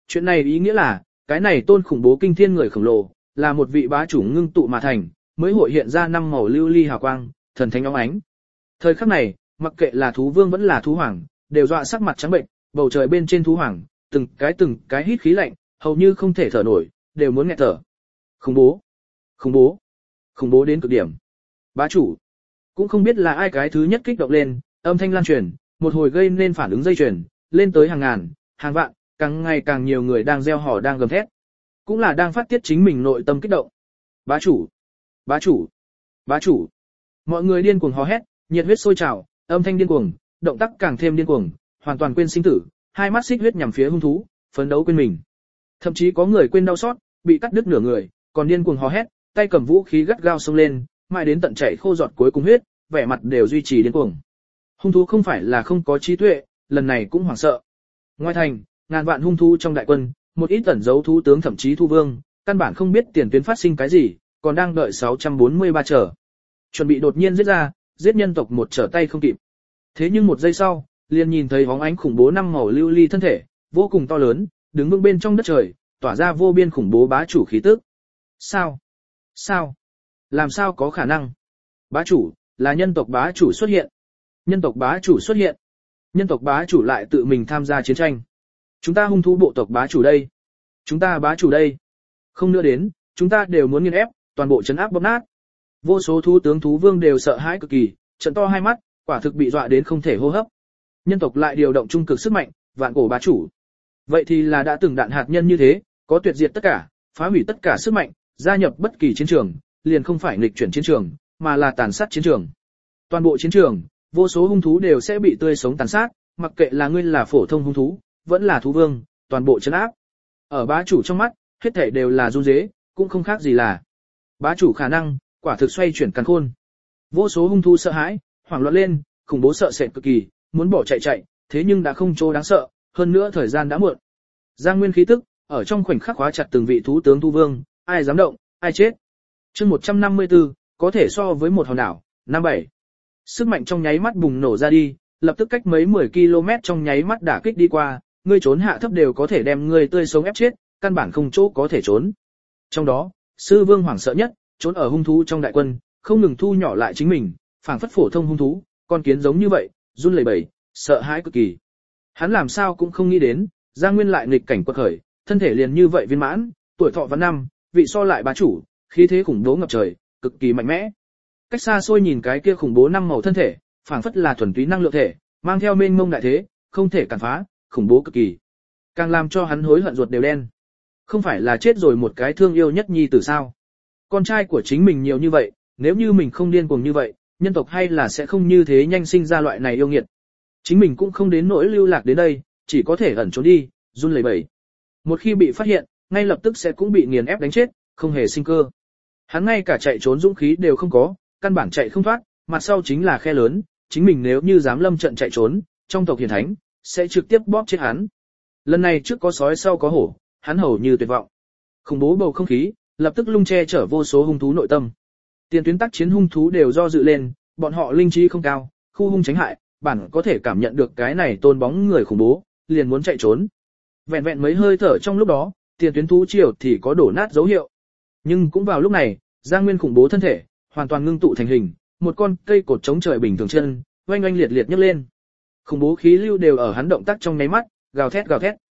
Chuyện này ý nghĩa là, cái này tôn khủng bố kinh thiên người khổng lồ, là một vị bá chủ ngưng tụ mà thành, mới hội hiện ra năm màu lưu ly hào quang, thần thánh óng ánh. Thời khắc này, mặc kệ là thú vương vẫn là thú hoàng, đều dọa sắc mặt trắng bệnh, bầu trời bên trên thú hoàng, từng cái hít khí lạnh, hầu như không thể thở nổi, đều muốn nghẹt thở. Khủng bố, khủng bố, khủng bố đến cực điểm. Bá chủ, cũng không biết là ai cái thứ nhất kích động lên, âm thanh lan truyền, một hồi gây nên phản ứng dây chuyền, lên tới hàng ngàn, hàng vạn, càng ngày càng nhiều người đang reo hò đang gầm thét, cũng là đang phát tiết chính mình nội tâm kích động. Bá chủ, bá chủ, bá chủ. Mọi người điên cuồng hò hét, nhiệt huyết sôi trào, âm thanh điên cuồng, động tác càng thêm điên cuồng, hoàn toàn quên sinh tử, hai mắt xích huyết nhằm phía hung thú, phấn đấu quên mình. Thậm chí có người quên đau xót, bị cắt đứt nửa người, còn điên cuồng hò hét, tay cầm vũ khí gắt gao xông lên, mãi đến tận chảy khô giọt cuối cùng huyết, vẻ mặt đều duy trì điên cuồng. Hung thú không phải là không có trí tuệ, lần này cũng hoảng sợ. Ngoài thành, ngàn vạn hung thú trong đại quân, một ít ẩn giấu thú tướng thậm chí thu vương, căn bản không biết tiền tuyến phát sinh cái gì, còn đang đợi 643 chờ. Chuẩn bị đột nhiên giết ra, giết nhân tộc một trở tay không kịp. Thế nhưng một giây sau, liền nhìn thấy bóng ánh khủng bố năm màu lưu ly thân thể, vô cùng to lớn, đứng vững bên trong đất trời, tỏa ra vô biên khủng bố bá chủ khí tức. Sao? Sao? Làm sao có khả năng? Bá chủ, là nhân tộc bá chủ xuất hiện. Nhân tộc bá chủ xuất hiện. Nhân tộc bá chủ lại tự mình tham gia chiến tranh. Chúng ta hung thú bộ tộc bá chủ đây. Chúng ta bá chủ đây. Không nữa đến, chúng ta đều muốn nghiền ép, toàn bộ trấn áp bóp nát. Vô số thú tướng thú vương đều sợ hãi cực kỳ, trợn to hai mắt, quả thực bị dọa đến không thể hô hấp. Nhân tộc lại điều động trung cực sức mạnh, vạn cổ bá chủ. Vậy thì là đã từng đạn hạt nhân như thế, có tuyệt diệt tất cả, phá hủy tất cả sức mạnh, gia nhập bất kỳ chiến trường, liền không phải nghịch chuyển chiến trường, mà là tàn sát chiến trường. Toàn bộ chiến trường, vô số hung thú đều sẽ bị tươi sống tàn sát, mặc kệ là ngươi là phổ thông hung thú, vẫn là thú vương, toàn bộ trấn áp. Ở bá chủ trong mắt, hết thảy đều là run rế, cũng không khác gì là bá chủ khả năng, quả thực xoay chuyển càn khôn. Vô số hung thú sợ hãi, hoảng loạn lên, khủng bố sợ sệt cực kỳ, muốn bỏ chạy, thế nhưng đã không chỗ đáng sợ, hơn nữa thời gian đã muộn. Giang Nguyên khí tức, ở trong khoảnh khắc khóa chặt từng vị thú tướng thú vương, ai dám động, ai chết. Chương 154, có thể so với một hòn đảo, 57. Sức mạnh trong nháy mắt bùng nổ ra đi, lập tức cách mấy 10 km trong nháy mắt đả kích đi qua, ngươi trốn hạ thấp đều có thể đem ngươi tươi sống ép chết, căn bản không chỗ có thể trốn. Trong đó, sư vương hoảng sợ nhất, trốn ở hung thú trong đại quân, không ngừng thu nhỏ lại chính mình, phảng phất phổ thông hung thú, con kiến giống như vậy, run lẩy bẩy, sợ hãi cực kỳ. Hắn làm sao cũng không nghĩ đến, Giang Nguyên lại nghịch cảnh quật khởi, thân thể liền như vậy viên mãn, tuổi thọ vạn năm, vị so lại bá chủ, khí thế khủng bố ngập trời, cực kỳ mạnh mẽ. Cách xa xôi nhìn cái kia khủng bố năm màu thân thể, phảng phất là thuần túy năng lượng thể, mang theo mênh mông đại thế, không thể cản phá, khủng bố cực kỳ. Càng làm cho hắn hối hận ruột đều đen. Không phải là chết rồi một cái thương yêu nhất nhi tử sao? Con trai của chính mình nhiều như vậy, nếu như mình không điên cuồng như vậy, nhân tộc hay là sẽ không như thế nhanh sinh ra loại này yêu nghiệt. Chính mình cũng không đến nỗi lưu lạc đến đây, chỉ có thể ẩn trốn đi, run lẩy bẩy. Một khi bị phát hiện, ngay lập tức sẽ cũng bị nghiền ép đánh chết, không hề sinh cơ. Hắn ngay cả chạy trốn dũng khí đều không có, căn bản chạy không thoát, mặt sau chính là khe lớn, chính mình nếu như dám lâm trận chạy trốn, trong tộc hiền thánh, sẽ trực tiếp bóp chết hắn. Lần này trước có sói sau có hổ, hắn hầu như tuyệt vọng. Khủng bố bầu không khí, lập tức lung che chở vô số hung thú nội tâm. Tiền tuyến tác chiến hung thú đều do dự lên, bọn họ linh trí không cao, khu hung tránh hại, bản có thể cảm nhận được cái này tôn bóng người khủng bố, liền muốn chạy trốn. Vẹn vẹn mấy hơi thở trong lúc đó, tiền tuyến thú triều thì có đổ nát dấu hiệu. Nhưng cũng vào lúc này, Giang Nguyên khủng bố thân thể, hoàn toàn ngưng tụ thành hình, một con cây cột chống trời bình thường chân, oanh oanh liệt liệt nhấc lên. Khủng bố khí lưu đều ở hắn động tác trong nháy mắt, gào thét.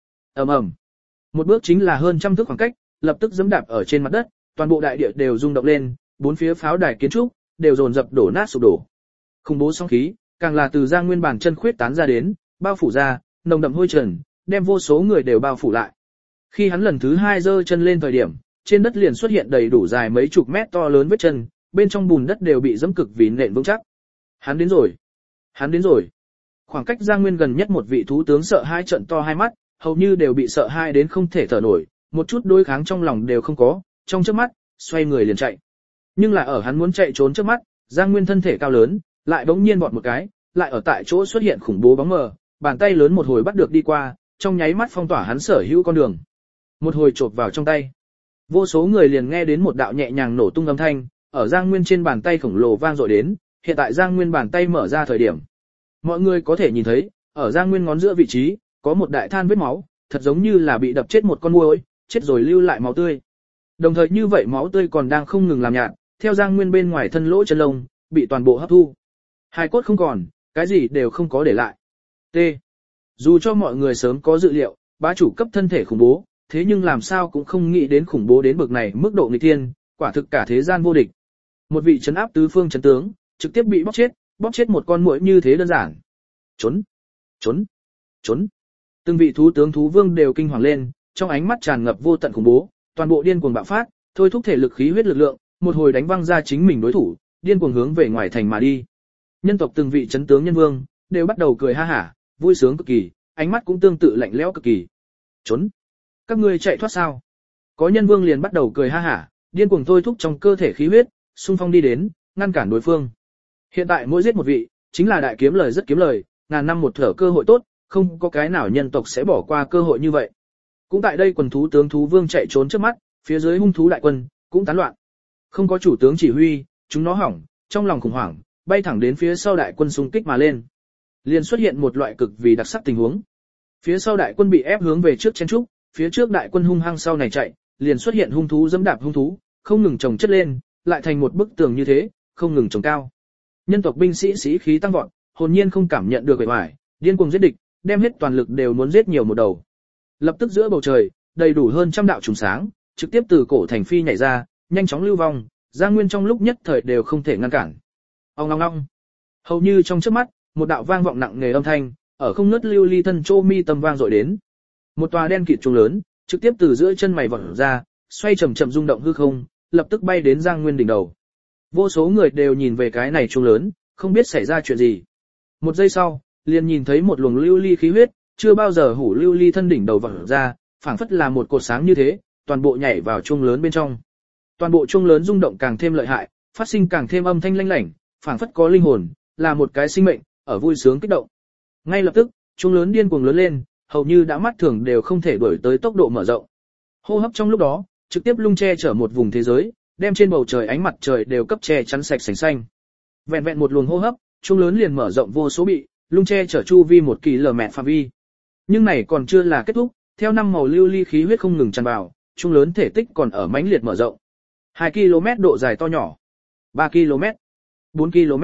Ầm ầm. Một bước chính là hơn trăm thước khoảng cách, lập tức giẫm đạp ở trên mặt đất, toàn bộ đại địa đều rung động lên, bốn phía pháo đài kiến trúc đều dồn dập đổ nát sụp đổ. Khủng bố sóng khí, càng là từ Giang Nguyên bàn chân khuyết tán ra đến, bao phủ ra, nồng đậm hôi trần, đem vô số người đều bao phủ lại. Khi hắn lần thứ hai giơ chân lên thời điểm, trên đất liền xuất hiện đầy đủ dài mấy chục mét to lớn vết chân, bên trong bùn đất đều bị dẫm cực vì nện vững chắc. Hắn đến rồi. Khoảng cách Giang Nguyên gần nhất một vị thú tướng sợ hai trận to hai mắt, hầu như đều bị sợ hai đến không thể thở nổi, một chút đối kháng trong lòng đều không có, trong chớp mắt, xoay người liền chạy. Nhưng là ở hắn muốn chạy trốn trước mắt, Giang Nguyên thân thể cao lớn, lại bỗng nhiên vọt một cái, lại ở tại chỗ xuất hiện khủng bố bóng mờ, bàn tay lớn một hồi bắt được đi qua, trong nháy mắt phong tỏa hắn sở hữu con đường. Một hồi chộp vào trong tay. Vô số người liền nghe đến một đạo nhẹ nhàng nổ tung âm thanh, ở Giang Nguyên trên bàn tay khổng lồ vang dội đến, hiện tại Giang Nguyên bàn tay mở ra thời điểm. Mọi người có thể nhìn thấy, ở Giang Nguyên ngón giữa vị trí, có một đại than vết máu, thật giống như là bị đập chết một con muỗi, chết rồi lưu lại máu tươi. Đồng thời như vậy máu tươi còn đang không ngừng làm nhạt, theo Giang Nguyên bên ngoài thân lỗ chân lông, bị toàn bộ hấp thu. Hài cốt không còn, cái gì đều không có để lại. T. Dù cho mọi người sớm có dự liệu, bá chủ cấp thân thể khủng bố, thế nhưng làm sao cũng không nghĩ đến khủng bố đến bậc này mức độ nghịch thiên, quả thực cả thế gian vô địch. Một vị trấn áp tứ phương trấn tướng, trực tiếp bị bóp chết một con muỗi như thế đơn giản. Trốn, trốn, trốn. Từng vị thú tướng thú vương đều kinh hoàng lên, trong ánh mắt tràn ngập vô tận khủng bố, toàn bộ điên cuồng bạo phát, thôi thúc thể lực khí huyết lực lượng, một hồi đánh văng ra chính mình đối thủ, điên cuồng hướng về ngoài thành mà đi. Nhân tộc từng vị trấn tướng nhân vương đều bắt đầu cười ha hả, vui sướng cực kỳ, ánh mắt cũng tương tự lạnh lẽo cực kỳ. Trốn! Các ngươi chạy thoát sao? Có nhân vương liền bắt đầu cười ha hả, điên cuồng thôi thúc trong cơ thể khí huyết, xung phong đi đến, ngăn cản đối phương. Hiện tại mỗi giết một vị, chính là đại kiếm lời rất kiếm lời, ngàn năm một thở cơ hội tốt, không có cái nào nhân tộc sẽ bỏ qua cơ hội như vậy. Cũng tại đây quần thú tướng thú vương chạy trốn trước mắt, phía dưới hung thú đại quân cũng tán loạn. Không có chủ tướng chỉ huy, chúng nó hỏng, trong lòng khủng hoảng, bay thẳng đến phía sau đại quân xung kích mà lên. Liền xuất hiện một loại cực vì đặc sắc tình huống. Phía sau đại quân bị ép hướng về trước chen trúc, phía trước đại quân hung hăng sau này chạy, liền xuất hiện hung thú dẫm đạp hung thú, không ngừng chồng chất lên, lại thành một bức tường như thế, không ngừng chồng cao. Nhân tộc binh sĩ sĩ khí tăng vọt, hồn nhiên không cảm nhận được bề ngoài, điên cuồng giết địch, đem hết toàn lực đều muốn giết nhiều một đầu. Lập tức giữa bầu trời, đầy đủ hơn trăm đạo trùng sáng, trực tiếp từ cổ thành phi nhảy ra, nhanh chóng lưu vong, Giang Nguyên trong lúc nhất thời đều không thể ngăn cản. Ong ong ong. Hầu như trong chớp mắt, một đạo vang vọng nặng nề âm thanh, ở không ngớt lưu ly thân chô mi tâm vang dội đến. Một tòa đen kịt trùng lớn, trực tiếp từ giữa chân mày vọt ra, xoay chậm chậm rung động hư không, lập tức bay đến Giang Nguyên đỉnh đầu. Vô số người đều nhìn về cái này trùng lớn, không biết xảy ra chuyện gì. Một giây sau, liền nhìn thấy một luồng lưu ly khí huyết, chưa bao giờ hủ lưu ly thân đỉnh đầu vọt ra, phảng phất là một cột sáng như thế, toàn bộ nhảy vào chuông lớn bên trong. Toàn bộ chuông lớn rung động càng thêm lợi hại, phát sinh càng thêm âm thanh lanh lảnh, phảng phất có linh hồn, là một cái sinh mệnh ở vui sướng kích động. Ngay lập tức, chuông lớn điên cuồng lớn lên, hầu như đã mắt thường đều không thể đuổi tới tốc độ mở rộng. Hô hấp trong lúc đó, trực tiếp lung che chở một vùng thế giới, đem trên bầu trời ánh mặt trời đều cấp che chắn sạch sành xanh. Vẹn vẹn một luồng hô hấp, chuông lớn liền mở rộng vô số bị, lung che chở chu vi 1 km phạm vi. Nhưng này còn chưa là kết thúc, theo năm màu lưu ly khí huyết không ngừng tràn vào, chuông lớn thể tích còn ở mãnh liệt mở rộng. 2 km độ dài to nhỏ, 3 km, 4 km,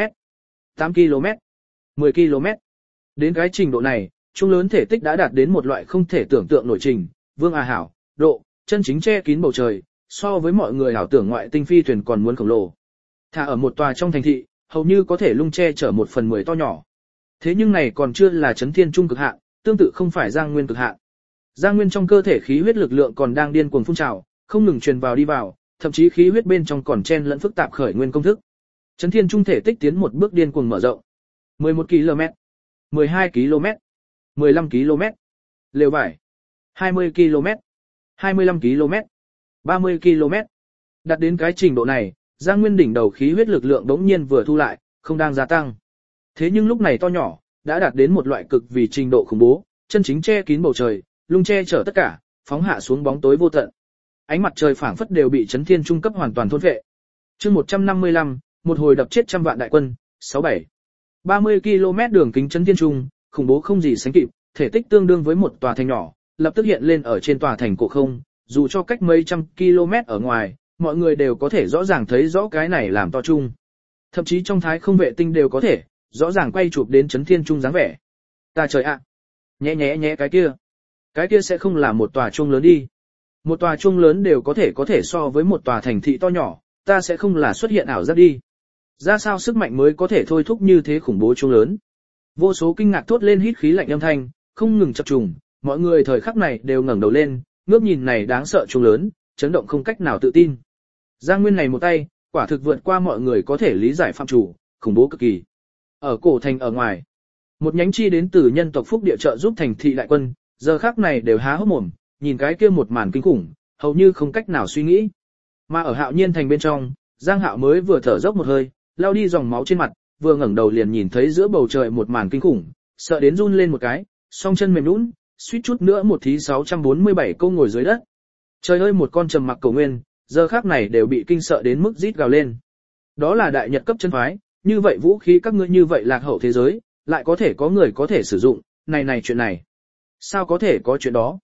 8 km, 10 km. Đến cái trình độ này, chuông lớn thể tích đã đạt đến một loại không thể tưởng tượng nổi trình, vương hảo, độ, chân chính che kín bầu trời, so với mọi người ảo tưởng ngoại tinh phi thuyền còn muốn khổng lồ. Thả ở một tòa trong thành thị, hầu như có thể lung che chở 1/10 to nhỏ. Thế nhưng này còn chưa là chấn thiên trung cực hạn, tương tự không phải Giang Nguyên cực hạn. Giang Nguyên trong cơ thể khí huyết lực lượng còn đang điên cuồng phun trào, không ngừng truyền vào đi vào, thậm chí khí huyết bên trong còn chen lẫn phức tạp khởi nguyên công thức. Chấn thiên trung thể tích tiến một bước điên cuồng mở rộng. 11 km, 12 km, 15 km, lều vải, 20 km, 25 km, 30 km. Đạt đến cái trình độ này, Giang Nguyên đỉnh đầu khí huyết lực lượng đống nhiên vừa thu lại, không đang gia tăng. Thế nhưng lúc này to nhỏ, đã đạt đến một loại cực vì trình độ khủng bố, chân chính che kín bầu trời, lung che chở tất cả, phóng hạ xuống bóng tối vô tận. Ánh mặt trời phảng phất đều bị chấn thiên trung cấp hoàn toàn thôn phệ. Chương 155, một hồi đập chết trăm vạn đại quân, 67. 30 km đường kính chấn thiên trung, khủng bố không gì sánh kịp, thể tích tương đương với một tòa thành nhỏ, lập tức hiện lên ở trên tòa thành cổ không, dù cho cách mấy trăm km ở ngoài, mọi người đều có thể rõ ràng thấy rõ cái này làm to chung. Thậm chí trong thái không vệ tinh đều có thể rõ ràng quay chụp đến chấn thiên trung dáng vẻ. Ta trời ạ, nhẹ nhẹ nhẹ cái kia sẽ không là một tòa chuông lớn đi. Một tòa chuông lớn đều có thể so với một tòa thành thị to nhỏ, ta sẽ không là xuất hiện ảo giác đi. Ra sao sức mạnh mới có thể thôi thúc như thế khủng bố chuông lớn. Vô số kinh ngạc thốt lên hít khí lạnh âm thanh, không ngừng chập trùng, mọi người thời khắc này đều ngẩng đầu lên, ngước nhìn này đáng sợ chuông lớn, chấn động không cách nào tự tin. Giang Nguyên này một tay, quả thực vượt qua mọi người có thể lý giải phạm chủ, khủng bố cực kỳ. Ở cổ thành ở ngoài, một nhánh chi đến từ nhân tộc phúc địa trợ giúp thành thị đại quân, giờ khắc này đều há hốc mồm, nhìn cái kia một màn kinh khủng, hầu như không cách nào suy nghĩ. Mà ở Hạo Nhiên thành bên trong, Giang Hạo mới vừa thở dốc một hơi, lau đi dòng máu trên mặt, vừa ngẩng đầu liền nhìn thấy giữa bầu trời một màn kinh khủng, sợ đến run lên một cái, song chân mềm nhũn, suýt chút nữa một thí 647 câu ngồi dưới đất. Trời ơi, một con trầm mặc cầu nguyên, giờ khắc này đều bị kinh sợ đến mức rít gào lên. Đó là đại nhật cấp chân phái, như vậy vũ khí các ngươi như vậy lạc hậu thế giới, lại có thể có người có thể sử dụng, này chuyện này. Sao có thể có chuyện đó?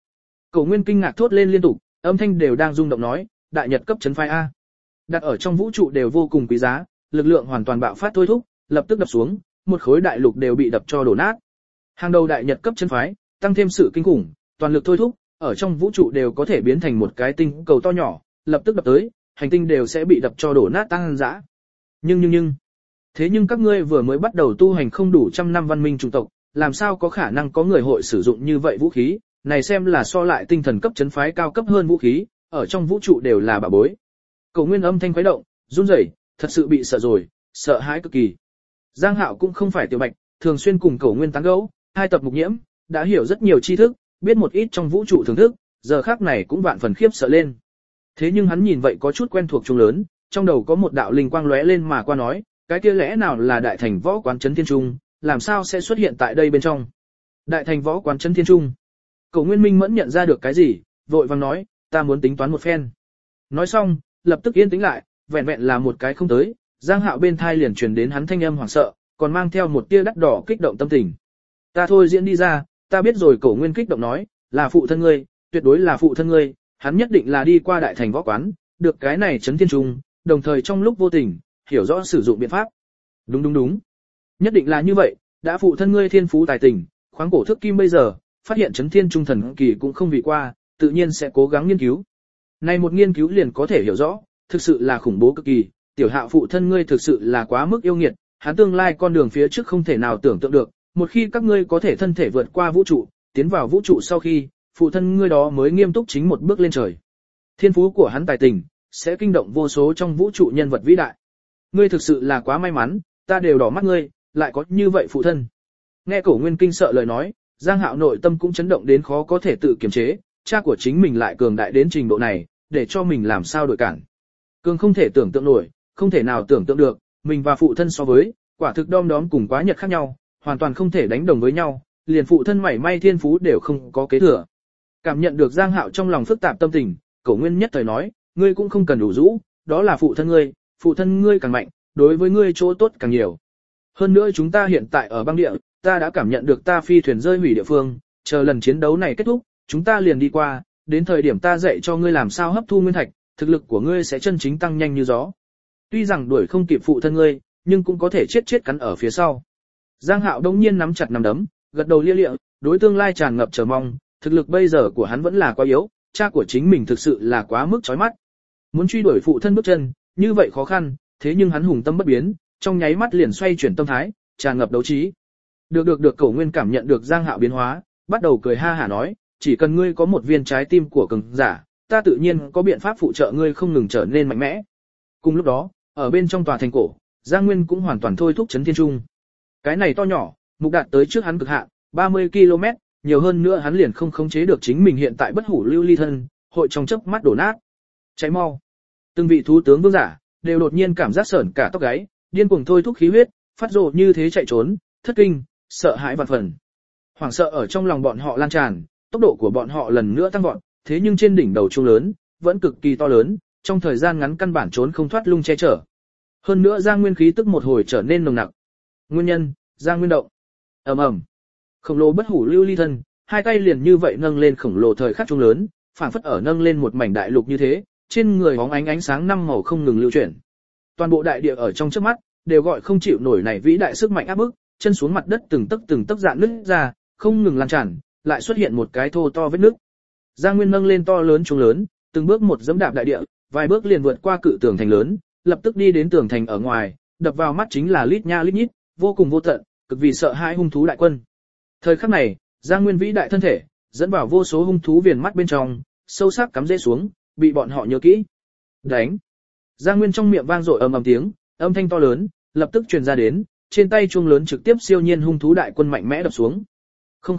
Cổ Nguyên kinh ngạc thốt lên liên tục, âm thanh đều đang rung động nói, đại nhật cấp chấn phái a. Đặt ở trong vũ trụ đều vô cùng quý giá, lực lượng hoàn toàn bạo phát thôi thúc, lập tức đập xuống, một khối đại lục đều bị đập cho đổ nát. Hàng đầu đại nhật cấp chấn phái, tăng thêm sự kinh khủng, toàn lực thôi thúc, ở trong vũ trụ đều có thể biến thành một cái tinh cầu to nhỏ, lập tức đập tới, hành tinh đều sẽ bị đập cho đổ nát tăng dã. Nhưng thế nhưng các ngươi vừa mới bắt đầu tu hành không đủ trăm năm văn minh chủng tộc, làm sao có khả năng có người hội sử dụng như vậy vũ khí, này xem là so lại tinh thần cấp chấn phái cao cấp hơn vũ khí, ở trong vũ trụ đều là bảo bối. Cổ Nguyên âm thanh khuấy động, run rẩy, thật sự bị sợ rồi, sợ hãi cực kỳ. Giang Hạo cũng không phải tiểu bạch, thường xuyên cùng Cổ Nguyên tán gẫu, hai tập mục nhiễm, đã hiểu rất nhiều tri thức, biết một ít trong vũ trụ thưởng thức, giờ khắc này cũng vạn phần khiếp sợ lên. Thế nhưng hắn nhìn vậy có chút quen thuộc trung lớn, trong đầu có một đạo linh quang lóe lên mà qua nói, cái kia lẽ nào là đại thành võ quán trấn thiên trung, làm sao sẽ xuất hiện tại đây bên trong? Đại thành võ quán trấn thiên trung. Cổ Nguyên Minh mẫn nhận ra được cái gì, vội vàng nói, ta muốn tính toán một phen. Nói xong, lập tức yên tĩnh lại, vẹn vẹn là một cái không tới, Giang Hạo bên thai liền truyền đến hắn thanh âm hoảng sợ, còn mang theo một tia đắt đỏ kích động tâm tình. Ta thôi diễn đi ra, ta biết rồi. Cổ Nguyên kích động nói, là phụ thân ngươi, tuyệt đối là phụ thân ngươi, hắn nhất định là đi qua đại thành võ quán, được cái này trấn thiên trung, đồng thời trong lúc vô tình, hiểu rõ sử dụng biện pháp. Đúng. Nhất định là như vậy, đã phụ thân ngươi thiên phú tài tình, khoáng cổ thước kim bây giờ, phát hiện trấn thiên trung thần kỳ cũng không vị qua, tự nhiên sẽ cố gắng nghiên cứu. Này một nghiên cứu liền có thể hiểu rõ, thực sự là khủng bố cực kỳ, tiểu Hạo phụ thân ngươi thực sự là quá mức yêu nghiệt, hắn tương lai con đường phía trước không thể nào tưởng tượng được, một khi các ngươi có thể thân thể vượt qua vũ trụ, tiến vào vũ trụ sau khi, phụ thân ngươi đó mới nghiêm túc chính một bước lên trời. Thiên phú của hắn tài tình, sẽ kinh động vô số trong vũ trụ nhân vật vĩ đại. Ngươi thực sự là quá may mắn, ta đều đỏ mắt ngươi, lại có như vậy phụ thân. Nghe Cổ Nguyên kinh sợ lời nói, Giang Hạo nội tâm cũng chấn động đến khó có thể tự kiềm chế, cha của chính mình lại cường đại đến trình độ này, để cho mình làm sao đổi cản. Cường không thể tưởng tượng nổi, không thể nào tưởng tượng được, mình và phụ thân so với, quả thực đom đóm cùng quá nhật khác nhau, hoàn toàn không thể đánh đồng với nhau, liền phụ thân mảy may thiên phú đều không có kế thừa. Cảm nhận được Giang Hạo trong lòng phức tạp tâm tình, Cổ Nguyên nhất thời nói, ngươi cũng không cần đủ rũ, đó là phụ thân ngươi càng mạnh, đối với ngươi chỗ tốt càng nhiều. Hơn nữa chúng ta hiện tại ở băng địa, ta đã cảm nhận được ta phi thuyền rơi hủy địa phương, chờ lần chiến đấu này kết thúc, chúng ta liền đi qua, đến thời điểm ta dạy cho ngươi làm sao hấp thu nguyên thạch, thực lực của ngươi sẽ chân chính tăng nhanh như gió. Tuy rằng đuổi không kịp phụ thân ngươi, nhưng cũng có thể chết cắn ở phía sau. Giang Hạo đông nhiên nắm chặt nắm đấm, gật đầu lia lịa, đối tương lai tràn ngập chờ mong, thực lực bây giờ của hắn vẫn là quá yếu, cha của chính mình thực sự là quá mức chói mắt. Muốn truy đuổi phụ thân bước chân, như vậy khó khăn, thế nhưng hắn hùng tâm bất biến, trong nháy mắt liền xoay chuyển tâm thái, tràn ngập đấu trí. Được Cổ Nguyên cảm nhận được Giang Hạo biến hóa, bắt đầu cười ha hả nói, chỉ cần ngươi có một viên trái tim của cường giả, ta tự nhiên có biện pháp phụ trợ ngươi không ngừng trở nên mạnh mẽ. Cùng lúc đó, ở bên trong tòa thành cổ, Giang Nguyên cũng hoàn toàn thôi thúc chấn thiên trung. Cái này to nhỏ, mục đạt tới trước hắn cực hạn, 30 km, nhiều hơn nữa hắn liền không khống chế được chính mình hiện tại bất hủ lưu ly thân, hội trong chớp mắt đổ nát. Cháy mau. Từng vị thú tướng vương giả đều đột nhiên cảm giác sởn cả tóc gáy, điên cuồng thôi thúc khí huyết, phát rồ như thế chạy trốn, thất kinh, sợ hãi vạn phần. Hoảng sợ ở trong lòng bọn họ lan tràn, tốc độ của bọn họ lần nữa tăng vọt, thế nhưng trên đỉnh đầu trung lớn, vẫn cực kỳ to lớn, trong thời gian ngắn căn bản trốn không thoát lung che chở. Hơn nữa Giang Nguyên khí tức một hồi trở nên nồng nặc. Nguyên nhân, Giang Nguyên động. Ầm ầm. Khổng lồ bất hủ lưu ly thân, hai tay liền như vậy nâng lên khổng lồ thời khắc trung lớn, phảng phất ở nâng lên một mảnh đại lục như thế, trên người bóng ánh sáng năm màu không ngừng lưu chuyển. Toàn bộ đại địa ở trong chớp mắt đều gọi không chịu nổi này vĩ đại sức mạnh áp bức, chân xuống mặt đất từng tấc dạn nứt ra, không ngừng lan tràn, lại xuất hiện một cái thô to vết nứt. Giang Nguyên nâng lên to lớn trung lớn, từng bước một dẫm đạp đại địa, vài bước liền vượt qua cự tường thành lớn, lập tức đi đến tường thành ở ngoài, đập vào mắt chính là lít nha lít nhít, vô cùng vô tận, cực vì sợ hãi hung thú đại quân. Thời khắc này, Giang Nguyên vĩ đại thân thể, dẫn vào vô số hung thú viền mắt bên trong, sâu sắc cắm rễ xuống, bị bọn họ nhớ kỹ. Đánh! Giang Nguyên trong miệng vang dội ầm ầm tiếng, âm thanh to lớn, lập tức truyền ra đến, trên tay chuông lớn trực tiếp siêu nhiên hung thú đại quân mạnh mẽ đập xuống. Không,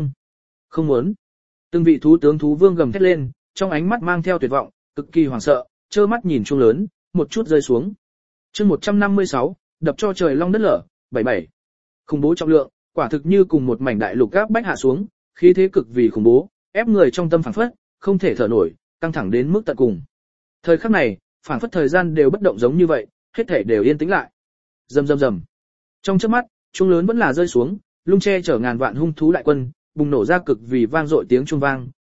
không muốn. Từng vị thú tướng thú vương gầm thét lên, trong ánh mắt mang theo tuyệt vọng, cực kỳ hoảng sợ, trơ mắt nhìn chuông lớn, một chút rơi xuống. Chương 156, đập cho trời long đất lở, 77. Khủng bố trọng lượng, quả thực như cùng một mảnh đại lục gáp bách hạ xuống, khí thế cực vì khủng bố, ép người trong tâm phảng phất, không thể thở nổi, căng thẳng đến mức tận cùng. Thời khắc này, phảng phất thời gian đều bất động giống như vậy, hết thể đều yên tĩnh lại. Rầm rầm rầm. Trong chớp mắt, chuông lớn vẫn là rơi xuống, lung che chở ngàn vạn hung thú đại quân, bùng nổ ra cực vì vang dội tiếng chuông vang,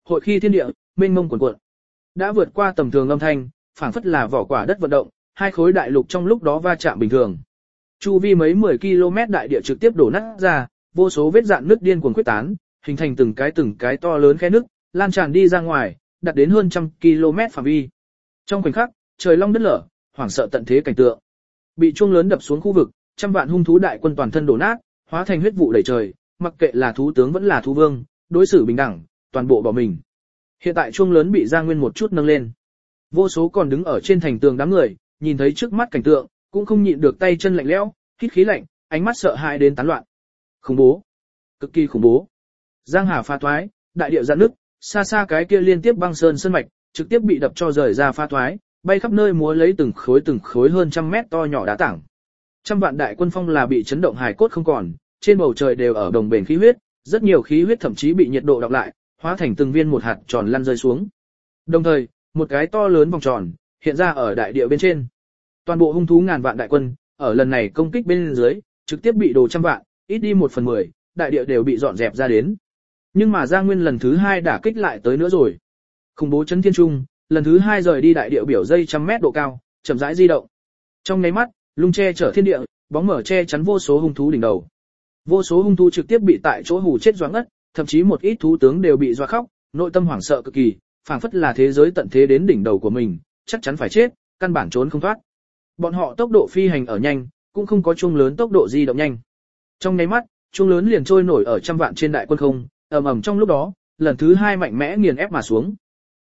hội khi thiên địa, mênh mông cuồn cuộn. Đã vượt qua tầm thường âm thanh, phảng phất là vỏ quả đất vận động, hai khối đại lục trong lúc đó va chạm bình thường. Chu vi mấy 10 km đại địa trực tiếp đổ nát ra, vô số vết rạn nứt điên cuồng quyết tán, hình thành từng cái to lớn khe nứt, lan tràn đi ra ngoài, đạt đến hơn 100 km phạm vi. Trong khoảnh khắc, trời long đất lở, hoảng sợ tận thế cảnh tượng. Bị chuông lớn đập xuống khu vực, trăm vạn hung thú đại quân toàn thân đổ nát, hóa thành huyết vụ đầy trời, mặc kệ là thú tướng vẫn là thú vương, đối xử bình đẳng, toàn bộ bỏ mình. Hiện tại chuông lớn bị Giang Nguyên một chút nâng lên. Vô số còn đứng ở trên thành tường đám người, nhìn thấy trước mắt cảnh tượng, cũng không nhịn được tay chân lạnh lẽo, hít khí lạnh, ánh mắt sợ hãi đến tán loạn. Khủng bố, cực kỳ khủng bố. Giang Hà phá thoái, đại địa rạn nứt, xa xa cái kia liên tiếp băng sơn sơn mạch, trực tiếp bị đập cho rời ra phá thoái, bay khắp nơi múa lấy từng khối hơn 100 mét to nhỏ đá tảng. Trăm vạn đại quân phong là bị chấn động hài cốt không còn, trên bầu trời đều ở đồng bền khí huyết, rất nhiều khí huyết thậm chí bị nhiệt độ đọc lại, hóa thành từng viên một hạt tròn lăn rơi xuống. Đồng thời, một cái to lớn vòng tròn hiện ra ở đại địa bên trên. Toàn bộ hung thú ngàn vạn đại quân, ở lần này công kích bên dưới, trực tiếp bị đồ trăm vạn, ít đi 1/10, đại địa đều bị dọn dẹp ra đến. Nhưng mà Giang Nguyên lần thứ 2 đả kích lại tới nữa rồi. Khủng bố chấn thiên trung, lần thứ 2 rời đi đại địa biểu dây trăm mét độ cao, chậm rãi di động. Trong nháy mắt, lung che chở thiên địa, bóng mở che chắn vô số hung thú đỉnh đầu. Vô số hung thú trực tiếp bị tại chỗ hù chết doáng ngất, thậm chí một ít thú tướng đều bị dọa khóc, nội tâm hoảng sợ cực kỳ, phảng phất là thế giới tận thế đến đỉnh đầu của mình, chắc chắn phải chết, căn bản trốn không thoát. Bọn họ tốc độ phi hành ở nhanh, cũng không có chuông lớn tốc độ di động nhanh. Trong nháy mắt, chuông lớn liền trôi nổi ở trăm vạn trên đại quân không, ầm ầm trong lúc đó, lần thứ 2 mạnh mẽ nghiền ép mà xuống.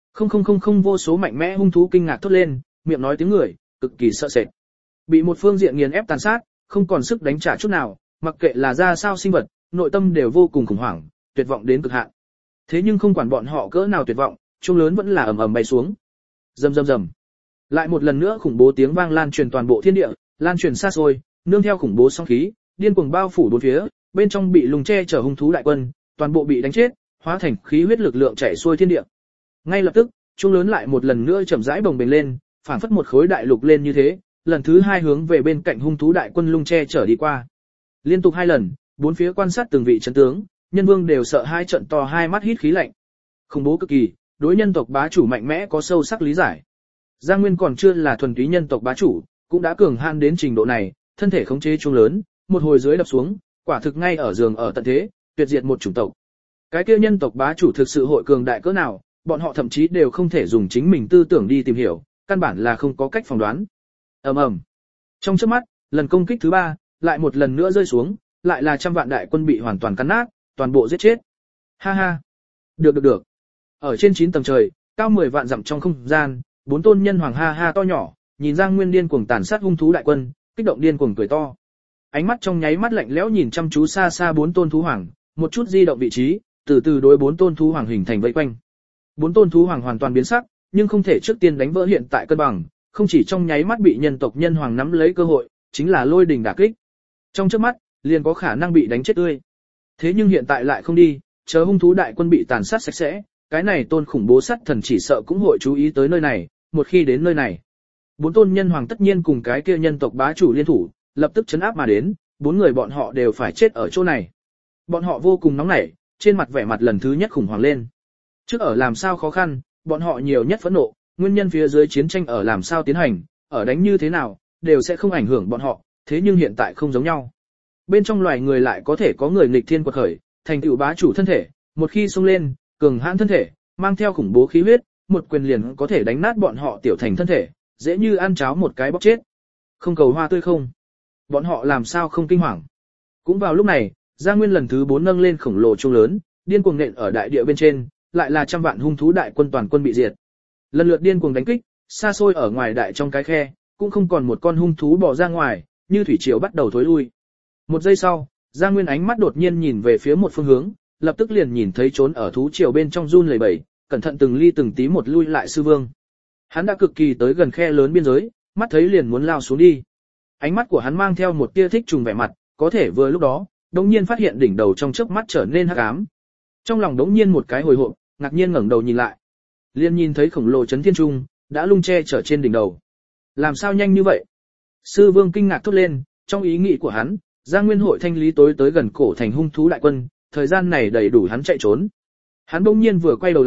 Không vô số mạnh mẽ hung thú kinh ngạc thốt lên, miệng nói tiếng người, cực kỳ sợ sệt. Bị một phương diện nghiền ép tàn sát, không còn sức đánh trả chút nào, mặc kệ là ra sao sinh vật, nội tâm đều vô cùng khủng hoảng, tuyệt vọng đến cực hạn. Thế nhưng không quản bọn họ cỡ nào tuyệt vọng, chuông lớn vẫn là ầm ầm bay xuống. Rầm rầm rầm. Lại một lần nữa khủng bố tiếng vang lan truyền toàn bộ thiên địa, lan truyền xa xôi, nương theo khủng bố sóng khí, điên cuồng bao phủ bốn phía, bên trong bị lùng che chở hung thú đại quân, toàn bộ bị đánh chết, hóa thành khí huyết lực lượng chảy xuôi thiên địa. Ngay lập tức, chuông lớn lại một lần nữa chậm rãi bồng bềnh lên, phảng phất một khối đại lục lên như thế, lần thứ 2 hướng về bên cạnh hung thú đại quân lung che chở đi qua. Liên tục 2 lần, bốn phía quan sát từng vị chấn tướng, nhân vương đều sợ hai trận to hai mắt hít khí lạnh. Khủng bố cực kỳ, đối nhân tộc bá chủ mạnh mẽ có sâu sắc lý giải. Giang Nguyên còn chưa là thuần túy nhân tộc bá chủ, cũng đã cường han đến trình độ này, thân thể khống chế chuông lớn, một hồi dưới đập xuống, quả thực ngay ở giường ở tận thế, tuyệt diệt một chủng tộc. Cái kia nhân tộc bá chủ thực sự hội cường đại cỡ nào, bọn họ thậm chí đều không thể dùng chính mình tư tưởng đi tìm hiểu, căn bản là không có cách phỏng đoán. Ầm ầm. Trong chớp mắt, lần công kích thứ 3, lại một lần nữa rơi xuống, lại là trăm vạn đại quân bị hoàn toàn cắn nát, toàn bộ giết chết. Ha ha. Được. Ở trên 9 tầng trời, cao 10 vạn dặm trong không gian, 4 tôn nhân hoàng ha ha to nhỏ, nhìn Giang Nguyên điên cuồng tàn sát hung thú đại quân, kích động điên cuồng cười to. Ánh mắt trong nháy mắt lạnh lẽo nhìn chăm chú xa xa 4 tôn thú hoàng, một chút di động vị trí, từ từ đối 4 tôn thú hoàng hình thành vây quanh. 4 tôn thú hoàng hoàn toàn biến sắc, nhưng không thể trước tiên đánh vỡ hiện tại cân bằng, không chỉ trong nháy mắt bị nhân tộc nhân hoàng nắm lấy cơ hội, chính là lôi đình đả kích. Trong chớp mắt, liền có khả năng bị đánh chết tươi. Thế nhưng hiện tại lại không đi, chờ hung thú đại quân bị tàn sát sạch sẽ, cái này tôn khủng bố sát thần chỉ sợ cũng hội chú ý tới nơi này, một khi đến nơi này. 4 tôn nhân hoàng tất nhiên cùng cái kia nhân tộc bá chủ liên thủ, lập tức chấn áp mà đến, 4 người bọn họ đều phải chết ở chỗ này. Bọn họ vô cùng nóng nảy, trên mặt vẻ mặt lần thứ nhất khủng hoảng lên. Trước ở làm sao khó khăn, bọn họ nhiều nhất phẫn nộ, nguyên nhân phía dưới chiến tranh ở làm sao tiến hành, ở đánh như thế nào, đều sẽ không ảnh hưởng bọn họ, thế nhưng hiện tại không giống nhau. Bên trong loài người lại có thể có người nghịch thiên quật khởi, thành tựu bá chủ thân thể, một khi xông lên, cường hãn thân thể, mang theo khủng bố khí huyết, một quyền liền có thể đánh nát bọn họ tiểu thành thân thể, dễ như ăn cháo một cái bóc chết. Không cầu hoa tươi không. Bọn họ làm sao không kinh hoàng. Cũng vào lúc này, Giang Nguyên lần thứ 4 nâng lên khổng lồ chuông lớn, điên cuồng nện ở đại địa bên trên, lại là trăm vạn hung thú đại quân toàn quân bị diệt. Lần lượt điên cuồng đánh kích, xa xôi ở ngoài đại trong cái khe, cũng không còn một con hung thú bò ra ngoài, như thủy triều bắt đầu thối lui. Một giây sau, Giang Nguyên ánh mắt đột nhiên nhìn về phía một phương hướng, lập tức liền nhìn thấy trốn ở thú triều bên trong run lẩy bẩy, cẩn thận từng ly từng tí một lui lại sư vương. Hắn đã cực kỳ tới gần khe lớn biên giới, mắt thấy liền muốn lao xuống đi. Ánh mắt của hắn mang theo một tia thích trùng vẻ mặt, có thể vừa lúc đó, đống nhiên phát hiện đỉnh đầu trong chớp mắt trở nên hắc ám. Trong lòng đống nhiên một cái hồi hộp, ngạc nhiên ngẩng đầu nhìn lại. Liền nhìn thấy khổng lồ chấn thiên trung, đã lung che chở trên đỉnh đầu. Làm sao nhanh như vậy? Sư vương kinh ngạc thốt lên, trong ý nghĩ của hắn, Giang Nguyên hội thanh lý tối tới gần cổ thành hung thú đại quân, thời gian này đầy đủ hắn chạy trốn. Hắn bỗng nhiên vừa quay đầu lại,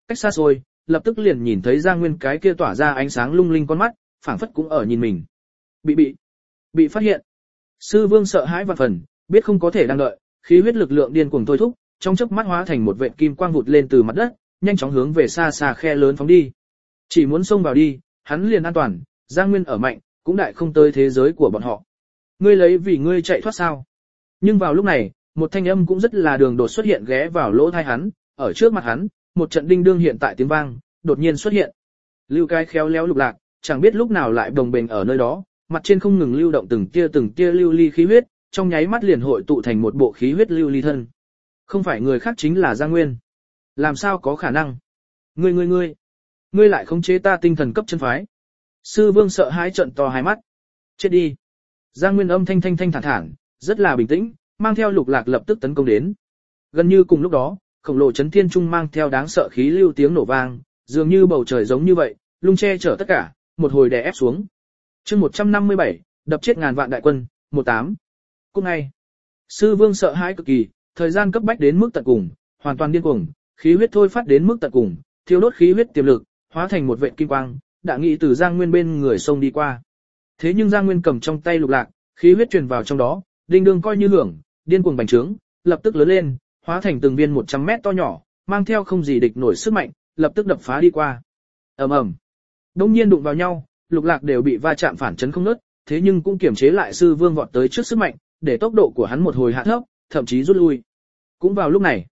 cách xa xôi, lập tức liền nhìn thấy Giang Nguyên cái kia tỏa ra ánh sáng lung linh con mắt, phảng phất cũng ở nhìn mình. Bị phát hiện. Sư Vương sợ hãi vạn phần, biết không có thể đang đợi, khí huyết lực lượng điên cuồng thôi thúc, trong chớp mắt hóa thành một vệt kim quang vụt lên từ mặt đất, nhanh chóng hướng về xa xa khe lớn phóng đi. Chỉ muốn xông vào đi, hắn liền an toàn, Giang Nguyên ở mạnh, cũng đại không tới thế giới của bọn họ. Ngươi lấy vì ngươi chạy thoát sao? Nhưng vào lúc này, một thanh âm cũng rất là đường đột xuất hiện ghé vào lỗ tai hắn, ở trước mặt hắn, một trận đinh đương hiện tại tiếng vang, đột nhiên xuất hiện. Lưu cái khéo léo Lục Lạc, chẳng biết lúc nào lại đồng bền ở nơi đó, mặt trên không ngừng lưu động từng tia lưu ly khí huyết, trong nháy mắt liền hội tụ thành một bộ khí huyết lưu ly thân. Không phải người khác chính là Giang Nguyên. Làm sao có khả năng? Ngươi lại khống chế ta tinh thần cấp chân phái. Sư Vương sợ hãi trợn to hai mắt. Chết đi. Giang Nguyên âm thanh thản thản, rất là bình tĩnh, mang theo Lục Lạc lập tức tấn công đến. Gần như cùng lúc đó, khổng lồ chấn thiên trung mang theo đáng sợ khí lưu tiếng nổ vang, dường như bầu trời giống như vậy, lung che chở tất cả, một hồi đè ép xuống. Chương 157, đập chết ngàn vạn đại quân, 18. Cùng ngày, Sư Vương sợ hãi cực kỳ, thời gian cấp bách đến mức tận cùng, hoàn toàn điên cuồng, khí huyết thôi phát đến mức tận cùng, thiêu đốt khí huyết tiềm lực, hóa thành một vệt kim quang, đã nghĩ từ Giang Nguyên bên người sông đi qua. Thế nhưng Giang Nguyên cầm trong tay Lục Lạc, khí huyết truyền vào trong đó, đinh đương coi như hưởng, điên cuồng bành trướng, lập tức lớn lên, hóa thành từng viên 100 mét to nhỏ, mang theo không gì địch nổi sức mạnh, lập tức đập phá đi qua. Ầm ầm. Đông nhiên đụng vào nhau, Lục Lạc đều bị va chạm phản chấn không ngớt, thế nhưng cũng kiềm chế lại Sư Vương vọt tới trước sức mạnh, để tốc độ của hắn một hồi hạ thấp, thậm chí rút lui. Cũng vào lúc này,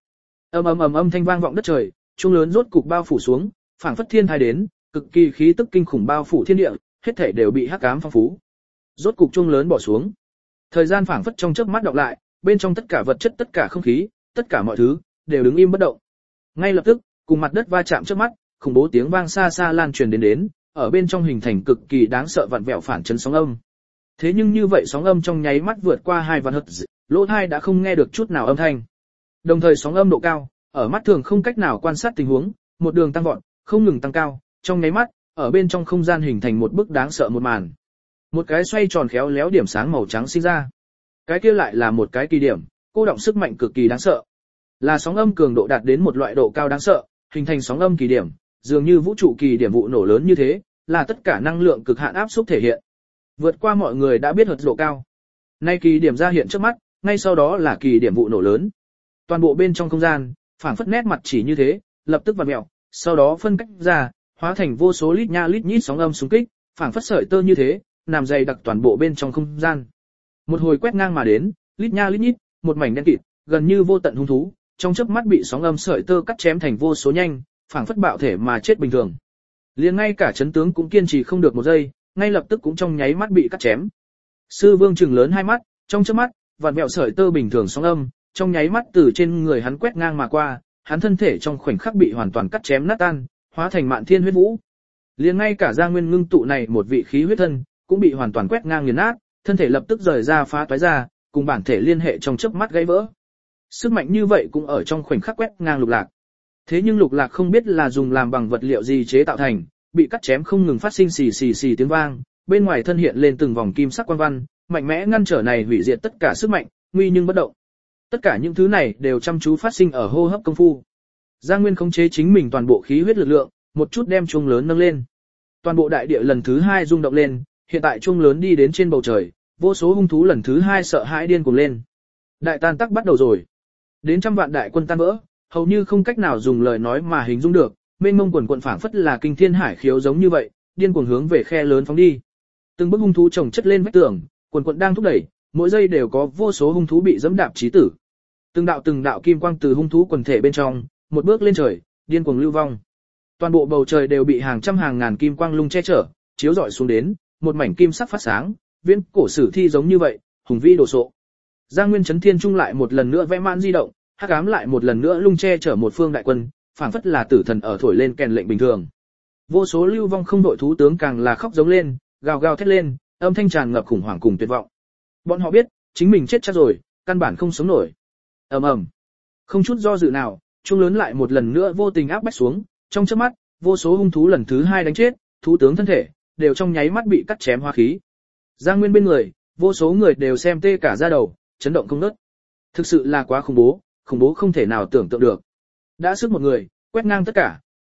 âm thanh vang vọng đất trời, chuông lớn rốt cục bao phủ xuống, phảng phất thiên thai đến, cực kỳ khí tức kinh khủng bao phủ thiên địa, hết thảy đều bị hắc ám phong phú. Rốt cục chuông lớn bỏ xuống. Thời gian phảng phất trong chớp mắt đọc lại, bên trong tất cả vật chất, tất cả không khí, tất cả mọi thứ đều đứng im bất động. Ngay lập tức, cùng mặt đất va chạm trước mắt, khủng bố tiếng vang xa xa lan truyền đến, ở bên trong hình thành cực kỳ đáng sợ vặn vẹo phản chấn sóng âm. Thế nhưng như vậy sóng âm trong nháy mắt vượt qua 2 vạn Hz, lỗ tai đã không nghe được chút nào âm thanh. Đồng thời sóng âm độ cao, ở mắt thường không cách nào quan sát tình huống, một đường tăng vọt, không ngừng tăng cao, trong nháy mắt, ở bên trong không gian hình thành một bức đáng sợ một màn. Một cái xoay tròn khéo léo điểm sáng màu trắng sinh ra. Cái kia lại là một cái kỳ điểm, cô động sức mạnh cực kỳ đáng sợ. Là sóng âm cường độ đạt đến một loại độ cao đáng sợ, hình thành sóng âm kỳ điểm, dường như vũ trụ kỳ điểm vụ nổ lớn như thế, là tất cả năng lượng cực hạn áp xúc thể hiện. Vượt qua mọi người đã biết độ cao. Nay kỳ điểm ra hiện trước mắt, ngay sau đó là kỳ điểm vụ nổ lớn. Toàn bộ bên trong không gian, phảng phất nét mặt chỉ như thế, lập tức vặn mèo, sau đó phân cách ra, hóa thành vô số lít nha lít nhít sóng âm xung kích, phảng phất sợi tơ như thế, nằm dày đặc toàn bộ bên trong không gian. Một hồi quét ngang mà đến, lít nha lít nhít, một mảnh đen kịt, gần như vô tận hung thú, trong chớp mắt bị sóng âm sợi tơ cắt chém thành vô số nhanh, phảng phất bạo thể mà chết bình thường. Liền ngay cả chấn tướng cũng kiên trì không được một giây, ngay lập tức cũng trong nháy mắt bị cắt chém. Sư Vương trừng lớn hai mắt, trong chớp mắt, vạn vẹo sợi tơ bình thường sóng âm, trong nháy mắt từ trên người hắn quét ngang mà qua, hắn thân thể trong khoảnh khắc bị hoàn toàn cắt chém nát tan, hóa thành mạn thiên huyết vũ. Liền ngay cả Giang Nguyên ngưng tụ này một vị khí huyết thân, cũng bị hoàn toàn quét ngang nghiền nát, thân thể lập tức rời ra phá toái ra, cùng bản thể liên hệ trong chớp mắt gãy vỡ. Sức mạnh như vậy cũng ở trong khoảnh khắc quét ngang Lục Lạc. Thế nhưng Lục Lạc không biết là dùng làm bằng vật liệu gì chế tạo thành, bị cắt chém không ngừng phát sinh xì xì xì tiếng vang, bên ngoài thân hiện lên từng vòng kim sắc quang văn, mạnh mẽ ngăn trở này hủy diệt tất cả sức mạnh, nguy nhưng bất động. Tất cả những thứ này đều chăm chú phát sinh ở hô hấp công phu. Giang Nguyên khống chế chính mình toàn bộ khí huyết lực lượng, một chút đem chuông lớn nâng lên. Toàn bộ đại địa lần thứ 2 rung động lên, hiện tại chuông lớn đi đến trên bầu trời, vô số hung thú lần thứ 2 sợ hãi điên cuồng lên. Đại tan tác bắt đầu rồi. Đến trăm vạn đại quân tan vỡ, hầu như không cách nào dùng lời nói mà hình dung được, mênh mông quần quần phảng phất là kinh thiên hải khiếu giống như vậy, điên cuồng hướng về khe lớn phóng đi. Từng bức hung thú chồng chất lên vách tường, quần quần đang thúc đẩy, mỗi giây đều có vô số hung thú bị dẫm đạp chí tử. Từng đạo kim quang từ hung thú quần thể bên trong, một bước lên trời, điên cuồng lưu vong. Toàn bộ bầu trời đều bị hàng trăm hàng ngàn kim quang lung che chở, chiếu rọi xuống đến, một mảnh kim sắc phát sáng, viễn cổ sử thi giống như vậy, hùng vĩ đồ sộ. Giang Nguyên chấn thiên trung lại một lần nữa vẽ mãn di động, hắc ám lại một lần nữa lung che chở một phương đại quân, phảng phất là tử thần ở thổi lên kèn lệnh bình thường. Vô số lưu vong không đội thú tướng càng là khóc giống lên, gào gào thét lên, âm thanh tràn ngập khủng hoảng cùng tuyệt vọng. Bọn họ biết, chính mình chết chắc rồi, căn bản không sống nổi. Ầm ầm. Không chút do dự nào, chuông lớn lại một lần nữa vô tình áp bách xuống, trong chớp mắt, vô số hung thú lần thứ 2 đánh chết, thú tướng thân thể đều trong nháy mắt bị cắt chém hóa khí. Giang Nguyên bên người, vô số người đều xem tê cả da đầu, chấn động không ngớt. Thực sự là quá khủng bố không thể nào tưởng tượng được. Đã sức một người, quét ngang tất cả,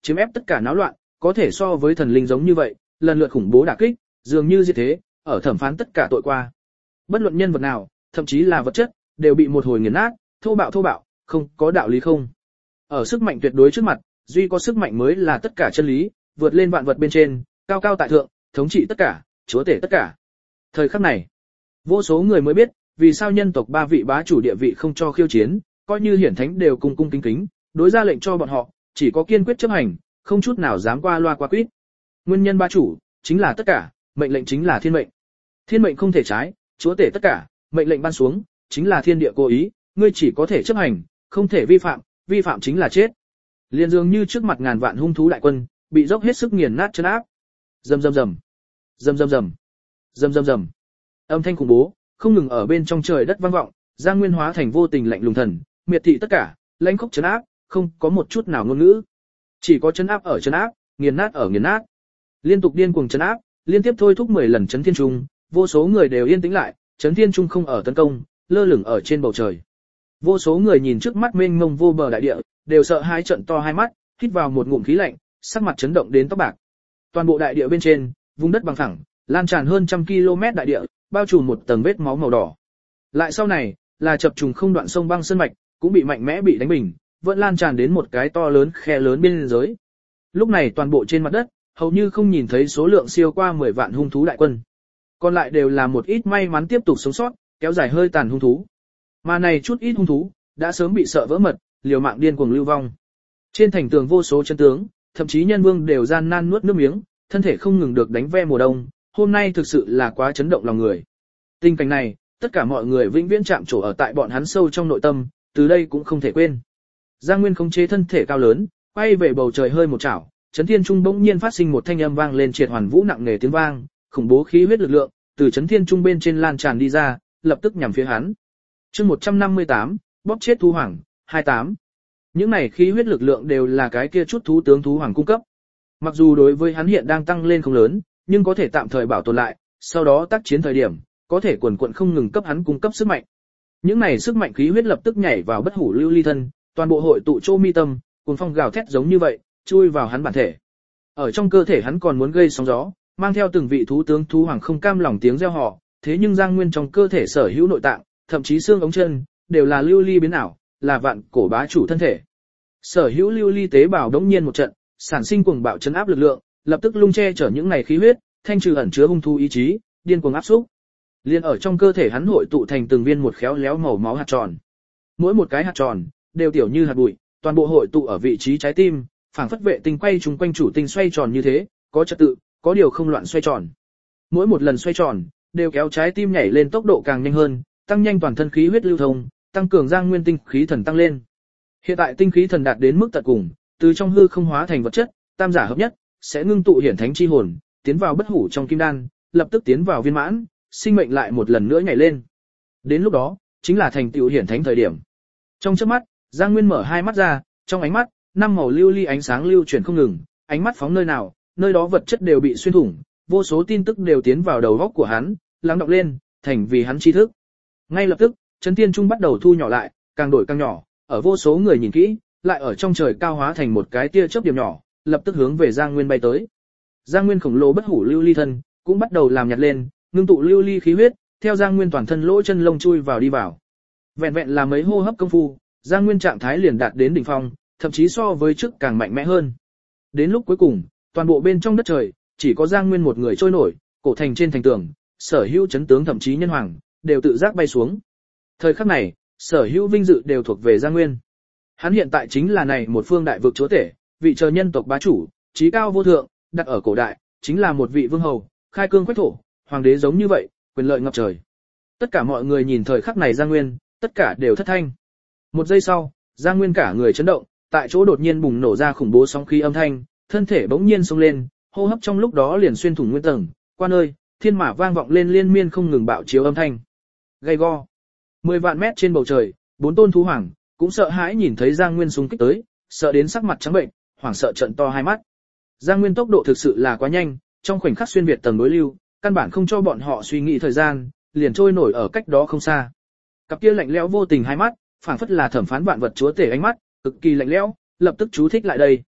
chiếm ép tất cả náo loạn, có thể so với thần linh giống như vậy, lần lượt khủng bố đả kích, dường như diệt thế, ở thẩm phán tất cả tội qua. Bất luận nhân vật nào, thậm chí là vật chất, đều bị một hồi nghiền nát, thô bạo, không có đạo lý không. Ở sức mạnh tuyệt đối trước mặt, duy có sức mạnh mới là tất cả chân lý, vượt lên vạn vật bên trên, cao cao tại thượng, thống trị tất cả, chúa tể tất cả. Thời khắc này, vô số người mới biết, vì sao nhân tộc 3 vị bá chủ địa vị không cho khiêu chiến, coi như hiển thánh đều cung cung kính kính, đối ra lệnh cho bọn họ, chỉ có kiên quyết chấp hành, không chút nào dám qua loa qua quýt. Nguyên nhân bá chủ chính là tất cả, mệnh lệnh chính là thiên mệnh. Thiên mệnh không thể trái, chúa tể tất cả, mệnh lệnh ban xuống, chính là thiên địa cố ý, ngươi chỉ có thể chấp hành, không thể vi phạm chính là chết. Liên dường như trước mặt ngàn vạn hung thú đại quân, bị dốc hết sức nghiền nát chân áp. Rầm rầm rầm, rầm rầm rầm, rầm rầm rầm. Âm thanh khủng bố, không ngừng ở bên trong trời đất vang vọng, Giang Nguyên hóa thành vô tình lạnh lùng thần, miệt thị tất cả, lãnh khốc trấn áp, không có một chút nào ngôn ngữ. Chỉ có trấn áp ở trấn áp, nghiền nát ở nghiền nát. Liên tục điên cuồng trấn áp, liên tiếp thôi thúc 10 lần chấn thiên trung, vô số người đều yên tĩnh lại, chấn thiên trung không ở tấn công, lơ lửng ở trên bầu trời. Vô số người nhìn trước mắt mênh mông vô bờ đại địa, đều sợ hãi trợn to hai mắt, hít vào một ngụm khí lạnh, sắc mặt chấn động đến tóc bạc. Toàn bộ đại địa bên trên, vùng đất bằng phẳng, lan tràn hơn 100 km đại địa, bao trùm một tầng vết máu màu đỏ. Lại sau này, là chập trùng không đoạn sông băng sơn mạch, cũng bị mạnh mẽ bị đánh bình, vẫn lan tràn đến một cái to lớn khe lớn biên giới. Lúc này toàn bộ trên mặt đất, hầu như không nhìn thấy số lượng siêu qua 10 vạn hung thú đại quân. Còn lại đều là một ít may mắn tiếp tục sống sót, kéo dài hơi tàn hung thú. Mà này chút ít hung thú, đã sớm bị sợ vỡ mật, liều mạng điên cuồng lưu vong. Trên thành tường vô số chân tướng, thậm chí nhân vương đều gian nan nuốt nước miếng, thân thể không ngừng được đánh ve mùa đông, hôm nay thực sự là quá chấn động lòng người. Tình cảnh này, tất cả mọi người vĩnh viễn chạm trổ ở tại bọn hắn sâu trong nội tâm, từ đây cũng không thể quên. Giang Nguyên khống chế thân thể cao lớn, quay về bầu trời hơi một chảo, chấn thiên trung bỗng nhiên phát sinh một thanh âm vang lên triệt hoàn vũ nặng nề tiếng vang, khủng bố khí huyết lực lượng từ chấn thiên trung bên trên lan tràn đi ra, lập tức nhằm phía hắn. Chương 158, bóp chết thú hoàng, 28. Những này khí huyết lực lượng đều là cái kia chút thú tướng thú hoàng cung cấp. Mặc dù đối với hắn hiện đang tăng lên không lớn, nhưng có thể tạm thời bảo tồn lại, sau đó tác chiến thời điểm, có thể quần quật không ngừng cấp hắn cung cấp sức mạnh. Những này sức mạnh khí huyết lập tức nhảy vào bất hủ lưu ly thân, toàn bộ hội tụ chỗ mi tâm, cuồng phong gào thét giống như vậy, chui vào hắn bản thể. Ở trong cơ thể hắn còn muốn gây sóng gió, mang theo từng vị thú tướng thú hoàng không cam lòng tiếng reo hò, thế nhưng Giang Nguyên trong cơ thể sở hữu nội tạng, thậm chí xương ống chân, đều là lưu ly biến ảo, là vạn cổ bá chủ thân thể. Sở hữu lưu ly tế bào đống nhiên một trận, sản sinh cuồng bạo chấn áp lực lượng, lập tức lung che chở những này khí huyết, thanh trừ ẩn chứa hung thú ý chí, điên cuồng áp xúc. Liên ở trong cơ thể hắn hội tụ thành từng viên một khéo léo màu máu hạt tròn. Mỗi một cái hạt tròn đều tiểu như hạt bụi, toàn bộ hội tụ ở vị trí trái tim, phảng phất vệ tinh quay chung quanh chủ tinh xoay tròn như thế, có trật tự, có điều không loạn xoay tròn. Mỗi một lần xoay tròn, đều kéo trái tim nhảy lên tốc độ càng nhanh hơn, tăng nhanh toàn thân khí huyết lưu thông, tăng cường Giang Nguyên tinh khí thần tăng lên. Hiện tại tinh khí thần đạt đến mức tận cùng, từ trong hư không hóa thành vật chất, tam giả hợp nhất, sẽ ngưng tụ hiển thánh chi hồn, tiến vào bất hủ trong kim đan, lập tức tiến vào viên mãn, sinh mệnh lại một lần nữa nhảy lên. Đến lúc đó, chính là thành tựu hiển thánh thời điểm. Trong chớp mắt, Giang Nguyên mở hai mắt ra, trong ánh mắt, 5 màu lưu ly ánh sáng lưu chuyển không ngừng, ánh mắt phóng nơi nào, nơi đó vật chất đều bị xuyên thủng, vô số tin tức đều tiến vào đầu óc của hắn, lắng đọng lên, thành vì hắn tri thức. Ngay lập tức, chấn thiên trung bắt đầu thu nhỏ lại, càng đổi càng nhỏ, ở vô số người nhìn kỹ, lại ở trong trời cao hóa thành một cái tia chớp điểm nhỏ, lập tức hướng về Giang Nguyên bay tới. Giang Nguyên khổng lồ bất hủ lưu ly thân, cũng bắt đầu làm nhạt lên, ngưng tụ lưu ly khí huyết, theo Giang Nguyên toàn thân lỗ chân lông chui vào đi vào. Vẹn vẹn là mấy hô hấp công phu, Giang Nguyên trạng thái liền đạt đến đỉnh phong, thậm chí so với trước càng mạnh mẽ hơn. Đến lúc cuối cùng, toàn bộ bên trong đất trời, chỉ có Giang Nguyên một người trôi nổi, cổ thành trên thành tường, sở hữu chấn tướng thậm chí nhân hoàng, đều tự giác bay xuống. Thời khắc này, sở hữu vinh dự đều thuộc về Giang Nguyên. Hắn hiện tại chính là này một phương đại vực chúa tể, vị chờ nhân tộc bá chủ, trí cao vô thượng, đặt ở cổ đại, chính là một vị vương hầu, khai cương quách thổ, hoàng đế giống như vậy, quyền lợi ngập trời. Tất cả mọi người nhìn thời khắc này Giang Nguyên, tất cả đều thất thanh. Một giây sau, Giang Nguyên cả người chấn động, tại chỗ đột nhiên bùng nổ ra khủng bố sóng khí âm thanh, thân thể bỗng nhiên xông lên, hô hấp trong lúc đó liền xuyên thủng nguyên tầng, qua nơi, thiên mã vang vọng lên liên miên không ngừng bạo chiếu âm thanh. Gay go. 10 vạn mét trên bầu trời, 4 tôn thú hoàng cũng sợ hãi nhìn thấy Giang Nguyên xung kích tới, sợ đến sắc mặt trắng bệnh, hoảng sợ trợn to hai mắt. Giang Nguyên tốc độ thực sự là quá nhanh, trong khoảnh khắc xuyên việt tầng đối lưu, căn bản không cho bọn họ suy nghĩ thời gian, liền trôi nổi ở cách đó không xa. Cặp kia lạnh lẽo vô tình hai mắt, phảng phất là thẩm phán vạn vật chúa tể ánh mắt, cực kỳ lạnh lẽo, lập tức chú thích lại đây.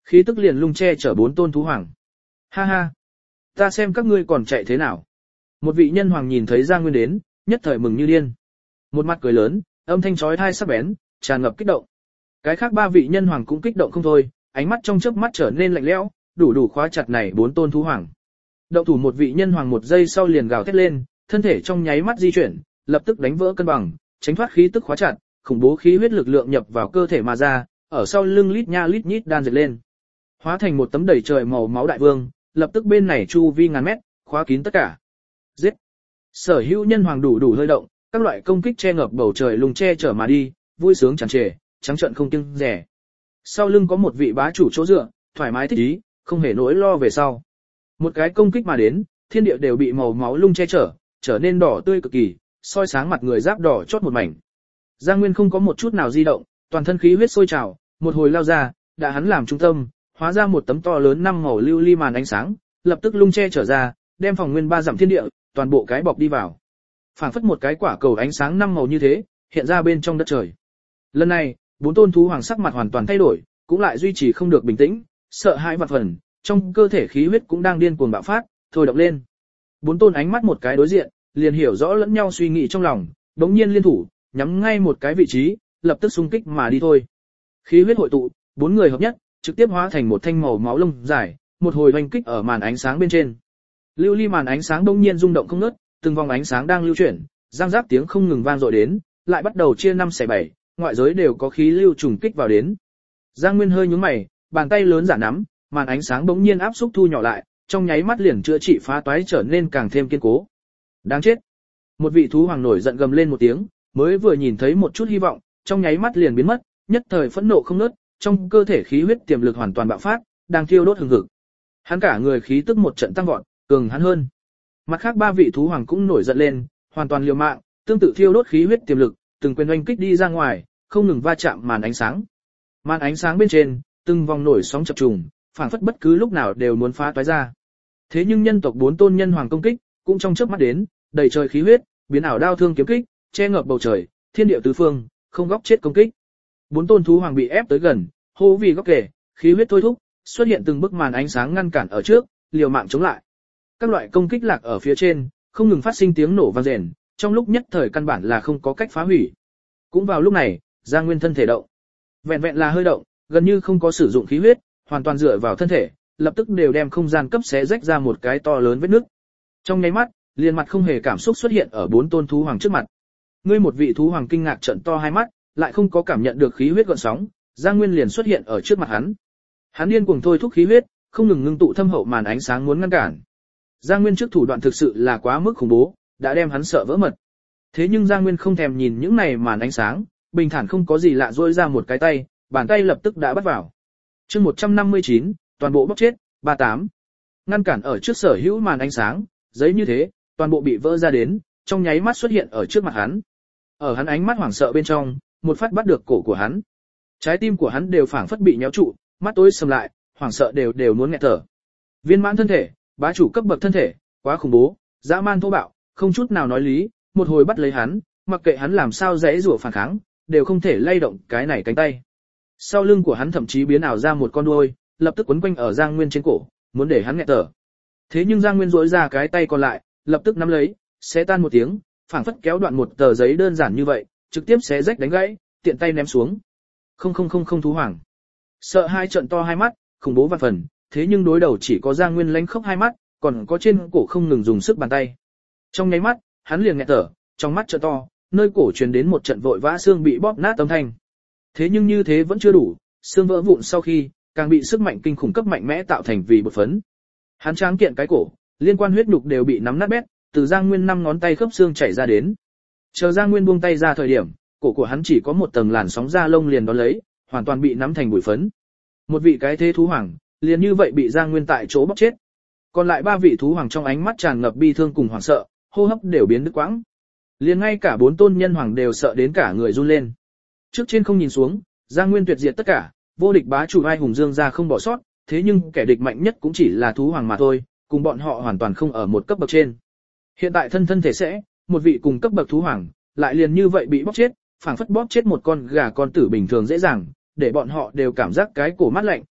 Khí tức liền lung che chở 4 tôn thú hoàng. Ha ha, ta xem các ngươi còn chạy thế nào. Một vị nhân hoàng nhìn thấy Giang Nguyên đến, nhất thời mừng như điên. Một mặt cười lớn, âm thanh chói tai sắc bén, tràn ngập kích động. Cái khác 3 vị nhân hoàng cũng kích động không thôi, ánh mắt trong chớp mắt trở nên lạnh lẽo, đủ khóa chặt này 4 tôn thú hoàng. Động thủ một vị nhân hoàng một giây sau liền gào thét lên, thân thể trong nháy mắt di chuyển, lập tức đánh vỡ cân bằng, tránh thoát khí tức khóa chặt, khủng bố khí huyết lực lượng nhập vào cơ thể mà ra, ở sau lưng lít nha lít nhít đan dệt lên. Hóa thành một tấm đầy trời màu máu đại vương, lập tức bên này chu vi ngàn mét, khóa kín tất cả. Giết! Sở hữu nhân hoàng đủ hơi động, các loại công kích che ngập bầu trời lùng che chở mà đi, vui sướng tràn trề, trắng trợn không kiêng dè. Sau lưng có một vị bá chủ chỗ dựa, thoải mái thích ý, không hề nỗi lo về sau. Một cái công kích mà đến, thiên địa đều bị màu máu lung che chở, trở nên đỏ tươi cực kỳ, soi sáng mặt người giáp đỏ chót một mảnh. Giang Nguyên không có một chút nào di động, toàn thân khí huyết sôi trào, một hồi lao ra, đã hắn làm trung tâm, hóa ra một tấm to lớn 5 màu lưu ly màn ánh sáng, lập tức lung che trở ra, đem phòng nguyên 3 dặm thiên địa, toàn bộ cái bọc đi vào. Phảng phất một cái quả cầu ánh sáng 5 màu như thế, hiện ra bên trong đất trời. Lần này, 4 tôn thú hoàng sắc mặt hoàn toàn thay đổi, cũng lại duy trì không được bình tĩnh, sợ hãi vạn phần, trong cơ thể khí huyết cũng đang điên cuồng bạo phát, thôi động lên. 4 tôn ánh mắt một cái đối diện, liền hiểu rõ lẫn nhau suy nghĩ trong lòng, đống nhiên liên thủ, nhắm ngay một cái vị trí, lập tức xung kích mà đi thôi. Khí huyết hội tụ, 4 người hợp nhất, trực tiếp hóa thành một thanh màu máu lông dài, một hồi oanh kích ở màn ánh sáng bên trên. Lưu ly màn ánh sáng đống nhiên rung động không ngớt, từng vòng ánh sáng đang lưu chuyển, răng rác tiếng không ngừng vang dội đến, lại bắt đầu chia 5 xẻ 7, ngoại giới đều có khí lưu trùng kích vào đến. Giang Nguyên hơi nhướng mày, bàn tay lớn giả nắm, màn ánh sáng bỗng nhiên áp xúc thu nhỏ lại, trong nháy mắt liền chữa trị phá toái trở nên càng thêm kiên cố. Đáng chết! Một vị thú hoàng nổi giận gầm lên một tiếng, mới vừa nhìn thấy một chút hy vọng, trong nháy mắt liền biến mất, nhất thời phẫn nộ không ngớt, trong cơ thể khí huyết tiềm lực hoàn toàn bạo phát, đang thiêu đốt hừng hực. Hắn cả người khí tức một trận tăng vọt, cường hắn hơn. Mặt khác 3 vị thú hoàng cũng nổi giận lên, hoàn toàn liều mạng, tương tự thiêu đốt khí huyết tiềm lực, từng quyền oanh kích đi ra ngoài, không ngừng va chạm màn ánh sáng. Màn ánh sáng bên trên, từng vòng nổi sóng chập trùng, phảng phất bất cứ lúc nào đều muốn phá toái ra. Thế nhưng nhân tộc 4 tôn nhân hoàng công kích, cũng trong chớp mắt đến, đầy trời khí huyết, biến ảo đao thương kiếm kích, che ngập bầu trời, thiên địa tứ phương, không góc chết công kích. 4 tôn thú hoàng bị ép tới gần, hô vì góc kể, khí huyết thôi thúc, xuất hiện từng bức màn ánh sáng ngăn cản ở trước, liều mạng chống lại. Các loại công kích lạc ở phía trên, không ngừng phát sinh tiếng nổ vang rền, trong lúc nhất thời căn bản là không có cách phá hủy. Cũng vào lúc này, Giang Nguyên thân thể động. Vẹn vẹn là hơi động, gần như không có sử dụng khí huyết, hoàn toàn dựa vào thân thể, lập tức đều đem không gian cấp xé rách ra một cái to lớn vết nứt. Trong nháy mắt, liền mặt không hề cảm xúc xuất hiện ở 4 tôn thú hoàng trước mặt. Ngươi một vị thú hoàng kinh ngạc trợn to hai mắt, lại không có cảm nhận được khí huyết gợn sóng, Giang Nguyên liền xuất hiện ở trước mặt hắn. Hắn điên cuồng thôi thúc khí huyết, không ngừng ngưng tụ thâm hậu màn ánh sáng muốn ngăn cản. Giang Nguyên trước thủ đoạn thực sự là quá mức khủng bố, đã đem hắn sợ vỡ mật. Thế nhưng Giang Nguyên không thèm nhìn những này màn ánh sáng, bình thản không có gì lạ duỗi ra một cái tay, bàn tay lập tức đã bắt vào. Chương 159, toàn bộ bóc chết, 38. Ngăn cản ở trước sở hữu màn ánh sáng, giấy như thế, toàn bộ bị vỡ ra đến, trong nháy mắt xuất hiện ở trước mặt hắn. Ở hắn ánh mắt hoảng sợ bên trong, một phát bắt được cổ của hắn. Trái tim của hắn đều phảng phất bị nhéo trụ, mắt tối sầm lại, hoảng sợ đều muốn nghẹt thở. Viên mãn thân thể, bá chủ cấp bậc thân thể, quá khủng bố, dã man thô bạo, không chút nào nói lý, một hồi bắt lấy hắn, mặc kệ hắn làm sao giãy giụa phản kháng, đều không thể lay động cái này cánh tay. Sau lưng của hắn thậm chí biến ảo ra một con đuôi, lập tức quấn quanh ở Giang Nguyên trên cổ, muốn để hắn nghẹt thở. Thế nhưng Giang Nguyên duỗi ra cái tay còn lại, lập tức nắm lấy, xé tan một tiếng, phảng phất kéo đoạn một tờ giấy đơn giản như vậy, trực tiếp xé rách đánh gãy, tiện tay ném xuống. Không thú hoàng. Sợ hai trận to hai mắt, khủng bố vạn phần, thế nhưng đối đầu chỉ có Giang Nguyên lánh khốc hai mắt, còn có trên cổ không ngừng dùng sức bàn tay. Trong nháy mắt, hắn liền nghẹt thở, trong mắt trợ to, nơi cổ truyền đến một trận vội vã xương bị bóp nát âm thanh. Thế nhưng như thế vẫn chưa đủ, xương vỡ vụn sau khi, càng bị sức mạnh kinh khủng cấp mạnh mẽ tạo thành vì bột phấn. Hắn tráng kiện cái cổ, liên quan huyết nhục đều bị nắm nát bét, từ Giang Nguyên 5 ngón tay khớp xương chảy ra đến. Chờ Giang Nguyên buông tay ra thời điểm, cổ của hắn chỉ có một tầng làn sóng da lông liền đón lấy, hoàn toàn bị nắm thành bụi phấn. Một vị cái thế thú hoàng, liền như vậy bị Giang Nguyên tại chỗ bóp chết. Còn lại 3 vị thú hoàng trong ánh mắt tràn ngập bi thương cùng hoảng sợ, hô hấp đều biến đứt quãng. Liền ngay cả 4 tôn nhân hoàng đều sợ đến cả người run lên. Trước trên không nhìn xuống, Giang Nguyên tuyệt diệt tất cả, vô địch bá chủ ai hùng dương ra không bỏ sót, thế nhưng kẻ địch mạnh nhất cũng chỉ là thú hoàng mà thôi, cùng bọn họ hoàn toàn không ở một cấp bậc trên. Hiện tại thân thể sẽ, một vị cùng cấp bậc thú hoàng, lại liền như vậy bị bóp chết, phảng phất bóp chết một con gà con tử bình thường dễ dàng, để bọn họ đều cảm giác cái cổ mát lạnh,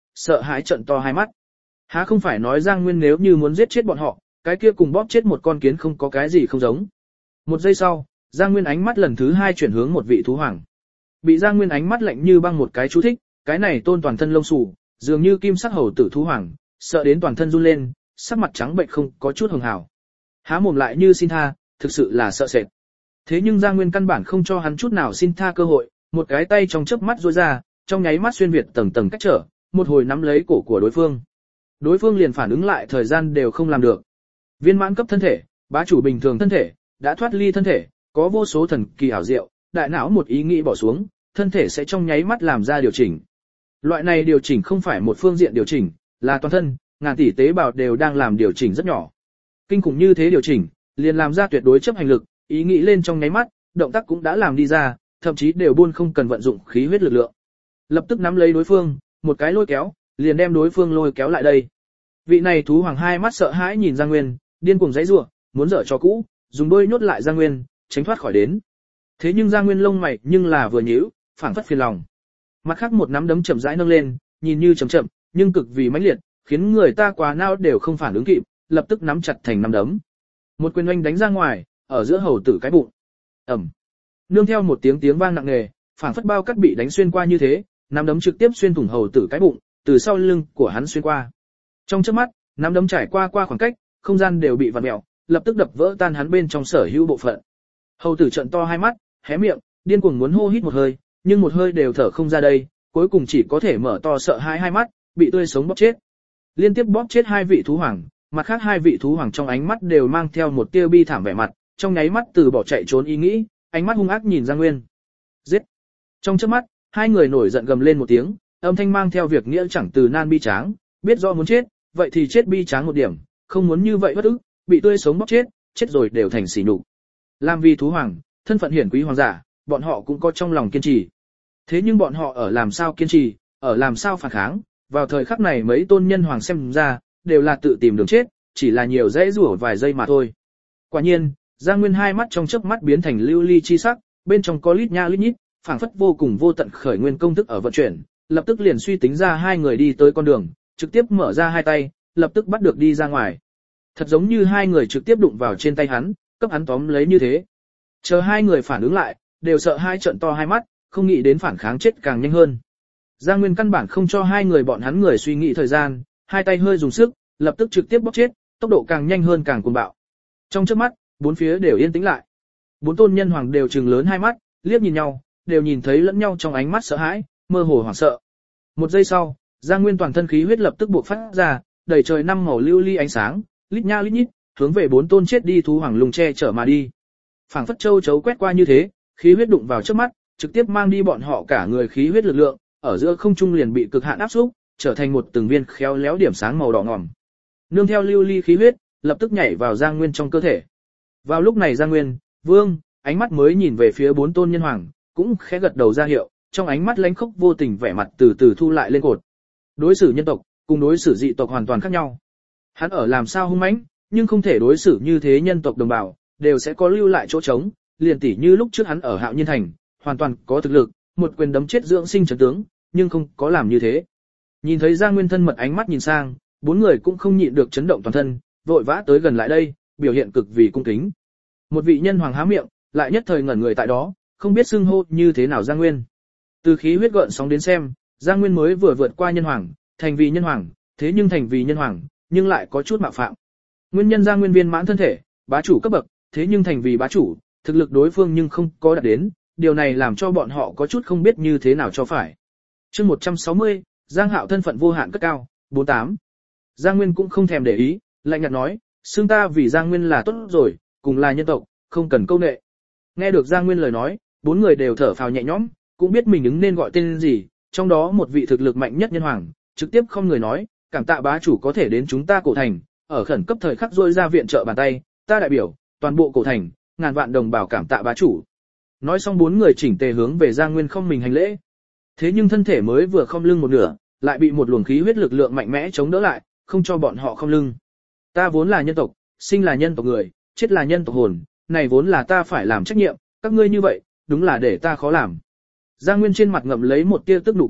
sợ hãi trợn to hai mắt. Há không phải nói Giang Nguyên nếu như muốn giết chết bọn họ, cái kia cùng bóp chết một con kiến không có cái gì không giống. Một giây sau, Giang Nguyên ánh mắt lần thứ hai chuyển hướng một vị thú hoàng. Bị Giang Nguyên ánh mắt lạnh như băng một cái chú thích, cái này tôn toàn thân lông xù, dường như kim sắc hầu tử thú hoàng, sợ đến toàn thân run lên, sắc mặt trắng bệch không có chút hường hào. Há mồm lại như xin tha, thực sự là sợ sệt. Thế nhưng Giang Nguyên căn bản không cho hắn chút nào xin tha cơ hội, một cái tay trong chớp mắt duỗi ra, trong nháy mắt xuyên việt tầng tầng cách trở, một hồi nắm lấy cổ của đối phương. Đối phương liền phản ứng lại thời gian đều không làm được. Viên mãn cấp thân thể, bá chủ bình thường thân thể, đã thoát ly thân thể, có vô số thần kỳ ảo diệu, đại não một ý nghĩ bỏ xuống, thân thể sẽ trong nháy mắt làm ra điều chỉnh. Loại này điều chỉnh không phải một phương diện điều chỉnh, là toàn thân, ngàn tỷ tế bào đều đang làm điều chỉnh rất nhỏ. Kinh khủng như thế điều chỉnh, liền làm ra tuyệt đối chấp hành lực, ý nghĩ lên trong nháy mắt, động tác cũng đã làm đi ra, thậm chí đều buôn không cần vận dụng khí huyết lực lượng. Lập tức nắm lấy đối phương, một cái lôi kéo, liền đem đối phương lôi kéo lại đây. Vị này thú hoàng hai mắt sợ hãi nhìn Giang Nguyên, điên cuồng giãy giụa, muốn dở cho cũ, dùng đôi nhốt lại Giang Nguyên, tránh thoát khỏi đến. Thế nhưng Giang Nguyên lông mày nhưng là vừa nhíu, phảng phất phiền lòng. Mặt khác một nắm đấm chậm rãi nâng lên, nhìn như chậm chậm, nhưng cực vì mãnh liệt, khiến người ta quá não đều không phản ứng kịp, lập tức nắm chặt thành nắm đấm. Một quyền oanh đánh ra ngoài, ở giữa hầu tử cái bụng. Ầm. Nương theo một tiếng vang nặng nề, phảng phất bao cát bị đánh xuyên qua như thế, nắm đấm trực tiếp xuyên thủng hầu tử cái bụng, từ sau lưng của hắn xuyên qua. Trong chớp mắt, nắm đấm trải qua khoảng cách, không gian đều bị vặn mèo, lập tức đập vỡ tan hắn bên trong sở hữu bộ phận. Hầu tử trợn to hai mắt, hé miệng, điên cuồng muốn hô hít một hơi, nhưng một hơi đều thở không ra đây, cuối cùng chỉ có thể mở to sợ hãi hai mắt, bị tươi sống bóp chết. Liên tiếp bóp chết hai vị thú hoàng, mặt khác hai vị thú hoàng trong ánh mắt đều mang theo một tia bi thảm vẻ mặt, trong nháy mắt từ bỏ chạy trốn ý nghĩ, ánh mắt hung ác nhìn Giang Nguyên. Giết! Trong chớp mắt, hai người nổi giận gầm lên một tiếng, âm thanh mang theo việc nghĩa chẳng từ nan bi tráng, biết rõ muốn chết, vậy thì chết bi tráng một điểm, không muốn như vậy bất ức, bị tươi sống bóp chết, chết rồi đều thành sỉ nhục. Làm vì thú hoàng, thân phận hiển quý hoàng giả, bọn họ cũng có trong lòng kiên trì. Thế nhưng bọn họ ở làm sao kiên trì, ở làm sao phản kháng, vào thời khắc này mấy tôn nhân hoàng xem ra, đều là tự tìm đường chết, chỉ là nhiều dễ rủa vài giây mà thôi. Quả nhiên, Giang Nguyên hai mắt trong chớp mắt biến thành lưu ly chi sắc, bên trong có lít nha lít nhít, phảng phất vô cùng vô tận khởi nguyên công thức ở vận chuyển, lập tức liền suy tính ra hai người đi tới con đường, trực tiếp mở ra hai tay, lập tức bắt được đi ra ngoài. Thật giống như hai người trực tiếp đụng vào trên tay hắn, cấp hắn tóm lấy như thế. Chờ hai người phản ứng lại, đều sợ hai trợn to hai mắt, không nghĩ đến phản kháng chết càng nhanh hơn. Giang Nguyên căn bản không cho hai người bọn hắn người suy nghĩ thời gian, hai tay hơi dùng sức, lập tức trực tiếp bóp chết, tốc độ càng nhanh hơn càng cuồng bạo. Trong chớp mắt, bốn phía đều yên tĩnh lại. Bốn tôn nhân hoàng đều trừng lớn hai mắt, liếc nhìn nhau, đều nhìn thấy lẫn nhau trong ánh mắt sợ hãi, mơ hồ hoảng sợ. Một giây sau, Giang Nguyên toàn thân khí huyết lập tức bộc phát ra, đầy trời năm màu lưu ly ánh sáng, lít nha lít nhít, hướng về bốn tôn chết đi thú hoàng lùng che chở mà đi. Phảng phất châu chấu quét qua như thế, khí huyết đụng vào trước mắt, trực tiếp mang đi bọn họ cả người khí huyết lực lượng, ở giữa không trung liền bị cực hạn áp xúc, trở thành một từng viên khéo léo điểm sáng màu đỏ ngòm. Nương theo lưu ly khí huyết, lập tức nhảy vào Giang Nguyên trong cơ thể. Vào lúc này Giang Nguyên, Vương, ánh mắt mới nhìn về phía bốn tôn nhân hoàng, cũng khẽ gật đầu ra hiệu, trong ánh mắt lánh khốc vô tình vẻ mặt từ từ thu lại lên cột. Đối xử nhân tộc, cùng đối xử dị tộc hoàn toàn khác nhau. Hắn ở làm sao hung mãnh, nhưng không thể đối xử như thế nhân tộc đồng bào, đều sẽ có lưu lại chỗ trống, liền tỉ như lúc trước hắn ở Hạo Nhiên Thành, hoàn toàn có thực lực, một quyền đấm chết dưỡng sinh trấn tướng, nhưng không có làm như thế. Nhìn thấy Giang Nguyên thân mật ánh mắt nhìn sang, bốn người cũng không nhịn được chấn động toàn thân, vội vã tới gần lại đây, biểu hiện cực vì cung kính. Một vị nhân hoàng há miệng, lại nhất thời ngẩn người tại đó, không biết xưng hô như thế nào Giang Nguyên. Từ khí huyết gợn sóng đến xem, Giang Nguyên mới vừa vượt qua nhân hoàng, thành vì nhân hoàng, thế nhưng thành vì nhân hoàng, nhưng lại có chút mạo phạm. Nguyên nhân Giang Nguyên viên mãn thân thể, bá chủ cấp bậc, thế nhưng thành vì bá chủ, thực lực đối phương nhưng không có đạt đến, điều này làm cho bọn họ có chút không biết như thế nào cho phải. Chương 160, Giang Hạo thân phận vô hạn cất cao, 48. Giang Nguyên cũng không thèm để ý, lạnh nhạt nói, xưng ta vì Giang Nguyên là tốt rồi, cùng là nhân tộc, không cần câu nệ. Nghe được Giang Nguyên lời nói, bốn người đều thở phào nhẹ nhõm, cũng biết mình ứng nên gọi tên gì, trong đó một vị thực lực mạnh nhất nhân hoàng, trực tiếp không người nói, cảm tạ bá chủ có thể đến chúng ta cổ thành, ở khẩn cấp thời khắc rôi ra viện trợ bàn tay, ta đại biểu, toàn bộ cổ thành, ngàn vạn đồng bào cảm tạ bá chủ. Nói xong bốn người chỉnh tề hướng về Giang Nguyên không mình hành lễ. Thế nhưng thân thể mới vừa khom lưng một nửa, lại bị một luồng khí huyết lực lượng mạnh mẽ chống đỡ lại, không cho bọn họ khom lưng. Ta vốn là nhân tộc, sinh là nhân tộc người, chết là nhân tộc hồn, này vốn là ta phải làm trách nhiệm, các ngươi như vậy, đúng là để ta khó làm. Giang Nguyên trên mặt ngậm lấy một tia tức nụ cười,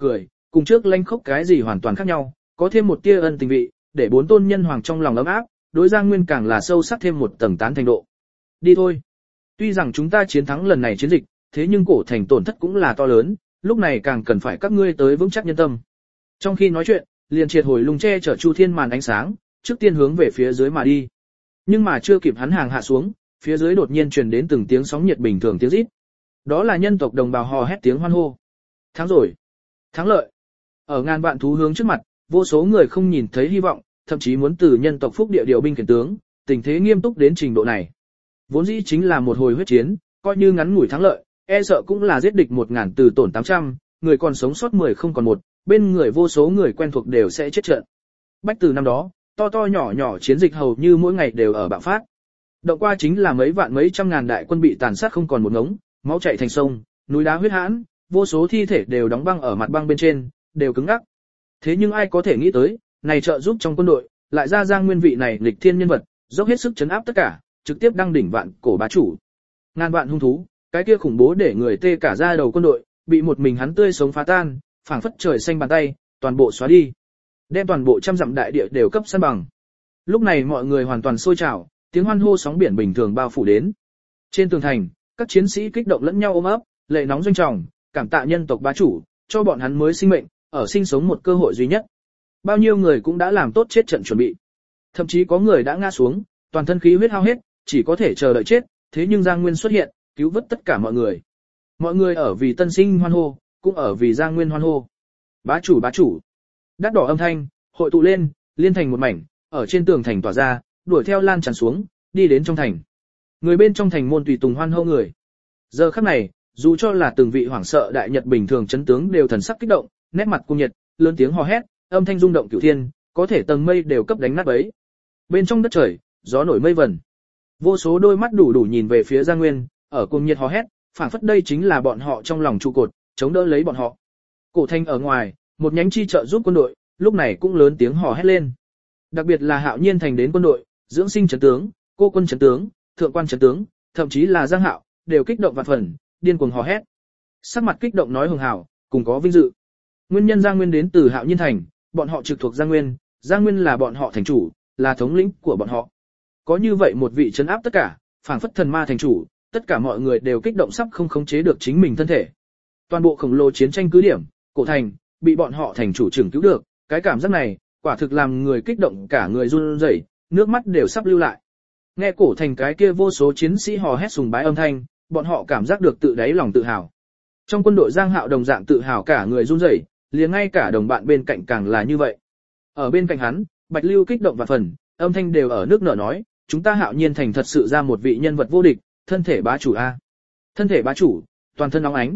cùng trước lanh khốc cái gì hoàn toàn khác nhau, có thêm một tia ân tình vị, để 4 tôn nhân hoàng trong lòng ấm áp, đối Giang Nguyên càng là sâu sắc thêm một tầng tán thành độ. Đi thôi. Tuy rằng chúng ta chiến thắng lần này chiến dịch, thế nhưng cổ thành tổn thất cũng là to lớn, lúc này càng cần phải các ngươi tới vững chắc nhân tâm. Trong khi nói chuyện, liền triệt hồi lùng che chở Chu Thiên màn ánh sáng, trước tiên hướng về phía dưới mà đi. Nhưng mà chưa kịp hắn hàng hạ xuống, phía dưới đột nhiên truyền đến từng tiếng sóng nhiệt bình thường tiếng rít. Đó là nhân tộc đồng bào hò hét tiếng hoan hô. Thắng rồi, thắng lợi. Ở ngàn vạn thú hướng trước mặt, vô số người không nhìn thấy hy vọng, thậm chí muốn từ nhân tộc phúc địa điều binh khiển tướng, tình thế nghiêm túc đến trình độ này. Vốn dĩ chính là một hồi huyết chiến, coi như ngắn ngủi thắng lợi, e sợ cũng là giết địch 1000 từ tổn 800, người còn sống sót 10 không còn một, bên người vô số người quen thuộc đều sẽ chết trận. Bách từ năm đó, to to nhỏ nhỏ chiến dịch hầu như mỗi ngày đều ở bạo phát. Động qua chính là mấy vạn mấy trăm ngàn đại quân bị tàn sát không còn một ngống, máu chảy thành sông, núi đá huyết hãn, vô số thi thể đều đóng băng ở mặt băng bên trên, đều cứng ngắc. Thế nhưng ai có thể nghĩ tới, này trợ giúp trong quân đội, lại ra Giang Nguyên vị này nghịch thiên nhân vật, dốc hết sức chấn áp tất cả, trực tiếp đăng đỉnh vạn cổ bá chủ. Ngàn vạn hung thú, cái kia khủng bố để người tê cả da đầu quân đội, bị một mình hắn tươi sống phá tan, phảng phất trời xanh bàn tay, toàn bộ xóa đi. Đem toàn bộ trăm dặm đại địa đều cấp san bằng. Lúc này mọi người hoàn toàn sôi trào, tiếng hoan hô sóng biển bình thường bao phủ đến. Trên tường thành, các chiến sĩ kích động lẫn nhau ôm ấp, lệ nóng doanh trọng, cảm tạ nhân tộc bá chủ, cho bọn hắn mới sinh mệnh, ở sinh sống một cơ hội duy nhất. Bao nhiêu người cũng đã làm tốt chết trận chuẩn bị. Thậm chí có người đã ngã xuống, toàn thân khí huyết hao hết, chỉ có thể chờ đợi chết, thế nhưng Giang Nguyên xuất hiện, cứu vớt tất cả mọi người. Mọi người ở vì tân sinh hoan hô, cũng ở vì Giang Nguyên hoan hô. Bá chủ bá chủ. Đắt đỏ âm thanh, hội tụ lên, liên thành một mảnh, ở trên tường thành tỏa ra, đuổi theo lan tràn xuống, đi đến trong thành. Người bên trong thành môn tùy tùng hoan hô người. Giờ khắc này, dù cho là từng vị hoảng sợ đại nhật bình thường chấn tướng đều thần sắc kích động, nét mặt cung nhiệt, lớn tiếng hò hét, âm thanh rung động cửu thiên, có thể tầng mây đều cấp đánh nát bấy. Bên trong đất trời, gió nổi mây vần. Vô số đôi mắt đủ đủ nhìn về phía Giang Nguyên, ở cung nhiệt hò hét, phảng phất đây chính là bọn họ trong lòng trụ cột, chống đỡ lấy bọn họ. Cổ thành ở ngoài, một nhánh chi trợ giúp quân đội, lúc này cũng lớn tiếng hò hét lên. Đặc biệt là Hạo Nhiên thành đến quân đội, dưỡng sinh chấn tướng, cô quân chấn tướng, thượng quan chấn tướng, thậm chí là Giang Hạo, đều kích động vạn phần, điên cuồng hò hét. Sắc mặt kích động nói hùng hào, cùng có vinh dự. Nguyên nhân Giang Nguyên đến từ Hạo Nhiên thành, bọn họ trực thuộc Giang Nguyên, Giang Nguyên là bọn họ thành chủ, là thống lĩnh của bọn họ. Có như vậy một vị trấn áp tất cả, phảng phất thần ma thành chủ, tất cả mọi người đều kích động sắp không khống chế được chính mình thân thể. Toàn bộ khổng lồ chiến tranh cứ điểm, cổ thành, bị bọn họ thành chủ trưởng cứu được, cái cảm giác này, quả thực làm người kích động cả người run rẩy, nước mắt đều sắp lưu lại. Nghe cổ thành cái kia vô số chiến sĩ hò hét sùng bái âm thanh, bọn họ cảm giác được tự đáy lòng tự hào. Trong quân đội Giang Hạo đồng dạng tự hào cả người run rẩy, liền ngay cả đồng bạn bên cạnh càng là như vậy. Ở bên cạnh hắn, Bạch Lưu kích động và phần, âm thanh đều ở nước nở nói, chúng ta Hạo Nhiên thành thật sự ra một vị nhân vật vô địch, thân thể bá chủ a. Thân thể bá chủ, toàn thân nóng ánh,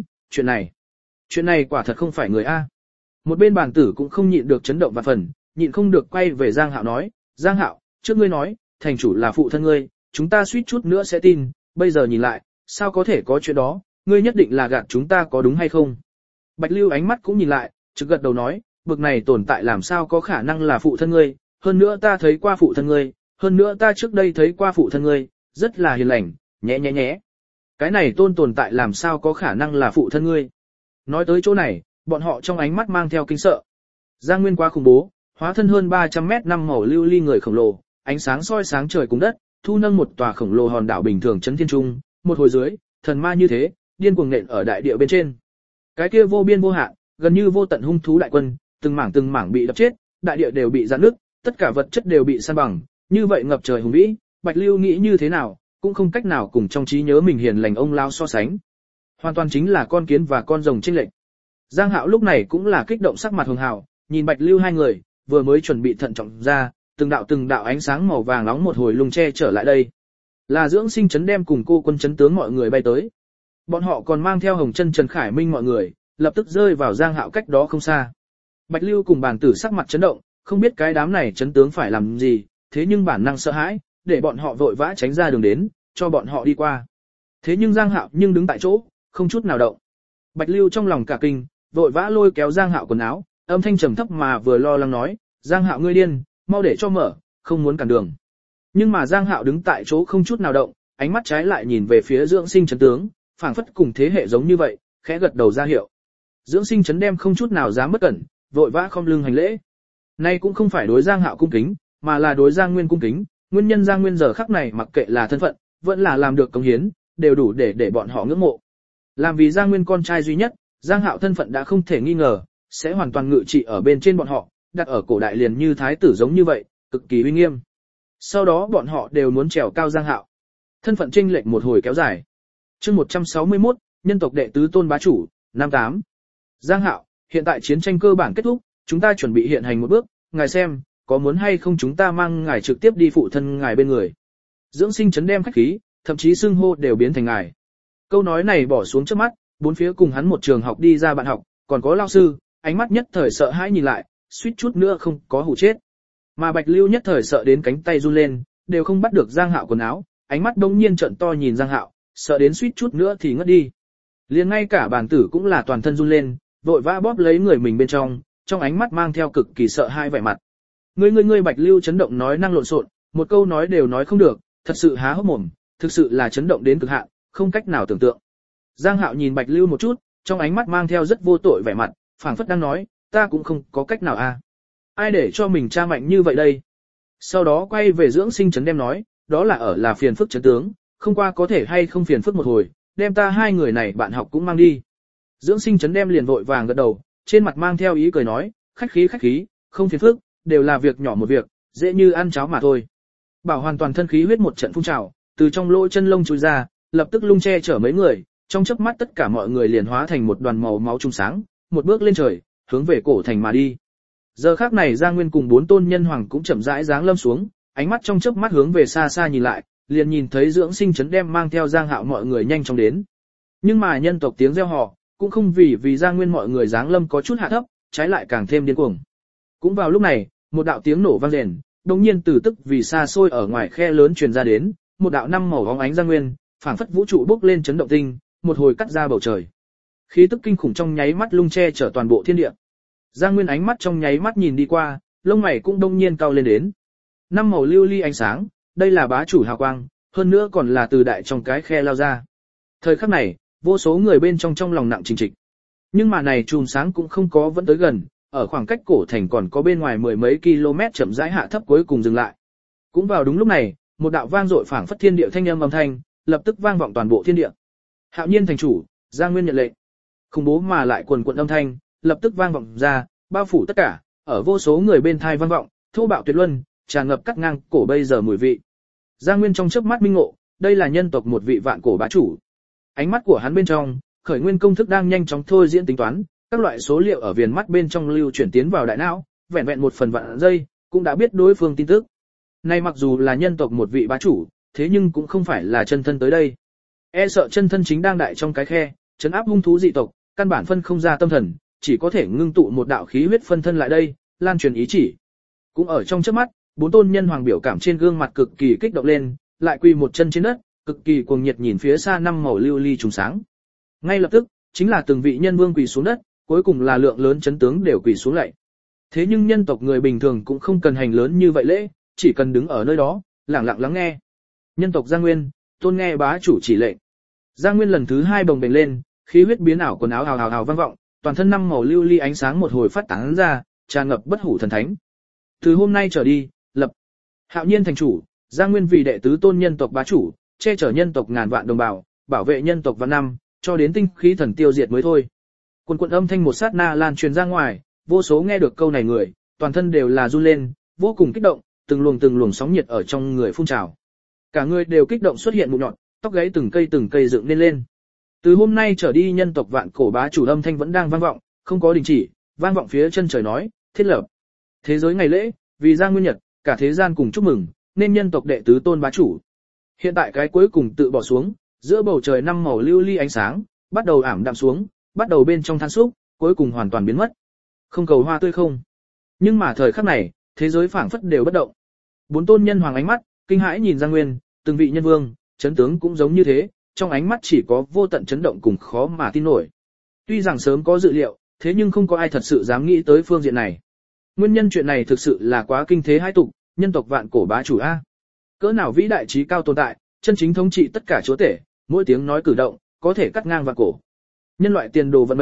chuyện này quả thật không phải người a. Một bên bàn tử cũng không nhịn được chấn động và phần, nhịn không được quay về Giang Hạo nói, Giang Hạo, trước ngươi nói, thành chủ là phụ thân ngươi, chúng ta suýt chút nữa sẽ tin, bây giờ nhìn lại, sao có thể có chuyện đó, ngươi nhất định là gạt chúng ta có đúng hay không? Bạch Lưu ánh mắt cũng nhìn lại, trực gật đầu nói, bực này tồn tại làm sao có khả năng là phụ thân ngươi, hơn nữa ta thấy qua phụ thân ngươi, hơn nữa ta trước đây thấy qua phụ thân ngươi, rất là hiền lành, nhé. Cái này tồn tại làm sao có khả năng là phụ thân ngươi? Nói tới chỗ này, bọn họ trong ánh mắt mang theo kinh sợ. Giang Nguyên quá khủng bố, hóa thân hơn 300 mét năm màu lưu ly người khổng lồ, ánh sáng soi sáng trời cùng đất, thu nâng một tòa khổng lồ hòn đảo bình thường chấn thiên trung, một hồi dưới, thần ma như thế, điên cuồng nện ở đại địa bên trên. Cái kia vô biên vô hạn, gần như vô tận hung thú đại quân, từng mảng bị đập chết, đại địa đều bị giãn nứt, tất cả vật chất đều bị san bằng, như vậy ngập trời hùng vĩ, Bạch Lưu nghĩ như thế nào, cũng không cách nào cùng trong trí nhớ mình hiền lành ông lao so sánh. Hoàn toàn chính là con kiến và con rồng chênh lệch. Giang Hạo lúc này cũng là kích động sắc mặt hường hào, nhìn Bạch Lưu hai người, vừa mới chuẩn bị thận trọng ra, từng đạo ánh sáng màu vàng nóng một hồi lung che trở lại đây. Là dưỡng sinh chấn đem cùng cô quân chấn tướng mọi người bay tới. Bọn họ còn mang theo Hồng Chân Trần Khải Minh mọi người, lập tức rơi vào Giang Hạo cách đó không xa. Bạch Lưu cùng bàn tử sắc mặt chấn động, không biết cái đám này chấn tướng phải làm gì, thế nhưng bản năng sợ hãi, để bọn họ vội vã tránh ra đường đến, cho bọn họ đi qua. Thế nhưng Giang Hạo nhưng đứng tại chỗ, không chút nào động. Bạch Lưu trong lòng cả kinh, vội vã lôi kéo Giang Hạo quần áo, âm thanh trầm thấp mà vừa lo lắng nói, Giang Hạo ngươi điên, mau để cho mở, không muốn cản đường. Nhưng mà Giang Hạo đứng tại chỗ không chút nào động, ánh mắt trái lại nhìn về phía dưỡng sinh chấn tướng, phảng phất cùng thế hệ giống như vậy, khẽ gật đầu ra hiệu. Dưỡng Sinh Trấn đem không chút nào dám bất cẩn, vội vã khom lưng hành lễ. Nay cũng không phải đối Giang Hạo cung kính, mà là đối Giang Nguyên cung kính, nguyên nhân Giang Nguyên giờ khắc này mặc kệ là thân phận, vẫn là làm được cống hiến, đều đủ để bọn họ ngưỡng mộ. Làm vì Giang Nguyên con trai duy nhất, Giang Hạo thân phận đã không thể nghi ngờ, sẽ hoàn toàn ngự trị ở bên trên bọn họ, đặt ở cổ đại liền như thái tử giống như vậy, cực kỳ uy nghiêm. Sau đó bọn họ đều muốn trèo cao Giang Hạo. Thân phận chênh lệch một hồi kéo dài. Chương 161, nhân tộc đệ tứ tôn bá chủ, năm 8. Giang Hạo, hiện tại chiến tranh cơ bản kết thúc, chúng ta chuẩn bị hiện hành một bước, ngài xem, có muốn hay không chúng ta mang ngài trực tiếp đi phụ thân ngài bên người. Dưỡng Sinh Trấn đem khách khí, thậm chí xưng hô đều biến thành ngài. Câu nói này bỏ xuống trước mắt, bốn phía cùng hắn một trường học đi ra bạn học, còn có lao sư, ánh mắt nhất thời sợ hãi nhìn lại, suýt chút nữa không có hù chết. Mà Bạch Lưu nhất thời sợ đến cánh tay run lên, đều không bắt được Giang Hạo quần áo, ánh mắt đông nhiên trợn to nhìn Giang Hạo, sợ đến suýt chút nữa thì ngất đi. Liền ngay cả bản tử cũng là toàn thân run lên, vội vã bóp lấy người mình bên trong ánh mắt mang theo cực kỳ sợ hãi vẻ mặt. Ngươi Bạch Lưu chấn động nói năng lộn xộn, một câu nói đều nói không được, thật sự há hốc mồm, thực sự là chấn động đến cực hạn, không cách nào tưởng tượng. Giang Hạo nhìn Bạch Lưu một chút, trong ánh mắt mang theo rất vô tội vẻ mặt, phảng phất đang nói, ta cũng không có cách nào a. Ai để cho mình cha mạnh như vậy đây? Sau đó quay về Dưỡng Sinh Trấn đem nói, đó là phiền phức trấn tướng, không qua có thể hay không phiền phức một hồi, đem ta hai người này bạn học cũng mang đi. Dưỡng Sinh Trấn đem liền vội vàng gật đầu, trên mặt mang theo ý cười nói, khách khí, không phiền phức, đều là việc nhỏ một việc, dễ như ăn cháo mà thôi. Bảo hoàn toàn thân khí huyết một trận phun trào, từ trong lỗ chân lông chui ra, lập tức lung che chở mấy người, trong chớp mắt tất cả mọi người liền hóa thành một đoàn màu máu trung sáng, một bước lên trời, hướng về cổ thành mà đi. Giờ khắc này Giang Nguyên cùng bốn tôn nhân hoàng cũng chậm rãi giáng lâm xuống, ánh mắt trong chớp mắt hướng về xa xa nhìn lại, liền nhìn thấy Dưỡng Sinh Trấn đem mang theo Giang Hạo mọi người nhanh chóng đến. Nhưng mà nhân tộc tiếng reo hò cũng không vì Giang Nguyên mọi người giáng lâm có chút hạ thấp, trái lại càng thêm điên cuồng. Cũng vào lúc này, một đạo tiếng nổ vang rền, đột nhiên từ tức vì xa xôi ở ngoài khe lớn truyền ra đến, một đạo năm màu óng ánh Giang Nguyên, phảng phất vũ trụ bốc lên chấn động tinh, một hồi cắt ra bầu trời. Khí tức kinh khủng trong nháy mắt lung che chở toàn bộ thiên địa. Giang Nguyên ánh mắt trong nháy mắt nhìn đi qua, lông mày cũng đông nhiên cao lên đến. Năm màu lưu ly ánh sáng, đây là bá chủ hào quang, hơn nữa còn là từ đại trong cái khe lao ra. Thời khắc này, vô số người bên trong lòng nặng trình trịch. Nhưng mà này chùm sáng cũng không có vẫn tới gần, ở khoảng cách cổ thành còn có bên ngoài mười mấy km chậm rãi hạ thấp cuối cùng dừng lại. Cũng vào đúng lúc này, một đạo vang dội phảng phất thiên địa thanh âm thanh, lập tức vang vọng toàn bộ thiên địa. Hạo Nhiên thành chủ, Giang Nguyên nhận lệnh. Khủng bố mà lại quần quần âm thanh, lập tức vang vọng ra, bao phủ tất cả, ở vô số người bên thai vang vọng, thô bạo tuyệt luân, tràn ngập cắt ngang cổ bây giờ mùi vị. Giang Nguyên trong chớp mắt minh ngộ, đây là nhân tộc một vị vạn cổ bá chủ. Ánh mắt của hắn bên trong, khởi nguyên công thức đang nhanh chóng thôi diễn tính toán, các loại số liệu ở viền mắt bên trong lưu chuyển tiến vào đại não, vẹn vẹn một phần vạn giây, cũng đã biết đối phương tin tức. Này mặc dù là nhân tộc một vị bá chủ, thế nhưng cũng không phải là chân thân tới đây. E sợ chân thân chính đang đại trong cái khe, trấn áp hung thú dị tộc, căn bản phân không ra tâm thần, chỉ có thể ngưng tụ một đạo khí huyết phân thân lại đây, lan truyền ý chỉ. Cũng ở trong chớp mắt, bốn tôn nhân hoàng biểu cảm trên gương mặt cực kỳ kích động lên, lại quỳ một chân trên đất, cực kỳ cuồng nhiệt nhìn phía xa năm màu lưu ly trùng sáng. Ngay lập tức, chính là từng vị nhân vương quỳ xuống đất, cuối cùng là lượng lớn chấn tướng đều quỳ xuống lạy. Thế nhưng nhân tộc người bình thường cũng không cần hành lớn như vậy lễ, chỉ cần đứng ở nơi đó, lặng lặng lắng nghe. Nhân tộc Giang Nguyên, tôn nghe bá chủ chỉ lệnh. Giang Nguyên lần thứ hai bồng bềnh lên, khí huyết biến ảo quần áo hào hào hào vang vọng, toàn thân năm màu lưu ly ánh sáng một hồi phát tán ra, tràn ngập bất hủ thần thánh. Từ hôm nay trở đi, lập Hạo Nhiên thành chủ, Giang Nguyên vì đệ tứ tôn nhân tộc bá chủ, che chở nhân tộc ngàn vạn đồng bào, bảo vệ nhân tộc vạn năm, cho đến tinh khí thần tiêu diệt mới thôi. Quần quần âm thanh một sát na lan truyền ra ngoài, vô số nghe được câu này người, toàn thân đều là run lên, vô cùng kích động, từng luồng sóng nhiệt ở trong người phun trào. Cả người đều kích động xuất hiện mụn nhọn, tóc gáy từng cây dựng lên. Từ hôm nay trở đi nhân tộc vạn cổ bá chủ âm thanh vẫn đang vang vọng, không có đình chỉ, vang vọng phía chân trời nói, thiết lập thế giới ngày lễ, vì Giang Nguyên Nhật, cả thế gian cùng chúc mừng, nên nhân tộc đệ tứ tôn bá chủ. Hiện tại cái cuối cùng tự bỏ xuống, giữa bầu trời năm màu lưu ly ánh sáng, bắt đầu ảm đạm xuống, bắt đầu bên trong than xúc, cuối cùng hoàn toàn biến mất. Không cầu hoa tươi không. Nhưng mà thời khắc này, thế giới phảng phất đều bất động. Bốn tôn nhân hoàng ánh mắt, kinh hãi nhìn Giang Nguyên, từng vị nhân vương, chấn tướng cũng giống như thế, trong ánh mắt chỉ có vô tận chấn động cùng khó mà tin nổi. Tuy rằng sớm có dự liệu, thế nhưng không có ai thật sự dám nghĩ tới phương diện này. Nguyên nhân chuyện này thực sự là quá kinh thế hai tục, nhân tộc vạn cổ bá chủ A. Cỡ nào vĩ đại trí cao tồn tại, chân chính thống trị tất cả chúa tể, mỗi tiếng nói cử động, có thể cắt ngang vạn cổ. Nhân loại tiền đồ vận mệnh,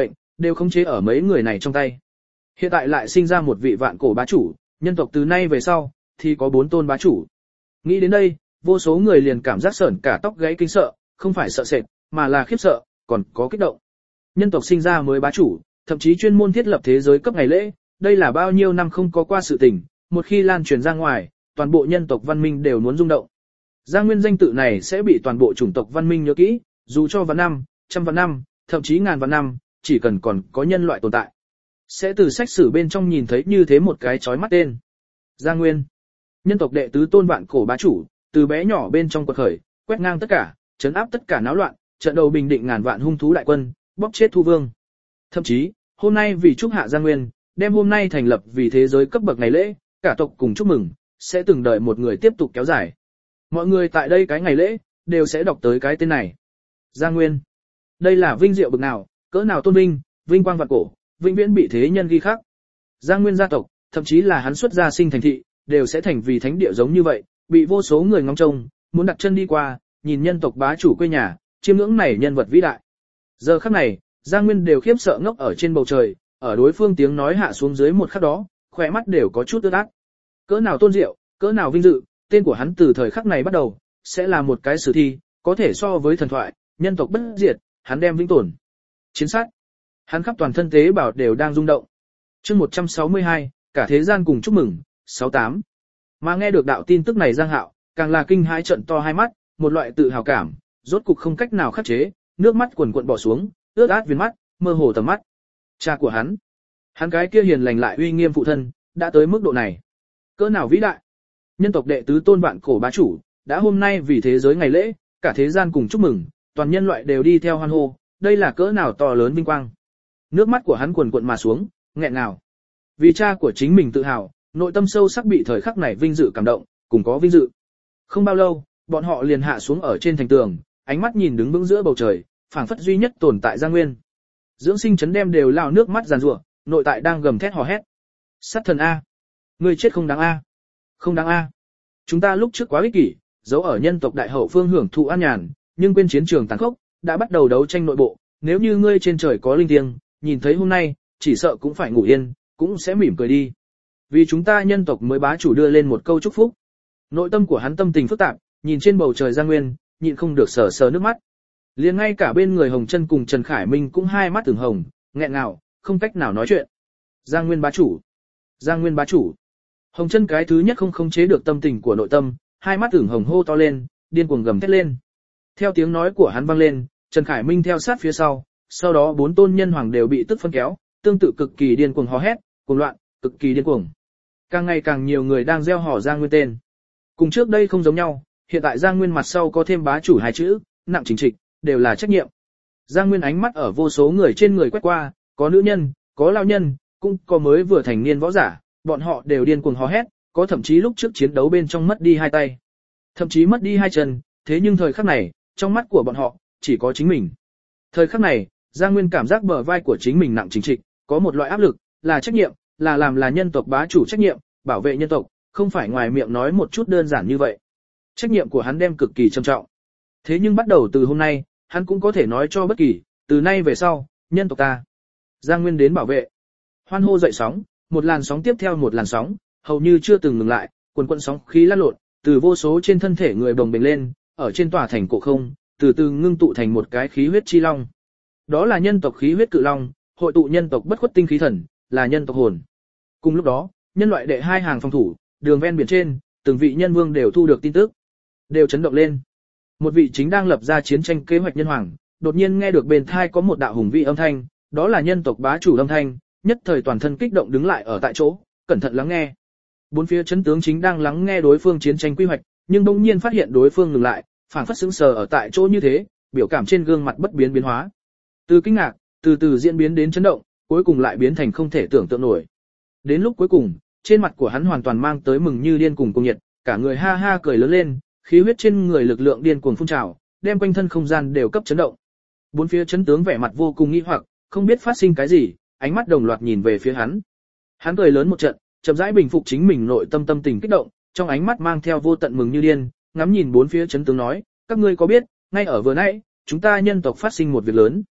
đều khống chế ở mấy người này trong tay. Hiện tại lại sinh ra một vị vạn cổ bá chủ, nhân tộc từ nay về sau thì có 4 tôn bá chủ. Nghĩ đến đây, vô số người liền cảm giác sởn cả tóc gáy kinh sợ, không phải sợ sệt, mà là khiếp sợ, còn có kích động. Nhân tộc sinh ra mới bá chủ, thậm chí chuyên môn thiết lập thế giới cấp ngày lễ, đây là bao nhiêu năm không có qua sự tình, một khi lan truyền ra ngoài, toàn bộ nhân tộc văn minh đều muốn rung động. Giang Nguyên danh tự này sẽ bị toàn bộ chủng tộc văn minh nhớ kỹ, dù cho vạn năm, trăm vạn năm, thậm chí ngàn vạn năm, chỉ cần còn có nhân loại tồn tại. Sẽ từ sách sử bên trong nhìn thấy như thế một cái chói mắt tên. Giang Nguyên, nhân tộc đệ tứ tôn vạn cổ bá chủ, từ bé nhỏ bên trong quật khởi, quét ngang tất cả, trấn áp tất cả náo loạn, trận đầu bình định ngàn vạn hung thú đại quân, bóp chết thu vương. Thậm chí, hôm nay vì chúc hạ Giang Nguyên, đem hôm nay thành lập vì thế giới cấp bậc ngày lễ, cả tộc cùng chúc mừng, sẽ từng đợi một người tiếp tục kéo dài. Mọi người tại đây cái ngày lễ, đều sẽ đọc tới cái tên này. Giang Nguyên. Đây là vinh diệu bậc nào, cỡ nào tôn vinh, vinh quang vạn cổ, vĩnh viễn bị thế nhân ghi khắc. Giang Nguyên gia tộc, thậm chí là hắn xuất gia sinh thành thị, đều sẽ thành vì thánh địa giống như vậy, bị vô số người ngóng trông, muốn đặt chân đi qua, nhìn nhân tộc bá chủ quê nhà, chiêm ngưỡng này nhân vật vĩ đại. Giờ khắc này, Giang Nguyên đều khiếp sợ ngốc ở trên bầu trời, ở đối phương tiếng nói hạ xuống dưới một khắc đó, khỏe mắt đều có chút ướt át. Cỡ nào tôn diệu, cỡ nào vinh dự, tên của hắn từ thời khắc này bắt đầu, sẽ là một cái sử thi, có thể so với thần thoại, nhân tộc bất diệt, hắn đem vĩnh tồn. Chiến sát. Hắn khắp toàn thân tế bào đều đang rung động. Chương 162, cả thế gian cùng chúc mừng, 68. Mà nghe được đạo tin tức này Giang Hạo, càng là kinh hãi trợn to hai mắt, một loại tự hào cảm, rốt cục không cách nào khắc chế, nước mắt quần quần bỏ xuống, ướt át viền mắt, mơ hồ tầm mắt. Cha của hắn cái kia hiền lành lại uy nghiêm phụ thân, đã tới mức độ này. Cỡ nào vĩ đại. Nhân tộc đệ tứ tôn vạn cổ bá chủ, đã hôm nay vì thế giới ngày lễ, cả thế gian cùng chúc mừng, toàn nhân loại đều đi theo hoan hô, đây là cỡ nào to lớn vinh quang. Nước mắt của hắn quần quần mà xuống, nghẹn ngào. Vì cha của chính mình tự hào, nội tâm sâu sắc bị thời khắc này vinh dự cảm động, cùng có vinh dự. Không bao lâu, bọn họ liền hạ xuống ở trên thành tường, ánh mắt nhìn đứng vững giữa bầu trời, phảng phất duy nhất tồn tại Giang Nguyên. Dưỡng Sinh chấn đem đều lao nước mắt giàn giụa, nội tại đang gầm thét hò hét. Sát thần a, ngươi chết không đáng a, không đáng a. Chúng ta lúc trước quá ích kỷ, giấu ở nhân tộc đại hậu phương hưởng thụ an nhàn, nhưng quên chiến trường tàn khốc, đã bắt đầu đấu tranh nội bộ. Nếu như ngươi trên trời có linh thiêng, nhìn thấy hôm nay, chỉ sợ cũng phải ngủ yên, cũng sẽ mỉm cười đi. Vì chúng ta nhân tộc mới bá chủ đưa lên một câu chúc phúc. Nội tâm của hắn tâm tình phức tạp, nhìn trên bầu trời Giang Nguyên, nhịn không được sờ sờ nước mắt. Liền ngay cả bên người Hồng Chân cùng Trần Khải Minh cũng hai mắt ửng hồng, nghẹn ngào, không cách nào nói chuyện. Giang Nguyên bá chủ, Giang Nguyên bá chủ. Hồng Chân cái thứ nhất không khống chế được tâm tình của nội tâm, hai mắt ửng hồng hô to lên, điên cuồng gầm thét lên. Theo tiếng nói của hắn vang lên, Trần Khải Minh theo sát phía sau đó 4 tôn nhân hoàng đều bị tức phân kéo, tương tự cực kỳ điên cuồng hò hét, cuồng loạn, cực kỳ điên cuồng. Càng ngày càng nhiều người đang reo hò Giang Nguyên tên. Cùng trước đây không giống nhau, hiện tại Giang Nguyên mặt sau có thêm bá chủ hai chữ, nặng chính trịch, đều là trách nhiệm. Giang Nguyên ánh mắt ở vô số người trên người quét qua, có nữ nhân, có lão nhân, cũng có mới vừa thành niên võ giả, bọn họ đều điên cuồng hò hét, có thậm chí lúc trước chiến đấu bên trong mất đi hai tay, thậm chí mất đi hai chân, thế nhưng thời khắc này, trong mắt của bọn họ, chỉ có chính mình. Thời khắc này, Giang Nguyên cảm giác bờ vai của chính mình nặng chính trịch, có một loại áp lực, là trách nhiệm, là làm là nhân tộc bá chủ trách nhiệm, bảo vệ nhân tộc, không phải ngoài miệng nói một chút đơn giản như vậy. Trách nhiệm của hắn đem cực kỳ trầm trọng. Thế nhưng bắt đầu từ hôm nay, hắn cũng có thể nói cho bất kỳ, từ nay về sau, nhân tộc ta. Giang Nguyên đến bảo vệ. Hoan hô dậy sóng, một làn sóng tiếp theo một làn sóng, hầu như chưa từng ngừng lại, quần quần sóng khí lan lộn, từ vô số trên thân thể người bồng bềnh lên, ở trên tòa thành cổ không, từ từ ngưng tụ thành một cái khí huyết chi long. Đó là nhân tộc khí huyết cự long, hội tụ nhân tộc bất khuất tinh khí thần, là nhân tộc hồn. Cùng lúc đó, nhân loại đệ hai hàng phòng thủ, đường ven biển trên, từng vị nhân vương đều thu được tin tức, đều chấn động lên. Một vị chính đang lập ra chiến tranh kế hoạch nhân hoàng, đột nhiên nghe được bên tai có một đạo hùng vĩ âm thanh, đó là nhân tộc bá chủ âm thanh, nhất thời toàn thân kích động đứng lại ở tại chỗ, cẩn thận lắng nghe. Bốn phía chấn tướng chính đang lắng nghe đối phương chiến tranh quy hoạch, nhưng bỗng nhiên phát hiện đối phương ngừng lại, phảng phất sững sờ ở tại chỗ như thế, biểu cảm trên gương mặt bất biến biến hóa. Từ kinh ngạc, từ từ diễn biến đến chấn động, cuối cùng lại biến thành không thể tưởng tượng nổi. Đến lúc cuối cùng, trên mặt của hắn hoàn toàn mang tới mừng như điên cùng nhiệt, cả người ha ha cười lớn lên, khí huyết trên người lực lượng điên cuồng phun trào, đem quanh thân không gian đều cấp chấn động. Bốn phía chấn tướng vẻ mặt vô cùng nghi hoặc, không biết phát sinh cái gì, ánh mắt đồng loạt nhìn về phía hắn. Hắn cười lớn một trận, chậm rãi bình phục chính mình nội tâm tâm tình kích động, trong ánh mắt mang theo vô tận mừng như điên, ngắm nhìn bốn phía chấn tướng nói, các ngươi có biết, ngay ở vừa nãy, chúng ta nhân tộc phát sinh một việc lớn.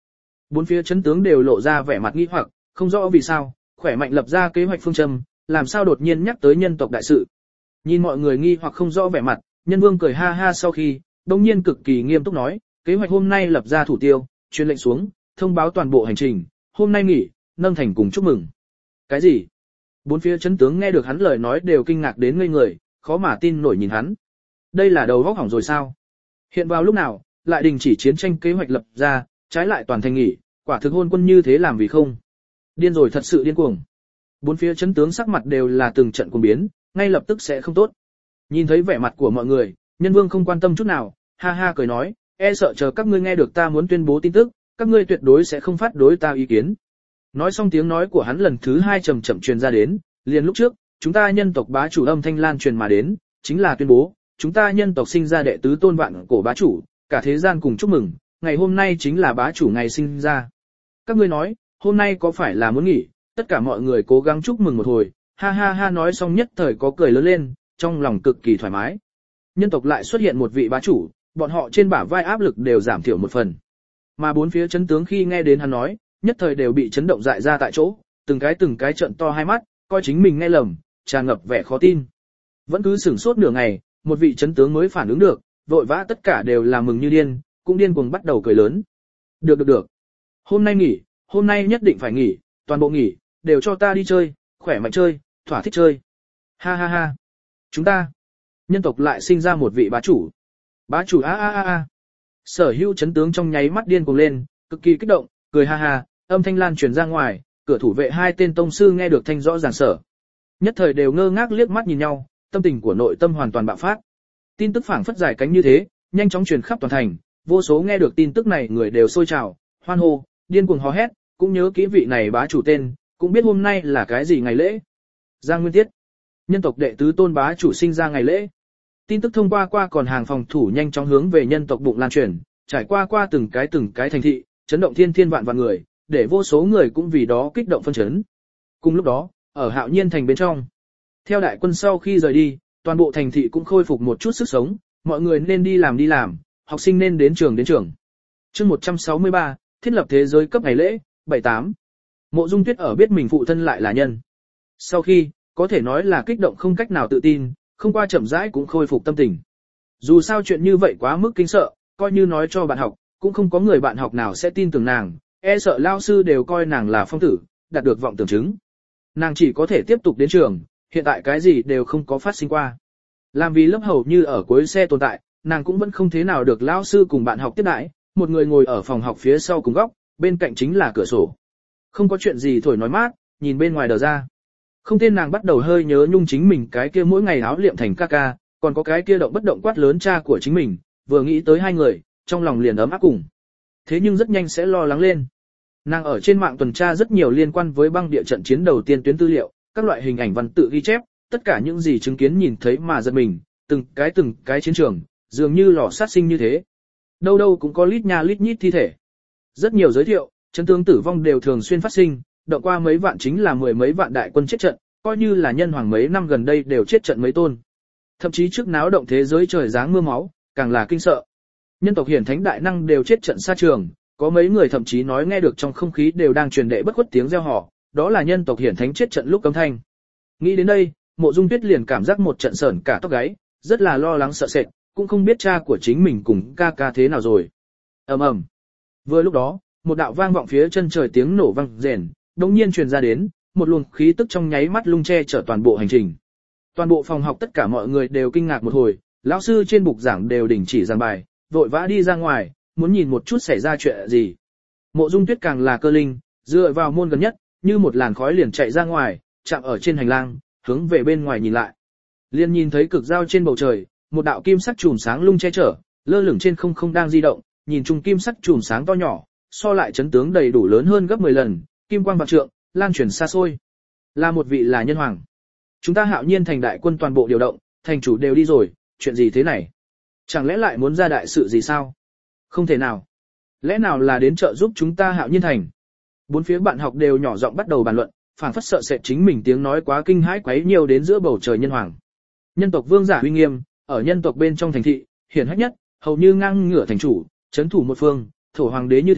Bốn phía chấn tướng đều lộ ra vẻ mặt nghi hoặc, không rõ vì sao, khỏe mạnh lập ra kế hoạch phương châm, làm sao đột nhiên nhắc tới nhân tộc đại sự. Nhìn mọi người nghi hoặc không rõ vẻ mặt, Nhân Vương cười ha ha sau khi, đông nhiên cực kỳ nghiêm túc nói, kế hoạch hôm nay lập ra thủ tiêu, truyền lệnh xuống, thông báo toàn bộ hành trình, hôm nay nghỉ, nâng thành cùng chúc mừng. Cái gì? Bốn phía chấn tướng nghe được hắn lời nói đều kinh ngạc đến ngây người, khó mà tin nổi nhìn hắn. Đây là đầu vóc hỏng rồi sao? Hiện vào lúc nào, lại đình chỉ chiến tranh kế hoạch lập ra, trái lại toàn thành nghỉ, quả thực hôn quân như thế làm vì không. Điên rồi thật sự điên cuồng. Bốn phía chấn tướng sắc mặt đều là từng trận cuồng biến, ngay lập tức sẽ không tốt. Nhìn thấy vẻ mặt của mọi người, Nhân Vương không quan tâm chút nào, ha ha cười nói, e sợ chờ các ngươi nghe được ta muốn tuyên bố tin tức, các ngươi tuyệt đối sẽ không phát đối ta ý kiến. Nói xong tiếng nói của hắn lần thứ hai chậm chậm truyền ra đến, liền lúc trước, chúng ta nhân tộc bá chủ âm thanh lan truyền mà đến, chính là tuyên bố, chúng ta nhân tộc sinh ra đệ tứ tôn vạn cổ bá chủ, cả thế gian cùng chúc mừng, ngày hôm nay chính là bá chủ ngày sinh ra. Các ngươi nói, hôm nay có phải là muốn nghỉ, tất cả mọi người cố gắng chúc mừng một hồi, ha ha ha nói xong nhất thời có cười lớn lên, trong lòng cực kỳ thoải mái. Nhân tộc lại xuất hiện một vị bá chủ, bọn họ trên bả vai áp lực đều giảm thiểu một phần. Mà bốn phía chấn tướng khi nghe đến hắn nói, nhất thời đều bị chấn động dại ra tại chỗ, từng cái trợn to hai mắt, coi chính mình nghe lầm, tràn ngập vẻ khó tin. Vẫn cứ sửng sốt nửa ngày, một vị chấn tướng mới phản ứng được, vội vã tất cả đều là mừng như điên, cũng điên cuồng bắt đầu cười lớn. Được. Hôm nay nghỉ, hôm nay nhất định phải nghỉ, toàn bộ nghỉ, đều cho ta đi chơi, khỏe mạnh chơi, thỏa thích chơi. Ha ha ha. Chúng ta, nhân tộc lại sinh ra một vị bá chủ. Bá chủ a. Sở Hữu chấn tướng trong nháy mắt điên cuồng lên, cực kỳ kích động, cười ha ha, âm thanh lan truyền ra ngoài, cửa thủ vệ hai tên tông sư nghe được thanh rõ ràng sở. Nhất thời đều ngơ ngác liếc mắt nhìn nhau, tâm tình của nội tâm hoàn toàn bạo phát. Tin tức phảng phất giải cánh như thế, nhanh chóng truyền khắp toàn thành, vô số nghe được tin tức này người đều sôi trào, hoan hô, điên cuồng hò hét, cũng nhớ kỹ vị này bá chủ tên, cũng biết hôm nay là cái gì ngày lễ. Giang Nguyên Tiết, nhân tộc đệ tứ tôn bá chủ sinh ra ngày lễ. Tin tức thông qua còn hàng phòng thủ nhanh chóng hướng về nhân tộc bụng lan truyền, trải qua từng cái thành thị, chấn động thiên vạn người, để vô số người cũng vì đó kích động phân chấn. Cùng lúc đó, ở Hạo Nhiên thành bên trong, theo đại quân sau khi rời đi, toàn bộ thành thị cũng khôi phục một chút sức sống, mọi người nên đi làm, học sinh nên đến trường. Chương 163, thiết lập thế giới cấp ngày lễ, 78. Mộ Dung Tuyết ở biết mình phụ thân lại là nhân. Sau khi, có thể nói là kích động không cách nào tự tin, không qua chậm rãi cũng khôi phục tâm tình. Dù sao chuyện như vậy quá mức kinh sợ, coi như nói cho bạn học, cũng không có người bạn học nào sẽ tin tưởng nàng, e sợ lao sư đều coi nàng là phong tử, đạt được vọng tưởng chứng. Nàng chỉ có thể tiếp tục đến trường, hiện tại cái gì đều không có phát sinh qua. Làm vì lớp hầu như ở cuối xe tồn tại, nàng cũng vẫn không thế nào được lao sư cùng bạn học tiếp đãi, một người ngồi ở phòng học phía sau cùng góc, bên cạnh chính là cửa sổ. Không có chuyện gì thổi nói mát, nhìn bên ngoài đờ ra. Không tên nàng bắt đầu hơi nhớ nhung chính mình cái kia mỗi ngày áo liệm thành ca ca, còn có cái kia động bất động quát lớn cha của chính mình, vừa nghĩ tới hai người, trong lòng liền ấm áp cùng. Thế nhưng rất nhanh sẽ lo lắng lên. Nàng ở trên mạng tuần tra rất nhiều liên quan với băng địa trận chiến đầu tiên tuyến tư liệu, các loại hình ảnh văn tự ghi chép, tất cả những gì chứng kiến nhìn thấy mà giật mình, từng cái chiến trường, dường như lò sát sinh như thế. Đâu đâu cũng có lít nha lít nhít thi thể. Rất nhiều giới thiệu, trận tướng tử vong đều thường xuyên phát sinh, động qua mấy vạn chính là mười mấy vạn đại quân chết trận, coi như là nhân hoàng mấy năm gần đây đều chết trận mấy tôn. Thậm chí trước náo động thế giới trời giáng mưa máu, càng là kinh sợ. Nhân tộc hiển thánh đại năng đều chết trận xa trường, có mấy người thậm chí nói nghe được trong không khí đều đang truyền đệ bất khuất tiếng reo hò, đó là nhân tộc hiển thánh chết trận lúc âm thanh. Nghĩ đến đây, Mộ Dung Tuyết liền cảm giác một trận sởn cả tóc gáy, rất là lo lắng sợ sệt, cũng không biết cha của chính mình cùng ca ca thế nào rồi. Ầm. Vừa lúc đó, một đạo vang vọng phía chân trời tiếng nổ vang rền, đột nhiên truyền ra đến, một luồng khí tức trong nháy mắt lung che chở toàn bộ hành trình. Toàn bộ phòng học tất cả mọi người đều kinh ngạc một hồi, lão sư trên bục giảng đều đình chỉ giảng bài, vội vã đi ra ngoài, muốn nhìn một chút xảy ra chuyện gì. Mộ Dung Tuyết càng là cơ linh, dựa vào môn gần nhất, như một làn khói liền chạy ra ngoài, chạm ở trên hành lang, hướng về bên ngoài nhìn lại. Liền nhìn thấy cực giao trên bầu trời, một đạo kim sắc chùm sáng lung che chở, lơ lửng trên không đang di động, nhìn chung kim sắc chùm sáng to nhỏ, so lại chấn tướng đầy đủ lớn hơn gấp 10 lần, kim quang bạc trượng, lan truyền xa xôi. Là một vị là nhân hoàng. Chúng ta Hạo Nhiên thành đại quân toàn bộ điều động, thành chủ đều đi rồi, chuyện gì thế này? Chẳng lẽ lại muốn ra đại sự gì sao? Không thể nào. Lẽ nào là đến trợ giúp chúng ta Hạo Nhiên thành? Bốn phía bạn học đều nhỏ giọng bắt đầu bàn luận, phảng phất sợ sệt chính mình tiếng nói quá kinh hãi quấy nhiều đến giữa bầu trời nhân hoàng. Nhân tộc vương giả uy nghiêm, ở nhân tộc bên trong thành thị, hiển hách nhất, hầu như ngang ngửa thành chủ, chấn thủ một phương, thổ hoàng đế như thế,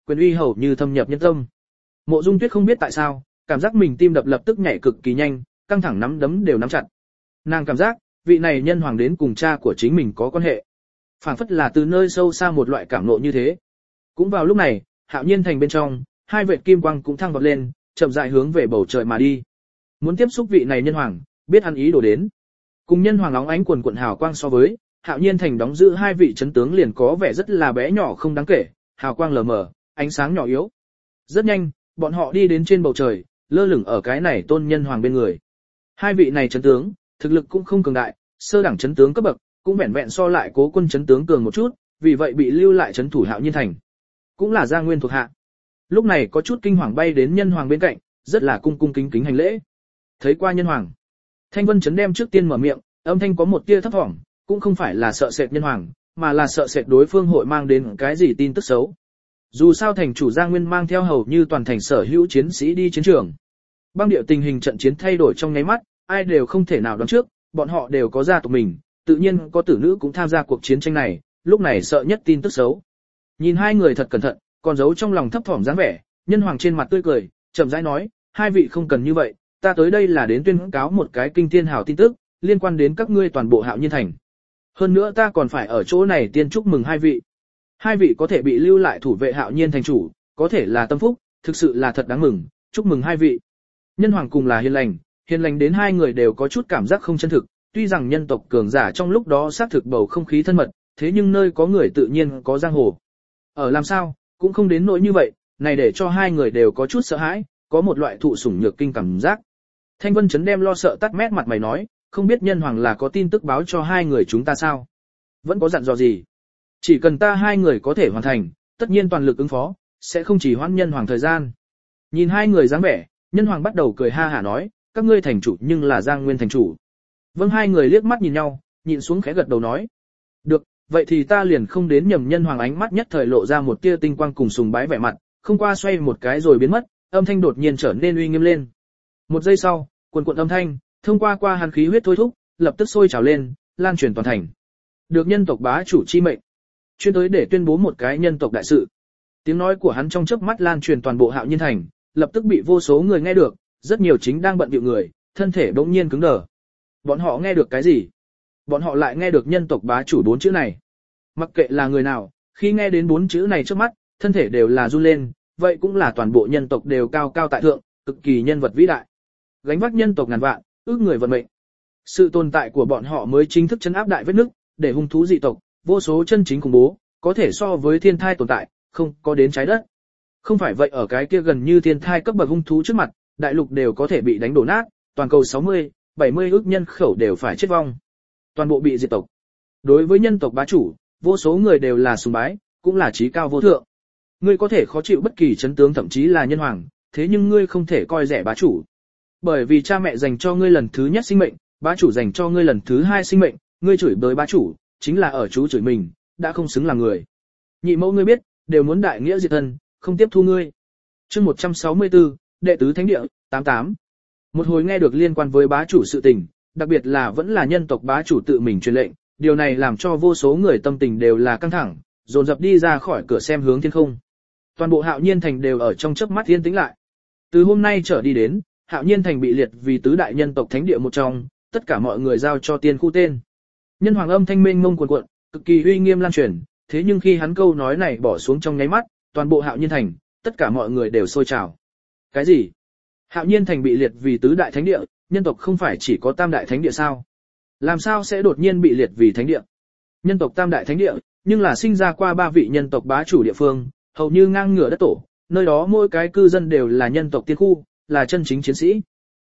quyền uy hầu như thâm nhập nhân tâm. Mộ Dung Tuyết không biết tại sao, cảm giác mình tim đập lập tức nhảy cực kỳ nhanh, căng thẳng nắm đấm đều nắm chặt. Nàng cảm giác, vị này nhân hoàng đến cùng cha của chính mình có quan hệ. Phảng phất là từ nơi sâu xa một loại cảm nộ như thế. Cũng vào lúc này, Hạo Nhiên thành bên trong, hai vệt kim quang cũng thăng vọt lên, chậm rãi hướng về bầu trời mà đi. Muốn tiếp xúc vị này nhân hoàng, biết hắn ý đồ đến. Cùng nhân hoàng óng ánh quần quần hào quang so với, Hạo Nhiên thành đóng giữ hai vị chấn tướng liền có vẻ rất là bé nhỏ không đáng kể, hào quang lờ mờ, ánh sáng nhỏ yếu. Rất nhanh, bọn họ đi đến trên bầu trời, lơ lửng ở cái này tôn nhân hoàng bên người. Hai vị này chấn tướng, thực lực cũng không cường đại, sơ đẳng chấn tướng cấp bậc, cũng vẹn vẹn so lại Cố Quân chấn tướng cường một chút, vì vậy bị lưu lại chấn thủ Hạo Nhiên thành. Cũng là gia nguyên thuộc hạ. Lúc này có chút kinh hoàng bay đến nhân hoàng bên cạnh, rất là cung cung kính kính hành lễ. Thấy qua nhân hoàng, Thanh Vân chấn đem trước tiên mở miệng, âm thanh có một tia thấp thỏm, cũng không phải là sợ sệt nhân hoàng, mà là sợ sệt đối phương hội mang đến cái gì tin tức xấu. Dù sao thành chủ Gia Nguyên mang theo hầu như toàn thành sở hữu chiến sĩ đi chiến trường. Băng điệu tình hình trận chiến thay đổi trong nháy mắt, ai đều không thể nào đoán trước, bọn họ đều có gia tộc mình, tự nhiên có tử nữ cũng tham gia cuộc chiến tranh này, lúc này sợ nhất tin tức xấu. Nhìn hai người thật cẩn thận, còn giấu trong lòng thấp thỏm dáng vẻ, nhân hoàng trên mặt tươi cười, chậm rãi nói, hai vị không cần như vậy, ta tới đây là đến tuyên cáo một cái kinh thiên hào tin tức, liên quan đến các ngươi toàn bộ Hạo Nhiên thành. Hơn nữa ta còn phải ở chỗ này tiên chúc mừng hai vị. Hai vị có thể bị lưu lại thủ vệ Hạo Nhiên thành chủ, có thể là tâm phúc, thực sự là thật đáng mừng, chúc mừng hai vị. Nhân hoàng cùng là hiền lành đến hai người đều có chút cảm giác không chân thực, tuy rằng nhân tộc cường giả trong lúc đó xác thực bầu không khí thân mật, thế nhưng nơi có người tự nhiên có giang hồ. Ở làm sao, cũng không đến nỗi như vậy, này để cho hai người đều có chút sợ hãi, có một loại thụ sủng nhược kinh cảm giác. Thanh Vân Chấn đem lo sợ tắt mét mặt mày nói, không biết nhân hoàng là có tin tức báo cho hai người chúng ta sao? Vẫn có dặn dò gì? Chỉ cần ta hai người có thể hoàn thành, tất nhiên toàn lực ứng phó, sẽ không chỉ hoãn nhân hoàng thời gian. Nhìn hai người dáng vẻ, nhân hoàng bắt đầu cười ha hả nói, các ngươi thành chủ nhưng là Giang Nguyên thành chủ. Vâng, hai người liếc mắt nhìn nhau, nhìn xuống khẽ gật đầu nói. Được, vậy thì ta liền không đến nhầm. Nhân hoàng ánh mắt nhất thời lộ ra một tia tinh quang cùng sùng bái vẻ mặt, không qua xoay một cái rồi biến mất, âm thanh đột nhiên trở nên uy nghiêm lên. Một giây sau, cuồn cuộn âm thanh, thông qua hàn khí huyết thôi thúc, lập tức sôi trào lên, lan truyền toàn thành. Được nhân tộc bá chủ chi mệnh, chuyên tới để tuyên bố một cái nhân tộc đại sự. Tiếng nói của hắn trong chớp mắt lan truyền toàn bộ Hạo Nhiên thành, lập tức bị vô số người nghe được, rất nhiều chính đang bận bịu người, thân thể bỗng nhiên cứng đờ. Bọn họ nghe được cái gì? Bọn họ lại nghe được nhân tộc bá chủ 4 chữ này. Mặc kệ là người nào, khi nghe đến 4 chữ này trước mắt, thân thể đều là run lên, vậy cũng là toàn bộ nhân tộc đều cao cao tại thượng, cực kỳ nhân vật vĩ đại. Gánh vác nhân tộc ngàn vạn, ước người vận mệnh. Sự tồn tại của bọn họ mới chính thức chấn áp đại vết nứt, để hung thú dị tộc, vô số chân chính khủng bố, có thể so với thiên thai tồn tại, không có đến trái đất. Không phải vậy ở cái kia gần như thiên thai cấp bậc hung thú trước mặt, đại lục đều có thể bị đánh đổ nát, toàn cầu 60, 70 ước nhân khẩu đều phải chết vong. Toàn bộ bị diệt tộc. Đối với nhân tộc bá chủ, vô số người đều là sùng bái, cũng là trí cao vô thượng. Ngươi có thể khó chịu bất kỳ chấn tướng thậm chí là nhân hoàng, thế nhưng ngươi không thể coi rẻ bá chủ. Bởi vì cha mẹ dành cho ngươi lần thứ nhất sinh mệnh, bá chủ dành cho ngươi lần thứ hai sinh mệnh, ngươi chửi bới bá chủ, chính là ở chú chửi mình, đã không xứng làm người. Nhị mẫu ngươi biết, đều muốn đại nghĩa diệt thân, không tiếp thu ngươi. Chương 164, đệ tứ thánh địa, 88. Một hồi nghe được liên quan với bá chủ sự tình, đặc biệt là vẫn là nhân tộc bá chủ tự mình truyền lệnh, điều này làm cho vô số người tâm tình đều là căng thẳng, dồn dập đi ra khỏi cửa xem hướng thiên không. Toàn bộ Hạo Nhiên thành đều ở trong chớp mắt yên tĩnh lại. Từ hôm nay trở đi đến, Hạo Nhiên thành bị liệt vì tứ đại nhân tộc thánh địa một trong, tất cả mọi người giao cho tiên khu tên. Nhân hoàng âm thanh mênh mông cuồn cuộn, cực kỳ uy nghiêm lan truyền, thế nhưng khi hắn câu nói này bỏ xuống trong nháy mắt, toàn bộ Hạo Nhiên thành, tất cả mọi người đều sôi trào. Cái gì? Hạo Nhiên thành bị liệt vì tứ đại thánh địa, nhân tộc không phải chỉ có tam đại thánh địa sao? Làm sao sẽ đột nhiên bị liệt vì thánh địa? Nhân tộc tam đại thánh địa, nhưng là sinh ra qua 3 vị nhân tộc bá chủ địa phương, hầu như ngang ngửa đất tổ, nơi đó mỗi cái cư dân đều là nhân tộc tiên khu, là chân chính chiến sĩ.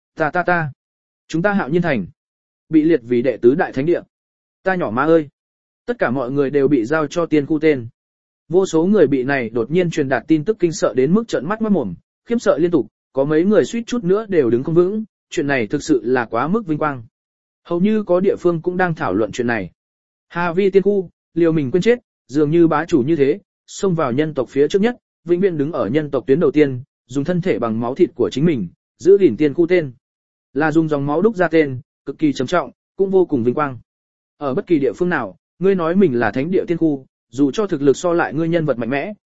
Chúng ta Hạo Nhiên thành bị liệt vì đệ tứ đại thánh địa. Ta nhỏ má ơi! Tất cả mọi người đều bị giao cho tiên khu tên. Vô số người bị này đột nhiên truyền đạt tin tức kinh sợ đến mức trợn mắt ngoác mồm, khiếp sợ liên tục, có mấy người suýt chút nữa đều đứng không vững, chuyện này thực sự là quá mức vinh quang. Hầu như có địa phương cũng đang thảo luận chuyện này. Hà Vi tiên khu, liều mình quên chết, dường như bá chủ như thế, xông vào nhân tộc phía trước nhất, vĩnh viễn đứng ở nhân tộc tuyến đầu tiên, dùng thân thể bằng máu thịt của chính mình, giữ gìn tiên khu tên. Là dùng dòng máu đúc ra tên, cực kỳ trầm trọng, cũng vô cùng vinh quang. Ở bất kỳ địa phương nào, ngươi nói mình là thánh địa tiên khu, dù cho thực lực so lại ngươi nhân vật mạnh mẽ,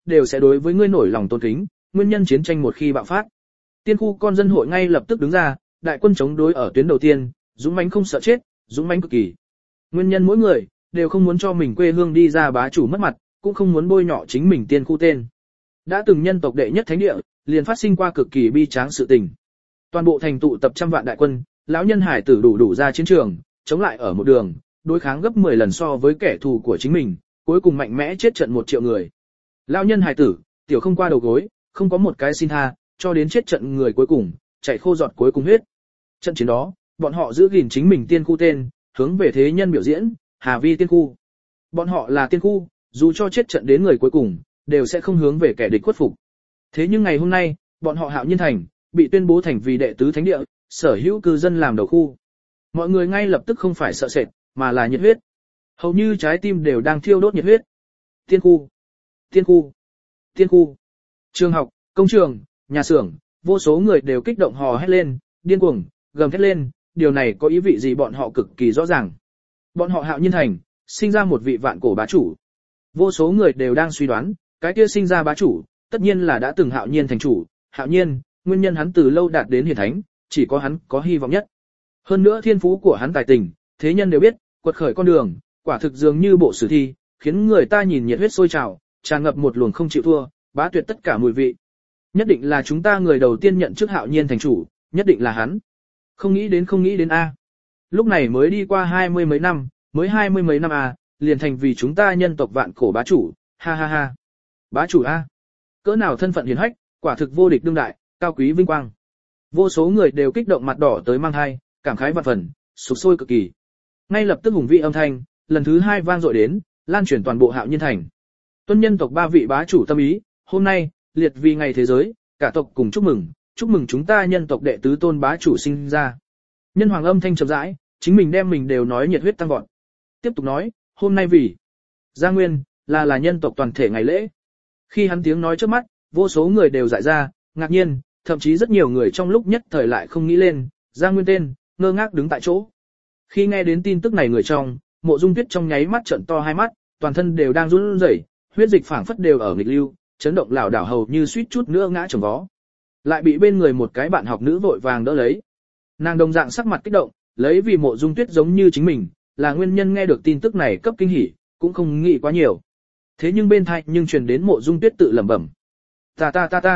đều sẽ đối với ngươi nổi lòng tôn kính, nguyên nhân chiến tranh một khi bạo phát. Tiên khu con dân hội ngay lập tức đứng ra, đại quân chống đối ở tuyến đầu tiên, dũng mãnh không sợ chết, dũng mãnh cực kỳ. Nguyên nhân mỗi người đều không muốn cho mình quê hương đi ra bá chủ mất mặt, cũng không muốn bôi nhọ chính mình tiên khu tên. Đã từng nhân tộc đệ nhất thánh địa, liền phát sinh qua cực kỳ bi tráng sự tình. Toàn bộ thành tụ tập trăm vạn đại quân, lão nhân hải tử đủ ra chiến trường, chống lại ở một đường, đối kháng gấp 10 lần so với kẻ thù của chính mình, cuối cùng mạnh mẽ chết trận 1 triệu người. Lão nhân hải tử, tiểu không qua đầu gối, không có một cái xin tha, cho đến chết trận người cuối cùng, chảy khô giọt cuối cùng huyết. Trận chiến đó, bọn họ giữ gìn chính mình tiên khu tên, hướng về thế nhân biểu diễn, Hà Vi tiên khu. Bọn họ là tiên khu, dù cho chết trận đến người cuối cùng, đều sẽ không hướng về kẻ địch khuất phục. Thế nhưng ngày hôm nay, bọn họ Hạo Nhiên Thành bị tuyên bố thành vì đệ tứ thánh địa, sở hữu cư dân làm đầu khu. Mọi người ngay lập tức không phải sợ sệt, mà là nhiệt huyết. Hầu như trái tim đều đang thiêu đốt nhiệt huyết. Tiên khu, tiên khu, tiên khu. Trường học, công trường, nhà xưởng, vô số người đều kích động hò hét lên, điên cuồng, gầm thét lên, điều này có ý vị gì bọn họ cực kỳ rõ ràng. Bọn họ Hạo Nhiên Thành sinh ra một vị vạn cổ bá chủ. Vô số người đều đang suy đoán, cái kia sinh ra bá chủ, tất nhiên là đã từng Hạo Nhiên thành chủ, Hạo Nhiên, nguyên nhân hắn từ lâu đạt đến hiển thánh, chỉ có hắn có hy vọng nhất. Hơn nữa thiên phú của hắn tài tình, thế nhân đều biết, quật khởi con đường, quả thực dường như bộ sử thi, khiến người ta nhìn nhiệt huyết sôi trào, tràn ngập một luồng không chịu thua, bá tuyệt tất cả mùi vị. Nhất định là chúng ta người đầu tiên nhận chức Hạo Nhiên thành chủ, nhất định là hắn. Không nghĩ đến a. Lúc này mới đi qua 20 mấy năm, mới 20 mấy năm a, liền thành vì chúng ta nhân tộc vạn cổ bá chủ, ha ha ha. Bá chủ a. Cỡ nào thân phận hiển hách, quả thực vô địch đương đại, cao quý vinh quang. Vô số người đều kích động mặt đỏ tới mang hai, cảm khái vạn phần, sục sôi cực kỳ. Ngay lập tức hùng vĩ âm thanh, lần thứ 2 vang dội đến, lan truyền toàn bộ Hạo Nhiên thành. Tuân nhân tộc 3 vị bá chủ tâm ý, hôm nay, liệt vì ngày thế giới, cả tộc cùng chúc mừng chúng ta nhân tộc đệ tứ tôn bá chủ sinh ra. Nhân hoàng âm thanh chậm rãi, chính mình đem mình đều nói nhiệt huyết tăng vọt. Tiếp tục nói, hôm nay vì Gia Nguyên, là nhân tộc toàn thể ngày lễ. Khi hắn tiếng nói trước mắt, vô số người đều dại ra, ngạc nhiên, thậm chí rất nhiều người trong lúc nhất thời lại không nghĩ lên, Gia Nguyên tên, ngơ ngác đứng tại chỗ. Khi nghe đến tin tức này người trong, Mộ Dung Tuyết trong nháy mắt trợn to hai mắt, toàn thân đều đang run rẩy, huyết dịch phảng phất đều ở nghịch lưu, chấn động lảo đảo hầu như suýt chút nữa ngã chồng vó. Lại bị bên người một cái bạn học nữ vội vàng đỡ lấy. Nàng đồng dạng sắc mặt kích động, lấy vì Mộ Dung Tuyết giống như chính mình, là nguyên nhân nghe được tin tức này cấp kinh hỉ, cũng không nghĩ quá nhiều. Thế nhưng bên tai nhưng truyền đến Mộ Dung Tuyết tự lẩm bẩm. Ta,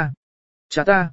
cha ta.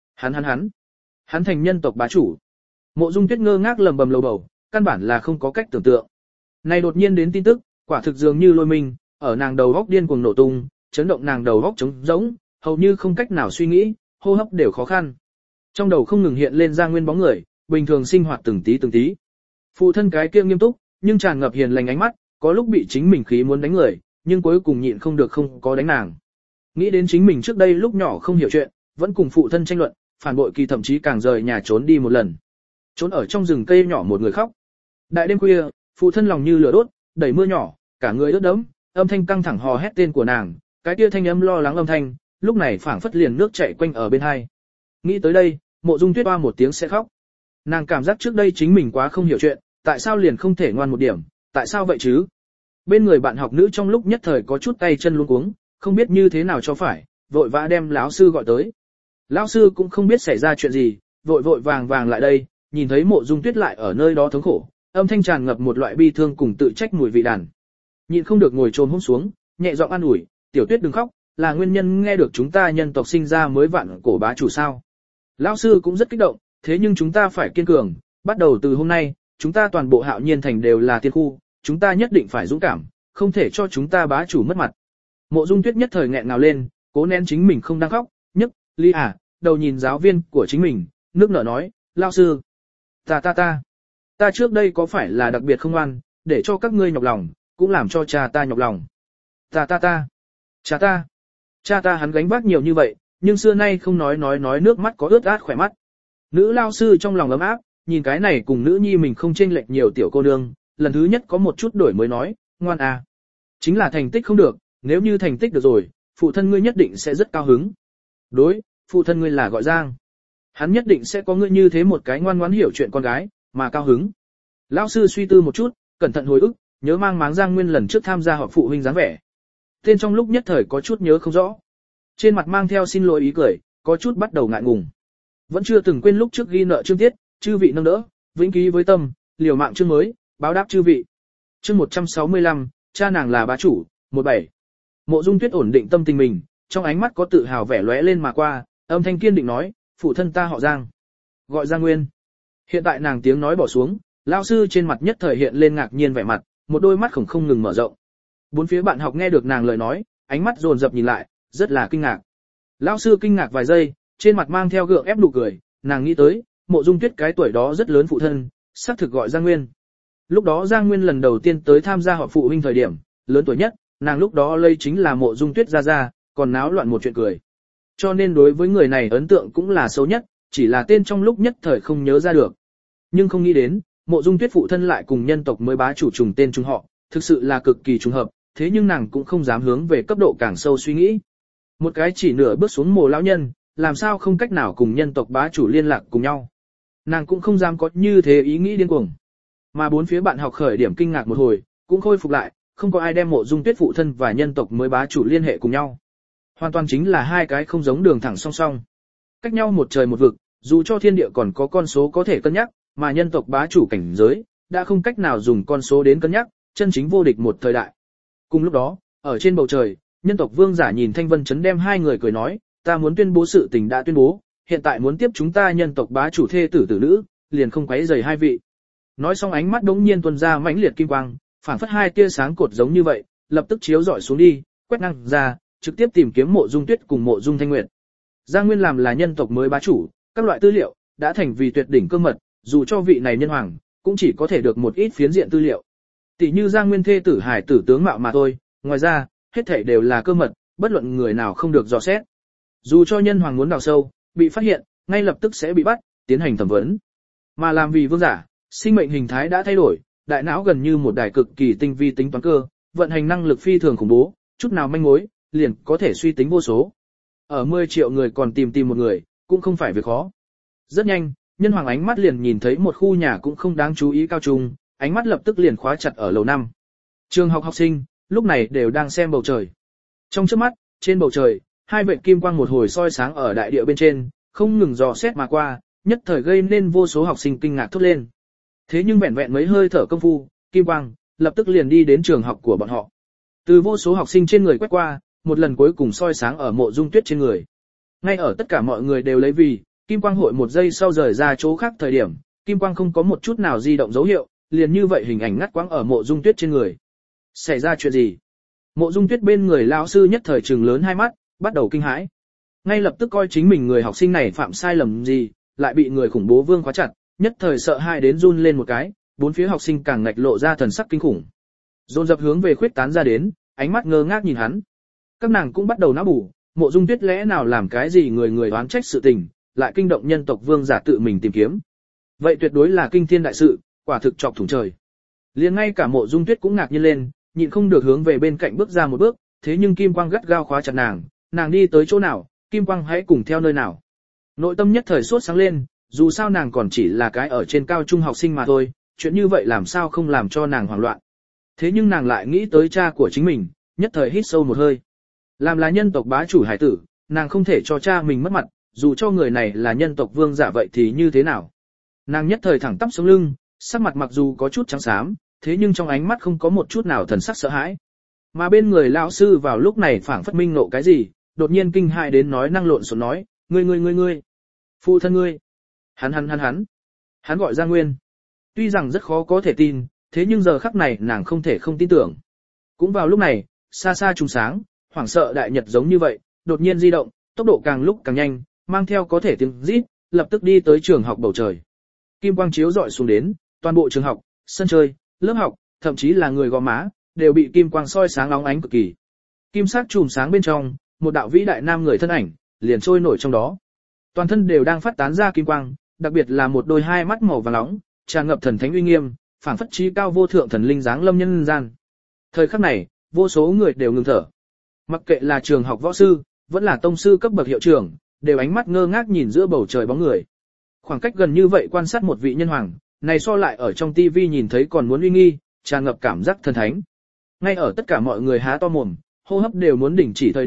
Hắn thành nhân tộc bá chủ. Mộ Dung Tuyết ngơ ngác lẩm bẩm lầu bầu, căn bản là không có cách tưởng tượng. Này đột nhiên đến tin tức, quả thực dường như lôi mình, ở nàng đầu góc điên cuồng nổ tung, chấn động nàng đầu góc trống rỗng, hầu như không cách nào suy nghĩ, hô hấp đều khó khăn. Trong đầu không ngừng hiện lên Gia Nguyên bóng người, bình thường sinh hoạt từng tí. Phụ thân cái kia nghiêm túc, nhưng tràn ngập hiền lành ánh mắt, có lúc bị chính mình khí muốn đánh người, nhưng cuối cùng nhịn không được không có đánh nàng. Nghĩ đến chính mình trước đây lúc nhỏ không hiểu chuyện, vẫn cùng phụ thân tranh luận, phản bội kỳ thậm chí càng rời nhà trốn đi một lần. Trốn ở trong rừng cây nhỏ một người khóc. Đại đêm khuya, phụ thân lòng như lửa đốt, đẩy mưa nhỏ, cả người ướt đẫm, âm thanh căng thẳng hò hét tên của nàng, cái kia thanh âm lo lắng âm thanh, lúc này phảng phất liền nước chảy quanh ở bên hai. Nghĩ tới đây, Mộ Dung Tuyết oa một tiếng sẽ khóc. Nàng cảm giác trước đây chính mình quá không hiểu chuyện, tại sao liền không thể ngoan một điểm, tại sao vậy chứ? Bên người bạn học nữ trong lúc nhất thời có chút tay chân luống cuống, không biết như thế nào cho phải, vội vã đem lão sư gọi tới. Lão sư cũng không biết xảy ra chuyện gì, vội vàng lại đây, nhìn thấy Mộ Dung Tuyết lại ở nơi đó thống khổ, âm thanh tràn ngập một loại bi thương cùng tự trách mùi vị đàn. Nhịn không được ngồi chồm hổm xuống, nhẹ giọng an ủi, "Tiểu Tuyết đừng khóc, là nguyên nhân nghe được chúng ta nhân tộc sinh ra mới vạn cổ bá chủ sao?" Lão sư cũng rất kích động, "Thế nhưng chúng ta phải kiên cường, bắt đầu từ hôm nay, chúng ta toàn bộ Hạo Nhiên thành đều là tiên khu, chúng ta nhất định phải dũng cảm, không thể cho chúng ta bá chủ mất mặt." Mộ Dung Tuyết nhất thời nghẹn ngào lên, cố nén chính mình không đang khóc, nhấc ly đầu nhìn giáo viên của chính mình, nước nở nói, "Lão sư, ta trước đây có phải là đặc biệt không ngoan, để cho các ngươi nhọc lòng, cũng làm cho cha ta nhọc lòng. Cha ta hắn gánh vác nhiều như vậy, nhưng xưa nay không nói nước mắt có ướt át khỏe mắt." Nữ lao sư trong lòng ấm áp, nhìn cái này cùng nữ nhi mình không chênh lệch nhiều tiểu cô nương, lần thứ nhất có một chút đổi mới nói, "Ngoan à. Chính là thành tích không được, nếu như thành tích được rồi, phụ thân ngươi nhất định sẽ rất cao hứng." "Đối, phụ thân ngươi là gọi Giang. Hắn nhất định sẽ có ngươi như thế một cái ngoan ngoãn hiểu chuyện con gái, mà cao hứng." Lão sư suy tư một chút, cẩn thận hồi ức, nhớ mang máng Giang Nguyên lần trước tham gia họp phụ huynh dáng vẻ. Tên trong lúc nhất thời có chút nhớ không rõ. Trên mặt mang theo xin lỗi ý cười, có chút bắt đầu ngại ngùng. Vẫn chưa từng quên lúc trước ghi nợ chương tiết, chư vị nâng đỡ, vĩnh ký với tâm, liều mạng chương mới, báo đáp chư vị. Chương 165, cha nàng là bá chủ, 17. Mộ Dung Tuyết ổn định tâm tình mình, trong ánh mắt có tự hào vẻ lóe lên mà qua, âm thanh kiên định nói, phụ thân ta họ Giang, gọi Giang Nguyên. Hiện tại nàng tiếng nói bỏ xuống, lão sư trên mặt nhất thời hiện lên ngạc nhiên vẻ mặt, một đôi mắt không ngừng mở rộng. Bốn phía bạn học nghe được nàng lời nói, ánh mắt dồn dập nhìn lại, rất là kinh ngạc. Lão sư kinh ngạc vài giây, trên mặt mang theo gượng ép nụ cười, nàng nghĩ tới, Mộ Dung Tuyết cái tuổi đó rất lớn phụ thân, xác thực gọi Giang Nguyên. Lúc đó Giang Nguyên lần đầu tiên tới tham gia họp phụ huynh thời điểm, lớn tuổi nhất, nàng lúc đó lây chính là Mộ Dung Tuyết ra, còn náo loạn một chuyện cười. Cho nên đối với người này ấn tượng cũng là xấu nhất, chỉ là tên trong lúc nhất thời không nhớ ra được. Nhưng không nghĩ đến, Mộ Dung Tuyết phụ thân lại cùng nhân tộc mới bá chủ trùng tên trùng họ, thực sự là cực kỳ trùng hợp, thế nhưng nàng cũng không dám hướng về cấp độ càng sâu suy nghĩ. Một cái chỉ nửa bước xuống Mộ lão nhân, làm sao không cách nào cùng nhân tộc bá chủ liên lạc cùng nhau. Nàng cũng không dám có như thế ý nghĩ điên cuồng. Mà bốn phía bạn học khởi điểm kinh ngạc một hồi, cũng khôi phục lại, không có ai đem Mộ Dung Tuyết phụ thân và nhân tộc mới bá chủ liên hệ cùng nhau. Hoàn toàn chính là hai cái không giống đường thẳng song song. Cách nhau một trời một vực, dù cho thiên địa còn có con số có thể cân nhắc, mà nhân tộc bá chủ cảnh giới, đã không cách nào dùng con số đến cân nhắc, chân chính vô địch một thời đại. Cùng lúc đó, ở trên bầu trời, nhân tộc vương giả nhìn Thanh Vân Chấn đem hai người cười nói, ta muốn tuyên bố sự tình đã tuyên bố, hiện tại muốn tiếp chúng ta nhân tộc bá chủ thê tử tử nữ, liền không quấy rầy hai vị. Nói xong ánh mắt đống nhiên tuôn ra mãnh liệt kim quang, phảng phất hai tia sáng cột giống như vậy, lập tức chiếu rọi xuống đi, quét ngang ra, trực tiếp tìm kiếm Mộ Dung Tuyết cùng Mộ Dung Thanh Nguyệt. Giang Nguyên làm là nhân tộc mới bá chủ, các loại tư liệu đã thành vì tuyệt đỉnh cơ mật, dù cho vị này nhân hoàng, cũng chỉ có thể được một ít phiến diện tư liệu. Tỷ như Giang Nguyên thê tử hải tử tướng mạo mà thôi, ngoài ra, hết thảy đều là cơ mật, bất luận người nào không được dò xét. Dù cho nhân hoàng muốn đào sâu, bị phát hiện, ngay lập tức sẽ bị bắt, tiến hành thẩm vấn. Mà làm vì vương giả, sinh mệnh hình thái đã thay đổi, đại não gần như một đài cực kỳ tinh vi tính toán cơ, vận hành năng lực phi thường khủng bố, chút nào manh mối, liền có thể suy tính vô số. Ở 10 triệu người còn tìm một người, cũng không phải việc khó. Rất nhanh, nhân hoàng ánh mắt liền nhìn thấy một khu nhà cũng không đáng chú ý cao trung, ánh mắt lập tức liền khóa chặt ở lầu 5. Trường học học sinh, lúc này đều đang xem bầu trời. Trong chớp mắt, trên bầu trời, hai vệt kim quang một hồi soi sáng ở đại địa bên trên, không ngừng dò xét mà qua, nhất thời gây nên vô số học sinh kinh ngạc thốt lên. Thế nhưng vẹn vẹn mấy hơi thở công phu, kim quang lập tức liền đi đến trường học của bọn họ. Từ vô số học sinh trên người quét qua, một lần cuối cùng soi sáng ở Mộ Dung Tuyết trên người. Ngay ở tất cả mọi người đều lấy vì kim quang hội một giây sau rời ra chỗ khác thời điểm, kim quang không có một chút nào di động dấu hiệu, liền như vậy hình ảnh ngắt quãng ở Mộ Dung Tuyết trên người. Xảy ra chuyện gì? Mộ Dung Tuyết bên người lão sư nhất thời trừng lớn hai mắt, bắt đầu kinh hãi. Ngay lập tức coi chính mình người học sinh này phạm sai lầm gì, lại bị người khủng bố vương khóa chặt, nhất thời sợ hãi đến run lên một cái, bốn phía học sinh càng ngạch lộ ra thần sắc kinh khủng. Dồn dập hướng về khuyết tán ra đến, ánh mắt ngơ ngác nhìn hắn. Các nàng cũng bắt đầu não bổ, Mộ Dung Tuyết lẽ nào làm cái gì người oán trách sự tình, lại kinh động nhân tộc vương giả tự mình tìm kiếm. Vậy tuyệt đối là kinh thiên đại sự, quả thực chọc thủng trời. Liền ngay cả Mộ Dung Tuyết cũng ngạc nhiên lên, nhịn không được hướng về bên cạnh bước ra một bước, thế nhưng kim quang gắt gao khóa chặt nàng đi tới chỗ nào, kim quang hãy cùng theo nơi nào. Nội tâm nhất thời sốt sáng lên, dù sao nàng còn chỉ là cái ở trên cao trung học sinh mà thôi, chuyện như vậy làm sao không làm cho nàng hoảng loạn. Thế nhưng nàng lại nghĩ tới cha của chính mình, nhất thời hít sâu một hơi. Làm là nhân tộc bá chủ hải tử, nàng không thể cho cha mình mất mặt, dù cho người này là nhân tộc vương giả vậy thì như thế nào. Nàng nhất thời thẳng tắp sống lưng, sắc mặt mặc dù có chút trắng xám, thế nhưng trong ánh mắt không có một chút nào thần sắc sợ hãi. Mà bên người lão sư vào lúc này phảng phất minh nộ cái gì, đột nhiên kinh hãi đến nói năng lộn xộn nói, ngươi, phụ thân ngươi, hắn gọi Giang Nguyên. Tuy rằng rất khó có thể tin, thế nhưng giờ khắc này nàng không thể không tin tưởng. Cũng vào lúc này, xa xa trùng sáng, hoảng sợ đại nhật giống như vậy, đột nhiên di động, tốc độ càng lúc càng nhanh, mang theo có thể tiếng rít, lập tức đi tới trường học bầu trời. Kim quang chiếu rọi xuống đến, toàn bộ trường học, sân chơi, lớp học, thậm chí là người gò má, đều bị kim quang soi sáng óng ánh cực kỳ. Kim sắc chùm sáng bên trong, một đạo vĩ đại nam người thân ảnh, liền trôi nổi trong đó. Toàn thân đều đang phát tán ra kim quang, đặc biệt là một đôi hai mắt màu vàng nóng, tràn ngập thần thánh uy nghiêm, phảng phất trí cao vô thượng thần linh giáng lâm nhân gian. Thời khắc này, vô số người đều ngừng thở. Mặc kệ là trường học võ sư, vẫn là tông sư cấp bậc hiệu trưởng, đều ánh mắt ngơ ngác nhìn giữa bầu trời bóng người. Khoảng cách gần như vậy quan sát một vị nhân hoàng, này so lại ở trong tivi nhìn thấy còn muốn uy nghi, tràn ngập cảm giác thần thánh. Ngay ở tất cả mọi người há to mồm, hô hấp đều muốn đình chỉ thời điểm,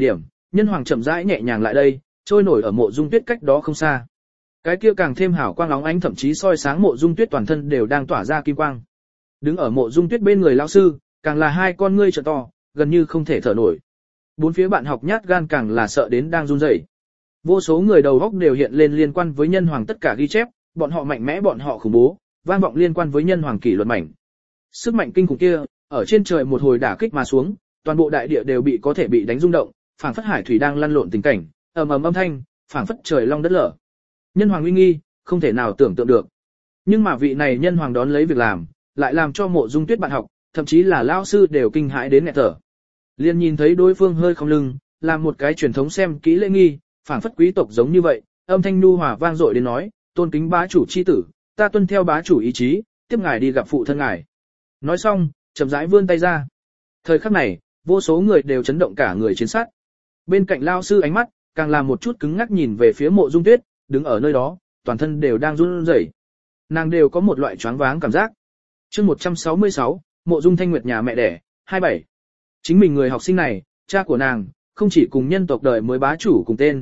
nhân hoàng chậm rãi nhẹ nhàng lại đây, trôi nổi ở Mộ Dung Tuyết cách đó không xa. Cái kia càng thêm hảo quang óng ánh, thậm chí soi sáng Mộ Dung Tuyết toàn thân đều đang tỏa ra kim quang. Đứng ở Mộ Dung Tuyết bên người lão sư, càng là hai con ngươi trợ to, gần như không thể thở nổi. Bốn phía bạn học nhát gan càng là sợ đến đang run rẩy. Vô số người đầu góc đều hiện lên liên quan với nhân hoàng tất cả ghi chép, bọn họ mạnh mẽ, bọn họ khủng bố, vang vọng liên quan với nhân hoàng kỷ luật mảnh. Sức mạnh kinh khủng kia, ở trên trời một hồi đả kích mà xuống, toàn bộ đại địa đều có thể bị đánh rung động, phảng phất hải thủy đang lăn lộn tình cảnh, ầm ầm âm thanh, phảng phất trời long đất lở. Nhân hoàng uy nghi, không thể nào tưởng tượng được. Nhưng mà vị này nhân hoàng đón lấy việc làm, lại làm cho Mộ Dung Tuyết bạn học, thậm chí là lão sư đều kinh hãi đến nghẹt thở. Liên nhìn thấy đối phương hơi không lưng, làm một cái truyền thống xem kỹ lễ nghi, phảng phất quý tộc giống như vậy, âm thanh nhu hòa vang dội đến nói, tôn kính bá chủ chi tử, ta tuân theo bá chủ ý chí, tiếp ngài đi gặp phụ thân ngài. Nói xong, chậm rãi vươn tay ra. Thời khắc này, vô số người đều chấn động cả người chiến sát. Bên cạnh lao sư ánh mắt, càng làm một chút cứng ngắc nhìn về phía Mộ Dung Tuyết, đứng ở nơi đó, toàn thân đều đang run rẩy. Nàng đều có một loại choáng váng cảm giác. Chương 166, Mộ Dung Thanh Nguyệt nhà mẹ đẻ, 27. Chính mình người học sinh này, cha của nàng, không chỉ cùng nhân tộc đời mới bá chủ cùng tên,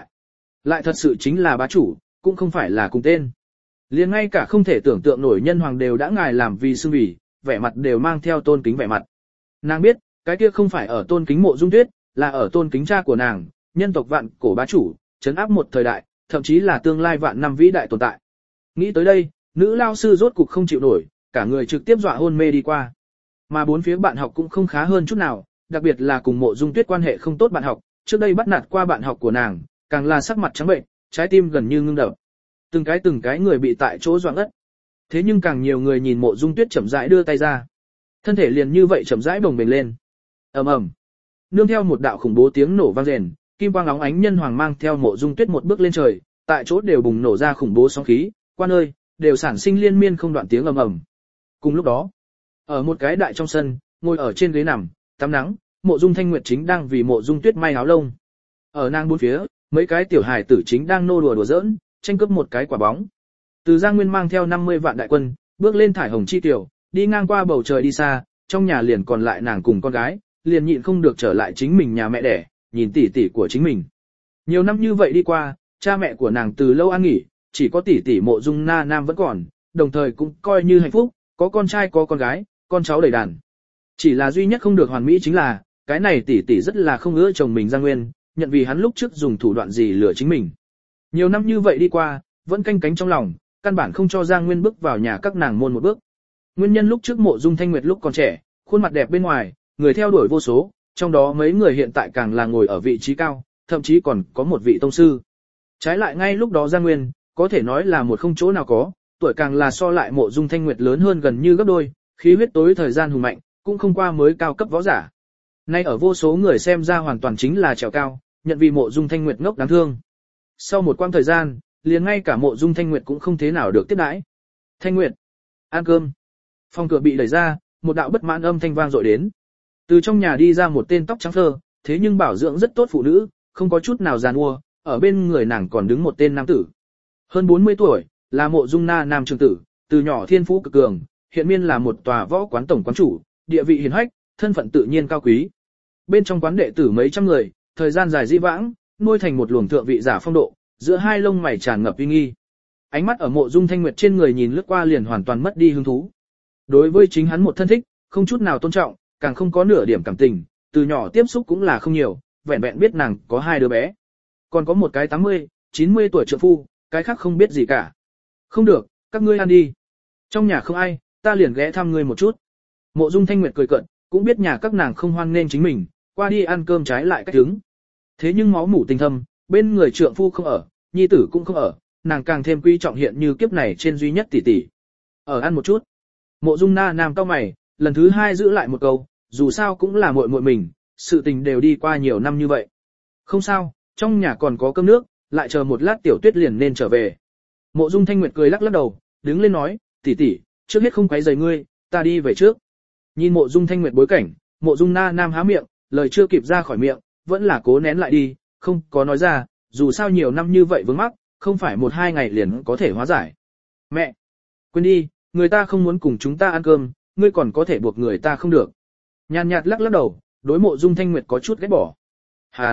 lại thật sự chính là bá chủ, cũng không phải là cùng tên. Liền ngay cả không thể tưởng tượng nổi nhân hoàng đều đã ngài làm vì xưng vì, vẻ mặt đều mang theo tôn kính vẻ mặt. Nàng biết, cái kia không phải ở tôn kính Mộ Dung Tuyết, là ở tôn kính cha của nàng, nhân tộc vạn cổ bá chủ, trấn áp một thời đại, thậm chí là tương lai vạn năm vĩ đại tồn tại. Nghĩ tới đây, nữ lao sư rốt cục không chịu nổi, cả người trực tiếp dọa hôn mê đi qua. Mà bốn phía bạn học cũng không khá hơn chút nào, đặc biệt là cùng Mộ Dung Tuyết quan hệ không tốt bạn học, trước đây bắt nạt qua bạn học của nàng, càng là sắc mặt trắng bệnh, trái tim gần như ngưng đập. Từng cái người bị tại chỗ doạng ất. Thế nhưng càng nhiều người nhìn Mộ Dung Tuyết chậm rãi đưa tay ra, thân thể liền như vậy chậm rãi bồng bềnh lên. Ầm ầm. Nương theo một đạo khủng bố tiếng nổ vang rền, kim quang óng ánh nhân hoàng mang theo Mộ Dung Tuyết một bước lên trời, tại chỗ đều bùng nổ ra khủng bố sóng khí, quan ơi, đều sản sinh liên miên không đoạn tiếng ầm ầm. Cùng lúc đó, ở một cái đại trong sân, ngồi ở trên ghế nằm, tắm nắng, Mộ Dung Thanh Nguyệt chính đang vì Mộ Dung Tuyết may áo lông. Ở nàng bốn phía, mấy cái tiểu hài tử chính đang nô đùa giỡn, tranh cướp một cái quả bóng. Từ Giang Nguyên mang theo 50 vạn đại quân, bước lên thải hồng chi tiểu, đi ngang qua bầu trời đi xa, trong nhà liền còn lại nàng cùng con gái, liền nhịn không được trở lại chính mình nhà mẹ đẻ, nhìn tỷ tỷ của chính mình. Nhiều năm như vậy đi qua, cha mẹ của nàng từ lâu an nghỉ, chỉ có tỷ tỷ Mộ Dung Na Nam vẫn còn, đồng thời cũng coi như hạnh phúc, có con trai có con gái, con cháu đầy đàn. Chỉ là duy nhất không được hoàn mỹ chính là, cái này tỷ tỷ rất là không ưa chồng mình Giang Nguyên, nhận vì hắn lúc trước dùng thủ đoạn gì lừa chính mình. Nhiều năm như vậy đi qua, vẫn canh cánh trong lòng, căn bản không cho Giang Nguyên bước vào nhà các nàng môn một bước. Nguyên nhân lúc trước Mộ Dung Thanh Nguyệt lúc còn trẻ, khuôn mặt đẹp bên ngoài, người theo đuổi vô số, trong đó mấy người hiện tại càng là ngồi ở vị trí cao, thậm chí còn có một vị tông sư. Trái lại ngay lúc đó Giang Nguyên, có thể nói là một không chỗ nào có, tuổi càng là so lại Mộ Dung Thanh Nguyệt lớn hơn gần như gấp đôi, khí huyết tối thời gian hùng mạnh, cũng không qua mới cao cấp võ giả. Nay ở vô số người xem ra hoàn toàn chính là trèo cao, nhận vì Mộ Dung Thanh Nguyệt ngốc đáng thương. Sau một quãng thời gian, liền ngay cả Mộ Dung Thanh Nguyệt cũng không thế nào được tiếp đãi. Thanh Nguyệt, ăn cơm. Phòng cửa bị đẩy ra, một đạo bất mãn âm thanh vang dội đến. Từ trong nhà đi ra một tên tóc trắng phơ, thế nhưng bảo dưỡng rất tốt phụ nữ, không có chút nào giàn mua, ở bên người nàng còn đứng một tên nam tử. Hơn 40 tuổi, là Mộ Dung Na Nam trường tử, từ nhỏ thiên phú cực cường, hiện miên là một tòa võ quán tổng quán chủ, địa vị hiển hách, thân phận tự nhiên cao quý. Bên trong quán đệ tử mấy trăm người, thời gian dài di vãng, nuôi thành một luồng thượng vị giả phong độ, giữa hai lông mày tràn ngập uy nghi. Ánh mắt ở Mộ Dung Thanh Nguyệt trên người nhìn lướt qua liền hoàn toàn mất đi hứng thú. Đối với chính hắn một thân thích, không chút nào tôn trọng, càng không có nửa điểm cảm tình, từ nhỏ tiếp xúc cũng là không nhiều, vẹn vẹn biết nàng có hai đứa bé. Còn có một cái 80, 90 tuổi trượng phu, cái khác không biết gì cả. Không được, các ngươi ăn đi. Trong nhà không ai, ta liền ghé thăm ngươi một chút. Mộ Dung Thanh Nguyệt cười cợt, cũng biết nhà các nàng không hoan nên chính mình, qua đi ăn cơm trái lại cách đứng. Thế nhưng máu mủ tình thâm, bên người trượng phu không ở, nhi tử cũng không ở, nàng càng thêm quý trọng hiện như kiếp này trên duy nhất tỷ tỷ. Ở ăn một chút. Mộ Dung Na Nam cau mày, lần thứ hai giữ lại một câu, dù sao cũng là muội muội mình, sự tình đều đi qua nhiều năm như vậy. Không sao, trong nhà còn có cơm nước, lại chờ một lát Tiểu Tuyết liền nên trở về. Mộ Dung Thanh Nguyệt cười lắc lắc đầu, đứng lên nói, tỷ tỷ, trước hết không quấy rầy ngươi, ta đi về trước. Nhìn Mộ Dung Thanh Nguyệt bối cảnh, Mộ Dung Na Nam há miệng, lời chưa kịp ra khỏi miệng, vẫn là cố nén lại đi, không có nói ra, dù sao nhiều năm như vậy vướng mắc, không phải một hai ngày liền có thể hóa giải. Mẹ, quên đi, người ta không muốn cùng chúng ta ăn cơm, ngươi còn có thể buộc người ta không được. Nhàn nhạt lắc lắc đầu, đối Mộ Dung Thanh Nguyệt có chút ghét bỏ. Hán,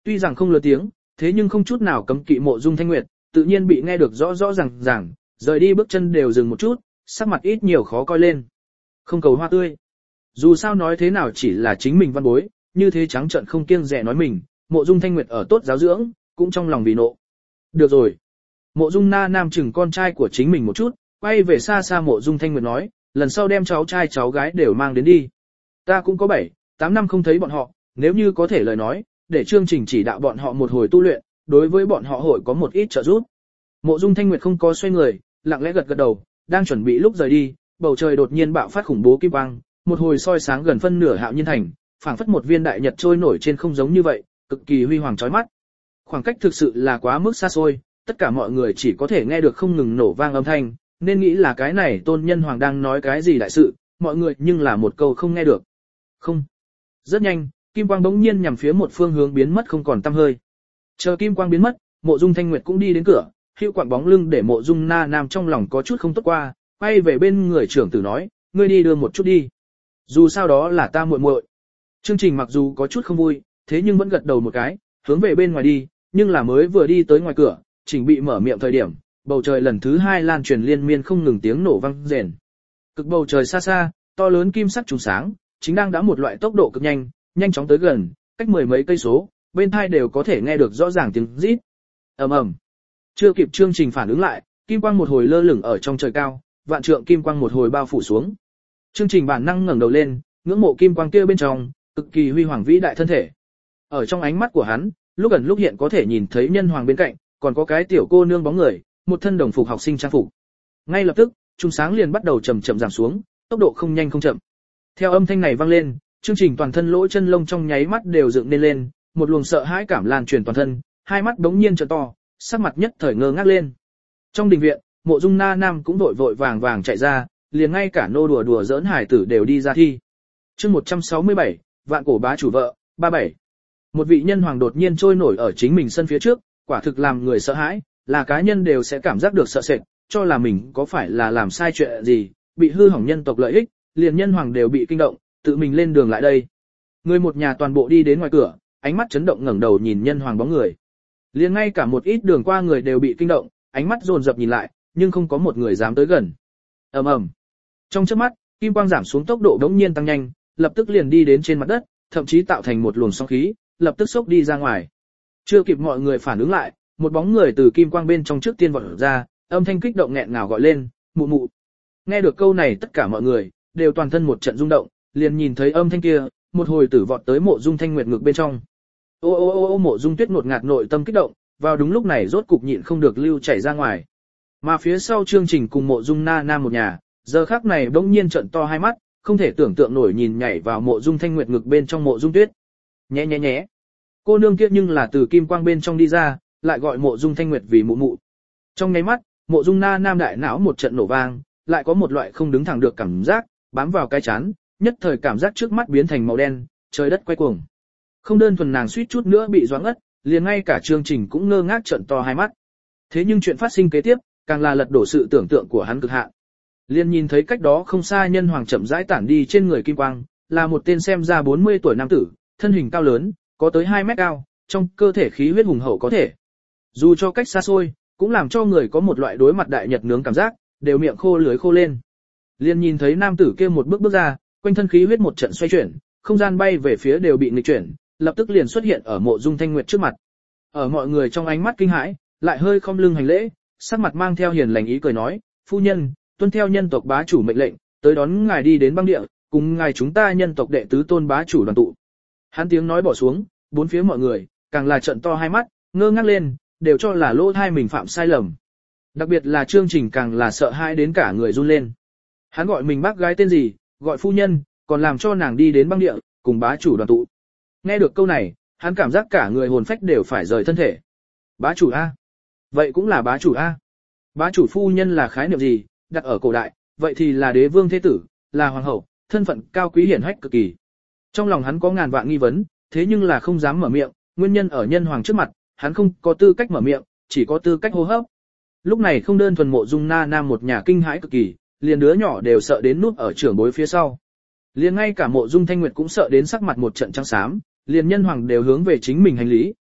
Tuy rằng không lớn tiếng, thế nhưng không chút nào cấm kỵ Mộ Dung Thanh Nguyệt, tự nhiên bị nghe được rõ rõ ràng ràng, rời đi bước chân đều dừng một chút, sắc mặt ít nhiều khó coi lên. Không cầu hoa tươi. Dù sao nói thế nào chỉ là chính mình văn bối, như thế trắng trợn không kiêng dè nói mình, Mộ Dung Thanh Nguyệt ở tốt giáo dưỡng, cũng trong lòng vì nộ. Được rồi. Mộ Dung Na Nam chừng con trai của chính mình một chút, quay về xa xa Mộ Dung Thanh Nguyệt nói, lần sau đem cháu trai cháu gái đều mang đến đi. Ta cũng có 7, 8 năm không thấy bọn họ, nếu như có thể lời nói, để chương trình chỉ đạo bọn họ một hồi tu luyện, đối với bọn họ hội có một ít trợ giúp. Mộ Dung Thanh Nguyệt không có xoay người, lặng lẽ gật gật đầu, đang chuẩn bị lúc rời đi, bầu trời đột nhiên bạo phát khủng bố kim quang, một hồi soi sáng gần phân nửa Hạo Nhiên Thành, phảng phất một viên đại nhật trôi nổi trên không giống như vậy, cực kỳ huy hoàng chói mắt. Khoảng cách thực sự là quá mức xa xôi, tất cả mọi người chỉ có thể nghe được không ngừng nổ vang âm thanh, nên nghĩ là cái này Tôn Nhân Hoàng đang nói cái gì đại sự, mọi người nhưng là một câu không nghe được. Không. Rất nhanh, kim quang bỗng nhiên nhằm phía một phương hướng biến mất không còn tăm hơi. Chờ kim quang biến mất, Mộ Dung Thanh Nguyệt cũng đi đến cửa, hữu quạng bóng lưng để Mộ Dung Na Nam trong lòng có chút không tốt qua, quay về bên người trưởng tử nói, ngươi đi đưa một chút đi. Dù sao đó là ta muội muội. Chương trình mặc dù có chút không vui, thế nhưng vẫn gật đầu một cái, hướng về bên ngoài đi, nhưng là mới vừa đi tới ngoài cửa, chỉnh bị mở miệng thời điểm, bầu trời lần thứ 2 lan truyền liên miên không ngừng tiếng nổ vang rền. Cực bầu trời xa xa, to lớn kim sắc trùng sáng, chính đang đã một loại tốc độ cực nhanh, nhanh chóng tới gần, cách mười mấy cây số, bên tai đều có thể nghe được rõ ràng tiếng rít. Ầm ầm. Chưa kịp chương trình phản ứng lại, kim quang một hồi lơ lửng ở trong trời cao, vạn trượng kim quang một hồi bao phủ xuống. Chương trình bản năng ngẩng đầu lên, ngưỡng mộ kim quang kia bên trong, cực kỳ huy hoàng vĩ đại thân thể. Ở trong ánh mắt của hắn, lúc ẩn lúc hiện có thể nhìn thấy nhân hoàng bên cạnh, còn có cái tiểu cô nương bóng người, một thân đồng phục học sinh trang phục. Ngay lập tức, trùng sáng liền bắt đầu chậm chậm giảm xuống, tốc độ không nhanh không chậm. Theo âm thanh này vang lên, chương trình toàn thân lỗ chân lông trong nháy mắt đều dựng nên lên, một luồng sợ hãi cảm lan truyền toàn thân, hai mắt bỗng nhiên trợn to, sắc mặt nhất thời ngơ ngác lên. Trong đình viện, Mộ Dung Na Nam cũng vội vội vàng vàng chạy ra, liền ngay cả nô đùa đùa giỡn hải tử đều đi ra thi. Chương 167, Vạn cổ bá chủ vợ, 37. Một vị nhân hoàng đột nhiên trôi nổi ở chính mình sân phía trước, quả thực làm người sợ hãi, là cá nhân đều sẽ cảm giác được sợ sệt, cho là mình có phải là làm sai chuyện gì, bị hư hỏng nhân tộc lợi ích, liền nhân hoàng đều bị kinh động, tự mình lên đường lại đây. Người một nhà toàn bộ đi đến ngoài cửa, ánh mắt chấn động ngẩng đầu nhìn nhân hoàng bóng người. Liền ngay cả một ít đường qua người đều bị kinh động, ánh mắt dồn dập nhìn lại, nhưng không có một người dám tới gần. Ầm ầm. Trong chớp mắt, kim quang giảm xuống tốc độ đống nhiên tăng nhanh, lập tức liền đi đến trên mặt đất, thậm chí tạo thành một luồng sóng khí, lập tức xốc đi ra ngoài. Chưa kịp mọi người phản ứng lại, một bóng người từ kim quang bên trong trước tiên vọt ra, âm thanh kích động nghẹn ngào gọi lên, mụ mụ. Nghe được câu này tất cả mọi người đều toàn thân một trận rung động, liền nhìn thấy âm thanh kia, một hồi tử vọt tới Mộ Dung Thanh Nguyệt ngực bên trong. Ô ô ô ô Mộ Dung Tuyết ngột ngạt nội tâm kích động, vào đúng lúc này rốt cục nhịn không được lưu chảy ra ngoài. Mà phía sau chương trình cùng Mộ Dung Na Nam một nhà, giờ khắc này bỗng nhiên trợn to hai mắt, không thể tưởng tượng nổi nhìn nhảy vào Mộ Dung Thanh Nguyệt ngực bên trong Mộ Dung Tuyết. Nhé nhé nhé. Cô nương kia nhưng là từ kim quang bên trong đi ra, lại gọi Mộ Dung Thanh Nguyệt vì mụ mụ. Trong nháy mắt, Mộ Dung Na Nam đại não một trận nổ vang, lại có một loại không đứng thẳng được cảm giác, bám vào cái chán, nhất thời cảm giác trước mắt biến thành màu đen, trời đất quay cuồng. Không đơn thuần nàng suýt chút nữa bị doãn ngất, liền ngay cả chương trình cũng ngơ ngác trợn to hai mắt. Thế nhưng chuyện phát sinh kế tiếp, càng là lật đổ sự tưởng tượng của hắn cực hạn. Liền nhìn thấy cách đó không xa nhân hoàng chậm rãi tản đi trên người kim quang, là một tên xem ra 40 tuổi nam tử, thân hình cao lớn, có tới 2 mét cao, trong cơ thể khí huyết hùng hậu có thể. Dù cho cách xa xôi, cũng làm cho người có một loại đối mặt đại nhật nướng cảm giác, đều miệng khô lưỡi khô lên. Liền nhìn thấy nam tử kia một bước bước ra, quanh thân khí huyết một trận xoay chuyển, không gian bay về phía đều bị nghịch chuyển, lập tức liền xuất hiện ở Mộ Dung Thanh Nguyệt trước mặt. Ở mọi người trong ánh mắt kinh hãi, lại hơi khom lưng hành lễ, sắc mặt mang theo hiền lành ý cười nói, phu nhân, tuân theo nhân tộc bá chủ mệnh lệnh, tới đón ngài đi đến băng địa, cùng ngài chúng ta nhân tộc đệ tứ tôn bá chủ đoàn tụ. Hắn tiếng nói bỏ xuống, bốn phía mọi người, càng là trợn to hai mắt, ngơ ngác lên, đều cho là lỗ thai mình phạm sai lầm. Đặc biệt là chương trình càng là sợ hãi đến cả người run lên. Hắn gọi mình bác gái tên gì, gọi phu nhân, còn làm cho nàng đi đến băng địa, cùng bá chủ đoàn tụ. Nghe được câu này, hắn cảm giác cả người hồn phách đều phải rời thân thể. Bá chủ A. Vậy cũng là bá chủ A. Bá chủ phu nhân là khái niệm gì, đặt ở cổ đại, vậy thì là đế vương thế tử, là hoàng hậu, thân phận cao quý hiển hách cực kỳ. Trong lòng hắn có ngàn vạn nghi vấn, thế nhưng là không dám mở miệng, nguyên nhân ở nhân hoàng trước mặt, hắn không có tư cách mở miệng, chỉ có tư cách hô hấp. Lúc này không đơn thuần Mộ Dung Na Nam một nhà kinh hãi cực kỳ, liền đứa nhỏ đều sợ đến núp ở trưởng bối phía sau. Liền ngay cả Mộ Dung Thanh Nguyệt cũng sợ đến sắc mặt một trận trắng xám, liền nhân hoàng đều hướng về chính mình hành lý,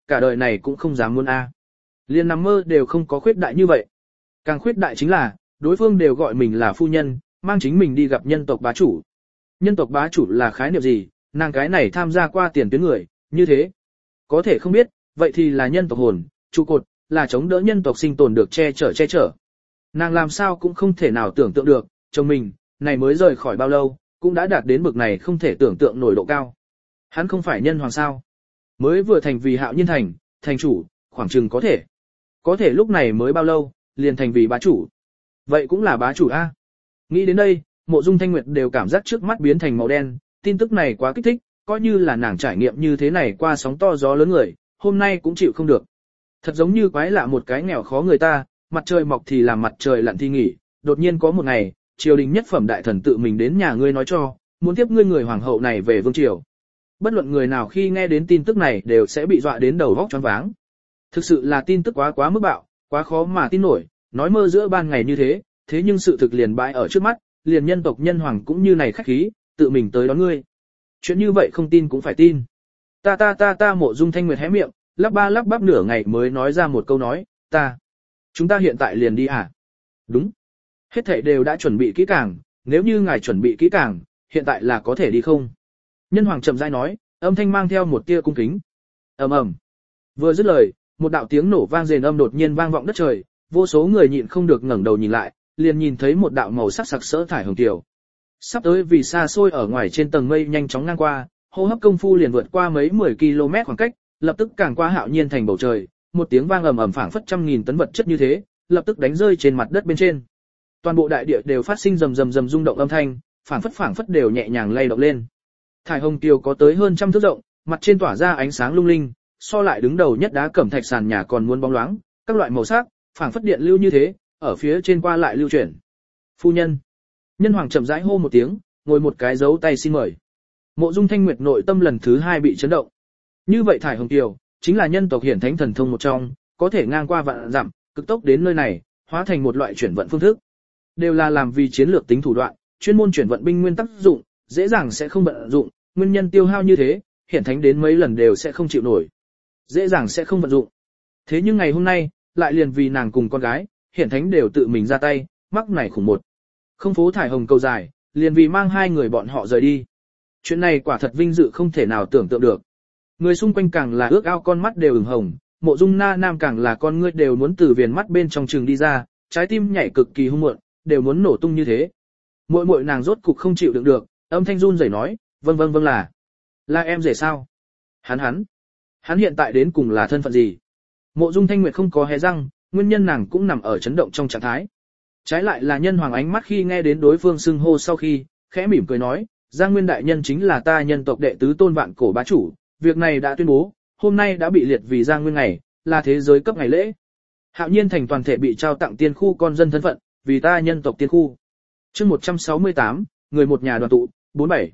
cả đời này cũng không dám muốn a. Liên nằm mơ đều không có khuyết đại như vậy. Càng khuyết đại chính là, đối phương đều gọi mình là phu nhân, mang chính mình đi gặp nhân tộc bá chủ. Nhân tộc bá chủ là khái niệm gì, nàng cái này tham gia qua tiền tuyến người, như thế. Có thể không biết, vậy thì là nhân tộc hồn, trụ cột, là chống đỡ nhân tộc sinh tồn được che chở. Nàng làm sao cũng không thể nào tưởng tượng được, chồng mình, này mới rời khỏi bao lâu, cũng đã đạt đến bực này không thể tưởng tượng nổi độ cao. Hắn không phải nhân hoàng sao. Mới vừa thành vì Hạo Nhiên thành chủ, khoảng chừng có thể lúc này mới bao lâu, liền thành vì bá chủ. Vậy cũng là bá chủ a. Nghĩ đến đây, Mộ Dung Thanh Nguyệt đều cảm giác trước mắt biến thành màu đen, tin tức này quá kích thích, coi như là nàng trải nghiệm như thế này qua sóng to gió lớn người, hôm nay cũng chịu không được. Thật giống như quái lạ một cái nghèo khó người ta, mặt trời mọc thì làm mặt trời lặn thì nghỉ, đột nhiên có một ngày, triều đình nhất phẩm đại thần tự mình đến nhà ngươi nói cho, muốn tiếp ngươi người hoàng hậu này về vương triều. Bất luận người nào khi nghe đến tin tức này đều sẽ bị dọa đến đầu óc choáng váng. Thực sự là tin tức quá mức bạo, quá khó mà tin nổi, nói mơ giữa ban ngày như thế, thế nhưng sự thực liền bại ở trước mắt, liền nhân tộc nhân hoàng cũng như này khách khí, tự mình tới đón ngươi. Chuyện như vậy không tin cũng phải tin. Ta Mộ Dung Thanh Nguyệt hé miệng, lắp bắp nửa ngày mới nói ra một câu nói, chúng ta hiện tại liền đi à? Đúng. Hết thảy đều đã chuẩn bị kỹ càng, nếu như ngài chuẩn bị kỹ càng, hiện tại là có thể đi không? Nhân hoàng chậm rãi nói, âm thanh mang theo một tia cung kính. Ầm ầm. Vừa dứt lời, một đạo tiếng nổ vang rền âm đột nhiên vang vọng đất trời, vô số người nhịn không được ngẩng đầu nhìn lại, liền nhìn thấy một đạo màu sắc sặc sỡ thải hồng kiều. Sắp tới vì xa xôi ở ngoài trên tầng mây nhanh chóng ngang qua, hô hấp công phu liền vượt qua mấy 10 km khoảng cách, lập tức càng qua Hạo Nhiên thành bầu trời, một tiếng vang ầm ầm phảng phất trăm nghìn tấn vật chất như thế, lập tức đánh rơi trên mặt đất bên trên. Toàn bộ đại địa đều phát sinh rầm rung động âm thanh, phảng phất đều nhẹ nhàng lay động lên. Thải hồng kiều có tới hơn trăm thước rộng, mặt trên tỏa ra ánh sáng lung linh, so lại đứng đầu nhất đá cẩm thạch sàn nhà còn muốn bóng loáng, các loại màu sắc, phảng phất điện lưu như thế, ở phía trên qua lại lưu chuyển. Phu nhân. Nhân hoàng chậm rãi hô một tiếng, ngồi một cái dấu tay xin mời. Mộ Dung Thanh Nguyệt nội tâm lần thứ 2 bị chấn động. Như vậy thải hồng kiều, chính là nhân tộc hiển thánh thần thông một trong, có thể ngang qua vạn dặm, cực tốc đến nơi này, hóa thành một loại chuyển vận phương thức. Đều là làm vì chiến lược tính thủ đoạn, chuyên môn chuyển vận binh nguyên tác dụng, dễ dàng sẽ không vận dụng, nguyên nhân tiêu hao như thế, hiển thánh đến mấy lần đều sẽ không chịu nổi. Dễ dàng sẽ không vận dụng. Thế nhưng ngày hôm nay, lại liền vì nàng cùng con gái, hiển thánh đều tự mình ra tay, mắc này khủng một. Không phố thải hồng cầu dài, liền vì mang hai người bọn họ rời đi. Chuyện này quả thật vinh dự không thể nào tưởng tượng được. Người xung quanh càng là ước ao con mắt đều ửng hồng, Mộ Dung Na Nam càng là con ngươi đều muốn từ viền mắt bên trong trường đi ra, trái tim nhảy cực kỳ hung muộn, đều muốn nổ tung như thế. Muội nàng rốt cục không chịu đựng được, âm thanh run rẩy nói, vâng là em rể sao? Hắn hiện tại đến cùng là thân phận gì? Mộ Dung Thanh Nguyệt không có hé răng, nguyên nhân nàng cũng nằm ở chấn động trong trạng thái. Trái lại là nhân hoàng ánh mắt khi nghe đến đối phương xưng hô sau khi, khẽ mỉm cười nói, Giang Nguyên đại nhân chính là ta nhân tộc đệ tứ tôn vạn cổ bá chủ, việc này đã tuyên bố, hôm nay đã bị liệt vì Giang Nguyên ngày, là thế giới cấp ngày lễ. Hạo Nhiên thành toàn thể bị trao tặng tiên khu con dân thân phận, vì ta nhân tộc tiên khu. Chương 168, người một nhà đoàn tụ, 47.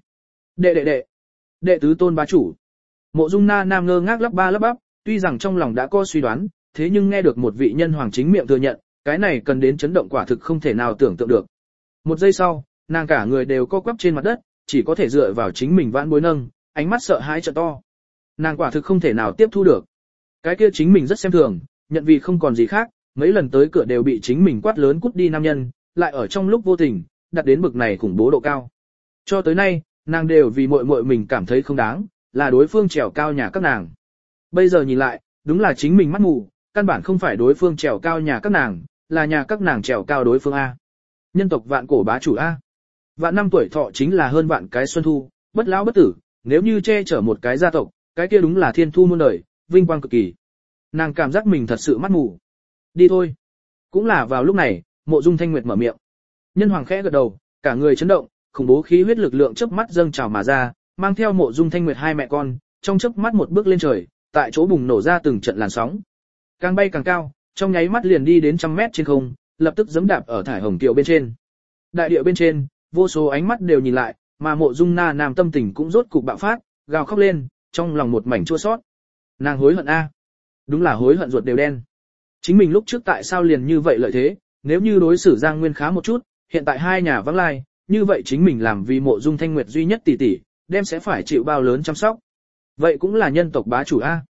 Đệ tứ tôn bá chủ. Mộ Dung Na Nam ngơ ngác lắp bắp, tuy rằng trong lòng đã có suy đoán, thế nhưng nghe được một vị nhân hoàng chính miệng thừa nhận, cái này cần đến chấn động quả thực không thể nào tưởng tượng được. Một giây sau, nàng cả người đều co quắp trên mặt đất, chỉ có thể dựa vào chính mình vãn bối nâng, ánh mắt sợ hãi trợn to. Nàng quả thực không thể nào tiếp thu được. Cái kia chính mình rất xem thường, nhận vì không còn gì khác, mấy lần tới cửa đều bị chính mình quát lớn cút đi nam nhân, lại ở trong lúc vô tình, đặt đến bực này khủng bố độ cao. Cho tới nay, nàng đều vì muội mình cảm thấy không đáng, là đối phương trèo cao nhà các nàng. Bây giờ nhìn lại, đúng là chính mình mắt mù, căn bản không phải đối phương trèo cao nhà các nàng, là nhà các nàng trèo cao đối phương A. Nhân tộc vạn cổ bá chủ A. Vạn năm tuổi thọ chính là hơn vạn cái xuân thu, bất lão bất tử, nếu như che chở một cái gia tộc, cái kia đúng là thiên thu muôn đời, vinh quang cực kỳ. Nàng cảm giác mình thật sự mắt mù. Đi thôi. Cũng là vào lúc này, Mộ Dung Thanh Nguyệt mở miệng. Nhân hoàng khẽ gật đầu, cả người chấn động, khủng bố khí huyết lực lượng chớp mắt dâng trào mà ra, mang theo Mộ Dung Thanh Nguyệt hai mẹ con, trong chớp mắt một bước lên trời, tại chỗ bùng nổ ra từng trận làn sóng. Càng bay càng cao, trong nháy mắt liền đi đến trăm mét trên không, lập tức giẫm đạp ở thải hồng kiều bên trên. Đại địa bên trên, vô số ánh mắt đều nhìn lại, mà Mộ Dung Na Nam tâm tình cũng rốt cục bạo phát, gào khóc lên, trong lòng một mảnh chua xót. Nàng hối hận a, đúng là hối hận ruột đều đen. Chính mình lúc trước tại sao liền như vậy lợi thế, nếu như đối xử Giang Nguyên khá một chút, hiện tại hai nhà vắng lai, như vậy chính mình làm vì Mộ Dung Thanh Nguyệt duy nhất tỷ tỷ, đem sẽ phải chịu bao lớn chăm sóc. Vậy cũng là nhân tộc bá chủ a.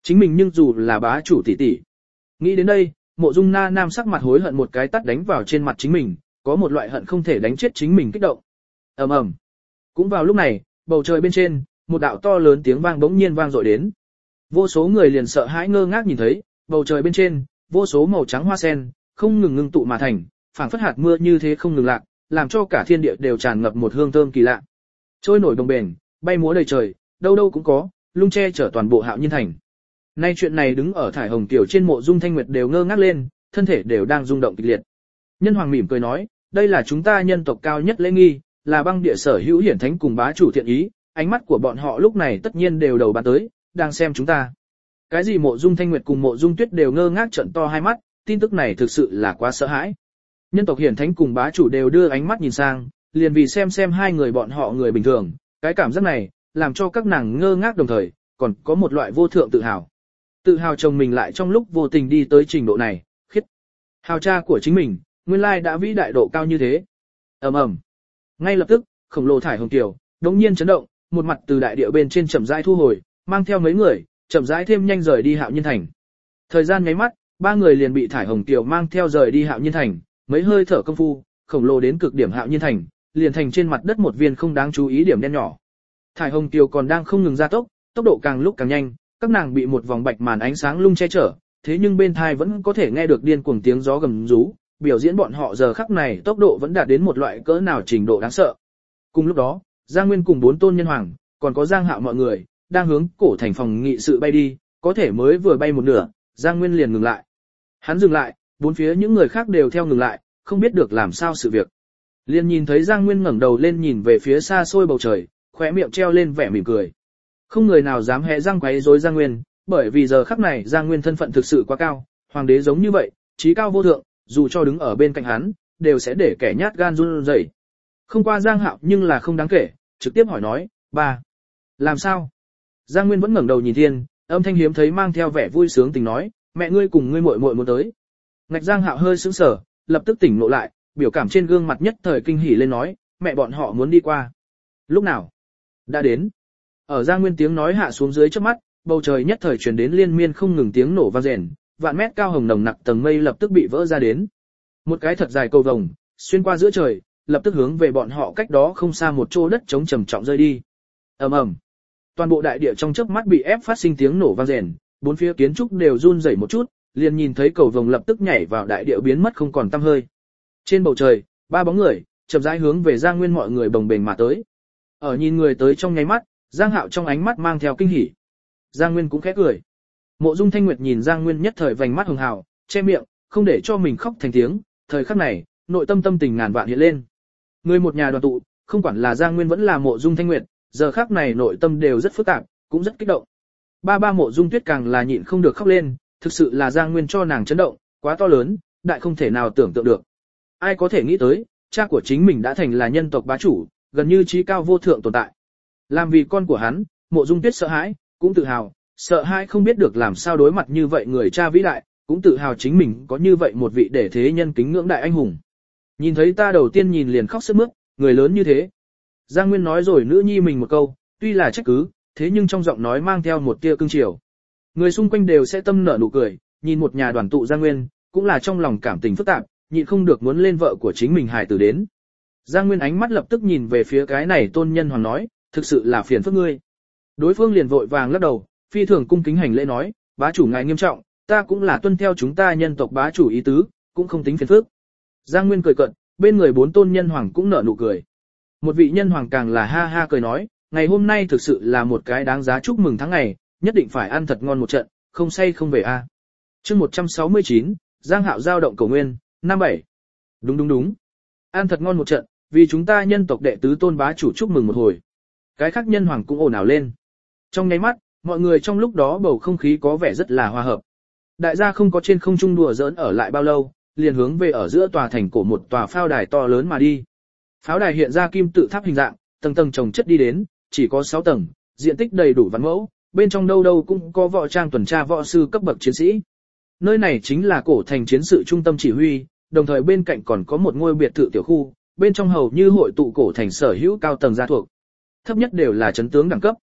Chính mình nhưng dù là bá chủ tỷ tỷ. Nghĩ đến đây, Mộ Dung Na Nam sắc mặt hối hận một cái tát đánh vào trên mặt chính mình, có một loại hận không thể đánh chết chính mình kích động. Ầm ầm. Cũng vào lúc này, bầu trời bên trên, một đạo to lớn tiếng vang bỗng nhiên vang dội đến. Vô số người liền sợ hãi ngơ ngác nhìn thấy, bầu trời bên trên, vô số màu trắng hoa sen, không ngừng ngưng tụ mà thành, phảng phất hạt mưa như thế không ngừng lạc, làm cho cả thiên địa đều tràn ngập một hương thơm kỳ lạ. Trôi nổi đồng bền, bay múa đầy trời, đâu đâu cũng có, lung che chở toàn bộ Hạo Nhiên thành. Nay chuyện này đứng ở thải hồng tiểu trên Mộ Dung Thanh Nguyệt đều ngơ ngác lên, thân thể đều đang rung động kịch liệt. Nhân Hoàng mỉm cười nói, đây là chúng ta nhân tộc cao nhất lễ nghi, là băng địa sở hữu hiển thánh cùng bá chủ thiện ý, ánh mắt của bọn họ lúc này tất nhiên đều đầu bắn tới, đang xem chúng ta. Cái gì Mộ Dung Thanh Nguyệt cùng Mộ Dung Tuyết đều ngơ ngác trợn to hai mắt, tin tức này thực sự là quá sợ hãi. Nhân tộc hiển thánh cùng bá chủ đều đưa ánh mắt nhìn sang, liền vì xem hai người bọn họ người bình thường, cái cảm giác này, làm cho các nàng ngơ ngác đồng thời, còn có một loại vô thượng tự hào. Tự hào chồng mình lại trong lúc vô tình đi tới trình độ này, khiết. Hào cha của chính mình, nguyên lai đã vĩ đại độ cao như thế. Ầm ầm. Ngay lập tức, khổng lồ thải hồng kiều, đống nhiên chấn động, một mặt từ đại địa bên trên chậm rãi thu hồi, mang theo mấy người, chậm rãi thêm nhanh rời đi Hạo Nhiên thành. Thời gian nháy mắt, ba người liền bị thải hồng kiều mang theo rời đi Hạo Nhiên thành, mấy hơi thở công phu, khổng lồ đến cực điểm Hạo Nhiên thành, liền thành trên mặt đất một viên không đáng chú ý điểm đen nhỏ. Thải hồng kiều còn đang không ngừng gia tốc, tốc độ càng lúc càng nhanh, các nàng bị một vòng bạch màn ánh sáng lung che chở, thế nhưng bên tai vẫn có thể nghe được điên cuồng tiếng gió gầm rú, biểu diễn bọn họ giờ khắc này tốc độ vẫn đạt đến một loại cỡ nào trình độ đáng sợ. Cùng lúc đó, Giang Nguyên cùng 4 tôn nhân hoàng, còn có Giang Hạo mọi người, đang hướng cổ thành phòng nghị sự bay đi, có thể mới vừa bay một nửa, Giang Nguyên liền ngừng lại. Hắn dừng lại, bốn phía những người khác đều theo ngừng lại, không biết được làm sao sự việc. Liền nhìn thấy Giang Nguyên ngẩng đầu lên nhìn về phía xa xôi bầu trời, khóe miệng treo lên vẻ mỉm cười. Không người nào dám hé răng quấy rối Giang Nguyên, bởi vì giờ khắc này Giang Nguyên thân phận thực sự quá cao, hoàng đế giống như vậy, trí cao vô thượng, dù cho đứng ở bên cạnh hắn, đều sẽ để kẻ nhát gan run rẩy. Không qua Giang Hạo nhưng là không đáng kể, trực tiếp hỏi nói, "Ba, làm sao?" Giang Nguyên vẫn ngẩng đầu nhìn thiên, âm thanh hiếm thấy mang theo vẻ vui sướng tình nói, "Mẹ ngươi cùng ngươi muội muội muốn tới." Ngạch Giang Hạo hơi sững sờ, lập tức tỉnh ngộ lại, biểu cảm trên gương mặt nhất thời kinh hỉ lên nói, "Mẹ bọn họ muốn đi qua." "Lúc nào?" "Đã đến." Ở Giang Nguyên tiếng nói hạ xuống dưới trước mắt, bầu trời nhất thời truyền đến liên miên không ngừng tiếng nổ vang rền, vạn mét cao hồng nồng nặc tầng mây lập tức bị vỡ ra đến. Một cái thật dài cầu vồng, xuyên qua giữa trời, lập tức hướng về bọn họ cách đó không xa một chỗ đất trống trầm trọng rơi đi. Ầm ầm. Toàn bộ đại địa trong chớp mắt bị ép phát sinh tiếng nổ vang rền, bốn phía kiến trúc đều run rẩy một chút, liền nhìn thấy cầu vồng lập tức nhảy vào đại địa biến mất không còn tăm hơi. Trên bầu trời, ba bóng người chậm rãi hướng về Giang Nguyên mọi người bồng bềnh mà tới. Ở nhìn người tới trong nháy mắt, Giang Hạo trong ánh mắt mang theo kinh hỉ. Giang Nguyên cũng khẽ cười. Mộ Dung Thanh Nguyệt nhìn Giang Nguyên nhất thời vành mắt hường hào, che miệng, không để cho mình khóc thành tiếng, thời khắc này, nội tâm tâm tình ngàn vạn hiện lên. Người một nhà đoàn tụ, không quản là Giang Nguyên vẫn là Mộ Dung Thanh Nguyệt, giờ khắc này nội tâm đều rất phức tạp, cũng rất kích động. Ba Mộ Dung Tuyết càng là nhịn không được khóc lên, thực sự là Giang Nguyên cho nàng chấn động, quá to lớn, đại không thể nào tưởng tượng được. Ai có thể nghĩ tới, cha của chính mình đã thành là nhân tộc bá chủ, gần như trí cao vô thượng tồn tại. Làm vì con của hắn, Mộ Dung Tuyết sợ hãi, cũng tự hào, sợ hãi không biết được làm sao đối mặt như vậy người cha vĩ đại, cũng tự hào chính mình có như vậy một vị để thế nhân kính ngưỡng đại anh hùng. Nhìn thấy ta đầu tiên nhìn liền khóc sướt mướt, người lớn như thế. Giang Nguyên nói rồi nữ nhi mình một câu, tuy là trách cứ, thế nhưng trong giọng nói mang theo một tia cương chiều. Người xung quanh đều sẽ tâm nở nụ cười, nhìn một nhà đoàn tụ Giang Nguyên, cũng là trong lòng cảm tình phức tạp, nhịn không được muốn lên vợ của chính mình hài tử đến. Giang Nguyên ánh mắt lập tức nhìn về phía cái này tôn nhân hoàng nói, thực sự là phiền phức ngươi. Đối phương liền vội vàng lắc đầu, phi thường cung kính hành lễ nói, bá chủ ngài nghiêm trọng, ta cũng là tuân theo chúng ta nhân tộc bá chủ ý tứ, cũng không tính phiền phức. Giang Nguyên cười cợt, bên người 4 tôn nhân hoàng cũng nở nụ cười. Một vị nhân hoàng càng là ha ha cười nói, ngày hôm nay thực sự là một cái đáng giá chúc mừng tháng ngày, nhất định phải ăn thật ngon một trận, không say không về a. Chương 169, Giang Hạo giao động cầu nguyên, năm 7. Đúng. Ăn thật ngon một trận, vì chúng ta nhân tộc đệ tứ tôn bá chủ chúc mừng một hồi. Cái khác nhân hoàng cũng ồn ào lên. Trong nháy mắt, mọi người trong lúc đó bầu không khí có vẻ rất là hòa hợp. Đại gia không có trên không trung đùa giỡn ở lại bao lâu, liền hướng về ở giữa tòa thành cổ một tòa pháo đài to lớn mà đi. Pháo đài hiện ra kim tự tháp hình dạng, tầng tầng chồng chất đi đến, chỉ có 6 tầng, diện tích đầy đủ vạn mẫu, bên trong đâu đâu cũng có võ trang tuần tra võ sư cấp bậc chiến sĩ. Nơi này chính là cổ thành chiến sự trung tâm chỉ huy, đồng thời bên cạnh còn có một ngôi biệt thự tiểu khu, bên trong hầu như hội tụ cổ thành sở hữu cao tầng gia thuộc. Thấp nhất đều là trấn tướng đẳng cấp.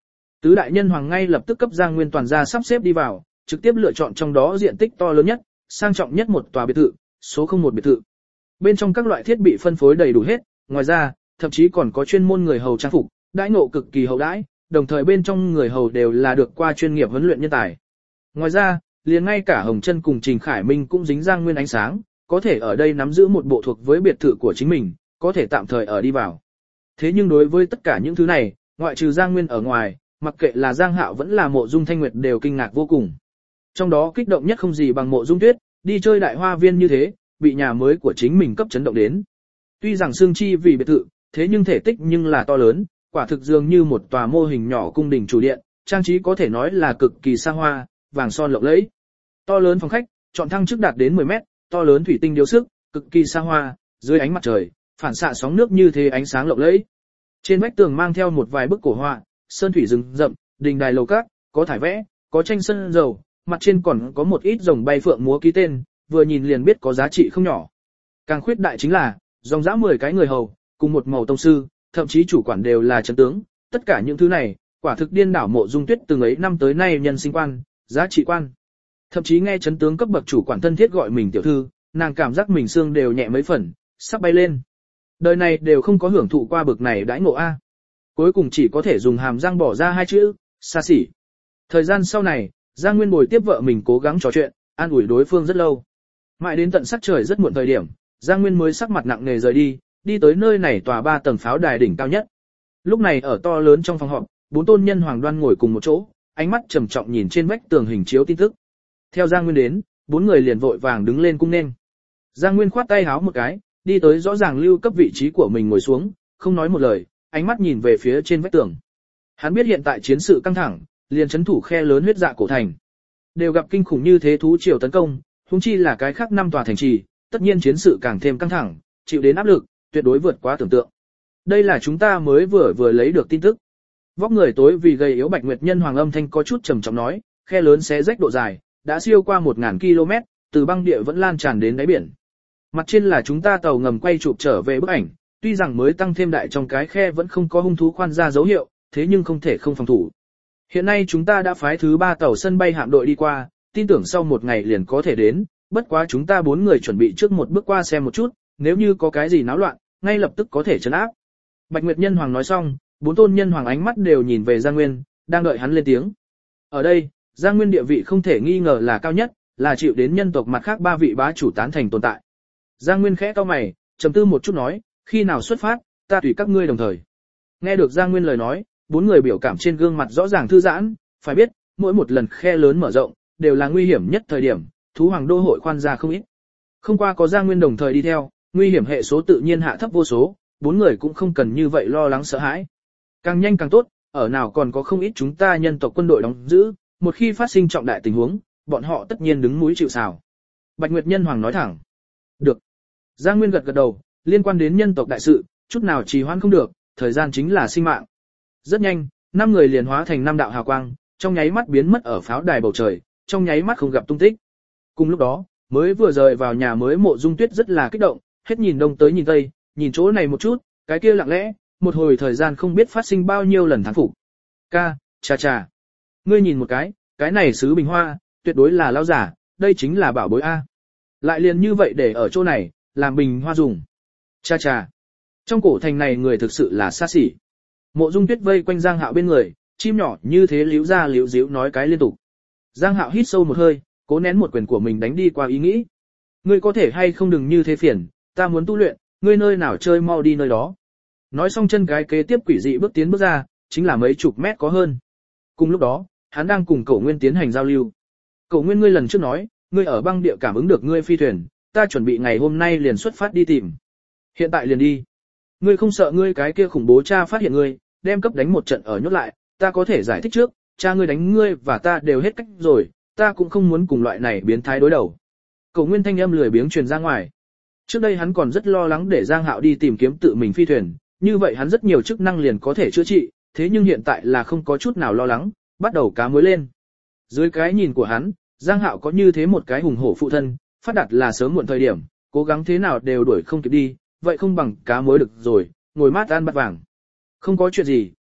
Tứ đại nhân hoàng ngay lập tức cấp Giang Nguyên toàn gia sắp xếp đi vào, trực tiếp lựa chọn trong đó diện tích to lớn nhất, sang trọng nhất một tòa biệt thự, số 01 biệt thự. Bên trong các loại thiết bị phân phối đầy đủ hết, ngoài ra, thậm chí còn có chuyên môn người hầu trang phục, đãi ngộ cực kỳ hậu đãi, đồng thời bên trong người hầu đều là được qua chuyên nghiệp huấn luyện nhân tài. Ngoài ra, liền ngay cả Hồng Chân cùng Trình Khải Minh cũng dính Giang Nguyên ánh sáng, có thể ở đây nắm giữ một bộ thuộc với biệt thự của chính mình, có thể tạm thời ở đi vào. Thế nhưng đối với tất cả những thứ này, ngoại trừ Giang Nguyên ở ngoài, mặc kệ là Giang Hạo vẫn là Mộ Dung Thanh Nguyệt đều kinh ngạc vô cùng. Trong đó kích động nhất không gì bằng Mộ Dung Tuyết, đi chơi đại hoa viên như thế, bị nhà mới của chính mình cấp chấn động đến. Tuy rằng xương chi vì biệt thự, thế nhưng thể tích nhưng là to lớn, quả thực dường như một tòa mô hình nhỏ cung đình chủ điện, trang trí có thể nói là cực kỳ xa hoa, vàng son lộng lẫy. To lớn phòng khách, chọn thang trước đạt đến 10 mét, to lớn thủy tinh điêu sức, cực kỳ xa hoa, dưới ánh mặt trời, phản xạ sóng nước như thế ánh sáng lộng lẫy. Trên vách tường mang theo một vài bức cổ họa, sơn thủy rừng rậm, đình đài lầu các, có thải vẽ, có tranh sơn dầu, mặt trên còn có một ít rồng bay phượng múa ký tên, vừa nhìn liền biết có giá trị không nhỏ. Càng khuyết đại chính là, dòng dã 10 cái người hầu, cùng một màu tông sư, thậm chí chủ quản đều là trấn tướng, tất cả những thứ này, quả thực điên đảo Mộ Dung Tuyết từng ấy năm tới nay nhân sinh quan, giá trị quan. Thậm chí nghe trấn tướng cấp bậc chủ quản thân thiết gọi mình tiểu thư, nàng cảm giác mình xương đều nhẹ mấy phần, sắp bay lên. Đời này đều không có hưởng thụ qua bậc này đãi ngộ a. Cuối cùng chỉ có thể dùng hàm răng bỏ ra hai chữ, xa xỉ. Thời gian sau này, Giang Nguyên bồi tiếp vợ mình cố gắng trò chuyện, an ủi đối phương rất lâu. Mãi đến tận sắc trời rất muộn thời điểm, Giang Nguyên mới sắc mặt nặng nề rời đi, đi tới nơi này tòa 3 tầng pháo đài đỉnh cao nhất. Lúc này ở to lớn trong phòng họp, 4 tôn nhân hoàng đoan ngồi cùng một chỗ, ánh mắt trầm trọng nhìn trên vách tường hình chiếu tin tức. Theo Giang Nguyên đến, 4 người liền vội vàng đứng lên cung nên. Giang Nguyên khoát tay háo một cái, đi tới rõ ràng lưu cấp vị trí của mình ngồi xuống, không nói một lời, ánh mắt nhìn về phía trên vách tường. Hắn biết hiện tại chiến sự căng thẳng, liền trấn thủ khe lớn huyết dạ cổ thành. Đều gặp kinh khủng như thế thú triều tấn công, huống chi là cái khác 5 tòa thành trì, tất nhiên chiến sự càng thêm căng thẳng, chịu đến áp lực, tuyệt đối vượt quá tưởng tượng. Đây là chúng ta mới vừa lấy được tin tức. Vóc người tối vì gầy yếu Bạch Nguyệt Nhân Hoàng âm thanh có chút trầm trọng nói, khe lớn xé rách độ dài, đã siêu qua 1000 km, từ băng địa vẫn lan tràn đến đáy biển. Mặt trên là chúng ta tàu ngầm quay chụp trở về bức ảnh, tuy rằng mới tăng thêm đại trong cái khe vẫn không có hung thú khoan ra dấu hiệu, thế nhưng không thể không phòng thủ. Hiện nay chúng ta đã phái thứ 3 tàu sân bay hạm đội đi qua, tin tưởng sau một ngày liền có thể đến, bất quá chúng ta 4 người chuẩn bị trước một bước qua xem một chút, nếu như có cái gì náo loạn, ngay lập tức có thể trấn áp. Bạch Nguyệt Nhân Hoàng nói xong, 4 tôn nhân hoàng ánh mắt đều nhìn về Giang Nguyên, đang đợi hắn lên tiếng. Ở đây, Giang Nguyên địa vị không thể nghi ngờ là cao nhất, là chịu đến nhân tộc mặt khác 3 vị bá chủ tán thành tồn tại. Giang Nguyên khẽ cau mày, trầm tư một chút nói, khi nào xuất phát, ta tùy các ngươi đồng thời. Nghe được Giang Nguyên lời nói, 4 người biểu cảm trên gương mặt rõ ràng thư giãn, phải biết, mỗi một lần khe lớn mở rộng, đều là nguy hiểm nhất thời điểm, thú hoàng đô hội khoan ra không ít. Không qua có Giang Nguyên đồng thời đi theo, nguy hiểm hệ số tự nhiên hạ thấp vô số, 4 người cũng không cần như vậy lo lắng sợ hãi. Càng nhanh càng tốt, ở nào còn có không ít chúng ta nhân tộc quân đội đóng giữ, một khi phát sinh trọng đại tình huống, bọn họ tất nhiên đứng mũi chịu sào. Bạch Nguyệt Nhân Hoàng nói thẳng. Được. Giang Nguyên gật gật đầu, liên quan đến nhân tộc đại sự, chút nào trì hoãn không được, thời gian chính là sinh mạng. Rất nhanh, 5 người liền hóa thành 5 đạo hào quang, trong nháy mắt biến mất ở pháo đài bầu trời, trong nháy mắt không gặp tung tích. Cùng lúc đó, mới vừa rời vào nhà mới Mộ Dung Tuyết rất là kích động, hết nhìn đông tới nhìn tây, nhìn chỗ này một chút, cái kia lặng lẽ, một hồi thời gian không biết phát sinh bao nhiêu lần thắng phục. Ca, cha. Ngươi nhìn một cái này sứ bình hoa, tuyệt đối là lão giả, đây chính là bảo bối A. Lại liền như vậy để ở chỗ này, làm bình hoa dùng. Cha. Trong cổ thành này người thực sự là xa xỉ. Mộ Dung Tuyết vây quanh Giang Hạo bên người, chim nhỏ như thế líu ra líu díu nói cái liên tục. Giang Hạo hít sâu một hơi, cố nén một quyền của mình đánh đi qua ý nghĩ. Ngươi có thể hay không đừng như thế phiền, ta muốn tu luyện, ngươi nơi nào chơi mau đi nơi đó. Nói xong chân cái kế tiếp quỷ dị bước tiến bước ra, chính là mấy chục mét có hơn. Cùng lúc đó, hắn đang cùng Cổ Nguyên tiến hành giao lưu. Cổ Nguyên, ngươi lần trước nói, ngươi ở băng địa cảm ứng được ngươi phi thuyền, ta chuẩn bị ngày hôm nay liền xuất phát đi tìm. Hiện tại liền đi. Ngươi không sợ ngươi cái kia khủng bố cha phát hiện ngươi, đem cấp đánh một trận ở nhốt lại, ta có thể giải thích trước, cha ngươi đánh ngươi và ta đều hết cách rồi, ta cũng không muốn cùng loại này biến thái đối đầu. Cổ Nguyên thanh âm lười biếng truyền ra ngoài. Trước đây hắn còn rất lo lắng để Giang Hạo đi tìm kiếm tự mình phi thuyền, như vậy hắn rất nhiều chức năng liền có thể chữa trị, thế nhưng hiện tại là không có chút nào lo lắng, bắt đầu cá muối lên. Dưới cái nhìn của hắn, Giang Hạo có như thế một cái hùng hổ phụ thân, phát đạt là sớm muộn thời điểm, cố gắng thế nào đều đuổi không kịp đi, vậy không bằng cá muối được rồi, ngồi mát ăn bát vàng. Không có chuyện gì,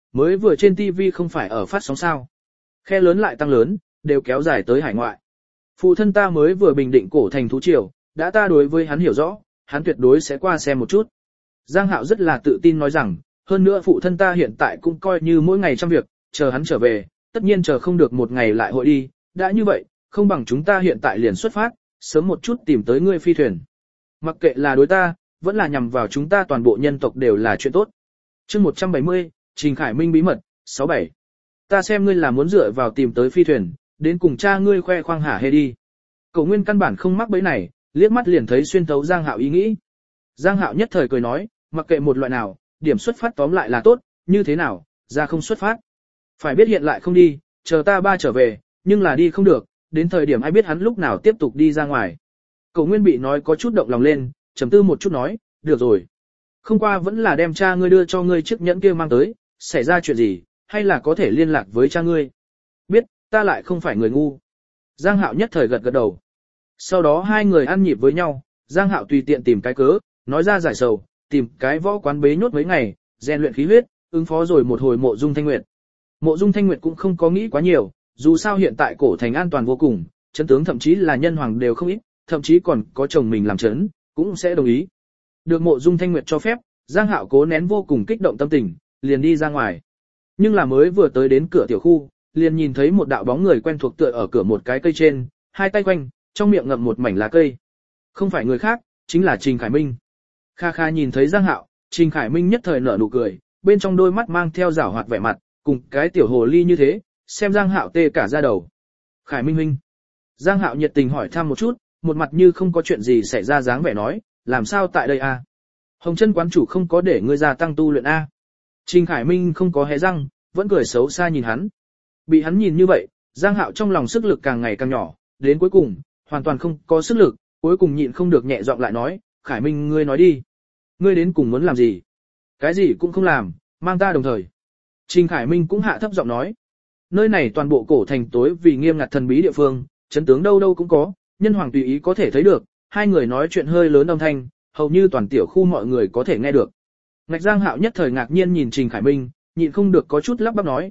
mới vừa trên TV không phải ở phát sóng sao. Khe lớn lại tăng lớn, đều kéo dài tới hải ngoại. Phụ thân ta mới vừa bình định cổ thành thú triều, đã ta đối với hắn hiểu rõ, hắn tuyệt đối sẽ qua xem một chút. Giang Hạo rất là tự tin nói rằng, hơn nữa phụ thân ta hiện tại cũng coi như mỗi ngày trăm việc, chờ hắn trở về, tất nhiên chờ không được một ngày lại hội đi, đã như vậy, không bằng chúng ta hiện tại liền xuất phát, sớm một chút tìm tới ngươi phi thuyền. Mặc kệ là đối ta, vẫn là nhằm vào chúng ta toàn bộ nhân tộc đều là chuyện tốt. Chương 170, Trình Khải Minh bí mật, 67. Ta xem ngươi là muốn dựa vào tìm tới phi thuyền, đến cùng cha ngươi khoe khoang hả hê đi. Cổ Nguyên căn bản không mắc bẫy này, liếc mắt liền thấy xuyên thấu Giang Hạo ý nghĩ. Giang Hạo nhất thời cười nói, mặc kệ một loại nào, điểm xuất phát tóm lại là tốt, như thế nào, ra không xuất phát. Phải biết hiện lại không đi, chờ ta ba trở về, nhưng là đi không được, đến thời điểm ai biết hắn lúc nào tiếp tục đi ra ngoài. Cổ Nguyên bị nói có chút động lòng lên, trầm tư một chút nói, được rồi. Không qua vẫn là đem cha ngươi đưa cho ngươi chiếc nhẫn kia mang tới, xảy ra chuyện gì, hay là có thể liên lạc với cha ngươi. Biết, ta lại không phải người ngu. Giang Hạo nhất thời gật gật đầu. Sau đó hai người ăn nhịp với nhau, Giang Hạo tùy tiện tìm cái cớ, nói ra giải sầu, tìm cái võ quán bế nhốt mấy ngày, rèn luyện khí huyết, ứng phó rồi một hồi Mộ Dung Thanh Nguyệt. Mộ Dung Thanh Nguyệt cũng không có nghĩ quá nhiều, dù sao hiện tại cổ thành an toàn vô cùng, chấn tướng thậm chí là nhân hoàng đều không ít, thậm chí còn có chồng mình làm chấn, cũng sẽ đồng ý. Được Mộ Dung Thanh Nguyệt cho phép, Giang Hạo cố nén vô cùng kích động tâm tình, liền đi ra ngoài. Nhưng là mới vừa tới đến cửa tiểu khu, liền nhìn thấy một đạo bóng người quen thuộc tựa ở cửa một cái cây trên, hai tay quanh, trong miệng ngậm một mảnh lá cây. Không phải người khác, chính là Trình Khải Minh. Kha kha nhìn thấy Giang Hạo, Trình Khải Minh nhất thời nở nụ cười, bên trong đôi mắt mang theo giảo hoạt vẻ mặt, cùng cái tiểu hồ ly như thế, xem Giang Hạo tê cả da đầu. Khải Minh huynh. Giang Hạo nhiệt tình hỏi thăm một chút, một mặt như không có chuyện gì xảy ra dáng vẻ nói, làm sao tại đây a? Hồng Chân quán chủ không có để ngươi gia tăng tu luyện a? Trình Khải Minh không có hé răng, vẫn cười xấu xa nhìn hắn. Bị hắn nhìn như vậy, Giang Hạo trong lòng sức lực càng ngày càng nhỏ, đến cuối cùng, hoàn toàn không có sức lực, cuối cùng nhịn không được nhẹ giọng lại nói, Khải Minh ngươi nói đi. Ngươi đến cùng muốn làm gì? Cái gì cũng không làm, mang ta đồng thời. Trình Khải Minh cũng hạ thấp giọng nói. Nơi này toàn bộ cổ thành tối vì nghiêm ngặt thần bí địa phương, chấn tướng đâu đâu cũng có, nhân hoàng tùy ý có thể thấy được, hai người nói chuyện hơi lớn âm thanh, hầu như toàn tiểu khu mọi người có thể nghe được. Ngạch Giang Hạo nhất thời ngạc nhiên nhìn Trình Khải Minh, nhịn không được có chút lắp bắp nói,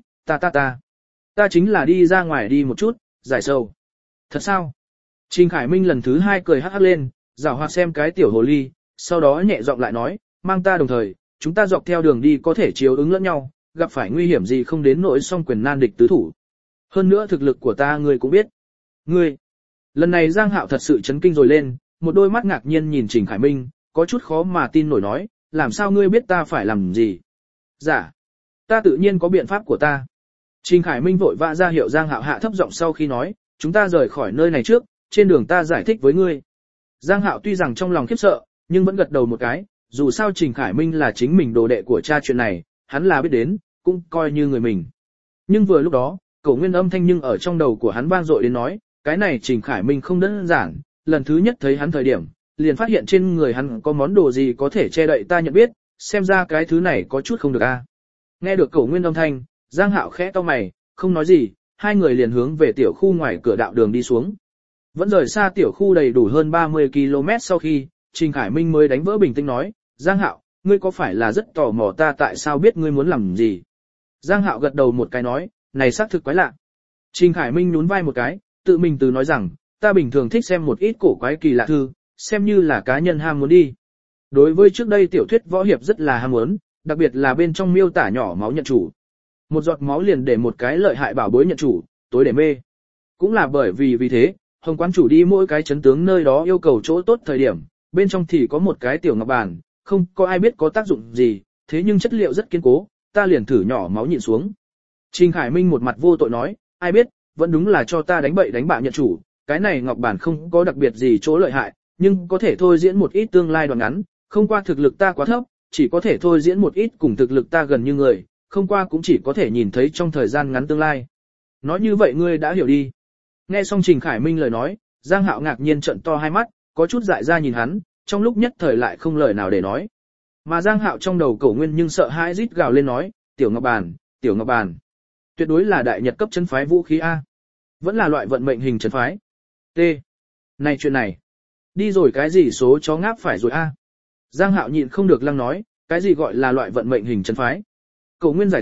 ta chính là đi ra ngoài đi một chút, giải sầu. Thật sao? Trình Khải Minh lần thứ hai cười hắc hắc lên, giảo hoạt xem cái tiểu hồ ly, sau đó nhẹ giọng lại nói, mang ta đồng thời, chúng ta dọc theo đường đi có thể chiếu ứng lẫn nhau, gặp phải nguy hiểm gì không đến nỗi song quyền nan địch tứ thủ. Hơn nữa thực lực của ta ngươi cũng biết. Ngươi. Lần này Giang Hạo thật sự chấn kinh rồi lên, một đôi mắt ngạc nhiên nhìn Trình Khải Minh, có chút khó mà tin nổi nói, làm sao ngươi biết ta phải làm gì? Dạ. Ta tự nhiên có biện pháp của ta. Trình Khải Minh vội vã ra hiệu Giang Hạo hạ thấp giọng sau khi nói, chúng ta rời khỏi nơi này trước, trên đường ta giải thích với ngươi. Giang Hạo tuy rằng trong lòng khiếp sợ, nhưng vẫn gật đầu một cái, dù sao Trình Khải Minh là chính mình đồ đệ của cha chuyện này, hắn là biết đến, cũng coi như người mình. Nhưng vừa lúc đó, Cổ Nguyên âm thanh nhưng ở trong đầu của hắn vang dội đến nói, cái này Trình Khải Minh không đơn giản, lần thứ nhất thấy hắn thời điểm, liền phát hiện trên người hắn có món đồ gì có thể che đậy ta nhận biết, xem ra cái thứ này có chút không được a. Nghe được Cổ Nguyên âm thanh, Giang Hạo khẽ cau mày, không nói gì, hai người liền hướng về tiểu khu ngoài cửa đạo đường đi xuống. Vẫn rời xa tiểu khu đầy đủ hơn 30 km sau khi, Trình Khải Minh mới đánh vỡ bình tĩnh nói, Giang Hạo, ngươi có phải là rất tò mò ta tại sao biết ngươi muốn làm gì? Giang Hạo gật đầu một cái nói, này xác thực quái lạ. Trình Khải Minh nhún vai một cái, tự mình từ nói rằng, ta bình thường thích xem một ít cổ quái kỳ lạ thư, xem như là cá nhân ham muốn đi. Đối với trước đây tiểu thuyết võ hiệp rất là ham muốn, đặc biệt là bên trong miêu tả nhỏ máu nhận chủ. Một giọt máu liền để một cái lợi hại bảo bối nhận chủ, tối để mê. Cũng là bởi vì thế, Hồng quán chủ đi mỗi cái chấn tướng nơi đó yêu cầu chỗ tốt thời điểm, bên trong thì có một cái tiểu ngọc bàn, không có ai biết có tác dụng gì, thế nhưng chất liệu rất kiên cố, ta liền thử nhỏ máu nhịn xuống. Trình Khải Minh một mặt vô tội nói, ai biết, vẫn đúng là cho ta đánh bậy đánh bạ nhận chủ, cái này ngọc bàn không có đặc biệt gì chỗ lợi hại, nhưng có thể thôi diễn một ít tương lai đoạn ngắn, không qua thực lực ta quá thấp, chỉ có thể thôi diễn một ít cùng thực lực ta gần như người, không qua cũng chỉ có thể nhìn thấy trong thời gian ngắn tương lai. Nói như vậy ngươi đã hiểu đi. Nghe xong Trình Khải Minh lời nói, Giang Hạo ngạc nhiên trợn to hai mắt, có chút dại ra nhìn hắn, trong lúc nhất thời lại không lời nào để nói. Mà Giang Hạo trong đầu Cổ Nguyên nhưng sợ hãi rít gào lên nói, tiểu ngọc bàn, tiểu ngọc bàn. Tuyệt đối là đại nhật cấp chân phái vũ khí A. Vẫn là loại vận mệnh hình chân phái. T. Này chuyện này. Đi rồi cái gì số chó ngáp phải rồi A. Giang Hạo nhịn không được lăng nói, cái gì gọi là loại vận mệnh hình chân phái. Cổ Nguyên giải thích,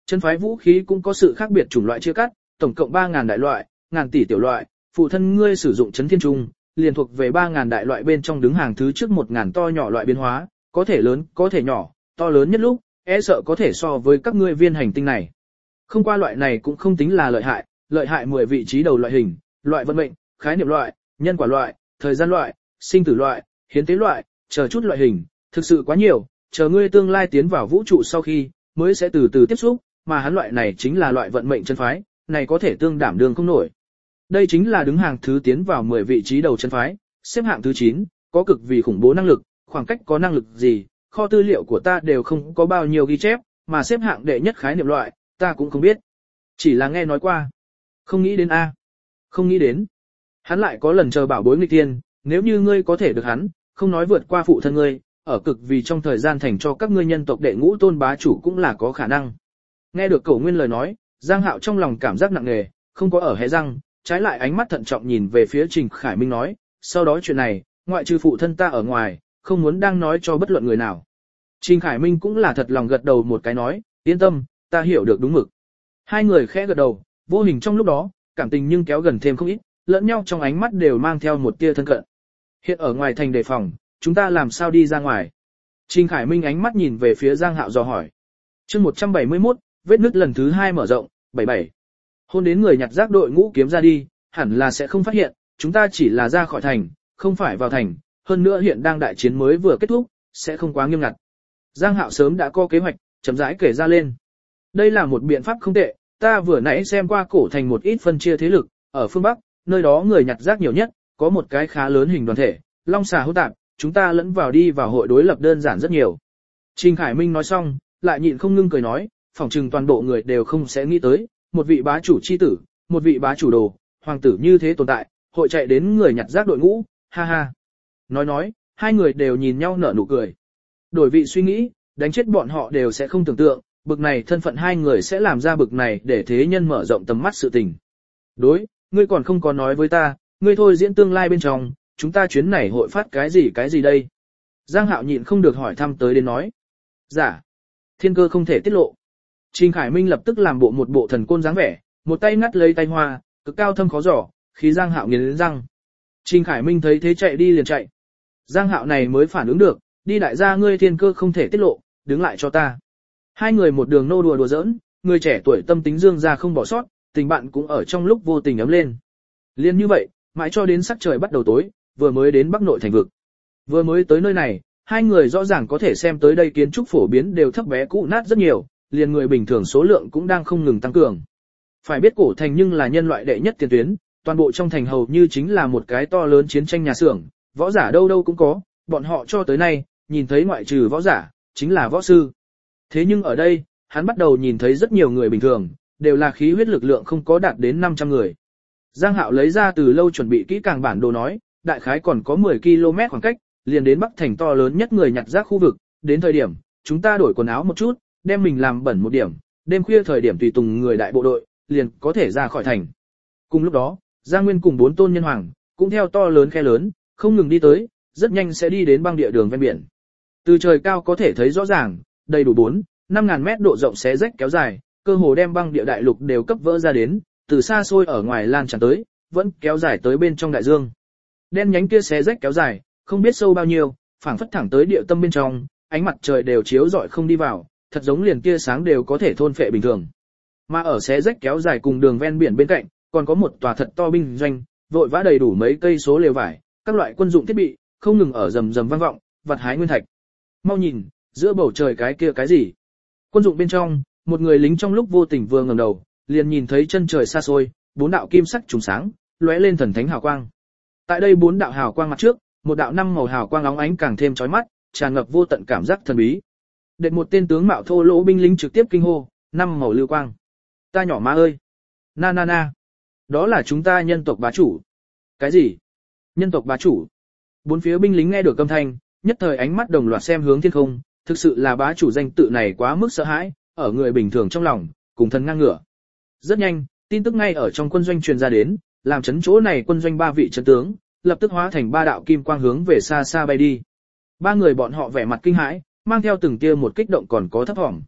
Chân phái vũ khí cũng có sự khác biệt chủng loại chia cắt, tổng cộng 3.000 đại loại, ngàn tỷ tiểu loại, phụ thân ngươi sử dụng chấn thiên trung, liền thuộc về 3.000 đại loại bên trong đứng hàng thứ trước 1.000 to nhỏ loại biến hóa, có thể lớn, có thể nhỏ, to lớn nhất lúc, e sợ có thể so với các ngươi viên hành tinh này. Không qua loại này cũng không tính là lợi hại 10 vị trí đầu loại hình, loại vận mệnh, khái niệm loại, nhân quả loại, thời gian loại, sinh tử loại, hiến tế loại, chờ chút loại hình, thực sự quá nhiều, chờ ngươi tương lai tiến vào vũ trụ sau khi, mới sẽ từ từ tiếp xúc, mà hắn loại này chính là loại vận mệnh chân phái, này có thể tương đảm đương không nổi. Đây chính là đứng hàng thứ tiến vào 10 vị trí đầu chân phái, xếp hạng thứ 9, có cực vì khủng bố năng lực, khoảng cách có năng lực gì, kho tư liệu của ta đều không có bao nhiêu ghi chép, mà xếp hạng đệ nhất khái niệm loại, ta cũng không biết. Chỉ là nghe nói qua. Không nghĩ đến A. Không nghĩ đến. Hắn lại có lần chờ bảo bối nghịch tiên, nếu như ngươi có thể được hắn, không nói vượt qua phụ thân ngươi, ở cực vì trong thời gian thành cho các ngươi nhân tộc đệ ngũ tôn bá chủ cũng là có khả năng. Nghe được Cẩu Nguyên lời nói, Giang Hạo trong lòng cảm giác nặng nề, không có ở hé răng, trái lại ánh mắt thận trọng nhìn về phía Trình Khải Minh nói, sau đó chuyện này, ngoại trừ phụ thân ta ở ngoài, không muốn đang nói cho bất luận người nào. Trình Khải Minh cũng là thật lòng gật đầu một cái nói, yên tâm, ta hiểu được đúng mực. Hai người khẽ gật đầu, vô hình trong lúc đó, cảm tình nhưng kéo gần thêm không ít, lẫn nhau trong ánh mắt đều mang theo một tia thân cận. Hiện ở ngoài thành đề phòng, chúng ta làm sao đi ra ngoài? Trình Khải Minh ánh mắt nhìn về phía Giang Hạo dò hỏi. Chương 171, vết nứt lần thứ 2 mở rộng, 77. Hôn đến người nhặt rác đội ngũ kiếm ra đi, hẳn là sẽ không phát hiện, chúng ta chỉ là ra khỏi thành, không phải vào thành, hơn nữa hiện đang đại chiến mới vừa kết thúc, sẽ không quá nghiêm ngặt. Giang Hạo sớm đã có kế hoạch, chậm rãi kể ra lên. Đây là một biện pháp không tệ, ta vừa nãy xem qua cổ thành một ít phân chia thế lực, ở phương Bắc, nơi đó người nhặt rác nhiều nhất, có một cái khá lớn hình đoàn thể, long xà hỗn tạp, chúng ta lẫn vào đi vào hội đối lập đơn giản rất nhiều. Trình Khải Minh nói xong, lại nhịn không ngưng cười nói, phỏng chừng toàn bộ người đều không sẽ nghĩ tới, một vị bá chủ chi tử, một vị bá chủ đồ, hoàng tử như thế tồn tại, hội chạy đến người nhặt rác đội ngũ, ha ha. Nói, hai người đều nhìn nhau nở nụ cười. Đổi vị suy nghĩ, đánh chết bọn họ đều sẽ không tưởng tượng, bực này thân phận hai người sẽ làm ra bực này để thế nhân mở rộng tầm mắt sự tình. Đối, ngươi còn không có nói với ta, ngươi thôi diễn tương lai bên trong, chúng ta chuyến này hội phát cái gì đây? Giang Hạo nhịn không được hỏi thăm tới đến nói. Giả, thiên cơ không thể tiết lộ. Trình Khải Minh lập tức làm một bộ thần côn dáng vẻ, một tay ngắt lấy tay hoa, cực cao thâm khó giỏ, khí Giang Hạo nghiến răng. Trình Khải Minh thấy thế chạy đi liền chạy. Giang Hạo này mới phản ứng được, đi đại gia ngươi thiên cơ không thể tiết lộ, đứng lại cho ta. Hai người một đường nô đùa giỡn, người trẻ tuổi tâm tính dương ra không bỏ sót, tình bạn cũng ở trong lúc vô tình ấm lên. Liên như vậy, mãi cho đến sắc trời bắt đầu tối, vừa mới đến Bắc Nội thành vực. Vừa mới tới nơi này, hai người rõ ràng có thể xem tới đây kiến trúc phổ biến đều thấp bé cũ nát rất nhiều, liền người bình thường số lượng cũng đang không ngừng tăng cường. Phải biết cổ thành nhưng là nhân loại đệ nhất tiền tuyến, toàn bộ trong thành hầu như chính là một cái to lớn chiến tranh nhà xưởng, võ giả đâu đâu cũng có, bọn họ cho tới nay, nhìn thấy ngoại trừ võ giả, chính là võ sư. Thế nhưng ở đây, hắn bắt đầu nhìn thấy rất nhiều người bình thường, đều là khí huyết lực lượng không có đạt đến 500 người. Giang Hạo lấy ra từ lâu chuẩn bị kỹ càng bản đồ nói, đại khái còn có 10 km khoảng cách, liền đến Bắc thành to lớn nhất người nhặt rác khu vực, đến thời điểm, chúng ta đổi quần áo một chút, đem mình làm bẩn một điểm, đêm khuya thời điểm tùy tùng người đại bộ đội, liền có thể ra khỏi thành. Cùng lúc đó, Giang Nguyên cùng 4 tôn nhân hoàng, cũng theo to lớn khe lớn, không ngừng đi tới, rất nhanh sẽ đi đến băng địa đường ven biển. Từ trời cao có thể thấy rõ ràng, đầy đủ 4-5.000 mét độ rộng xé rách kéo dài, cơ hồ đem băng địa đại lục đều cấp vỡ ra đến, từ xa xôi ở ngoài lan tràn tới, vẫn kéo dài tới bên trong đại dương. Đen nhánh kia xé rách kéo dài, không biết sâu bao nhiêu, phảng phất thẳng tới địa tâm bên trong, ánh mặt trời đều chiếu rọi không đi vào, thật giống liền tia sáng đều có thể thôn phệ bình thường. Mà ở xé rách kéo dài cùng đường ven biển bên cạnh, còn có một tòa thật to binh doanh, vội vã đầy đủ mấy cây số lều vải, các loại quân dụng thiết bị, không ngừng ở rầm rầm vang vọng, vặt hái nguyên thạch. Mau nhìn, giữa bầu trời cái kia cái gì? Quân dụng bên trong, một người lính trong lúc vô tình vừa ngẩng đầu, liền nhìn thấy chân trời xa xôi, 4 đạo kim sắc trùng sáng, lóe lên thần thánh hào quang. Tại đây 4 đạo hào quang mặt trước, một đạo 5 màu hào quang óng ánh càng thêm chói mắt, tràn ngập vô tận cảm giác thần bí. Đệt một tên tướng mạo thô lỗ binh lính trực tiếp kinh hô, 5 màu lưu quang. Ta nhỏ má ơi! Na na na! Đó là chúng ta nhân tộc bá chủ. Cái gì? Nhân tộc bá chủ? Bốn phía binh lính nghe được âm thanh, nhất thời ánh mắt đồng loạt xem hướng thiên không, thực sự là bá chủ danh tự này quá mức sợ hãi, ở người bình thường trong lòng, cùng thần ngang ngửa. Rất nhanh, tin tức ngay ở trong quân doanh truyền ra đến, làm chấn chỗ này quân doanh 3 vị chấn tướng, lập tức hóa thành 3 đạo kim quang hướng về xa xa bay đi. 3 người bọn họ vẻ mặt kinh hãi, mang theo từng tia một kích động còn có thấp thỏm.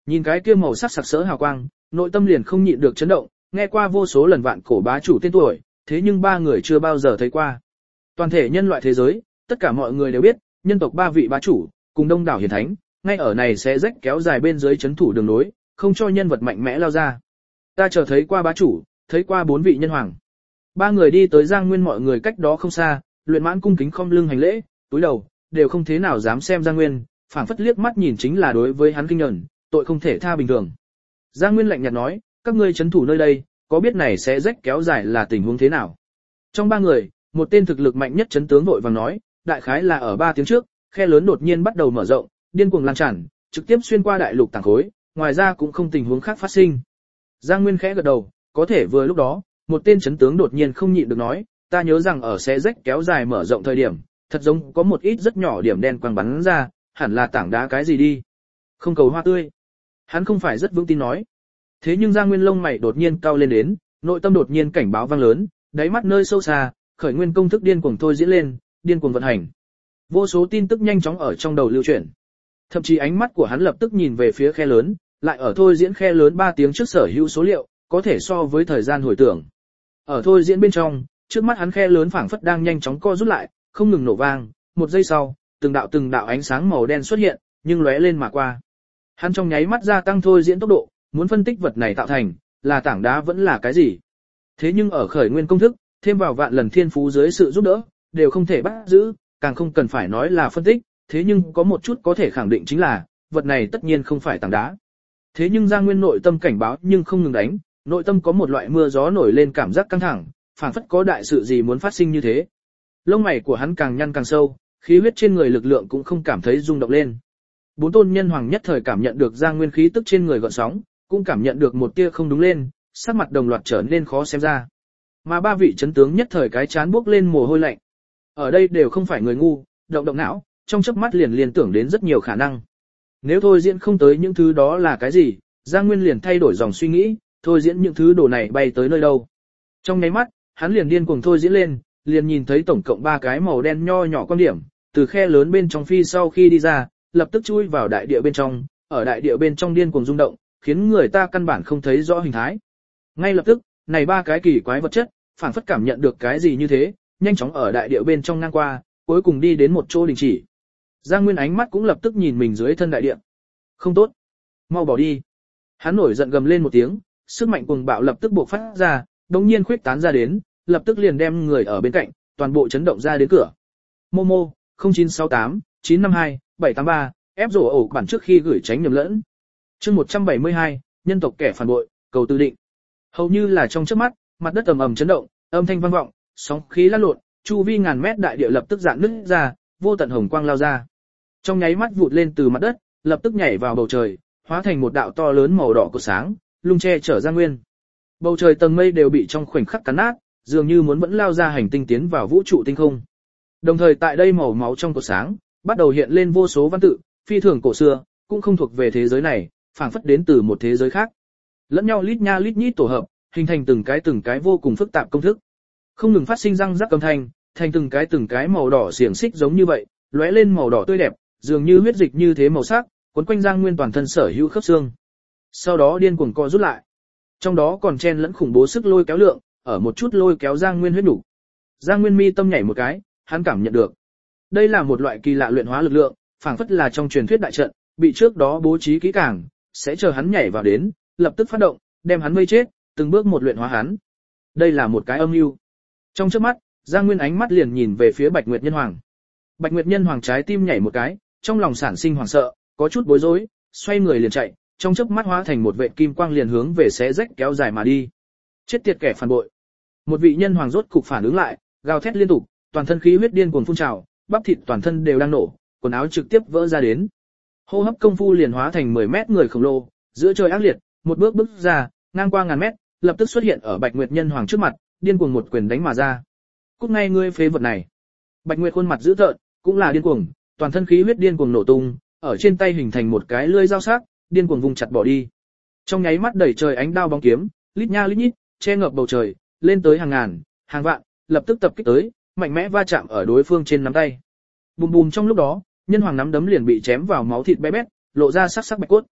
Nhìn cái kia màu sắc sặc sỡ hào quang, nội tâm liền không nhịn được chấn động, nghe qua vô số lần vạn cổ bá chủ tên tuổi, thế nhưng ba người chưa bao giờ thấy qua. Toàn thể nhân loại thế giới, tất cả mọi người đều biết, nhân tộc ba vị bá chủ, cùng đông đảo hiền thánh, ngay ở này sẽ rách kéo dài bên dưới chấn thủ đường nối, không cho nhân vật mạnh mẽ lao ra. Ta chờ thấy qua bá chủ, thấy qua 4 vị nhân hoàng. Ba người đi tới Giang Nguyên, mọi người cách đó không xa, Luyện Mãn cung kính khom lưng hành lễ, túi đầu, đều không thế nào dám xem Giang Nguyên, phảng phất liếc mắt nhìn chính là đối với hắn kinh nhẫn, tội không thể tha bình thường. Giang Nguyên lạnh nhạt nói, các ngươi chấn thủ nơi đây, có biết này sẽ rách kéo dài là tình huống thế nào? Trong ba người, một tên thực lực mạnh nhất chấn tướng vội vàng nói, đại khái là ở 3 tiếng trước, khe lớn đột nhiên bắt đầu mở rộng, điên cuồng lan tràn, trực tiếp xuyên qua đại lục tảng khối, ngoài ra cũng không tình huống khác phát sinh. Giang Nguyên khẽ gật đầu, có thể vừa lúc đó, một tên chấn tướng đột nhiên không nhịn được nói, ta nhớ rằng ở sẽ rách kéo dài mở rộng thời điểm, thật giống có một ít rất nhỏ điểm đen quang bắn ra, hẳn là tảng đá cái gì đi. Không cầu hoa tươi. Hắn không phải rất vững tin nói. Thế nhưng Giang Nguyên lông mày đột nhiên cao lên đến, nội tâm đột nhiên cảnh báo vang lớn, đáy mắt nơi sâu xa, khởi nguyên công thức điên cuồng thôi diễn lên, điên cuồng vận hành. Vô số tin tức nhanh chóng ở trong đầu lưu chuyển. Thậm chí ánh mắt của hắn lập tức nhìn về phía khe lớn, lại ở thôi diễn khe lớn 3 tiếng trước sở hữu số liệu, có thể so với thời gian hồi tưởng. Ở thôi diễn bên trong, trước mắt hắn khe lớn phảng phất đang nhanh chóng co rút lại, không ngừng nổ vang, một giây sau, từng đạo ánh sáng màu đen xuất hiện, nhưng lóe lên mà qua. Hắn trong nháy mắt gia tăng thôi diễn tốc độ, muốn phân tích vật này tạo thành, là tảng đá vẫn là cái gì. Thế nhưng ở khởi nguyên công thức, thêm vào vạn lần thiên phú dưới sự giúp đỡ, đều không thể bắt giữ, càng không cần phải nói là phân tích, thế nhưng có một chút có thể khẳng định chính là, vật này tất nhiên không phải tảng đá. Thế nhưng Giang Nguyên nội tâm cảnh báo nhưng không ngừng đánh, nội tâm có một loại mưa gió nổi lên cảm giác căng thẳng, phảng phất có đại sự gì muốn phát sinh như thế. Lông mày của hắn càng nhăn càng sâu, khí huyết trên người lực lượng cũng không cảm thấy rung động lên. 4 tôn nhân hoàng nhất thời cảm nhận được Giang Nguyên khí tức trên người gợn sóng, cũng cảm nhận được một tia không đúng lên, sắc mặt đồng loạt trở nên khó xem ra. Mà 3 vị chấn tướng nhất thời cái chán bước lên mồ hôi lạnh. Ở đây đều không phải người ngu, động não, trong chớp mắt liền liên tưởng đến rất nhiều khả năng. Nếu thôi diễn không tới những thứ đó là cái gì, Giang Nguyên liền thay đổi dòng suy nghĩ, thôi diễn những thứ đồ này bay tới nơi đâu. Trong nháy mắt, hắn liền điên cuồng thôi diễn lên, liền nhìn thấy tổng cộng 3 cái màu đen nho nhỏ quan điểm, từ khe lớn bên trong phi sau khi đi ra, lập tức chui vào đại địa bên trong, ở đại địa bên trong điên cuồng rung động, khiến người ta căn bản không thấy rõ hình thái. Ngay lập tức, này 3 cái kỳ quái vật chất, phản phất cảm nhận được cái gì như thế, nhanh chóng ở đại địa bên trong ngang qua, cuối cùng đi đến một chỗ đình chỉ. Giang Nguyên ánh mắt cũng lập tức nhìn mình dưới thân đại địa. Không tốt, mau bỏ đi. Hắn nổi giận gầm lên một tiếng, sức mạnh cuồng bạo lập tức bộc phát ra, đột nhiên khuếch tán ra đến, lập tức liền đem người ở bên cạnh, toàn bộ chấn động ra đến cửa. Momo 0968 952 783 ép rổ ổ bản trước khi gửi tránh nhầm lẫn. Chương 172, nhân tộc kẻ phản bội, cầu tư định. Hầu như là trong chớp mắt, mặt đất ầm ầm chấn động, âm thanh vang vọng, sóng khí lan lộn, chu vi ngàn mét đại địa lập tức rạn nứt ra, vô tận hồng quang lao ra. Trong nháy mắt vụt lên từ mặt đất, lập tức nhảy vào bầu trời, hóa thành một đạo to lớn màu đỏ của sáng, lung che chở Giang Nguyên. Bầu trời tầng mây đều bị trong khoảnh khắc cắn nát, dường như muốn vẫn lao ra hành tinh tiến vào vũ trụ tinh không. Đồng thời tại đây màu máu trong cột sáng, bắt đầu hiện lên vô số văn tự, phi thường cổ xưa, cũng không thuộc về thế giới này, phảng phất đến từ một thế giới khác. Lẫn nhau lít nha lít nhít tổ hợp, hình thành từng cái vô cùng phức tạp công thức. Không ngừng phát sinh răng rắc âm thanh, thành từng cái màu đỏ xiềng xích giống như vậy, lóe lên màu đỏ tươi đẹp, dường như huyết dịch như thế màu sắc, cuốn quanh Giang Nguyên toàn thân sở hữu khớp xương. Sau đó điên cuồng co rút lại. Trong đó còn chen lẫn khủng bố sức lôi kéo lượng, ở một chút lôi kéo Giang Nguyên huyết đủ. Giang Nguyên mi tâm nhảy một cái, hắn cảm nhận được. Đây là một loại kỳ lạ luyện hóa lực lượng, phảng phất là trong truyền thuyết đại trận, bị trước đó bố trí kỹ càng, sẽ chờ hắn nhảy vào đến, lập tức phát động, đem hắn vây chết, từng bước một luyện hóa hắn. Đây là một cái âm mưu. Trong chớp mắt, Giang Nguyên ánh mắt liền nhìn về phía Bạch Nguyệt Nhân Hoàng. Bạch Nguyệt Nhân Hoàng trái tim nhảy một cái, trong lòng sản sinh hoảng sợ, có chút bối rối, xoay người liền chạy, trong chớp mắt hóa thành một vệt kim quang liền hướng về xé rách kéo dài mà đi. Chết tiệt kẻ phản bội. Một vị nhân hoàng rốt cục phản ứng lại, gào thét liên tục, toàn thân khí huyết điên cuồng phun trào, bắp thịt toàn thân đều đang nổ, quần áo trực tiếp vỡ ra đến. Hô hấp công phu liền hóa thành 10 mét người khổng lồ, giữa trời ác liệt, một bước bước ra, ngang qua ngàn mét, lập tức xuất hiện ở Bạch Nguyệt Nhân Hoàng trước mặt, điên cuồng một quyền đánh mà ra. Cút ngay ngươi phế vật này. Bạch Nguyệt khuôn mặt dữ tợn, cũng là điên cuồng, toàn thân khí huyết điên cuồng nổ tung, ở trên tay hình thành một cái lưỡi dao sắc, điên cuồng vùng chặt bỏ đi. Trong nháy mắt đẩy trời ánh đao bóng kiếm, lít nha lít nhít, che ngập bầu trời, lên tới hàng ngàn, hàng vạn, lập tức tập kích tới, mạnh mẽ va chạm ở đối phương trên nắm tay. Bùm bùm trong lúc đó, nhân hoàng nắm đấm liền bị chém vào máu thịt bé bét, lộ ra sắc sắc bạch cốt.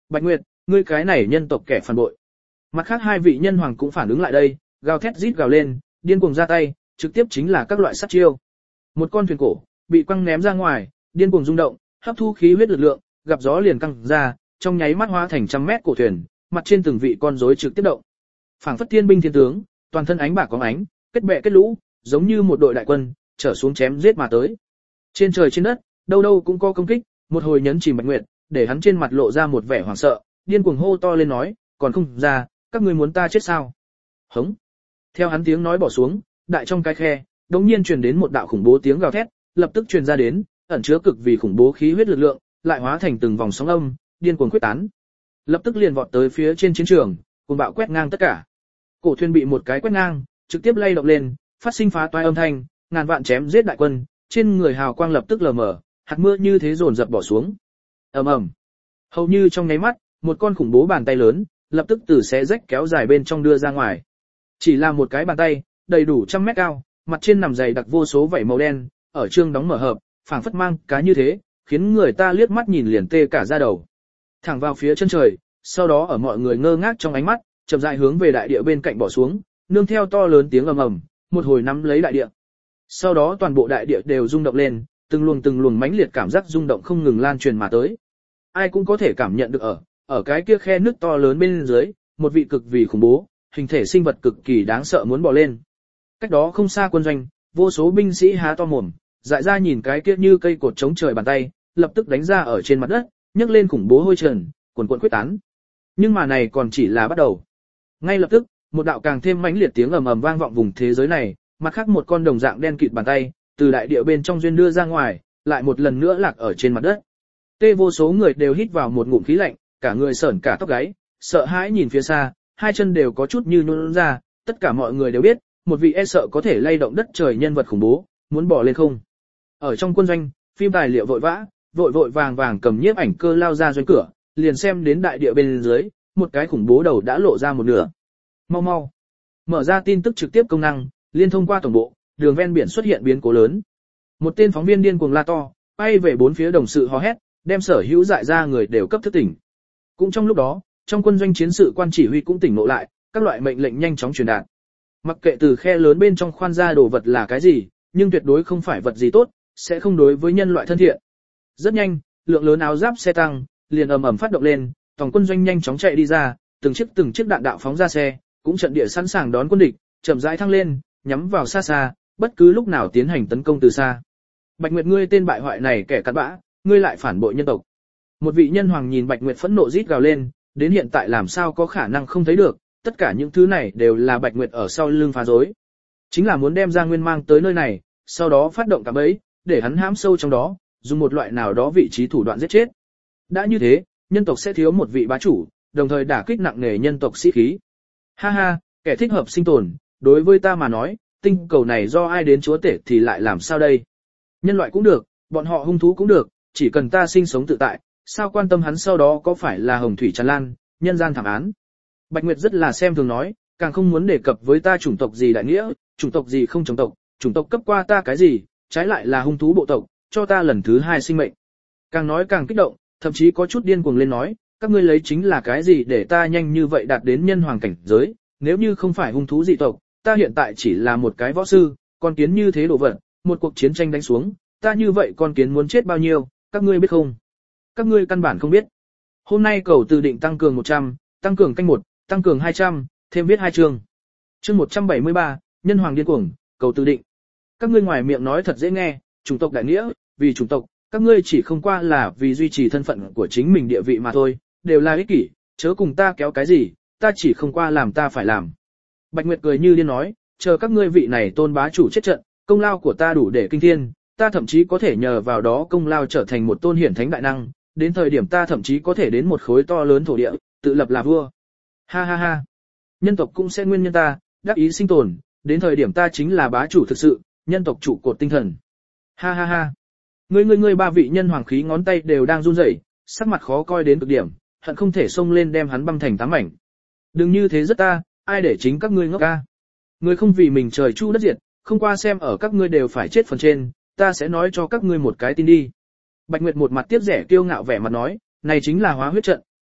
Bạch Nguyệt, ngươi cái này nhân tộc kẻ phản bội. Mặt khác hai vị nhân hoàng cũng phản ứng lại đây, gào thét rít gào lên, điên cuồng ra tay, trực tiếp chính là các loại sát chiêu. Một con thuyền cổ bị quăng ném ra ngoài, điên cuồng rung động, hấp thu khí huyết lực lượng, gặp gió liền căng ra, trong nháy mắt hóa thành trăm mét cổ thuyền, mặt trên từng vị con rối trực tiếp động. Phảng phất thiên binh thiên tướng, toàn thân ánh bạc có ánh, kết bè kết lũ, giống như một đội đại quân, trở xuống chém giết mà tới. Trên trời trên đất, đâu đâu cũng có công kích, một hồi nhấn chìm Bạch Nguyệt, để hắn trên mặt lộ ra một vẻ hoảng sợ, điên cuồng hô to lên nói, còn không ra, các ngươi muốn ta chết sao? Hống. Theo hắn tiếng nói bỏ xuống, đại trong cái khe, đột nhiên truyền đến một đạo khủng bố tiếng gào thét, lập tức truyền ra đến, ẩn chứa cực vì khủng bố khí huyết lực lượng, lại hóa thành từng vòng sóng âm, điên cuồng quyết tán. Lập tức liền vọt tới phía trên chiến trường, cuồng bạo quét ngang tất cả. Cổ thuyền bị một cái quét ngang, trực tiếp lay động lên, phát sinh phá toái âm thanh, ngàn vạn chém giết đại quân, trên người hào quang lập tức lờ mờ, hạt mưa như thế dồn dập bỏ xuống. Ầm ầm. Hầu như trong nháy mắt, một con khủng bố bàn tay lớn, lập tức từ xé rách kéo dài bên trong đưa ra ngoài. Chỉ là một cái bàn tay, đầy đủ trăm mét cao, mặt trên nằm dày đặc vô số vảy màu đen, ở trương đóng mở hợp, phảng phất mang cá như thế, khiến người ta liếc mắt nhìn liền tê cả da đầu. Thẳng vào phía chân trời, sau đó ở mọi người ngơ ngác trong ánh mắt, chậm rãi hướng về đại địa bên cạnh bỏ xuống, nương theo to lớn tiếng ầm ầm, một hồi nắm lấy đại địa. Sau đó toàn bộ đại địa đều rung động lên, từng luồng mãnh liệt cảm giác rung động không ngừng lan truyền mà tới. Ai cũng có thể cảm nhận được ở cái kia khe nước to lớn bên dưới, một vị cực vì khủng bố, hình thể sinh vật cực kỳ đáng sợ muốn bò lên. Cách đó không xa quân doanh, vô số binh sĩ há to mồm, dại ra nhìn cái kia như cây cột chống trời bàn tay, lập tức đánh ra ở trên mặt đất, nhấc lên khủng bố hôi trần, cuồn cuộn quyết tán. Nhưng mà này còn chỉ là bắt đầu. Ngay lập tức, một đạo càng thêm mãnh liệt tiếng ầm ầm vang vọng vùng thế giới này, mặt khác một con đồng dạng đen kịt bàn tay, từ đại địa bên trong duyên đưa ra ngoài, lại một lần nữa lạc ở trên mặt đất. Tê vô số người đều hít vào một ngụm khí lạnh, cả người sởn cả tóc gáy, sợ hãi nhìn phía xa, hai chân đều có chút như nhũn ra, tất cả mọi người đều biết, một vị e sợ có thể lay động đất trời nhân vật khủng bố, muốn bỏ lên không. Ở trong quân doanh, phim tài liệu vội vã, vội vàng cầm nhiếp ảnh cơ lao ra doanh cửa, liền xem đến đại địa bên dưới, một cái khủng bố đầu đã lộ ra một nửa. Mau, mở ra tin tức trực tiếp công năng, liên thông qua tổng bộ, đường ven biển xuất hiện biến cố lớn. Một tên phóng viên điên cuồng la to, bay về bốn phía đồng sự hò hét, đem sở hữu dại ra người đều cấp thức tỉnh. Cũng trong lúc đó, trong quân doanh chiến sự quan chỉ huy cũng tỉnh ngộ lại, các loại mệnh lệnh nhanh chóng truyền đạt. Mặc kệ từ khe lớn bên trong khoan ra đồ vật là cái gì, nhưng tuyệt đối không phải vật gì tốt, sẽ không đối với nhân loại thân thiện. Rất nhanh, lượng lớn áo giáp xe tăng liền ầm ầm phát động lên, toàn quân doanh nhanh chóng chạy đi ra, từng chiếc đạn đạo phóng ra xe, cũng trận địa sẵn sàng đón quân địch, chậm rãi thăng lên, nhắm vào xa xa, bất cứ lúc nào tiến hành tấn công từ xa. Bạch Nguyệt, ngươi tên bại hoại này kẻ cặn bã, ngươi lại phản bội nhân tộc. Một vị nhân hoàng nhìn Bạch Nguyệt phẫn nộ rít gào lên, đến hiện tại làm sao có khả năng không thấy được, tất cả những thứ này đều là Bạch Nguyệt ở sau lưng phá rối. Chính là muốn đem Gia Nguyên mang tới nơi này, sau đó phát động cả bẫy, để hắn hãm sâu trong đó, dùng một loại nào đó vị trí thủ đoạn giết chết. Đã như thế, nhân tộc sẽ thiếu một vị bá chủ, đồng thời đả kích nặng nề nhân tộc sĩ khí. Ha ha, kẻ thích hợp sinh tồn, đối với ta mà nói, tinh cầu này do ai đến chúa tể thì lại làm sao đây? Nhân loại cũng được, bọn họ hung thú cũng được, chỉ cần ta sinh sống tự tại, sao quan tâm hắn sau đó có phải là hồng thủy tràn lan, nhân gian thảm án. Bạch Nguyệt rất là xem thường nói, càng không muốn đề cập với ta chủng tộc gì đại nghĩa, chủng tộc gì không chủng tộc cấp qua ta cái gì, trái lại là hung thú bộ tộc, cho ta lần thứ hai sinh mệnh. Càng nói càng kích động, thậm chí có chút điên cuồng lên nói, các ngươi lấy chính là cái gì để ta nhanh như vậy đạt đến nhân hoàng cảnh giới, nếu như không phải hung thú dị tộc, ta hiện tại chỉ là một cái võ sư, con kiến như thế đồ vật, một cuộc chiến tranh đánh xuống, ta như vậy con kiến muốn chết bao nhiêu, các ngươi biết không? Các ngươi căn bản không biết. Hôm nay cầu từ định tăng cường 100, tăng cường canh 1, tăng cường 200, thêm viết 2 chương. Chương 173, nhân hoàng điên cuồng, cầu từ định. Các ngươi ngoài miệng nói thật dễ nghe, chủng tộc đại nghĩa, vì chủng tộc, các ngươi chỉ không qua là vì duy trì thân phận của chính mình địa vị mà thôi, đều là ích kỷ, chớ cùng ta kéo cái gì, ta chỉ không qua làm ta phải làm. Bạch Nguyệt cười như điên nói, chờ các ngươi vị này tôn bá chủ chết trận, công lao của ta đủ để kinh thiên, ta thậm chí có thể nhờ vào đó công lao trở thành một tôn hiển thánh đại năng, đến thời điểm ta thậm chí có thể đến một khối to lớn thổ địa, tự lập là vua. Ha ha ha. Nhân tộc cũng sẽ nguyên nhân ta, đắc ý sinh tồn, đến thời điểm ta chính là bá chủ thực sự, nhân tộc trụ cột tinh thần. Ha ha ha. Ngươi ba vị nhân hoàng khí ngón tay đều đang run rẩy, sắc mặt khó coi đến cực điểm, hận không thể xông lên đem hắn băm thành tám mảnh. Đừng như thế rất ta, ai để chính các ngươi ngốc ca. Ngươi không vì mình trời chu đất diệt, không qua xem ở các ngươi đều phải chết phần trên, ta sẽ nói cho các ngươi một cái tin đi. Bạch Nguyệt một mặt tiếp rẻ kiêu ngạo vẻ mặt nói, này chính là hóa huyết trận,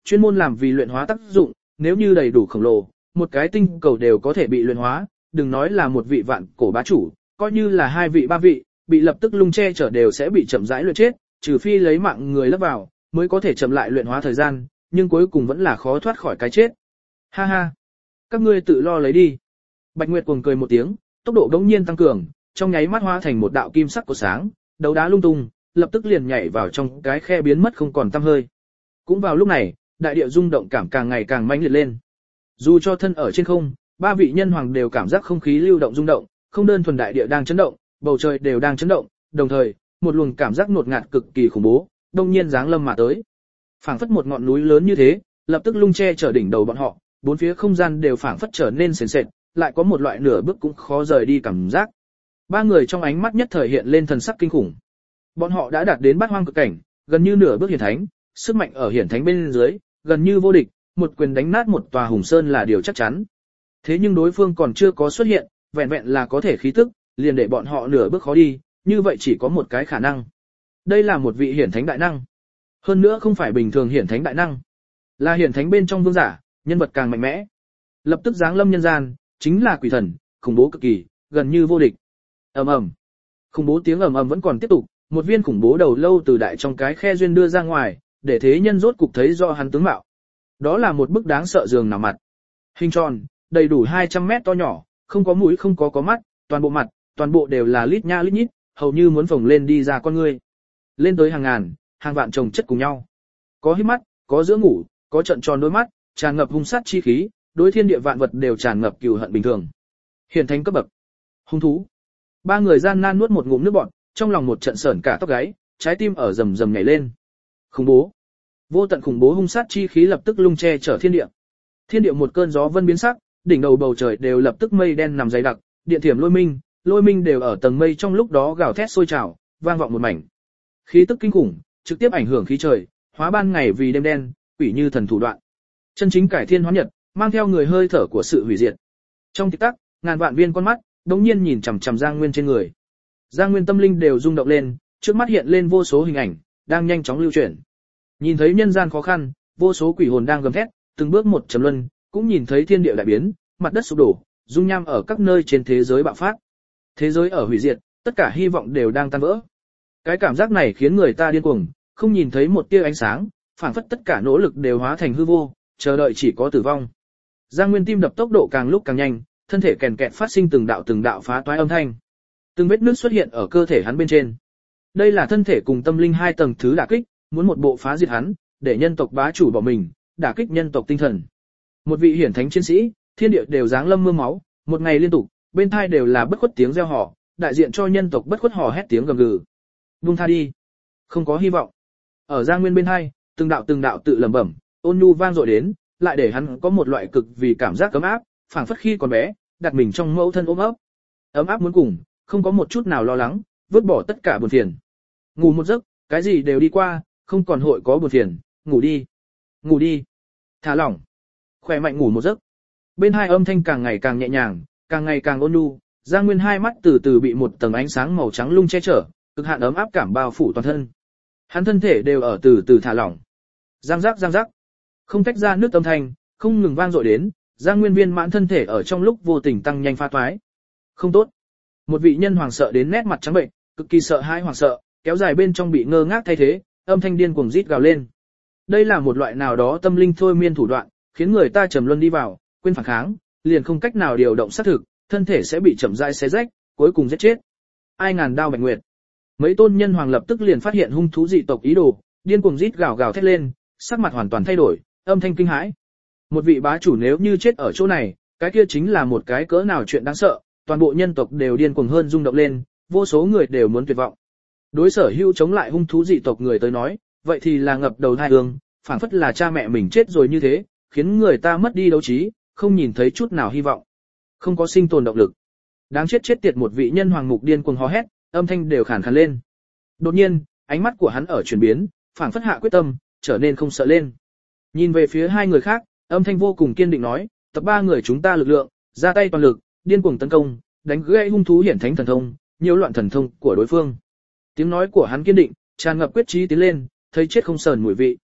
chuyên môn làm vì luyện hóa tác dụng, nếu như đầy đủ khổng lồ, một cái tinh cầu đều có thể bị luyện hóa, đừng nói là một vị vạn cổ bá chủ, coi như là hai vị ba vị, bị lập tức lung che chở đều sẽ bị chậm rãi luyện chết, trừ phi lấy mạng người lấp vào, mới có thể chậm lại luyện hóa thời gian, nhưng cuối cùng vẫn là khó thoát khỏi cái chết. Ha ha, các ngươi tự lo lấy đi. Bạch Nguyệt cuồng cười một tiếng, tốc độ đống nhiên tăng cường, trong nháy mắt hóa thành một đạo kim sắc của sáng, đấu đá lung tung, lập tức liền nhảy vào trong cái khe biến mất không còn tăm hơi. Cũng vào lúc này, đại địa rung động cảm càng ngày càng mãnh liệt lên. Dù cho thân ở trên không, ba vị nhân hoàng đều cảm giác không khí lưu động rung động, không đơn thuần đại địa đang chấn động, bầu trời đều đang chấn động, đồng thời, một luồng cảm giác ngột ngạt cực kỳ khủng bố, đông nhiên giáng lâm mà tới. Phảng phất một ngọn núi lớn như thế, lập tức lung che chở đỉnh đầu bọn họ, bốn phía không gian đều phảng phất trở nên sền sệt, lại có một loại nửa bước cũng khó rời đi cảm giác. Ba người trong ánh mắt nhất thời hiện lên thần sắc kinh khủng. Bọn họ đã đạt đến bát hoang cực cảnh, gần như nửa bước hiển thánh, sức mạnh ở hiển thánh bên dưới, gần như vô địch, một quyền đánh nát một tòa hùng sơn là điều chắc chắn. Thế nhưng đối phương còn chưa có xuất hiện, vẹn vẹn là có thể khí tức, liền để bọn họ nửa bước khó đi, như vậy chỉ có một cái khả năng. Đây là một vị hiển thánh đại năng. Hơn nữa không phải bình thường hiển thánh đại năng, là hiển thánh bên trong vương giả, nhân vật càng mạnh mẽ. Lập tức giáng lâm nhân gian, chính là quỷ thần, khủng bố cực kỳ, gần như vô địch. Ầm ầm. Khủng bố tiếng ầm ầm vẫn còn tiếp tục, một viên khủng bố đầu lâu từ đại trong cái khe duyên đưa ra ngoài, để thế nhân rốt cục thấy do hắn tướng mạo. Đó là một bức đáng sợ giường nào mặt. Hình tròn, đầy đủ 200 mét to nhỏ, không có mũi không có mắt, toàn bộ mặt, toàn bộ đều là lít nha lít nhít, hầu như muốn phồng lên đi ra con người. Lên tới hàng ngàn, hàng vạn chồng chất cùng nhau. Có híp mắt, có giữa ngủ, có trận tròn đôi mắt, tràn ngập hung sát chi khí, đối thiên địa vạn vật đều tràn ngập cừu hận bình thường. Hiển thánh cấp bậc. Hung thú. Ba người gian nan nuốt một ngụm nước bọt, trong lòng một trận sởn cả tóc gáy, trái tim ở rầm rầm nhảy lên. Khủng bố. Vô tận khủng bố hung sát chi khí lập tức lung che chở thiên địa. Thiên địa một cơn gió vân biến sắc, đỉnh đầu bầu trời đều lập tức mây đen nằm dày đặc, điện thiểm lôi minh đều ở tầng mây trong lúc đó gào thét sôi trào, vang vọng một mảnh. Khí tức kinh khủng, trực tiếp ảnh hưởng khí trời, hóa ban ngày vì đêm đen, quỷ như thần thủ đoạn. Chân chính cải thiên hóa nhật, mang theo người hơi thở của sự hủy diệt. Trong tích tắc, ngàn vạn viên con mắt đống nhiên nhìn chằm chằm Giang Nguyên trên người. Giang Nguyên tâm linh đều rung động lên, trước mắt hiện lên vô số hình ảnh, đang nhanh chóng lưu chuyển. Nhìn thấy nhân gian khó khăn, vô số quỷ hồn đang gầm thét, từng bước một trầm luân, cũng nhìn thấy thiên địa đại biến, mặt đất sụp đổ, dung nham ở các nơi trên thế giới bạo phát. Thế giới ở hủy diệt, tất cả hy vọng đều đang tan vỡ. Cái cảm giác này khiến người ta điên cuồng, không nhìn thấy một tia ánh sáng, phảng phất tất cả nỗ lực đều hóa thành hư vô, chờ đợi chỉ có tử vong. Giang Nguyên tim đập tốc độ càng lúc càng nhanh, thân thể kèn kẹt phát sinh từng đạo phá toái âm thanh. Từng vết nứt xuất hiện ở cơ thể hắn bên trên. Đây là thân thể cùng tâm linh hai tầng thứ đả kích, muốn một bộ phá diệt hắn, để nhân tộc bá chủ bỏ mình, đả kích nhân tộc tinh thần. Một vị hiển thánh chiến sĩ, thiên địa đều giáng lâm mưa máu, một ngày liên tục, bên tai đều là bất khuất tiếng reo hò, đại diện cho nhân tộc bất khuất hò hét tiếng gầm gừ. Buông tha đi, không có hy vọng. Ở Giang Nguyên bên hai, từng đạo tự lẩm bẩm, ôn nhu vang dội đến, lại để hắn có một loại cực vì cảm giác ấm áp, phảng phất khi còn bé, đặt mình trong mẫu thân ôm ấp. Ấm áp muốn cùng, không có một chút nào lo lắng, vứt bỏ tất cả buồn phiền. Ngủ một giấc, cái gì đều đi qua, không còn hội có buồn phiền, ngủ đi. Ngủ đi. Thả lỏng. Khỏe mạnh ngủ một giấc. Bên hai âm thanh càng ngày càng nhẹ nhàng, càng ngày càng ôn nhu, Giang Nguyên hai mắt từ từ bị một tầng ánh sáng màu trắng lung che chở, cực hạn ấm áp cảm bao phủ toàn thân. Hắn thân thể đều ở từ từ thả lỏng. Giang giác, không tách ra nước âm thanh, không ngừng vang dội đến, Giang Nguyên viên mãn thân thể ở trong lúc vô tình tăng nhanh pha toái. Không tốt. Một vị nhân hoàng sợ đến nét mặt trắng bệnh, cực kỳ sợ hãi hoảng sợ, kéo dài bên trong bị ngơ ngác thay thế, âm thanh điên cuồng rít gào lên. Đây là một loại nào đó tâm linh thôi miên thủ đoạn, khiến người ta trầm luân đi vào, quên phản kháng, liền không cách nào điều động sát thực, thân thể sẽ bị chậm rãi xé rách, cuối cùng giết chết. Ai ngàn đao Bạch Nguyệt. Mấy tôn nhân hoàng lập tức liền phát hiện hung thú dị tộc ý đồ, điên cuồng rít gào gào thét lên, sắc mặt hoàn toàn thay đổi, âm thanh kinh hãi. Một vị bá chủ nếu như chết ở chỗ này, cái kia chính là một cái cỡ nào chuyện đáng sợ, toàn bộ nhân tộc đều điên cuồng hơn rung động lên, vô số người đều muốn tuyệt vọng. Đối sở hữu chống lại hung thú dị tộc người tới nói, vậy thì là ngập đầu thai hương, phảng phất là cha mẹ mình chết rồi như thế, khiến người ta mất đi đấu trí, không nhìn thấy chút nào hy vọng, không có sinh tồn động lực. Đáng chết tiệt, một vị nhân hoàng mục điên cuồng hò hét, âm thanh đều khàn khàn lên. Đột nhiên, ánh mắt của hắn ở chuyển biến, phảng phất hạ quyết tâm, trở nên không sợ lên. Nhìn về phía hai người khác, âm thanh vô cùng kiên định nói, tập ba người chúng ta lực lượng, ra tay toàn lực, điên cuồng tấn công, đánh gãy hung thú hiển thánh thần thông, nhiễu loạn thần thông của đối phương. Tiếng nói của hắn kiên định, tràn ngập quyết chí tiến lên, thấy chết không sờn mùi vị.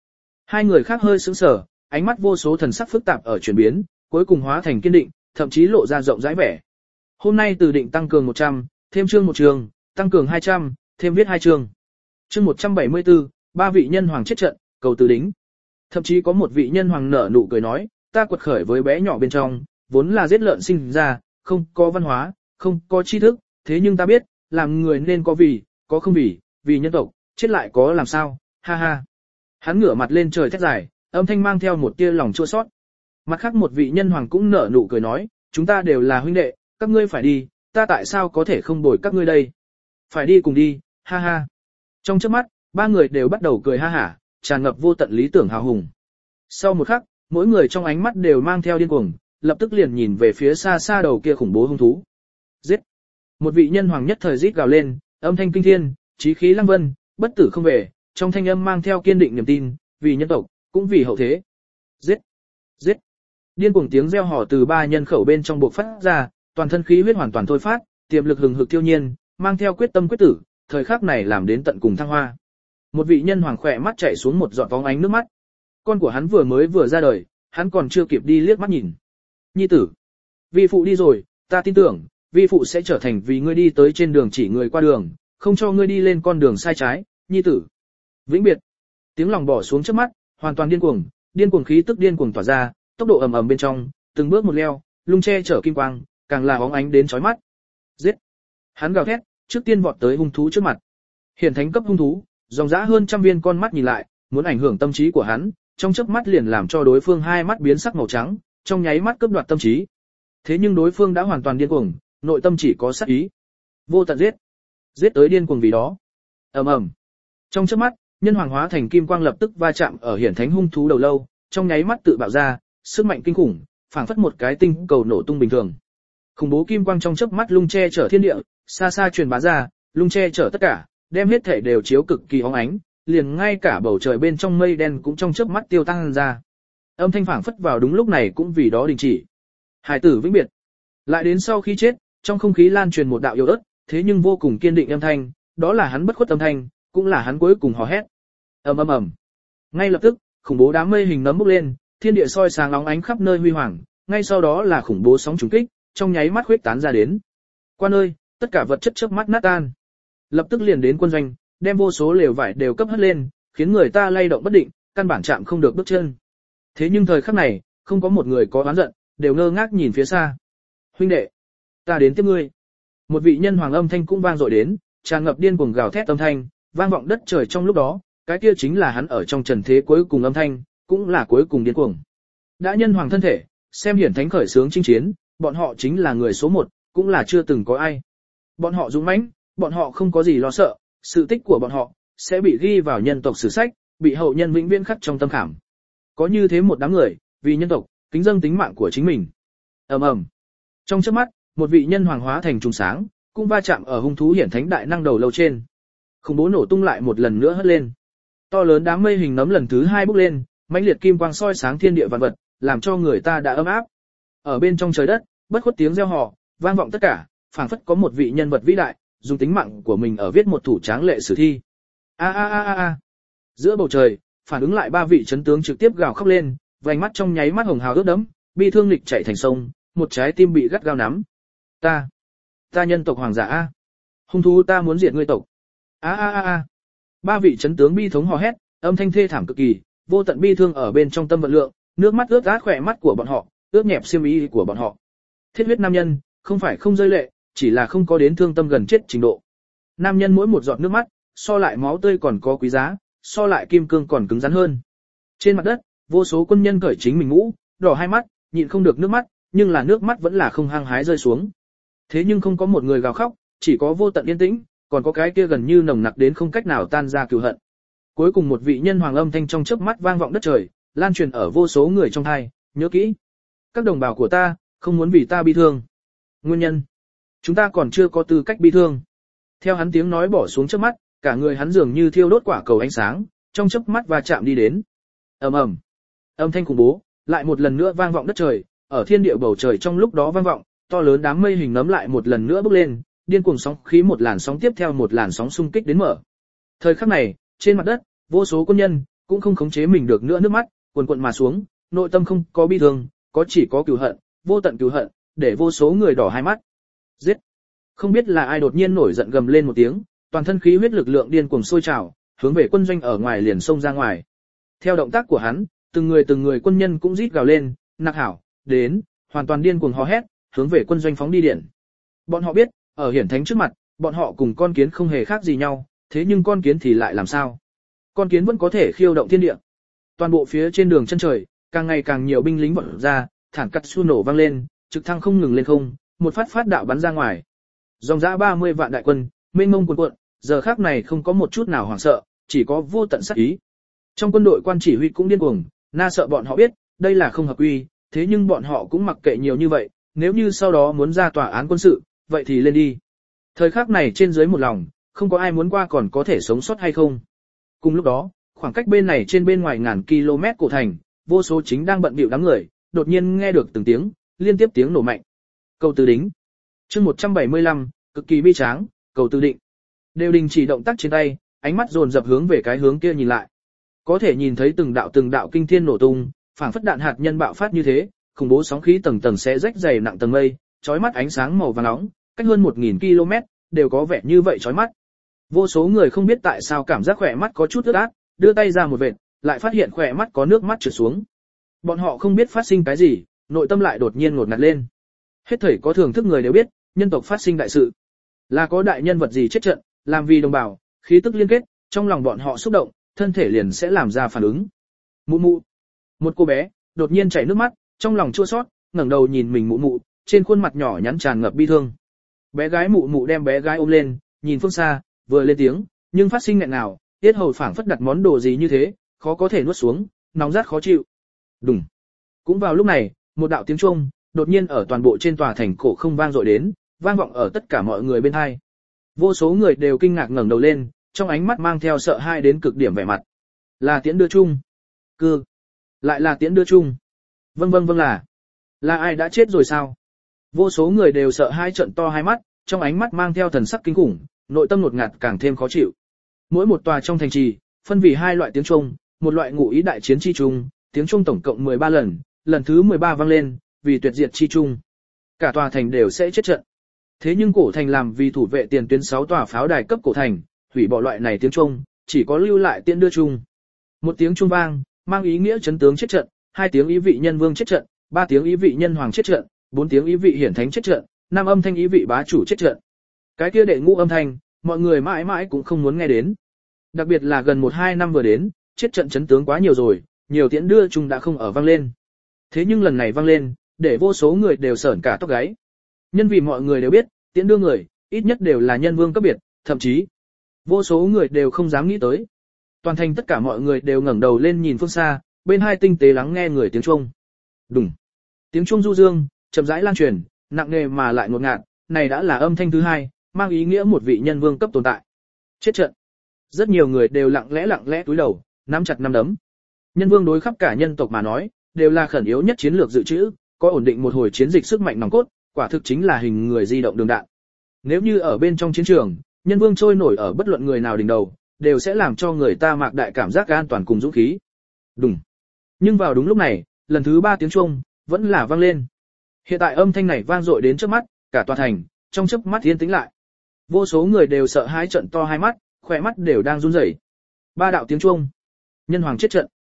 Hai người khác hơi sững sờ, ánh mắt vô số thần sắc phức tạp ở chuyển biến, cuối cùng hóa thành kiên định, thậm chí lộ ra rộng rãi vẻ. Hôm nay từ định tăng cường 100, thêm chương 1 chương, tăng cường 200, thêm viết 2 chương. Chương 174, ba vị nhân hoàng chết trận, cầu từ đính. Thậm chí có một vị nhân hoàng nở nụ cười nói, ta quật khởi với bé nhỏ bên trong, vốn là giết lợn sinh ra, không có văn hóa, không có tri thức, thế nhưng ta biết, làm người nên có vì, có không vì nhân tộc, chết lại có làm sao, ha ha. Hắn ngửa mặt lên trời thét dài, âm thanh mang theo một tia lòng chua xót. Mặt khác một vị nhân hoàng cũng nở nụ cười nói, chúng ta đều là huynh đệ, các ngươi phải đi, ta tại sao có thể không bồi các ngươi đây? Phải đi cùng đi, ha ha. Trong chớp mắt, ba người đều bắt đầu cười ha hả, tràn ngập vô tận lý tưởng hào hùng. Sau một khắc, mỗi người trong ánh mắt đều mang theo điên cuồng, lập tức liền nhìn về phía xa xa đầu kia khủng bố hung thú. Giết! Một vị nhân hoàng nhất thời rít gào lên, âm thanh kinh thiên, chí khí lăng vân, bất tử không về, trong thanh âm mang theo kiên định niềm tin, vì nhân tộc, cũng vì hậu thế. Giết! Giết! Điên cuồng tiếng reo hò từ ba nhân khẩu bên trong bộc phát ra, toàn thân khí huyết hoàn toàn thôi phát, tiềm lực hừng hực tiêu nhiên, mang theo quyết tâm quyết tử, thời khắc này làm đến tận cùng thăng hoa. Một vị nhân hoàng khỏe mắt chảy xuống một giọt bóng ánh nước mắt. Con của hắn vừa ra đời, hắn còn chưa kịp đi liếc mắt nhìn. Nhi tử, vi phụ đi rồi, ta tin tưởng, vi phụ sẽ trở thành vì ngươi đi tới trên đường chỉ người qua đường, không cho ngươi đi lên con đường sai trái, nhi tử. Vĩnh biệt. Tiếng lòng bỏ xuống trước mắt, hoàn toàn điên cuồng khí tức điên cuồng tỏa ra, tốc độ ầm ầm bên trong, từng bước một leo, lung che chở kim quang, càng là óng ánh đến chói mắt. Giết. Hắn gào thét, trước tiên vọt tới hung thú trước mặt. Hiển thánh cấp hung thú, dòng dã hơn trăm viên con mắt nhìn lại, muốn ảnh hưởng tâm trí của hắn, trong chớp mắt liền làm cho đối phương hai mắt biến sắc màu trắng, trong nháy mắt cướp đoạt tâm trí. Thế nhưng đối phương đã hoàn toàn điên cuồng, nội tâm chỉ có sát ý. Vô tận giết tới điên cuồng vì đó. Ầm ầm. Trong chớp mắt, nhân hoàng hóa thành kim quang lập tức va chạm ở hiển thánh hung thú đầu lâu, trong nháy mắt tự bạo ra, sức mạnh kinh khủng, phảng phất một cái tinh cầu nổ tung bình thường. Khủng bố kim quang trong chớp mắt lung che chở thiên địa, xa xa truyền bá ra, lung che chở tất cả, đem hết thể đều chiếu cực kỳ óng ánh, liền ngay cả bầu trời bên trong mây đen cũng trong chớp mắt tiêu tan ra. Âm thanh phảng phất vào đúng lúc này cũng vì đó đình chỉ. Hải tử vĩnh biệt. Lại đến sau khi chết, trong không khí lan truyền một đạo yếu ớt, thế nhưng vô cùng kiên định âm thanh, đó là hắn bất khuất âm thanh, cũng là hắn cuối cùng hò hét. Ầm ầm ầm. Ngay lập tức, khủng bố đám mây hình nấm bốc lên, thiên địa soi sáng óng ánh khắp nơi huy hoàng, ngay sau đó là khủng bố sóng trùng kích, trong nháy mắt khuếch tán ra đến. Quan ơi, tất cả vật chất chớp mắt nát tan. Lập tức liền đến quân doanh, đem vô số lều vải đều cấp hất lên, khiến người ta lay động bất định, căn bản chạm không được bước chân. Thế nhưng thời khắc này, không có một người có oán giận, đều ngơ ngác nhìn phía xa. Huynh đệ, ta đến tiếp ngươi. Một vị nhân hoàng âm thanh cũng vang dội đến, tràn ngập điên cuồng gào thét âm thanh, vang vọng đất trời trong lúc đó, cái kia chính là hắn ở trong trần thế cuối cùng âm thanh, cũng là cuối cùng điên cuồng. Đã nhân hoàng thân thể, xem hiển thánh khởi sướng chinh chiến, bọn họ chính là người số 1, cũng là chưa từng có ai. Bọn họ dũng mãnh, bọn họ không có gì lo sợ, sự tích của bọn họ sẽ bị ghi vào nhân tộc sử sách, bị hậu nhân vĩnh viễn khắc trong tâm khảm. Có như thế một đám người, vì nhân tộc, kính dâng tính mạng của chính mình. Ầm ầm. Trong chớp mắt, một vị nhân hoàng hóa thành trùng sáng, cũng va chạm ở hung thú hiển thánh đại năng đầu lâu trên. Khủng bố nổ tung lại một lần nữa hất lên. To lớn đám mây hình nấm lần thứ 2 bốc lên, mãnh liệt kim quang soi sáng thiên địa vạn vật, làm cho người ta đã ấm áp. Ở bên trong trời đất, bất khuất tiếng reo hò, vang vọng tất cả, phảng phất có một vị nhân vật vĩ đại, dùng tính mạng của mình ở viết một thủ tráng lệ sử thi. A a a a a. Giữa bầu trời, phản ứng lại ba vị chấn tướng trực tiếp gào khóc lên, vành mắt trong nháy mắt hồng hào ướt đẫm, bi thương lịch chảy thành sông, một trái tim bị gắt gao nắm. Ta nhân tộc hoàng giả a. Hung thú ta muốn diệt ngươi tộc. A a a a. Ba vị chấn tướng bi thống hò hét, âm thanh thê thảm cực kỳ, vô tận bi thương ở bên trong tâm vận lượng, nước mắt ướt át khỏe mắt của bọn họ, ướt nhẹp xiêm y của bọn họ. Thiết huyết nam nhân, không phải không rơi lệ, chỉ là không có đến thương tâm gần chết trình độ. Nam nhân mỗi một giọt nước mắt, so lại máu tươi còn có quý giá, so lại kim cương còn cứng rắn hơn. Trên mặt đất, vô số quân nhân cởi chính mình mũ, đỏ hai mắt, nhịn không được nước mắt, nhưng là nước mắt vẫn là không hăng hái rơi xuống. Thế nhưng không có một người gào khóc, chỉ có vô tận yên tĩnh, còn có cái kia gần như nồng nặc đến không cách nào tan ra cừu hận. Cuối cùng một vị nhân hoàng âm thanh trong chớp mắt vang vọng đất trời, lan truyền ở vô số người trong tai, nhớ kỹ. Các đồng bào của ta, không muốn vì ta bi thương. Nguyên nhân, chúng ta còn chưa có tư cách bi thương. Theo hắn tiếng nói bỏ xuống chớp mắt, cả người hắn dường như thiêu đốt quả cầu ánh sáng, trong chớp mắt và chạm đi đến. Ầm ầm. Âm thanh khủng bố, lại một lần nữa vang vọng đất trời, ở thiên địa bầu trời trong lúc đó vang vọng, to lớn đám mây hình nấm lại một lần nữa bốc lên, điên cuồng sóng khí một làn sóng tiếp theo một làn sóng xung kích đến mở. Thời khắc này, trên mặt đất, vô số quân nhân, cũng không khống chế mình được nữa, nước mắt cuồn cuộn mà xuống, nội tâm không có bi thương, có chỉ có cừu hận, vô tận cừu hận, để vô số người đỏ hai mắt. Giết! Không biết là ai đột nhiên nổi giận gầm lên một tiếng, toàn thân khí huyết lực lượng điên cuồng sôi trào, hướng về quân doanh ở ngoài liền xông ra ngoài. Theo động tác của hắn, từng người quân nhân cũng rít gào lên, nặc hảo, đến, hoàn toàn điên cuồng hò hét, hướng về quân doanh phóng đi điện. Bọn họ biết, ở hiển thánh trước mặt, bọn họ cùng con kiến không hề khác gì nhau, thế nhưng con kiến thì lại làm sao? Con kiến vẫn có thể khiêu động thiên địa. Toàn bộ phía trên đường chân trời, càng ngày càng nhiều binh lính vọt ra, thản cắt su nổ vang lên, trực thăng không ngừng lên không, một phát phát đạo bắn ra ngoài. Dòng dã 30 vạn đại quân, mênh mông cuồn cuộn, giờ khắc này không có một chút nào hoảng sợ, chỉ có vô tận sát ý. Trong quân đội quan chỉ huy cũng điên cuồng, na sợ bọn họ biết, đây là không hợp quy, thế nhưng bọn họ cũng mặc kệ nhiều như vậy, nếu như sau đó muốn ra tòa án quân sự, vậy thì lên đi. Thời khắc này trên dưới một lòng, không có ai muốn qua còn có thể sống sót hay không. Cùng lúc đó, khoảng cách bên này trên bên ngoài ngàn km cổ thành, vô số chính đang bận bịu đám người, đột nhiên nghe được từng tiếng, liên tiếp tiếng nổ mạnh. Cầu Từ Đính. Chương 175, cực kỳ bi tráng, Cầu Từ Định. Đều đình chỉ động tác trên tay, ánh mắt dồn dập hướng về cái hướng kia nhìn lại. Có thể nhìn thấy từng đạo kinh thiên nổ tung, phảng phất đạn hạt nhân bạo phát như thế, khủng bố sóng khí tầng tầng xé rách dày nặng tầng mây, chói mắt ánh sáng màu vàng nóng, cách hơn 1000 km, đều có vẻ như vậy chói mắt. Vô số người không biết tại sao cảm giác khỏe mắt có chút ướt át, đưa tay ra một vệt, lại phát hiện khỏe mắt có nước mắt trượt xuống. Bọn họ không biết phát sinh cái gì, nội tâm lại đột nhiên ngột ngạt lên. Hết thảy có thường thức người đều biết, nhân tộc phát sinh đại sự, là có đại nhân vật gì chết trận, làm vì đồng bào, khí tức liên kết, trong lòng bọn họ xúc động, thân thể liền sẽ làm ra phản ứng. Mụ mụ. Một cô bé đột nhiên chảy nước mắt, trong lòng chua xót, ngẩng đầu nhìn mình mụ mụ, trên khuôn mặt nhỏ nhắn tràn ngập bi thương. Bé gái mụ mụ đem bé gái ôm lên, nhìn phương xa, vừa lên tiếng, nhưng phát sinh nghẹn nào, tiết hầu phảng phất đặt món đồ gì như thế, khó có thể nuốt xuống, nóng rát khó chịu. Đùng. Cũng vào lúc này, một đạo tiếng chuông đột nhiên ở toàn bộ trên tòa thành cổ không vang dội đến, vang vọng ở tất cả mọi người bên tai. Vô số người đều kinh ngạc ngẩng đầu lên, trong ánh mắt mang theo sợ hãi đến cực điểm vẻ mặt. Là tiễn đưa chung. Cư. Lại là tiễn đưa chung. Vâng là ai đã chết rồi sao? Vô số người đều sợ hãi trợn to hai mắt, trong ánh mắt mang theo thần sắc kinh khủng, nội tâm ngột ngạt càng thêm khó chịu. Mỗi một tòa trong thành trì, phân vì hai loại tiếng chuông, một loại ngụ ý đại chiến chi chung, tiếng chuông tổng cộng 13 lần, lần thứ 13 vang lên, vì tuyệt diệt chi chung. Cả tòa thành đều sẽ chết trận. Thế nhưng cổ thành làm vì thủ vệ tiền tuyến 6 tòa pháo đài cấp cổ thành, hủy bỏ loại này tiếng chuông, chỉ có lưu lại tiễn đưa chung. Một tiếng chuông vang, mang ý nghĩa chấn tướng chết trận, 2 tiếng ý vị nhân vương chết trận, 3 tiếng ý vị nhân hoàng chết trận, 4 tiếng ý vị hiển thánh chết trận, 5 âm thanh ý vị bá chủ chết trận. Cái kia đệ ngũ âm thanh, mọi người mãi mãi cũng không muốn nghe đến. Đặc biệt là gần 1-2 năm vừa đến, chết trận chấn tướng quá nhiều rồi, nhiều tiễn đưa chung đã không ở vang lên. Thế nhưng lần này vang lên, để vô số người đều sởn cả tóc gáy. Nhân vì mọi người đều biết, tiễn đưa người, ít nhất đều là nhân vương cấp biệt, thậm chí vô số người đều không dám nghĩ tới. Toàn thành tất cả mọi người đều ngẩng đầu lên nhìn phương xa, bên hai tinh tế lắng nghe người tiếng chuông. Đùng. Tiếng chuông du dương, chậm rãi lan truyền, nặng nề mà lại ngột ngạt, này đã là âm thanh thứ hai, mang ý nghĩa một vị nhân vương cấp tồn tại. Chết trận. Rất nhiều người đều lặng lẽ cúi đầu, nắm chặt nắm đấm. Nhân vương đối khắp cả nhân tộc mà nói, đều là khẩn yếu nhất chiến lược dự trữ, có ổn định một hồi chiến dịch sức mạnh nòng cốt, quả thực chính là hình người di động đường đạn. Nếu như ở bên trong chiến trường, nhân vương trôi nổi ở bất luận người nào đỉnh đầu, đều sẽ làm cho người ta mạc đại cảm giác an toàn cùng dũng khí. Đùng. Nhưng vào đúng lúc này, lần thứ 3 tiếng chuông vẫn là vang lên. Hiện tại âm thanh này vang dội đến trước mắt, cả tòa thành trong chớp mắt yên tĩnh lại. Vô số người đều sợ hãi trợn to hai mắt, khỏe mắt đều đang run rẩy. 3 đạo tiếng chuông. Nhân hoàng chết trận.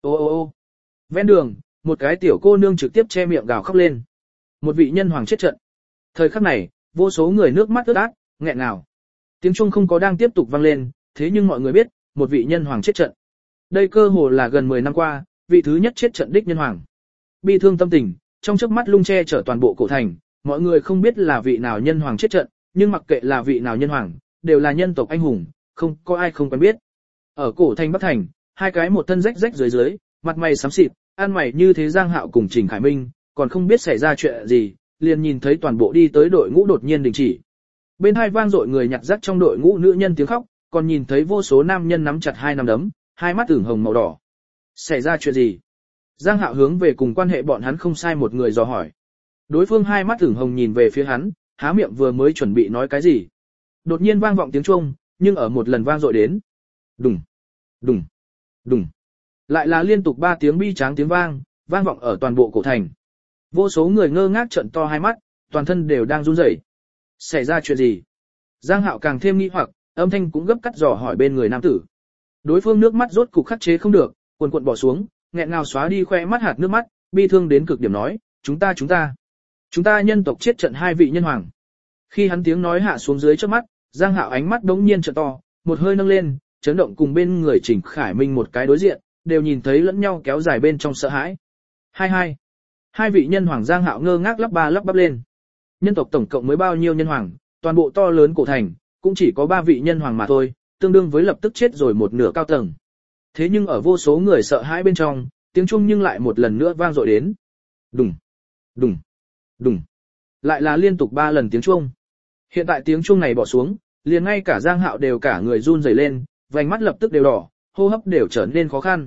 Ô. Ven đường, một cái tiểu cô nương trực tiếp che miệng gào khóc lên. Một vị nhân hoàng chết trận. Thời khắc này, vô số người nước mắt ướt át, nghẹn ngào. Tiếng chuông không có đang tiếp tục vang lên, thế nhưng mọi người biết, một vị nhân hoàng chết trận. Đây cơ hồ là gần 10 năm qua, vị thứ nhất chết trận đích nhân hoàng. Bi thương tâm tình, trong chớp mắt lung che chở toàn bộ cổ thành, mọi người không biết là vị nào nhân hoàng chết trận, nhưng mặc kệ là vị nào nhân hoàng, đều là nhân tộc anh hùng, không có ai không quen biết. Ở cổ thành Bắc Thành, hai cái một thân rách rách dưới, mặt mày xám xịt, ăn mày như thế Giang Hạo cùng Trình Khải Minh, còn không biết xảy ra chuyện gì, liền nhìn thấy toàn bộ đi tới đội ngũ đột nhiên đình chỉ. Bên hai vang dội người nhặt rác trong đội ngũ nữ nhân tiếng khóc, còn nhìn thấy vô số nam nhân nắm chặt hai nắm đấm, hai mắt ửng hồng màu đỏ. Xảy ra chuyện gì? Giang Hạo hướng về cùng quan hệ bọn hắn không sai một người dò hỏi. Đối phương hai mắt ửng hồng nhìn về phía hắn, há miệng vừa mới chuẩn bị nói cái gì. Đột nhiên vang vọng tiếng chuông, nhưng ở một lần vang dội đến. Đùng, đùng, đùng. Lại là liên tục 3 tiếng bi tráng tiếng vang, vang vọng ở toàn bộ cổ thành. Vô số người ngơ ngác trợn to hai mắt, toàn thân đều đang run rẩy. Xảy ra chuyện gì? Giang Hạo càng thêm nghi hoặc, âm thanh cũng gấp cắt dò hỏi bên người nam tử. Đối phương nước mắt rốt cục khắc chế không được, cuồn cuộn bỏ xuống, nghẹn ngào xóa đi khoe mắt hạt nước mắt, bi thương đến cực điểm nói, chúng ta nhân tộc chết trận 2 vị nhân hoàng. Khi hắn tiếng nói hạ xuống dưới trước mắt, Giang Hạo ánh mắt đống nhiên trợn to, một hơi nâng lên, chấn động cùng bên người Trình Khải Minh một cái đối diện, đều nhìn thấy lẫn nhau kéo dài bên trong sợ hãi. Hai vị nhân hoàng. Giang Hạo ngơ ngác lắp bắp lên. Nhân tộc tổng cộng mới bao nhiêu nhân hoàng, toàn bộ to lớn cổ thành, cũng chỉ có 3 vị nhân hoàng mà thôi, tương đương với lập tức chết rồi một nửa cao tầng. Thế nhưng ở vô số người sợ hãi bên trong, tiếng chuông nhưng lại một lần nữa vang dội đến. Đùng, đùng, đùng. Lại là liên tục 3 lần tiếng chuông. Hiện tại tiếng chuông này bỏ xuống, liền ngay cả Giang Hạo đều cả người run rẩy lên, vành mắt lập tức đều đỏ, hô hấp đều trở nên khó khăn.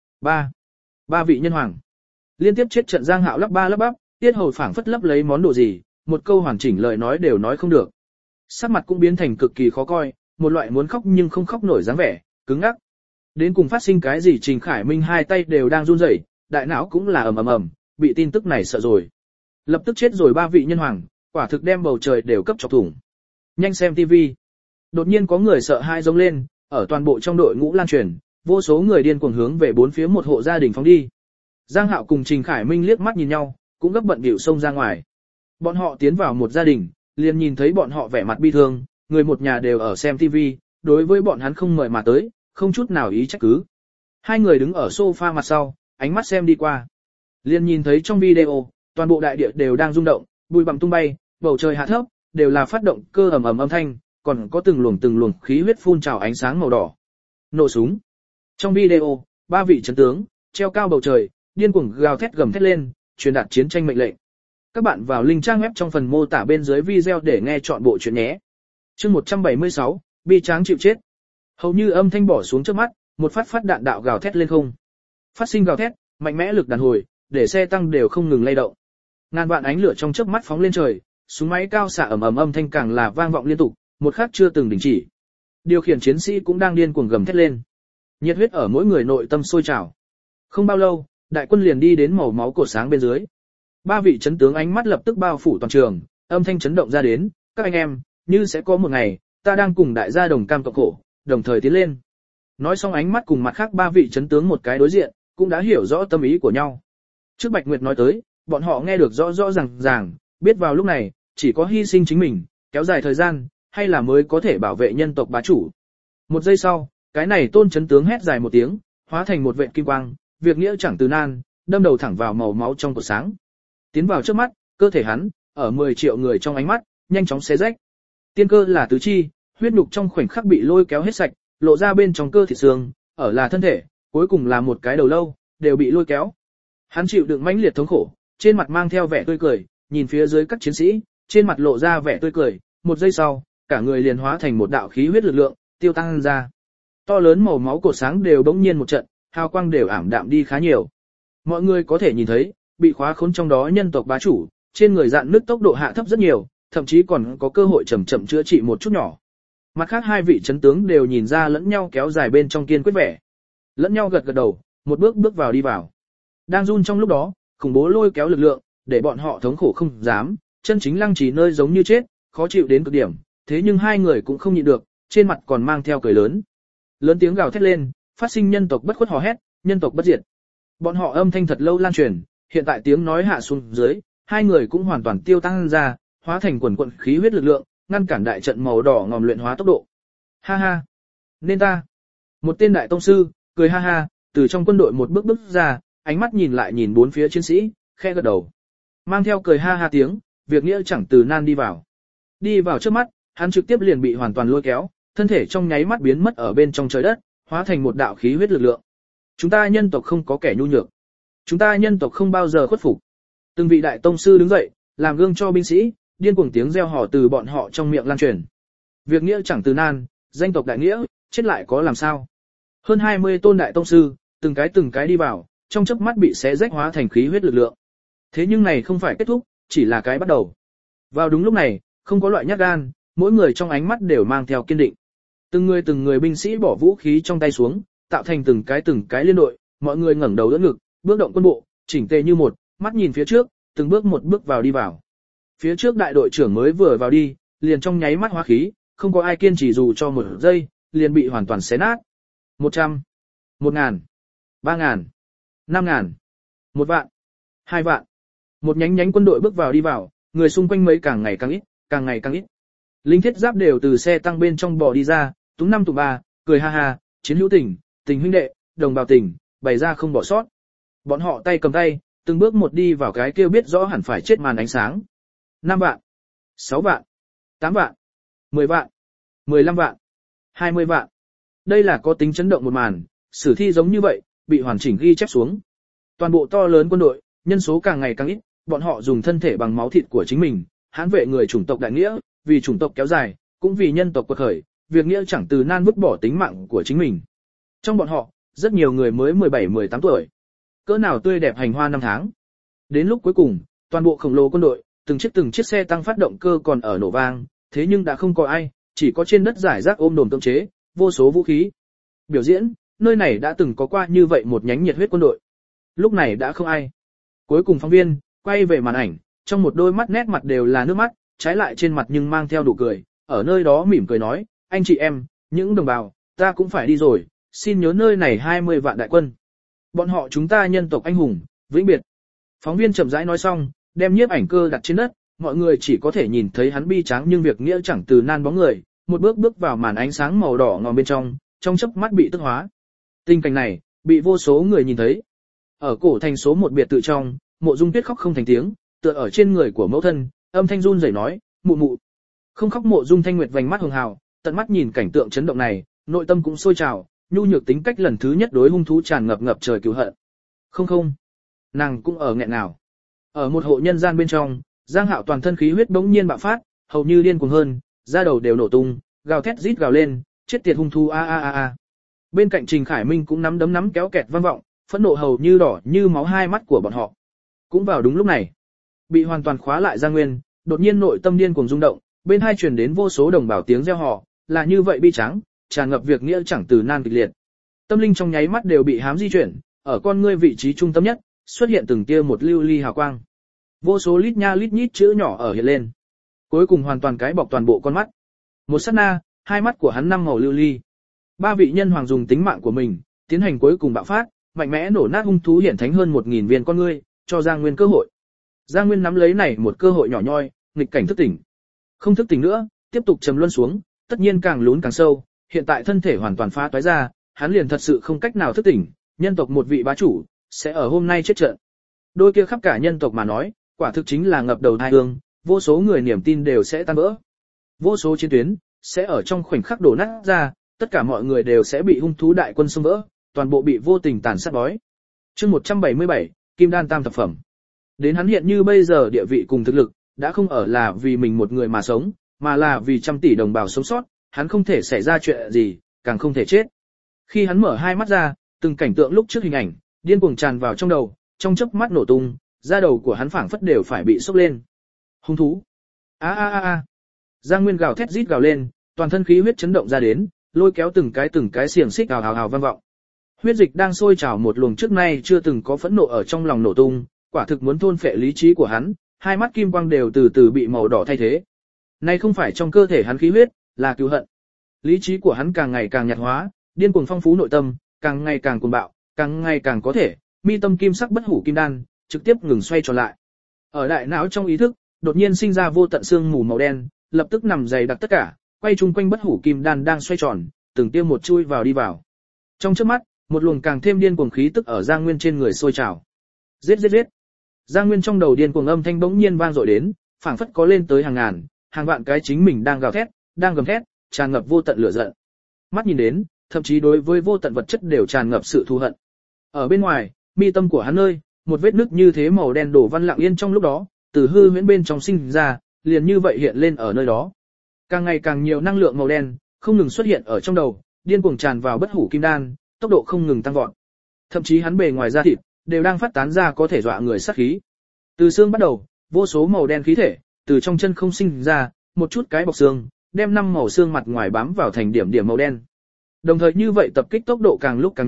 Ba vị nhân hoàng. Liên tiếp chết trận. Giang Hạo lắp bắp, tiết hầu phảng phất lấp lấy món đồ gì, một câu hoàn chỉnh lời nói đều nói không được. Sắc mặt cũng biến thành cực kỳ khó coi, một loại muốn khóc nhưng không khóc nổi dáng vẻ, cứng ngắc. Đến cùng phát sinh cái gì? Trình Khải Minh hai tay đều đang run rẩy, đại não cũng là ầm, bị tin tức này sợ rồi. Lập tức chết rồi 3 vị nhân hoàng, quả thực đem bầu trời đều cấp chọc thủng. Nhanh xem TV. Đột nhiên có người sợ hãi giống lên, ở toàn bộ trong đội ngũ lan truyền, vô số người điên cuồng hướng về bốn phía một hộ gia đình phóng đi. Giang Hạo cùng Trình Khải Minh liếc mắt nhìn nhau, cũng gấp bận bịu xông ra ngoài. Bọn họ tiến vào một gia đình, liền nhìn thấy bọn họ vẻ mặt bi thương, người một nhà đều ở xem TV, đối với bọn hắn không mời mà tới, không chút nào ý trách cứ. Hai người đứng ở sofa mặt sau, ánh mắt xem đi qua. Liền nhìn thấy trong video, toàn bộ đại địa đều đang rung động, bụi bặm tung bay, bầu trời hạ thấp, đều là phát động cơ ầm âm thanh, còn có từng luồng khí huyết phun trào ánh sáng màu đỏ. Nổ súng. Trong video, 3 vị chấn tướng, treo cao bầu trời, điên cuồng gào thét gầm thét lên, truyền đạt chiến tranh mệnh lệnh. Các bạn vào link trang web trong phần mô tả bên dưới video để nghe trọn bộ chuyện nhé. Chương 176, bi tráng chịu chết. Hầu như âm thanh bỏ xuống trước mắt, một phát đạn đạo gào thét lên không. Phát sinh gào thét, mạnh mẽ lực đàn hồi, để xe tăng đều không ngừng lay động. Ngàn vạn ánh lửa trong chớp mắt phóng lên trời, súng máy cao xạ ầm ầm âm thanh càng là vang vọng liên tục, một khắc chưa từng đình chỉ. Điều khiển chiến sĩ cũng đang điên cuồng gầm thét lên. Nhiệt huyết ở mỗi người nội tâm sôi trào. Không bao lâu, đại quân liền đi đến màu máu cột sáng bên dưới. 3 vị chấn tướng ánh mắt lập tức bao phủ toàn trường, âm thanh chấn động ra đến, các anh em, như sẽ có một ngày, ta đang cùng đại gia đồng cam cộng khổ, đồng thời tiến lên. Nói xong ánh mắt cùng mặt khác 3 vị chấn tướng một cái đối diện, cũng đã hiểu rõ tâm ý của nhau. Trước Bạch Nguyệt nói tới, bọn họ nghe được rõ ràng, biết vào lúc này, chỉ có hy sinh chính mình, kéo dài thời gian, hay là mới có thể bảo vệ nhân tộc bá chủ. Một giây sau, cái này Tôn chấn tướng hét dài một tiếng, hóa thành một vệt kim quang, việc nghĩa chẳng từ nan, đâm đầu thẳng vào màu máu trong cột sáng. Tiến vào trước mắt, cơ thể hắn, ở 10 triệu người trong ánh mắt, nhanh chóng xé rách. Tiên cơ là tứ chi, huyết nhục trong khoảnh khắc bị lôi kéo hết sạch, lộ ra bên trong cơ thịt xương, ở là thân thể, cuối cùng là một cái đầu lâu, đều bị lôi kéo. Hắn chịu đựng mãnh liệt thống khổ, trên mặt mang theo vẻ tươi cười, nhìn phía dưới các chiến sĩ, trên mặt lộ ra vẻ tươi cười, một giây sau, cả người liền hóa thành một đạo khí huyết lực lượng, tiêu tăng ra. To lớn màu máu cột sáng đều bỗng nhiên một trận, hào quang đều ảm đạm đi khá nhiều. Mọi người có thể nhìn thấy, bị khóa khốn trong đó nhân tộc bá chủ, trên người dạn nứt tốc độ hạ thấp rất nhiều, thậm chí còn có cơ hội chậm chữa trị một chút nhỏ. Mặt khác 2 vị chấn tướng đều nhìn ra lẫn nhau kéo dài bên trong kiên quyết vẻ. Lẫn nhau gật đầu, một bước vào đi vào. Đang run trong lúc đó, khủng bố lôi kéo lực lượng, để bọn họ thống khổ không dám, chân chính lăng trì nơi giống như chết, khó chịu đến cực điểm, thế nhưng 2 người cũng không nhịn được, trên mặt còn mang theo cười lớn. Lớn tiếng gào thét lên, phát sinh nhân tộc bất khuất hò hét, nhân tộc bất diệt. Bọn họ âm thanh thật lâu lan truyền, hiện tại tiếng nói hạ xuống dưới, 2 người cũng hoàn toàn tiêu tăng ra, hóa thành quần quần khí huyết lực lượng, ngăn cản đại trận màu đỏ ngòm luyện hóa tốc độ. Ha ha, nên ta. Một tên đại tông sư, cười ha ha, từ trong quân đội một bước ra, ánh mắt nhìn lại nhìn bốn phía chiến sĩ, khẽ gật đầu. Mang theo cười ha ha tiếng, việc nghĩa chẳng từ nan đi vào. Đi vào trước mắt, hắn trực tiếp liền bị hoàn toàn lôi kéo, thân thể trong nháy mắt biến mất ở bên trong trời đất, hóa thành một đạo khí huyết lực lượng. Chúng ta nhân tộc không có kẻ nhu nhược. Chúng ta nhân tộc không bao giờ khuất phục. Từng vị đại tông sư đứng dậy, làm gương cho binh sĩ, điên cuồng tiếng reo hò từ bọn họ trong miệng lan truyền. Việc nghĩa chẳng từ nan, danh tộc đại nghĩa, chết lại có làm sao. Hơn 20 tôn đại tông sư, từng cái đi vào, trong chớp mắt bị xé rách hóa thành khí huyết lực lượng. Thế nhưng này không phải kết thúc, chỉ là cái bắt đầu. Vào đúng lúc này, không có loại nhát gan, mỗi người trong ánh mắt đều mang theo kiên định. Từng người binh sĩ bỏ vũ khí trong tay xuống, tạo thành từng cái liên đội, mọi người ngẩng đầu đỡ ngực, bước động quân bộ, chỉnh tề như một, mắt nhìn phía trước, từng bước một bước vào đi vào. Phía trước đại đội trưởng mới vừa vào đi, liền trong nháy mắt hóa khí, không có ai kiên trì dù cho một giây, liền bị hoàn toàn xé nát. 100, 1000, 3000, 5000, 1 vạn, 2 vạn. Một nhánh quân đội bước vào đi vào, người xung quanh mấy càng ngày càng ít, càng ngày càng ít. Lính thiết giáp đều từ xe tăng bên trong bò đi ra, túm năm tụm ba, cười ha ha, chiến hữu tình, tình huynh đệ, đồng bào tình, bày ra không bỏ sót. Bọn họ tay cầm tay, từng bước một đi vào cái kia biết rõ hẳn phải chết màn ánh sáng. 5 vạn, 6 vạn, 8 vạn, 10 vạn, 15 vạn, 20 vạn. Đây là có tính chấn động một màn, sử thi giống như vậy, bị hoàn chỉnh ghi chép xuống. Toàn bộ to lớn quân đội, nhân số càng ngày càng ít, bọn họ dùng thân thể bằng máu thịt của chính mình, hãn vệ người chủng tộc đại nghĩa, vì chủng tộc kéo dài, cũng vì nhân tộc quật khởi, việc nghĩa chẳng từ nan vứt bỏ tính mạng của chính mình. Trong bọn họ, rất nhiều người mới 17-18 tuổi. Cỡ nào tươi đẹp hành hoa năm tháng. Đến lúc cuối cùng, toàn bộ khổng lồ quân đội, từng chiếc xe tăng phát động cơ còn ở nổ vang, thế nhưng đã không có ai, chỉ có trên đất giải rác ôm đồm cưỡng chế, vô số vũ khí. Biểu diễn, nơi này đã từng có qua như vậy một nhánh nhiệt huyết quân đội. Lúc này đã không ai. Cuối cùng phóng viên, quay về màn ảnh, trong một đôi mắt nét mặt đều là nước mắt, trái lại trên mặt nhưng mang theo đủ cười, ở nơi đó mỉm cười nói, anh chị em, những đồng bào, ta cũng phải đi rồi, xin nhớ nơi này 20 vạn đại quân. Bọn họ chúng ta nhân tộc anh hùng, vĩnh biệt. Phóng viên chậm rãi nói xong, đem nhiếp ảnh cơ đặt trên đất, mọi người chỉ có thể nhìn thấy hắn bi tráng nhưng việc nghĩa chẳng từ nan bóng người, một bước bước vào màn ánh sáng màu đỏ ngòm bên trong chớp mắt bị tức hóa. Tình cảnh này, bị vô số người nhìn thấy. Ở cổ thành số một biệt tự trong, Mộ Dung Tuyết khóc không thành tiếng, tựa ở trên người của mẫu thân, âm thanh run rẩy nói, mụ mụ. Không khóc Mộ Dung Thanh Nguyệt vành mắt hường hào, tận mắt nhìn cảnh tượng chấn động này, nội tâm cũng sôi trào, nhu nhược tính cách lần thứ nhất đối hung thú tràn ngập trời cứu hận. Không, nàng cũng ở nghẹn nào. Ở một hộ nhân gian bên trong, Giang Hạo toàn thân khí huyết bỗng nhiên bạo phát, hầu như điên cuồng hơn, da đầu đều nổ tung, gào thét rít gào lên, chết tiệt hung thú a. Bên cạnh Trình Khải Minh cũng nắm kéo kẹt vang vọng, phẫn nộ hầu như đỏ như máu hai mắt của bọn họ. Cũng vào đúng lúc này, bị hoàn toàn khóa lại Giang Nguyên, đột nhiên nội tâm điên cuồng rung động, bên hai truyền đến vô số đồng bào tiếng reo hò, là như vậy bi trắng, tràn ngập việc nghĩa chẳng từ nan kịch liệt. Tâm linh trong nháy mắt đều bị hám di chuyển, ở con ngươi vị trí trung tâm nhất, xuất hiện từng tia một lưu ly hào quang. Vô số lít nha lít nhít chữ nhỏ ở hiện lên. Cuối cùng hoàn toàn cái bọc toàn bộ con mắt. Một sát na, hai mắt của hắn năm màu lưu ly. Ba vị nhân hoàng dùng tính mạng của mình, tiến hành cuối cùng bạo phát, mạnh mẽ nổ nát hung thú hiển thánh hơn 1000 viên con ngươi, cho Giang Nguyên cơ hội. Giang Nguyên nắm lấy này một cơ hội nhỏ nhoi, nghịch cảnh thức tỉnh. Không thức tỉnh nữa, tiếp tục trầm luân xuống, tất nhiên càng lún càng sâu, hiện tại thân thể hoàn toàn phá toái ra, hắn liền thật sự không cách nào thức tỉnh, nhân tộc một vị bá chủ, sẽ ở hôm nay chết trận. Đôi kia khắp cả nhân tộc mà nói, quả thực chính là ngập đầu tai ương, vô số người niềm tin đều sẽ tan vỡ. Vô số chiến tuyến, sẽ ở trong khoảnh khắc đổ nát ra, tất cả mọi người đều sẽ bị hung thú đại quân xông vỡ, toàn bộ bị vô tình tàn sát bói. Chương 177, Kim Đan Tam thập phẩm. Đến hắn hiện như bây giờ địa vị cùng thực lực, đã không ở là vì mình một người mà sống, mà là vì trăm tỷ đồng bào sống sót, hắn không thể xảy ra chuyện gì, càng không thể chết. Khi hắn mở hai mắt ra, từng cảnh tượng lúc trước hình ảnh, điên cuồng tràn vào trong đầu, trong chớp mắt nổ tung, da đầu của hắn phảng phất đều phải bị sốc lên. Hung thú. A. Giang Nguyên gào thét rít gào lên, toàn thân khí huyết chấn động ra đến, lôi kéo từng cái xiềng xích hào vang vọng. Huyết dịch đang sôi trào một luồng trước nay chưa từng có phẫn nộ ở trong lòng nổ tung, quả thực muốn thôn phệ lý trí của hắn, hai mắt kim quang đều từ từ bị màu đỏ thay thế. Này không phải trong cơ thể hắn khí huyết, là cứu hận. Lý trí của hắn càng ngày càng nhạt hóa, điên cuồng phong phú nội tâm, càng ngày càng cuồng bạo, càng ngày càng có thể, mi tâm kim sắc bất hủ kim đan, trực tiếp ngừng xoay tròn lại. Ở đại não trong ý thức, đột nhiên sinh ra vô tận xương mù màu đen, lập tức nằm dày đặc tất cả, quay chung quanh bất hủ kim đan đang xoay tròn, từng tia một chui vào đi vào. Trong chớp mắt, một luồng càng thêm điên cuồng khí tức ở Giang Nguyên trên người sôi trào. Giết. Giang Nguyên trong đầu điên cuồng âm thanh bỗng nhiên vang dội đến, phảng phất có lên tới hàng ngàn, hàng vạn cái chính mình đang gào thét, đang gầm thét, tràn ngập vô tận lửa giận. Mắt nhìn đến, thậm chí đối với vô tận vật chất đều tràn ngập sự thù hận. Ở bên ngoài, mi tâm của hắn nơi, một vết nứt như thế màu đen đổ văn lặng yên trong lúc đó, từ hư huyễn bên trong sinh ra, liền như vậy hiện lên ở nơi đó. Càng ngày càng nhiều năng lượng màu đen không ngừng xuất hiện ở trong đầu, điên cuồng tràn vào bất hủ kim đan, tốc độ không ngừng tăng vọt. Thậm chí hắn bề ngoài da thịt đều đang phát tán ra có thể dọa người sát khí. Từ xương bắt đầu, vô số màu đen khí thể từ trong chân không sinh ra, một chút cái bọc xương, đem năm màu xương mặt ngoài bám vào thành điểm điểm màu đen. Đồng thời như vậy tập kích tốc độ càng lúc càng nhanh,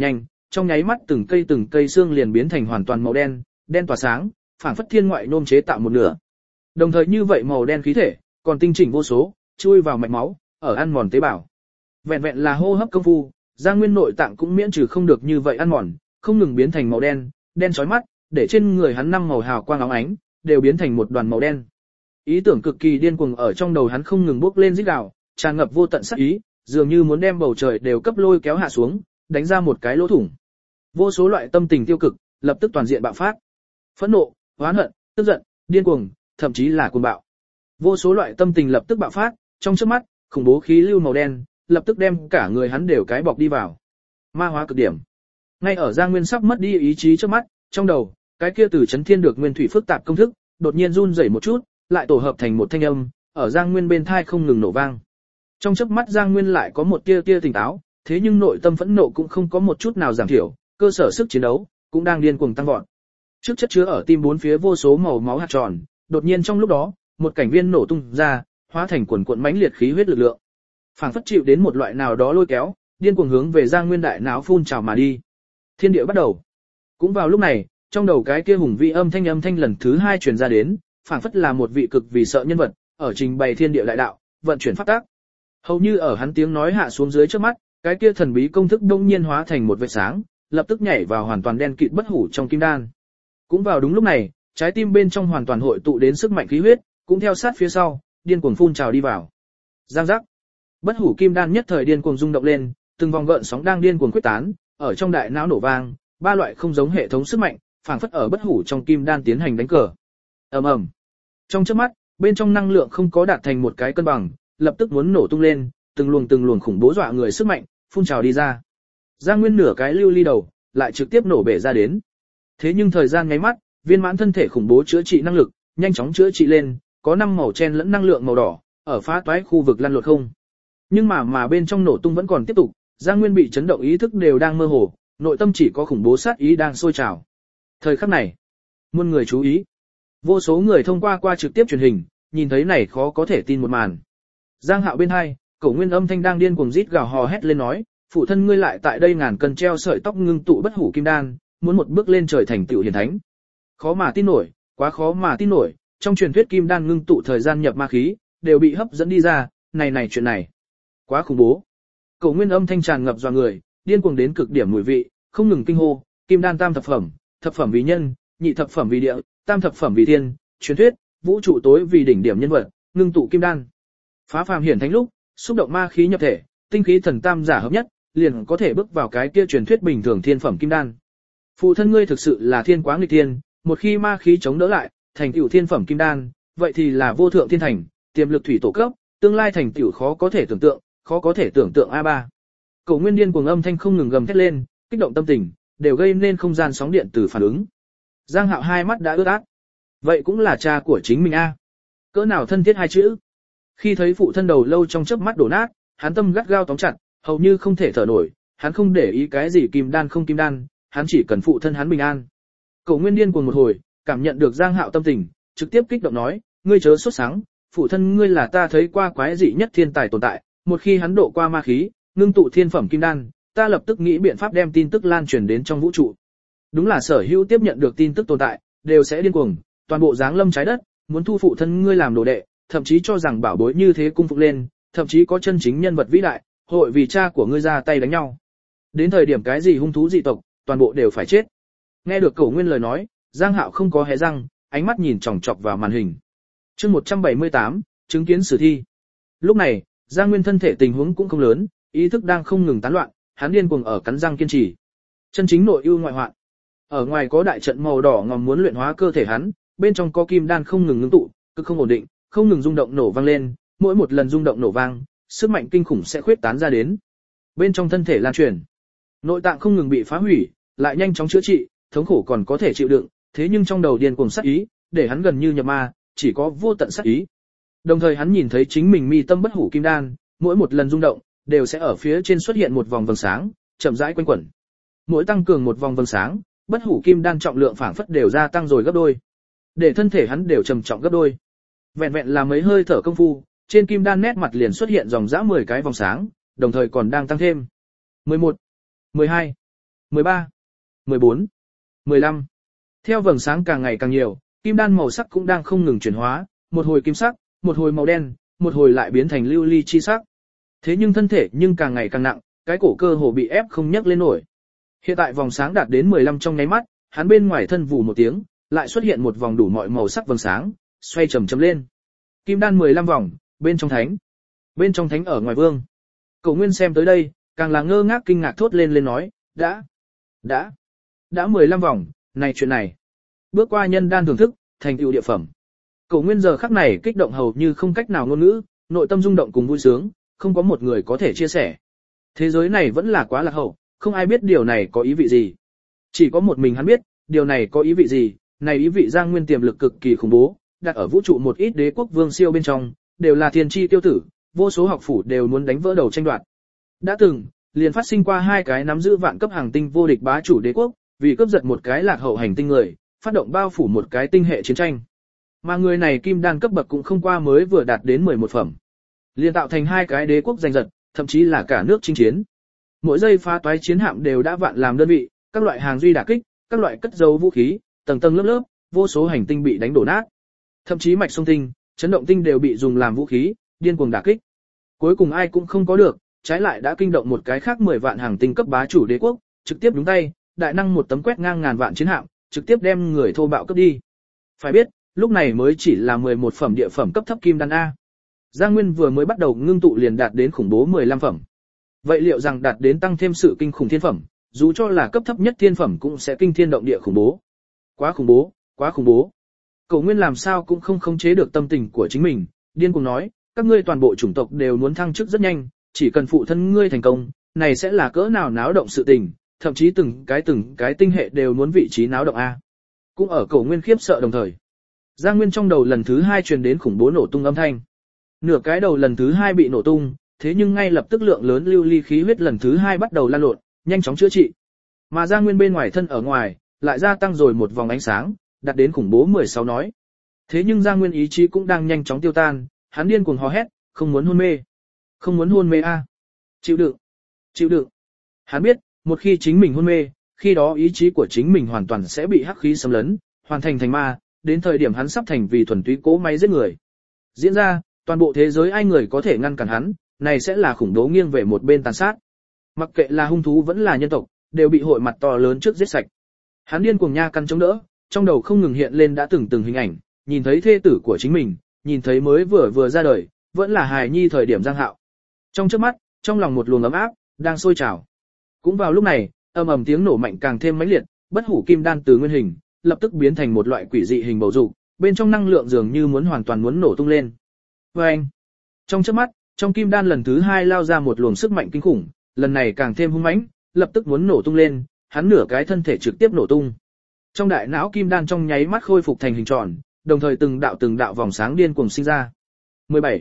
trong nháy mắt từng cây xương liền biến thành hoàn toàn màu đen, đen tỏa sáng, phảng phất thiên ngoại nôm chế tạo một nửa. Đồng thời như vậy màu đen khí thể, còn tinh chỉnh vô số, chui vào mạch máu, ở ăn mòn tế bào. Vẹn vẹn là hô hấp công phu, Giang Nguyên nội tạng cũng miễn trừ không được như vậy ăn mòn, không ngừng biến thành màu đen, đen chói mắt, để trên người hắn năm màu hào quang óng ánh, đều biến thành một đoàn màu đen. Ý tưởng cực kỳ điên cuồng ở trong đầu hắn không ngừng bốc lên rít gào, tràn ngập vô tận sát ý, dường như muốn đem bầu trời đều cấp lôi kéo hạ xuống, đánh ra một cái lỗ thủng. Vô số loại tâm tình tiêu cực, lập tức toàn diện bạo phát. Phẫn nộ, oán hận, tức giận, điên cuồng, thậm chí là cuồng bạo. Vô số loại tâm tình lập tức bạo phát, trong chớp mắt, khủng bố khí lưu màu đen, lập tức đem cả người hắn đều cái bọc đi vào. Ma hóa cực điểm. Ngay ở Giang Nguyên sắp mất đi ý chí trước mắt, trong đầu, cái kia từ chấn thiên được nguyên thủy phức tạp công thức, đột nhiên run rẩy một chút, lại tổ hợp thành một thanh âm, ở Giang Nguyên bên tai không ngừng nổ vang. Trong chớp mắt Giang Nguyên lại có một tia tỉnh táo, thế nhưng nội tâm phẫn nộ cũng không có một chút nào giảm thiểu, cơ sở sức chiến đấu cũng đang điên cuồng tăng vọt. Trước chất chứa ở tim bốn phía vô số màu máu hạt tròn, đột nhiên trong lúc đó, một cảnh viên nổ tung ra, hóa thành quần cuộn mãnh liệt khí huyết lực lượng. Phảng phất chịu đến một loại nào đó lôi kéo, điên cuồng hướng về Giang Nguyên đại não phun trào mà đi. Thiên địa bắt đầu. Cũng vào lúc này, trong đầu cái kia hùng vĩ âm thanh lần thứ hai truyền ra đến, phảng phất là một vị cực vì sợ nhân vật, ở trình bày thiên địa đại đạo, vận chuyển pháp tắc. Hầu như ở hắn tiếng nói hạ xuống dưới trước mắt, cái kia thần bí công thức đông nhiên hóa thành một vệt sáng, lập tức nhảy vào hoàn toàn đen kịt bất hủ trong kim đan. Cũng vào đúng lúc này, trái tim bên trong hoàn toàn hội tụ đến sức mạnh khí huyết, cũng theo sát phía sau, điên cuồng phun trào đi vào. Giang giác. Bất hủ kim đan nhất thời điên cuồng rung động lên, từng vòng gợn sóng đang điên cuồng quyết tán, ở trong đại não nổ vang, ba loại không giống hệ thống sức mạnh, phảng phất ở bất hủ trong kim đan tiến hành đánh cờ. Ầm ầm. Trong chớp mắt, bên trong năng lượng không có đạt thành một cái cân bằng, lập tức muốn nổ tung lên, từng luồng khủng bố dọa người sức mạnh phun trào đi ra. Giang Nguyên nửa cái lưu ly đầu, lại trực tiếp nổ bể ra đến. Thế nhưng thời gian nháy mắt, viên mãn thân thể khủng bố chữa trị năng lực, nhanh chóng chữa trị lên, có 5 màu chen lẫn năng lượng màu đỏ, ở phá toái khu vực lăn lộn không. Nhưng mà bên trong nổ tung vẫn còn tiếp tục, Giang Nguyên bị chấn động ý thức đều đang mơ hồ, nội tâm chỉ có khủng bố sát ý đang sôi trào. Thời khắc này, muôn người chú ý. Vô số người thông qua trực tiếp truyền hình, nhìn thấy này khó có thể tin một màn. Giang Hạo bên hai, Cổ Nguyên âm thanh đang điên cuồng rít gào hò hét lên nói, phụ thân ngươi lại tại đây ngàn cân treo sợi tóc ngưng tụ bất hủ kim đan, muốn một bước lên trời thành tựu hiển thánh. Khó mà tin nổi, quá khó mà tin nổi, trong truyền thuyết kim đan ngưng tụ thời gian nhập ma khí, đều bị hấp dẫn đi ra, này chuyện này, quá khủng bố. Cổ Nguyên âm thanh tràn ngập dọa người, điên cuồng đến cực điểm mùi vị, không ngừng kinh hô, kim đan tam thập phẩm vì nhân, nhị thập phẩm vì địa, tam thập phẩm vì thiên, truyền thuyết, vũ trụ tối vì đỉnh điểm nhân vật, ngưng tụ kim đan. Phá phàm hiển thánh lúc, xúc động ma khí nhập thể, tinh khí thần tam giả hợp nhất, liền có thể bước vào cái kia truyền thuyết bình thường thiên phẩm kim đan. Phụ thân ngươi thực sự là thiên quá nghịch thiên, một khi ma khí chống đỡ lại, thành tựu thiên phẩm kim đan, vậy thì là vô thượng thiên thành, tiềm lực thủy tổ cấp, tương lai thành tựu khó có thể tưởng tượng A3. Cổ Nguyên điên cuồng âm thanh không ngừng gầm thét lên, kích động tâm tình, đều gây nên không gian sóng điện từ phản ứng. Giang Hạo hai mắt đã ướt át. Vậy cũng là cha của chính mình a. Cỡ nào thân thiết hai chữ. Khi thấy phụ thân đầu lâu trong chớp mắt đổ nát, hắn tâm gắt gao tóm chặt, hầu như không thể thở nổi, hắn không để ý cái gì kim đan không kim đan, hắn chỉ cần phụ thân hắn bình an. Cổ Nguyên điên cuồng một hồi, cảm nhận được Giang Hạo tâm tình, trực tiếp kích động nói, ngươi chớ sốt sáng, phụ thân ngươi là ta thấy qua quái dị nhất thiên tài tồn tại, một khi hắn độ qua ma khí, ngưng tụ thiên phẩm kim đan, ta lập tức nghĩ biện pháp đem tin tức lan truyền đến trong vũ trụ. Đúng là sở hữu tiếp nhận được tin tức tồn tại, đều sẽ điên cuồng, toàn bộ giáng lâm trái đất, muốn thu phụ thân ngươi làm đồ đệ, thậm chí cho rằng bảo bối như thế cung phục lên, thậm chí có chân chính nhân vật vĩ đại, hội vì cha của ngươi ra tay đánh nhau. Đến thời điểm cái gì hung thú dị tộc, toàn bộ đều phải chết. Nghe được Cổ Nguyên lời nói, Giang Hạo không có hé răng, ánh mắt nhìn chòng chọc vào màn hình. Chương 178, chứng kiến sử thi. Lúc này, Giang Nguyên thân thể tình huống cũng không lớn, ý thức đang không ngừng tán loạn, hắn điên cuồng ở cắn răng kiên trì. Chân chính nội ưu ngoại hoạn. Ở ngoài có đại trận màu đỏ ngòm muốn luyện hóa cơ thể hắn, bên trong có kim đan không ngừng ngưng tụ, cực không ổn định, không ngừng rung động nổ vang lên, mỗi một lần rung động nổ vang, sức mạnh kinh khủng sẽ khuyết tán ra đến. Bên trong thân thể lan truyền, nội tạng không ngừng bị phá hủy, lại nhanh chóng chữa trị, thống khổ còn có thể chịu đựng, thế nhưng trong đầu điên cuồng sát ý, để hắn gần như nhập ma, chỉ có vô tận sát ý. Đồng thời hắn nhìn thấy chính mình mi tâm bất hủ kim đan, mỗi một lần rung động, đều sẽ ở phía trên xuất hiện một vòng vầng sáng, chậm rãi quanh quẩn. Mỗi tăng cường một vòng vầng sáng, bất hủ kim đan trọng lượng phảng phất đều gia tăng rồi gấp đôi. Để thân thể hắn đều trầm trọng gấp đôi. Vẹn vẹn là mấy hơi thở công phu, trên kim đan nét mặt liền xuất hiện dòng dã 10 cái vòng sáng, đồng thời còn đang tăng thêm. 11, 12, 13, 14, 15. Theo vầng sáng càng ngày càng nhiều, kim đan màu sắc cũng đang không ngừng chuyển hóa, một hồi kim sắc, một hồi màu đen, một hồi lại biến thành lưu ly chi sắc. Thế nhưng thân thể nhưng càng ngày càng nặng, cái cổ cơ hồ bị ép không nhấc lên nổi. Hiện tại vòng sáng đạt đến 15 trong nháy mắt, hắn bên ngoài thân vù một tiếng, lại xuất hiện một vòng đủ mọi màu sắc vầng sáng, xoay chậm chậm lên. Kim đan 15 vòng, bên trong thánh ở ngoài vương. Cổ Nguyên xem tới đây, càng là ngơ ngác kinh ngạc thốt lên nói, đã 15 vòng, này chuyện này. Bước qua nhân đan thưởng thức, thành tựu địa phẩm. Cổ Nguyên giờ khắc này kích động hầu như không cách nào ngôn ngữ, nội tâm rung động cùng vui sướng, không có một người có thể chia sẻ. Thế giới này vẫn là quá lạc hậu, không ai biết điều này có ý vị gì. Chỉ có một mình hắn biết, điều này có ý vị gì, này ý vị Giang Nguyên tiềm lực cực kỳ khủng bố, đặt ở vũ trụ một ít đế quốc vương siêu bên trong, đều là thiên chi tiêu tử, vô số học phủ đều muốn đánh vỡ đầu tranh đoạt. Đã từng, liền phát sinh qua hai cái nắm giữ vạn cấp hành tinh vô địch bá chủ đế quốc, vì cướp giật một cái lạc hậu hành tinh người, phát động bao phủ một cái tinh hệ chiến tranh. Mà người này kim đan cấp bậc cũng không qua mới vừa đạt đến 11 phẩm. Liền tạo thành hai cái đế quốc giành giật, thậm chí là cả nước chinh chiến. Mỗi giây phá toái chiến hạm đều đã vạn làm đơn vị, các loại hàng duy đả kích, các loại cất giấu vũ khí, tầng tầng lớp lớp, vô số hành tinh bị đánh đổ nát. Thậm chí mạch sông tinh, chấn động tinh đều bị dùng làm vũ khí, điên cuồng đả kích. Cuối cùng ai cũng không có được, trái lại đã kinh động một cái khác 10 vạn hàng tinh cấp bá chủ đế quốc, trực tiếp đúng tay, đại năng một tấm quét ngang ngàn vạn chiến hạm, trực tiếp đem người thô bạo cướp đi. Phải biết, lúc này mới chỉ là 11 phẩm địa phẩm cấp thấp kim đan A. Giang Nguyên vừa mới bắt đầu ngưng tụ liền đạt đến khủng bố 15 phẩm. Vậy liệu rằng đạt đến tăng thêm sự kinh khủng thiên phẩm, dù cho là cấp thấp nhất thiên phẩm cũng sẽ kinh thiên động địa khủng bố. Quá khủng bố, quá khủng bố. Cổ Nguyên làm sao cũng không khống chế được tâm tình của chính mình, điên cuồng nói, các ngươi toàn bộ chủng tộc đều muốn thăng chức rất nhanh, chỉ cần phụ thân ngươi thành công, này sẽ là cỡ nào náo động sự tình, thậm chí từng cái tinh hệ đều muốn vị trí náo động A. Cũng ở Cổ Nguyên khiếp sợ đồng thời. Giang Nguyên trong đầu lần thứ 2 truyền đến khủng bố nổ tung âm thanh. Nửa cái đầu lần thứ 2 bị nổ tung, thế nhưng ngay lập tức lượng lớn lưu ly khí huyết lần thứ 2 bắt đầu lan lộn, nhanh chóng chữa trị. Mà Giang Nguyên bên ngoài thân ở ngoài, lại gia tăng rồi một vòng ánh sáng, đạt đến khủng bố 16 nói. Thế nhưng Giang Nguyên ý chí cũng đang nhanh chóng tiêu tan, hắn điên cuồng hò hét, không muốn hôn mê. Không muốn hôn mê a. Chịu đựng. Chịu đựng. Hắn biết, một khi chính mình hôn mê, khi đó ý chí của chính mình hoàn toàn sẽ bị hắc khí xâm lấn, hoàn thành ma, đến thời điểm hắn sắp thành vì thuần túy cỗ máy giết người. Diễn ra, toàn bộ thế giới ai người có thể ngăn cản hắn, này sẽ là khủng bố nghiêng về một bên tàn sát. Mặc kệ là hung thú vẫn là nhân tộc, đều bị hội mặt to lớn trước giết sạch. Hắn điên cuồng nha căn chống đỡ, trong đầu không ngừng hiện lên đã từng hình ảnh, nhìn thấy thê tử của chính mình, nhìn thấy mới vừa ra đời, vẫn là hài nhi thời điểm Giang Hạo. Trong chớp mắt, trong lòng một luồng ấm áp đang sôi trào. Cũng vào lúc này, ầm ầm tiếng nổ mạnh càng thêm mãnh liệt, bất hủ kim đan từ nguyên hình, lập tức biến thành một loại quỷ dị hình bầu dục, bên trong năng lượng dường như hoàn toàn muốn nổ tung lên. Oeng! Trong chớp mắt, trong kim đan lần thứ 2 lao ra một luồng sức mạnh kinh khủng, lần này càng thêm hung mãnh, lập tức muốn nổ tung lên, hắn nửa cái thân thể trực tiếp nổ tung. Trong đại não kim đan trong nháy mắt khôi phục thành hình tròn, đồng thời từng đạo vòng sáng điên cuồng sinh ra. 17,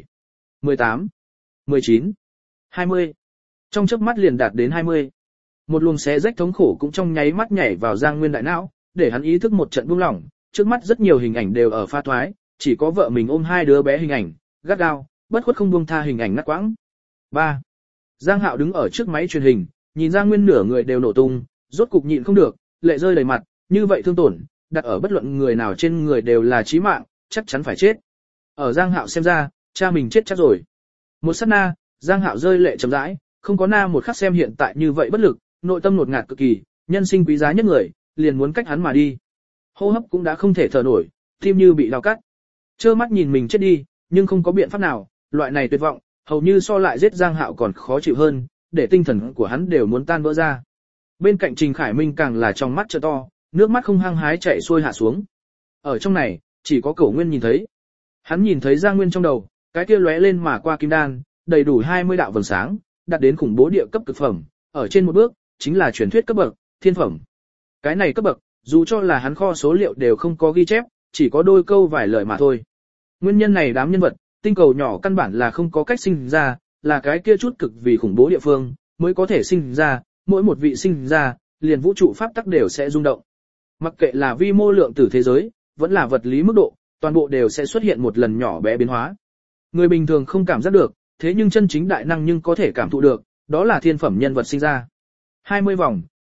18, 19, 20. Trong chớp mắt liền đạt đến 20. Một luồng xé rách thống khổ cũng trong nháy mắt nhảy vào Giang Nguyên đại não, để hắn ý thức một trận buông lỏng, trước mắt rất nhiều hình ảnh đều ở pha thoái, chỉ có vợ mình ôm hai đứa bé hình ảnh, gắt gao, bất khuất không buông tha hình ảnh ngắt quãng. 3. Giang Hạo đứng ở trước máy truyền hình, nhìn Giang Nguyên nửa người đều nổ tung, rốt cục nhịn không được, lệ rơi đầy mặt, như vậy thương tổn, đặt ở bất luận người nào trên người đều là chí mạng, chắc chắn phải chết. Ở Giang Hạo xem ra, cha mình chết chắc rồi. Một sát na, Giang Hạo rơi lệ chậm rãi, không có na một khắc xem hiện tại như vậy bất lực, nội tâm nuột ngạt cực kỳ, nhân sinh quý giá nhất người, liền muốn cách hắn mà đi. Hô hấp cũng đã không thể thở nổi, tim như bị đau cắt. Trơ mắt nhìn mình chết đi, nhưng không có biện pháp nào, loại này tuyệt vọng, hầu như so lại giết Giang Hạo còn khó chịu hơn, để tinh thần của hắn đều muốn tan vỡ ra. Bên cạnh Trình Khải Minh càng là trong mắt trợ to, nước mắt không hăng hái chảy xuôi hạ xuống. Ở trong này, chỉ có Cổ Nguyên nhìn thấy. Hắn nhìn thấy Giang Nguyên trong đầu, cái kia lóe lên mà qua kim đan, đầy đủ 20 đạo vầng sáng, đạt đến khủng bố địa cấp cực phẩm, ở trên một bước, chính là truyền thuyết cấp bậc, thiên phẩm. Cái này cấp bậc, dù cho là hắn kho số liệu đều không có ghi chép, chỉ có đôi câu vài lời mà thôi. Nguyên nhân này đám nhân vật, tinh cầu nhỏ căn bản là không có cách sinh ra, là cái kia chút cực vì khủng bố địa phương, mới có thể sinh ra, mỗi một vị sinh ra, liền vũ trụ pháp tắc đều sẽ rung động. Mặc kệ là vi mô lượng tử thế giới, vẫn là vật lý mức độ, toàn bộ đều sẽ xuất hiện một lần nhỏ bé biến hóa. Người bình thường không cảm giác được, thế nhưng chân chính đại năng nhưng có thể cảm thụ được, đó là thiên phẩm nhân vật sinh ra. 20 vòng,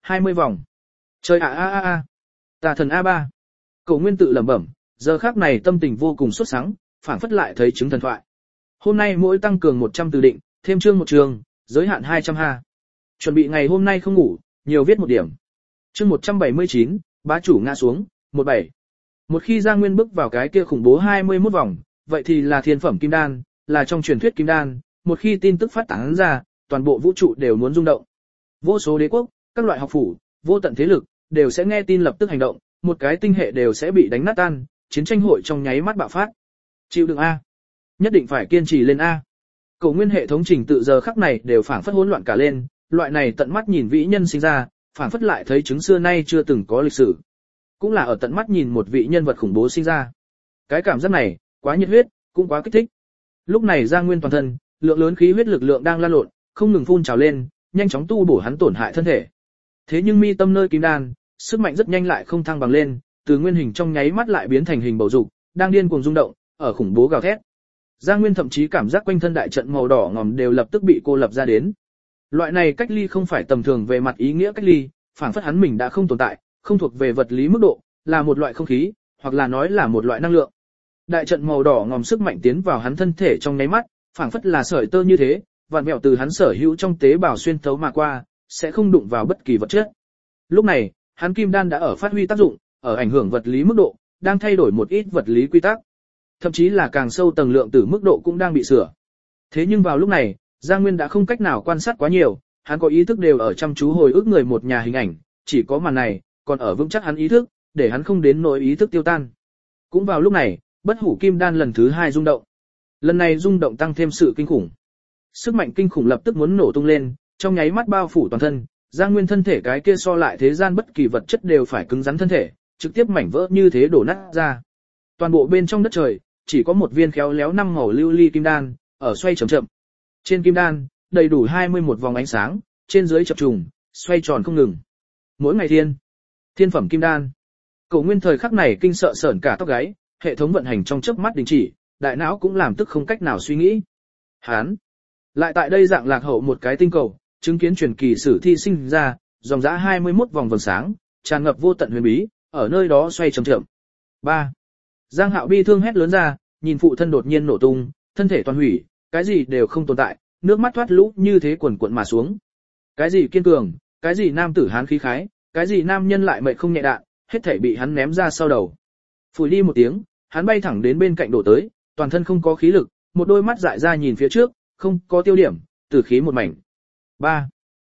20 vòng. Trời ạ a a a. Tà thần A3. Cổ Nguyên tự lẩm bẩm, giờ khắc này tâm tình vô cùng sốt sắng, phảng phất lại thấy chứng thần thoại. Hôm nay mỗi tăng cường 100 từ định, thêm chương một trường, giới hạn 200 ha. Chuẩn bị ngày hôm nay không ngủ, nhiều viết một điểm. Chương 179, bá chủ ngã xuống, 17. Một khi Giang Nguyên bước vào cái kia khủng bố 21 vòng, vậy thì là thiên phẩm kim đan, là trong truyền thuyết kim đan, một khi tin tức phát tán ra, toàn bộ vũ trụ đều muốn rung động. Vô số đế quốc, các loại học phủ, vô tận thế lực, đều sẽ nghe tin lập tức hành động, một cái tinh hệ đều sẽ bị đánh nát tan, chiến tranh hội trong nháy mắt bạo phát. Chịu đựng A. Nhất định phải kiên trì lên A. Cổ Nguyên hệ thống trình tự giờ khắc này đều phảng phất hỗn loạn cả lên, loại này tận mắt nhìn vĩ nhân sinh ra, phảng phất lại thấy chứng xưa nay chưa từng có lịch sử. Cũng là ở tận mắt nhìn một vị nhân vật khủng bố sinh ra. Cái cảm giác này, quá nhiệt huyết, cũng quá kích thích. Lúc này Giang Nguyên toàn thân, lượng lớn khí huyết lực lượng đang lan lộn, không ngừng phun trào lên, nhanh chóng tu bổ hắn tổn hại thân thể. Thế nhưng mi tâm nơi kim đan, sức mạnh rất nhanh lại không thăng bằng lên, từ nguyên hình trong nháy mắt lại biến thành hình bầu dục, đang điên cuồng rung động, ở khủng bố gào thét. Giang Nguyên thậm chí cảm giác quanh thân đại trận màu đỏ ngòm đều lập tức bị cô lập ra đến. Loại này cách ly không phải tầm thường về mặt ý nghĩa cách ly, phản phất hắn mình đã không tồn tại, không thuộc về vật lý mức độ, là một loại không khí, hoặc là nói là một loại năng lượng. Đại trận màu đỏ ngòm sức mạnh tiến vào hắn thân thể trong nháy mắt, phản phất là sợi tơ như thế, vạn vẹo từ hắn sở hữu trong tế bào xuyên thấu mà qua, sẽ không đụng vào bất kỳ vật chất. Lúc này, hắn kim đan đã ở phát huy tác dụng, ở ảnh hưởng vật lý mức độ, đang thay đổi một ít vật lý quy tắc. Thậm chí là càng sâu tầng lượng tử mức độ cũng đang bị sửa. Thế nhưng vào lúc này, Giang Nguyên đã không cách nào quan sát quá nhiều, hắn có ý thức đều ở chăm chú hồi ức người một nhà hình ảnh, chỉ có màn này, còn ở vững chắc hắn ý thức, để hắn không đến nỗi ý thức tiêu tan. Cũng vào lúc này, bất hủ kim đan lần thứ 2 rung động. Lần này rung động tăng thêm sự kinh khủng. Sức mạnh kinh khủng lập tức muốn nổ tung lên, trong nháy mắt bao phủ toàn thân, Giang Nguyên thân thể cái kia so lại thế gian bất kỳ vật chất đều phải cứng rắn thân thể, trực tiếp mảnh vỡ như thế đổ nát ra. Toàn bộ bên trong đất trời, chỉ có một viên khéo léo 5 màu lưu ly kim đan, ở xoay chậm chậm. Trên kim đan, đầy đủ 21 vòng ánh sáng, trên dưới chập trùng, xoay tròn không ngừng. Mỗi ngày thiên phẩm kim đan. Cổ Nguyên thời khắc này kinh sợ sởn cả tóc gáy, hệ thống vận hành trong chớp mắt đình chỉ, đại não cũng làm tức không cách nào suy nghĩ. Hán, lại tại đây dạng lạc hậu một cái tinh cầu, chứng kiến truyền kỳ sử thi sinh ra, dòng dã 21 vòng vầng sáng, tràn ngập vô tận huyền bí, ở nơi đó xoay chậm chậm. 3. Giang Hạo bi thương hét lớn ra, nhìn phụ thân đột nhiên nổ tung, thân thể toàn hủy, cái gì đều không tồn tại, nước mắt thoát lũ như thế quần cuộn mà xuống. Cái gì kiên cường, cái gì nam tử hán khí khái, cái gì nam nhân lại mệt không nhẹ đạn, hết thảy bị hắn ném ra sau đầu. Phủi đi một tiếng, hắn bay thẳng đến bên cạnh đổ tới, toàn thân không có khí lực, một đôi mắt dại ra nhìn phía trước, không có tiêu điểm, tử khí một mảnh. 3.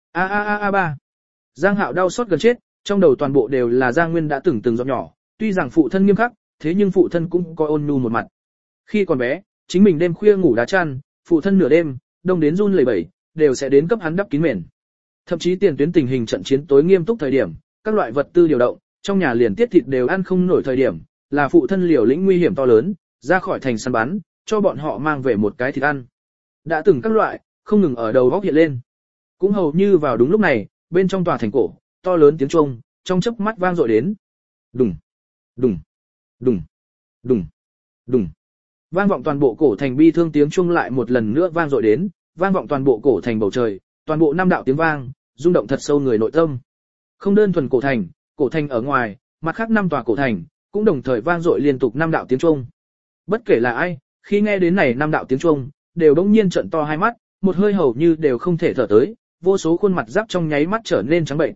A. Giang Hạo đau xót gần chết, trong đầu toàn bộ đều là Giang Nguyên đã từng giọt nhỏ, tuy rằng phụ thân nghiêm khắc, thế nhưng phụ thân cũng có ôn nhu một mặt. Khi còn bé, chính mình đêm khuya ngủ đá chăn, phụ thân nửa đêm, đông đến run lẩy bẩy, đều sẽ đến cấp hắn đắp kín mền. Thậm chí tiền tuyến tình hình trận chiến tối nghiêm túc thời điểm, các loại vật tư điều động, trong nhà liền tiết thịt đều ăn không nổi thời điểm, là phụ thân liều lĩnh nguy hiểm to lớn, ra khỏi thành săn bắn, cho bọn họ mang về một cái thịt ăn. Đã từng các loại, không ngừng ở đầu góc hiện lên. Cũng hầu như vào đúng lúc này, bên trong tòa thành cổ, to lớn tiếng chuông, trong chớp mắt vang dội đến. Đùng, đùng, đùng, đùng, đùng. Vang vọng toàn bộ cổ thành bi thương tiếng chuông lại một lần nữa vang dội đến, vang vọng toàn bộ cổ thành bầu trời, toàn bộ năm đạo tiếng vang, rung động thật sâu người nội tâm. Không đơn thuần cổ thành ở ngoài, mặt khác 5 tòa cổ thành, cũng đồng thời vang dội liên tục 5 đạo tiếng chuông. Bất kể là ai, khi nghe đến này 5 đạo tiếng chuông, đều đống nhiên trợn to hai mắt, một hơi hầu như đều không thể thở tới, vô số khuôn mặt giáp trong nháy mắt trở nên trắng bệnh.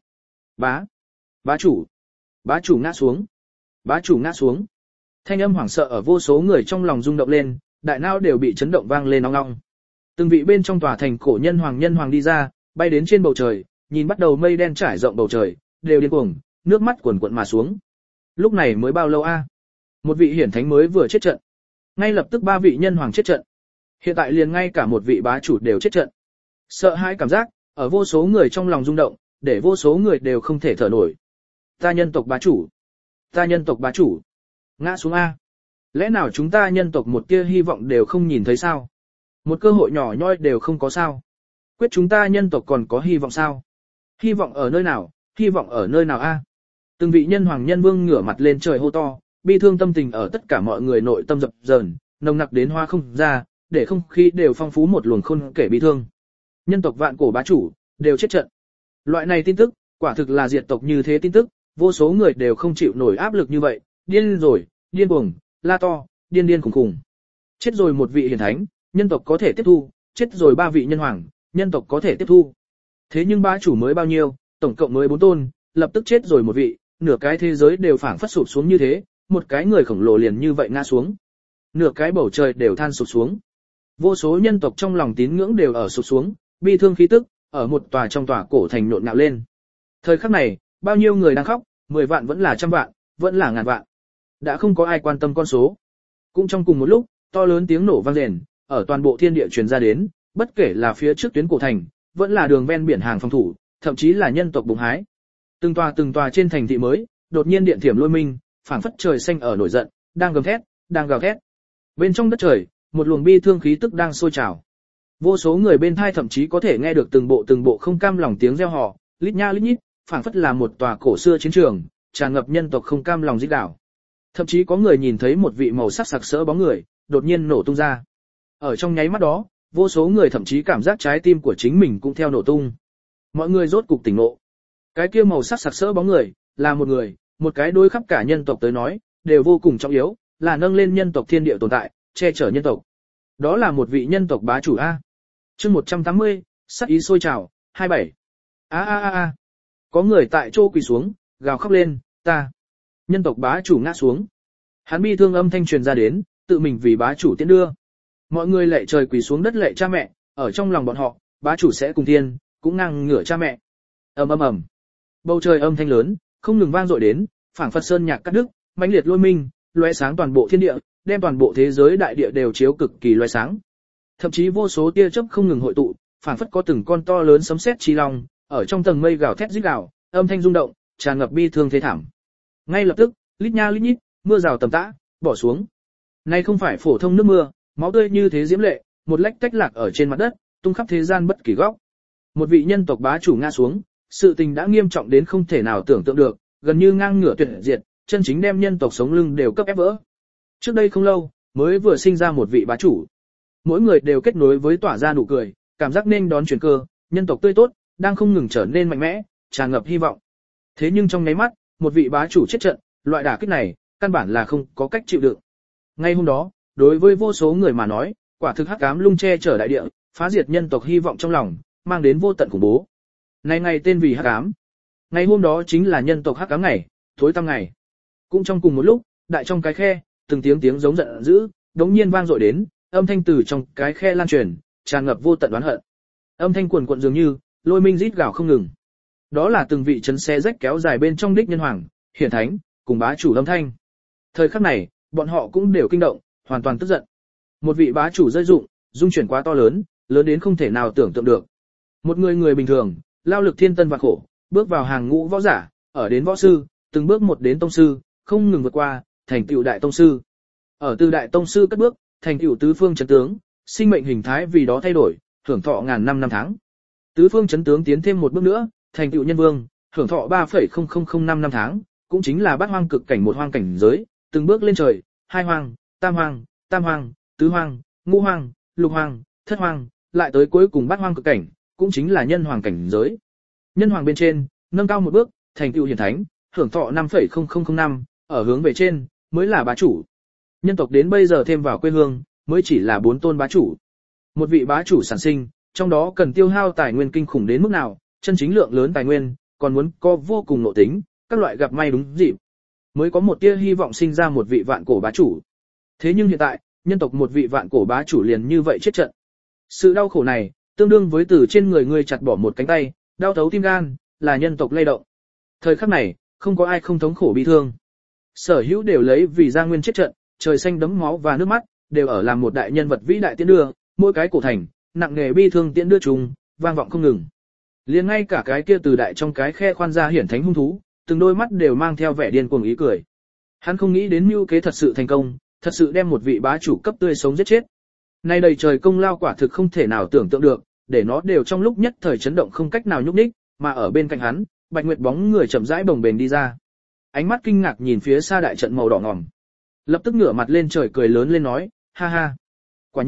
Bá chủ ngã xuống. Bá chủ ngã xuống. Thanh âm hoảng sợ ở vô số người trong lòng rung động lên, đại não đều bị chấn động vang lên ong ong. Từng vị bên trong tòa thành cổ nhân hoàng đi ra, bay đến trên bầu trời, nhìn bắt đầu mây đen trải rộng bầu trời, đều điên cuồng, nước mắt cuồn cuộn mà xuống. Lúc này mới bao lâu a? Một vị hiển thánh mới vừa chết trận. Ngay lập tức 3 vị nhân hoàng chết trận. Hiện tại liền ngay cả một vị bá chủ đều chết trận. Sợ hãi cảm giác, ở vô số người trong lòng rung động, để vô số người đều không thể thở nổi. Ta nhân tộc bá chủ. Ngã xuống A. Lẽ nào chúng ta nhân tộc một tia hy vọng đều không nhìn thấy sao? Một cơ hội nhỏ nhoi đều không có sao? Quyết chúng ta nhân tộc còn có hy vọng sao? Hy vọng ở nơi nào? Hy vọng ở nơi nào A? Từng vị nhân hoàng nhân vương ngửa mặt lên trời hô to, bi thương tâm tình ở tất cả mọi người nội tâm dập dờn, nồng nặc đến hoa không ra, để không khí đều phong phú một luồng khôn kể bi thương. Nhân tộc vạn cổ bá chủ, đều chết trận. Loại này tin tức, Quả thực là diệt tộc như thế tin tức, vô số người đều không chịu nổi áp lực như vậy, điên rồi, điên cuồng, la to, điên điên khủng khủng. Chết rồi một vị hiển thánh, nhân tộc có thể tiếp thu, chết rồi 3 vị nhân hoàng, nhân tộc có thể tiếp thu. Thế nhưng bá chủ mới bao nhiêu, tổng cộng mới 4 tôn, lập tức chết rồi một vị, nửa cái thế giới đều phảng phất sụp xuống như thế, một cái người khổng lồ liền như vậy ngã xuống. Nửa cái bầu trời đều than sụp xuống. Vô số nhân tộc trong lòng tín ngưỡng đều ở sụp xuống, bi thương khí tức, ở một tòa trong tòa cổ thành nhộn nhạo lên. Thời khắc này, bao nhiêu người đang khóc, 10 vạn vẫn là trăm vạn, vẫn là ngàn vạn. Đã không có ai quan tâm con số. Cũng trong cùng một lúc, to lớn tiếng nổ vang rền, ở toàn bộ thiên địa truyền ra đến, bất kể là phía trước tuyến cổ thành, vẫn là đường ven biển hàng phòng thủ, thậm chí là nhân tộc bùng hái. Từng tòa trên thành thị mới, đột nhiên điện thiểm lôi minh, phảng phất trời xanh ở nổi giận, đang gầm thét, đang gào thét. Bên trong đất trời, một luồng bi thương khí tức đang sôi trào. Vô số người bên thai thậm chí có thể nghe được từng bộ không cam lòng tiếng reo hò, lít nha lít nhít, phảng phất là một tòa cổ xưa chiến trường, tràn ngập nhân tộc không cam lòng rít đảo. Thậm chí có người nhìn thấy một vị màu sắc sặc sỡ bóng người, đột nhiên nổ tung ra. Ở trong nháy mắt đó, vô số người thậm chí cảm giác trái tim của chính mình cũng theo nổ tung. Mọi người rốt cục tỉnh ngộ. Cái kia màu sắc sặc sỡ bóng người, là một người, một cái đối khắp cả nhân tộc tới nói, đều vô cùng trọng yếu, là nâng lên nhân tộc thiên địa tồn tại, che chở nhân tộc. Đó là một vị nhân tộc bá chủ A. Chương 180, sắc ý sôi trào, 27. A. Có người tại chỗ quỳ xuống, gào khóc lên, ta. Nhân tộc bá chủ ngã xuống. Hắn bi thương âm thanh truyền ra đến, tự mình vì bá chủ tiễn đưa. Mọi người lạy trời quỳ xuống đất lạy cha mẹ, ở trong lòng bọn họ, bá chủ sẽ cùng thiên, cũng ngang ngửa cha mẹ. Ầm. Bầu trời âm thanh lớn, không ngừng vang dội đến, phảng phất sơn nhạc cắt đứt, mãnh liệt lôi minh, lóe sáng toàn bộ thiên địa, đem toàn bộ thế giới đại địa đều chiếu cực kỳ lóe sáng. Thậm chí vô số tia chớp không ngừng hội tụ, phảng phất có từng con to lớn sấm sét chi long, ở trong tầng mây gào thét rít gào, âm thanh rung động, tràn ngập bi thương thế thảm. Ngay lập tức, lít nha lít nhít, mưa rào tầm tã, bỏ xuống. Nay không phải phổ thông nước mưa, máu tươi như thế diễm lệ, một lách tách lạc ở trên mặt đất, tung khắp thế gian bất kỳ góc. Một vị nhân tộc bá chủ ngã xuống, sự tình đã nghiêm trọng đến không thể nào tưởng tượng được, gần như ngang ngửa tuyệt diệt, chân chính đem nhân tộc sống lưng đều cấp ép vỡ. Trước đây không lâu, mới vừa sinh ra một vị bá chủ. Mỗi người đều kết nối với tỏa ra nụ cười, cảm giác nên đón chuyển cơ, nhân tộc tươi tốt, đang không ngừng trở nên mạnh mẽ, tràn ngập hy vọng. Thế nhưng trong nháy mắt, một vị bá chủ chết trận, loại đả kích này, căn bản là không có cách chịu đựng. Ngay hôm đó, đối với vô số người mà nói, quả thực hắc ám lung che chở đại địa, phá diệt nhân tộc hy vọng trong lòng, mang đến vô tận khủng bố. Này ngày tên vì hắc ám. Ngày hôm đó chính là nhân tộc hắc ám ngày, thối tăm ngày. Cũng trong cùng một lúc, đại trong cái khe, từng tiếng giống giận dữ, đống nhiên vang dội đến, âm thanh từ trong cái khe lan truyền, tràn ngập vô tận oán hận. Âm thanh cuồn cuộn dường như lôi minh rít gào không ngừng. Đó là từng vị chấn xe rách kéo dài bên trong đích nhân hoàng, hiển thánh, cùng bá chủ âm thanh. Thời khắc này, bọn họ cũng đều kinh động, hoàn toàn tức giận. Một vị bá chủ rơi dụng, dung chuyển quá to lớn, lớn đến không thể nào tưởng tượng được. Một người bình thường, lao lực thiên tân vạn khổ, bước vào hàng ngũ võ giả, ở đến võ sư, từng bước một đến tông sư, không ngừng vượt qua, thành tựu đại tông sư. Ở từ đại tông sư cất bước, thành tựu tứ phương chấn tướng, sinh mệnh hình thái vì đó thay đổi, hưởng thọ ngàn năm năm tháng. Tứ phương chấn tướng tiến thêm một bước nữa, thành tựu nhân vương, hưởng thọ 3,0005 năm tháng, cũng chính là bát hoang cực cảnh một hoang cảnh giới, từng bước lên trời, hai hoang, tam hoang, tứ hoang, ngũ hoang, lục hoang, thất hoang, lại tới cuối cùng bát hoang cực cảnh, cũng chính là nhân hoàng cảnh giới. Nhân hoàng bên trên, nâng cao một bước, thành tựu hiển thánh, hưởng thọ 5,0005 năm, ở hướng về trên, mới là bá chủ. Nhân tộc đến bây giờ thêm vào quê hương, mới chỉ là 4 tôn bá chủ. Một vị bá chủ sản sinh, trong đó cần tiêu hao tài nguyên kinh khủng đến mức nào, chân chính lượng lớn tài nguyên, còn muốn có vô cùng nội tính, các loại gặp may đúng dịp, mới có một tia hy vọng sinh ra một vị vạn cổ bá chủ. Thế nhưng hiện tại, nhân tộc một vị vạn cổ bá chủ liền như vậy chết trận. Sự đau khổ này, tương đương với từ trên người ngươi chặt bỏ một cánh tay, đau thấu tim gan, là nhân tộc lay động. Thời khắc này, không có ai không thống khổ bi thương. Sở hữu đều lấy vì Gia Nguyên chết trận, trời xanh đấm máu và nước mắt, đều ở làm một đại nhân vật vĩ đại tiễn đưa, mỗi cái cổ thành, nặng nghề bi thương tiễn đưa chung, vang vọng không ngừng. Liền ngay cả cái kia từ đại trong cái khe khoan ra hiển thánh hung thú, từng đôi mắt đều mang theo vẻ điên cuồng ý cười. Hắn không nghĩ đến mưu kế thật sự thành công, thật sự đem một vị bá chủ cấp tươi sống giết chết. Nay đầy trời công lao quả thực không thể nào tưởng tượng được, để nó đều trong lúc nhất thời chấn động không cách nào nhúc nhích, mà ở bên cạnh hắn, Bạch Nguyệt bóng người chậm rãi bồng bềnh đi ra. Ánh mắt kinh ngạc nhìn phía xa đại trận màu đỏ ngòm. Lập tức ngửa mặt lên trời cười lớn lên nói, ha ha. Quả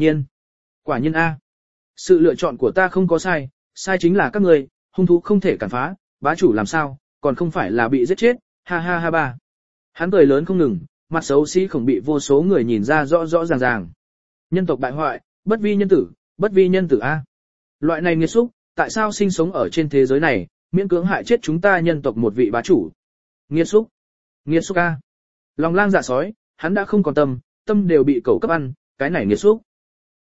nhiên a. Sự lựa chọn của ta không có sai, sai chính là các người, hung thú không thể cản phá, bá chủ làm sao, còn không phải là bị giết chết, ha ha ha ba. Hắn cười lớn không ngừng, mặt xấu xí khổng bị vô số người nhìn ra rõ rõ ràng ràng. Nhân tộc bại hoại, bất vi nhân tử a. Loại này nghiệt xúc, tại sao sinh sống ở trên thế giới này, miễn cưỡng hại chết chúng ta nhân tộc một vị bá chủ. Nghiệt xúc a. Lòng lang dạ sói, hắn đã không còn tâm đều bị cẩu cấp ăn, cái này nghiệt xúc.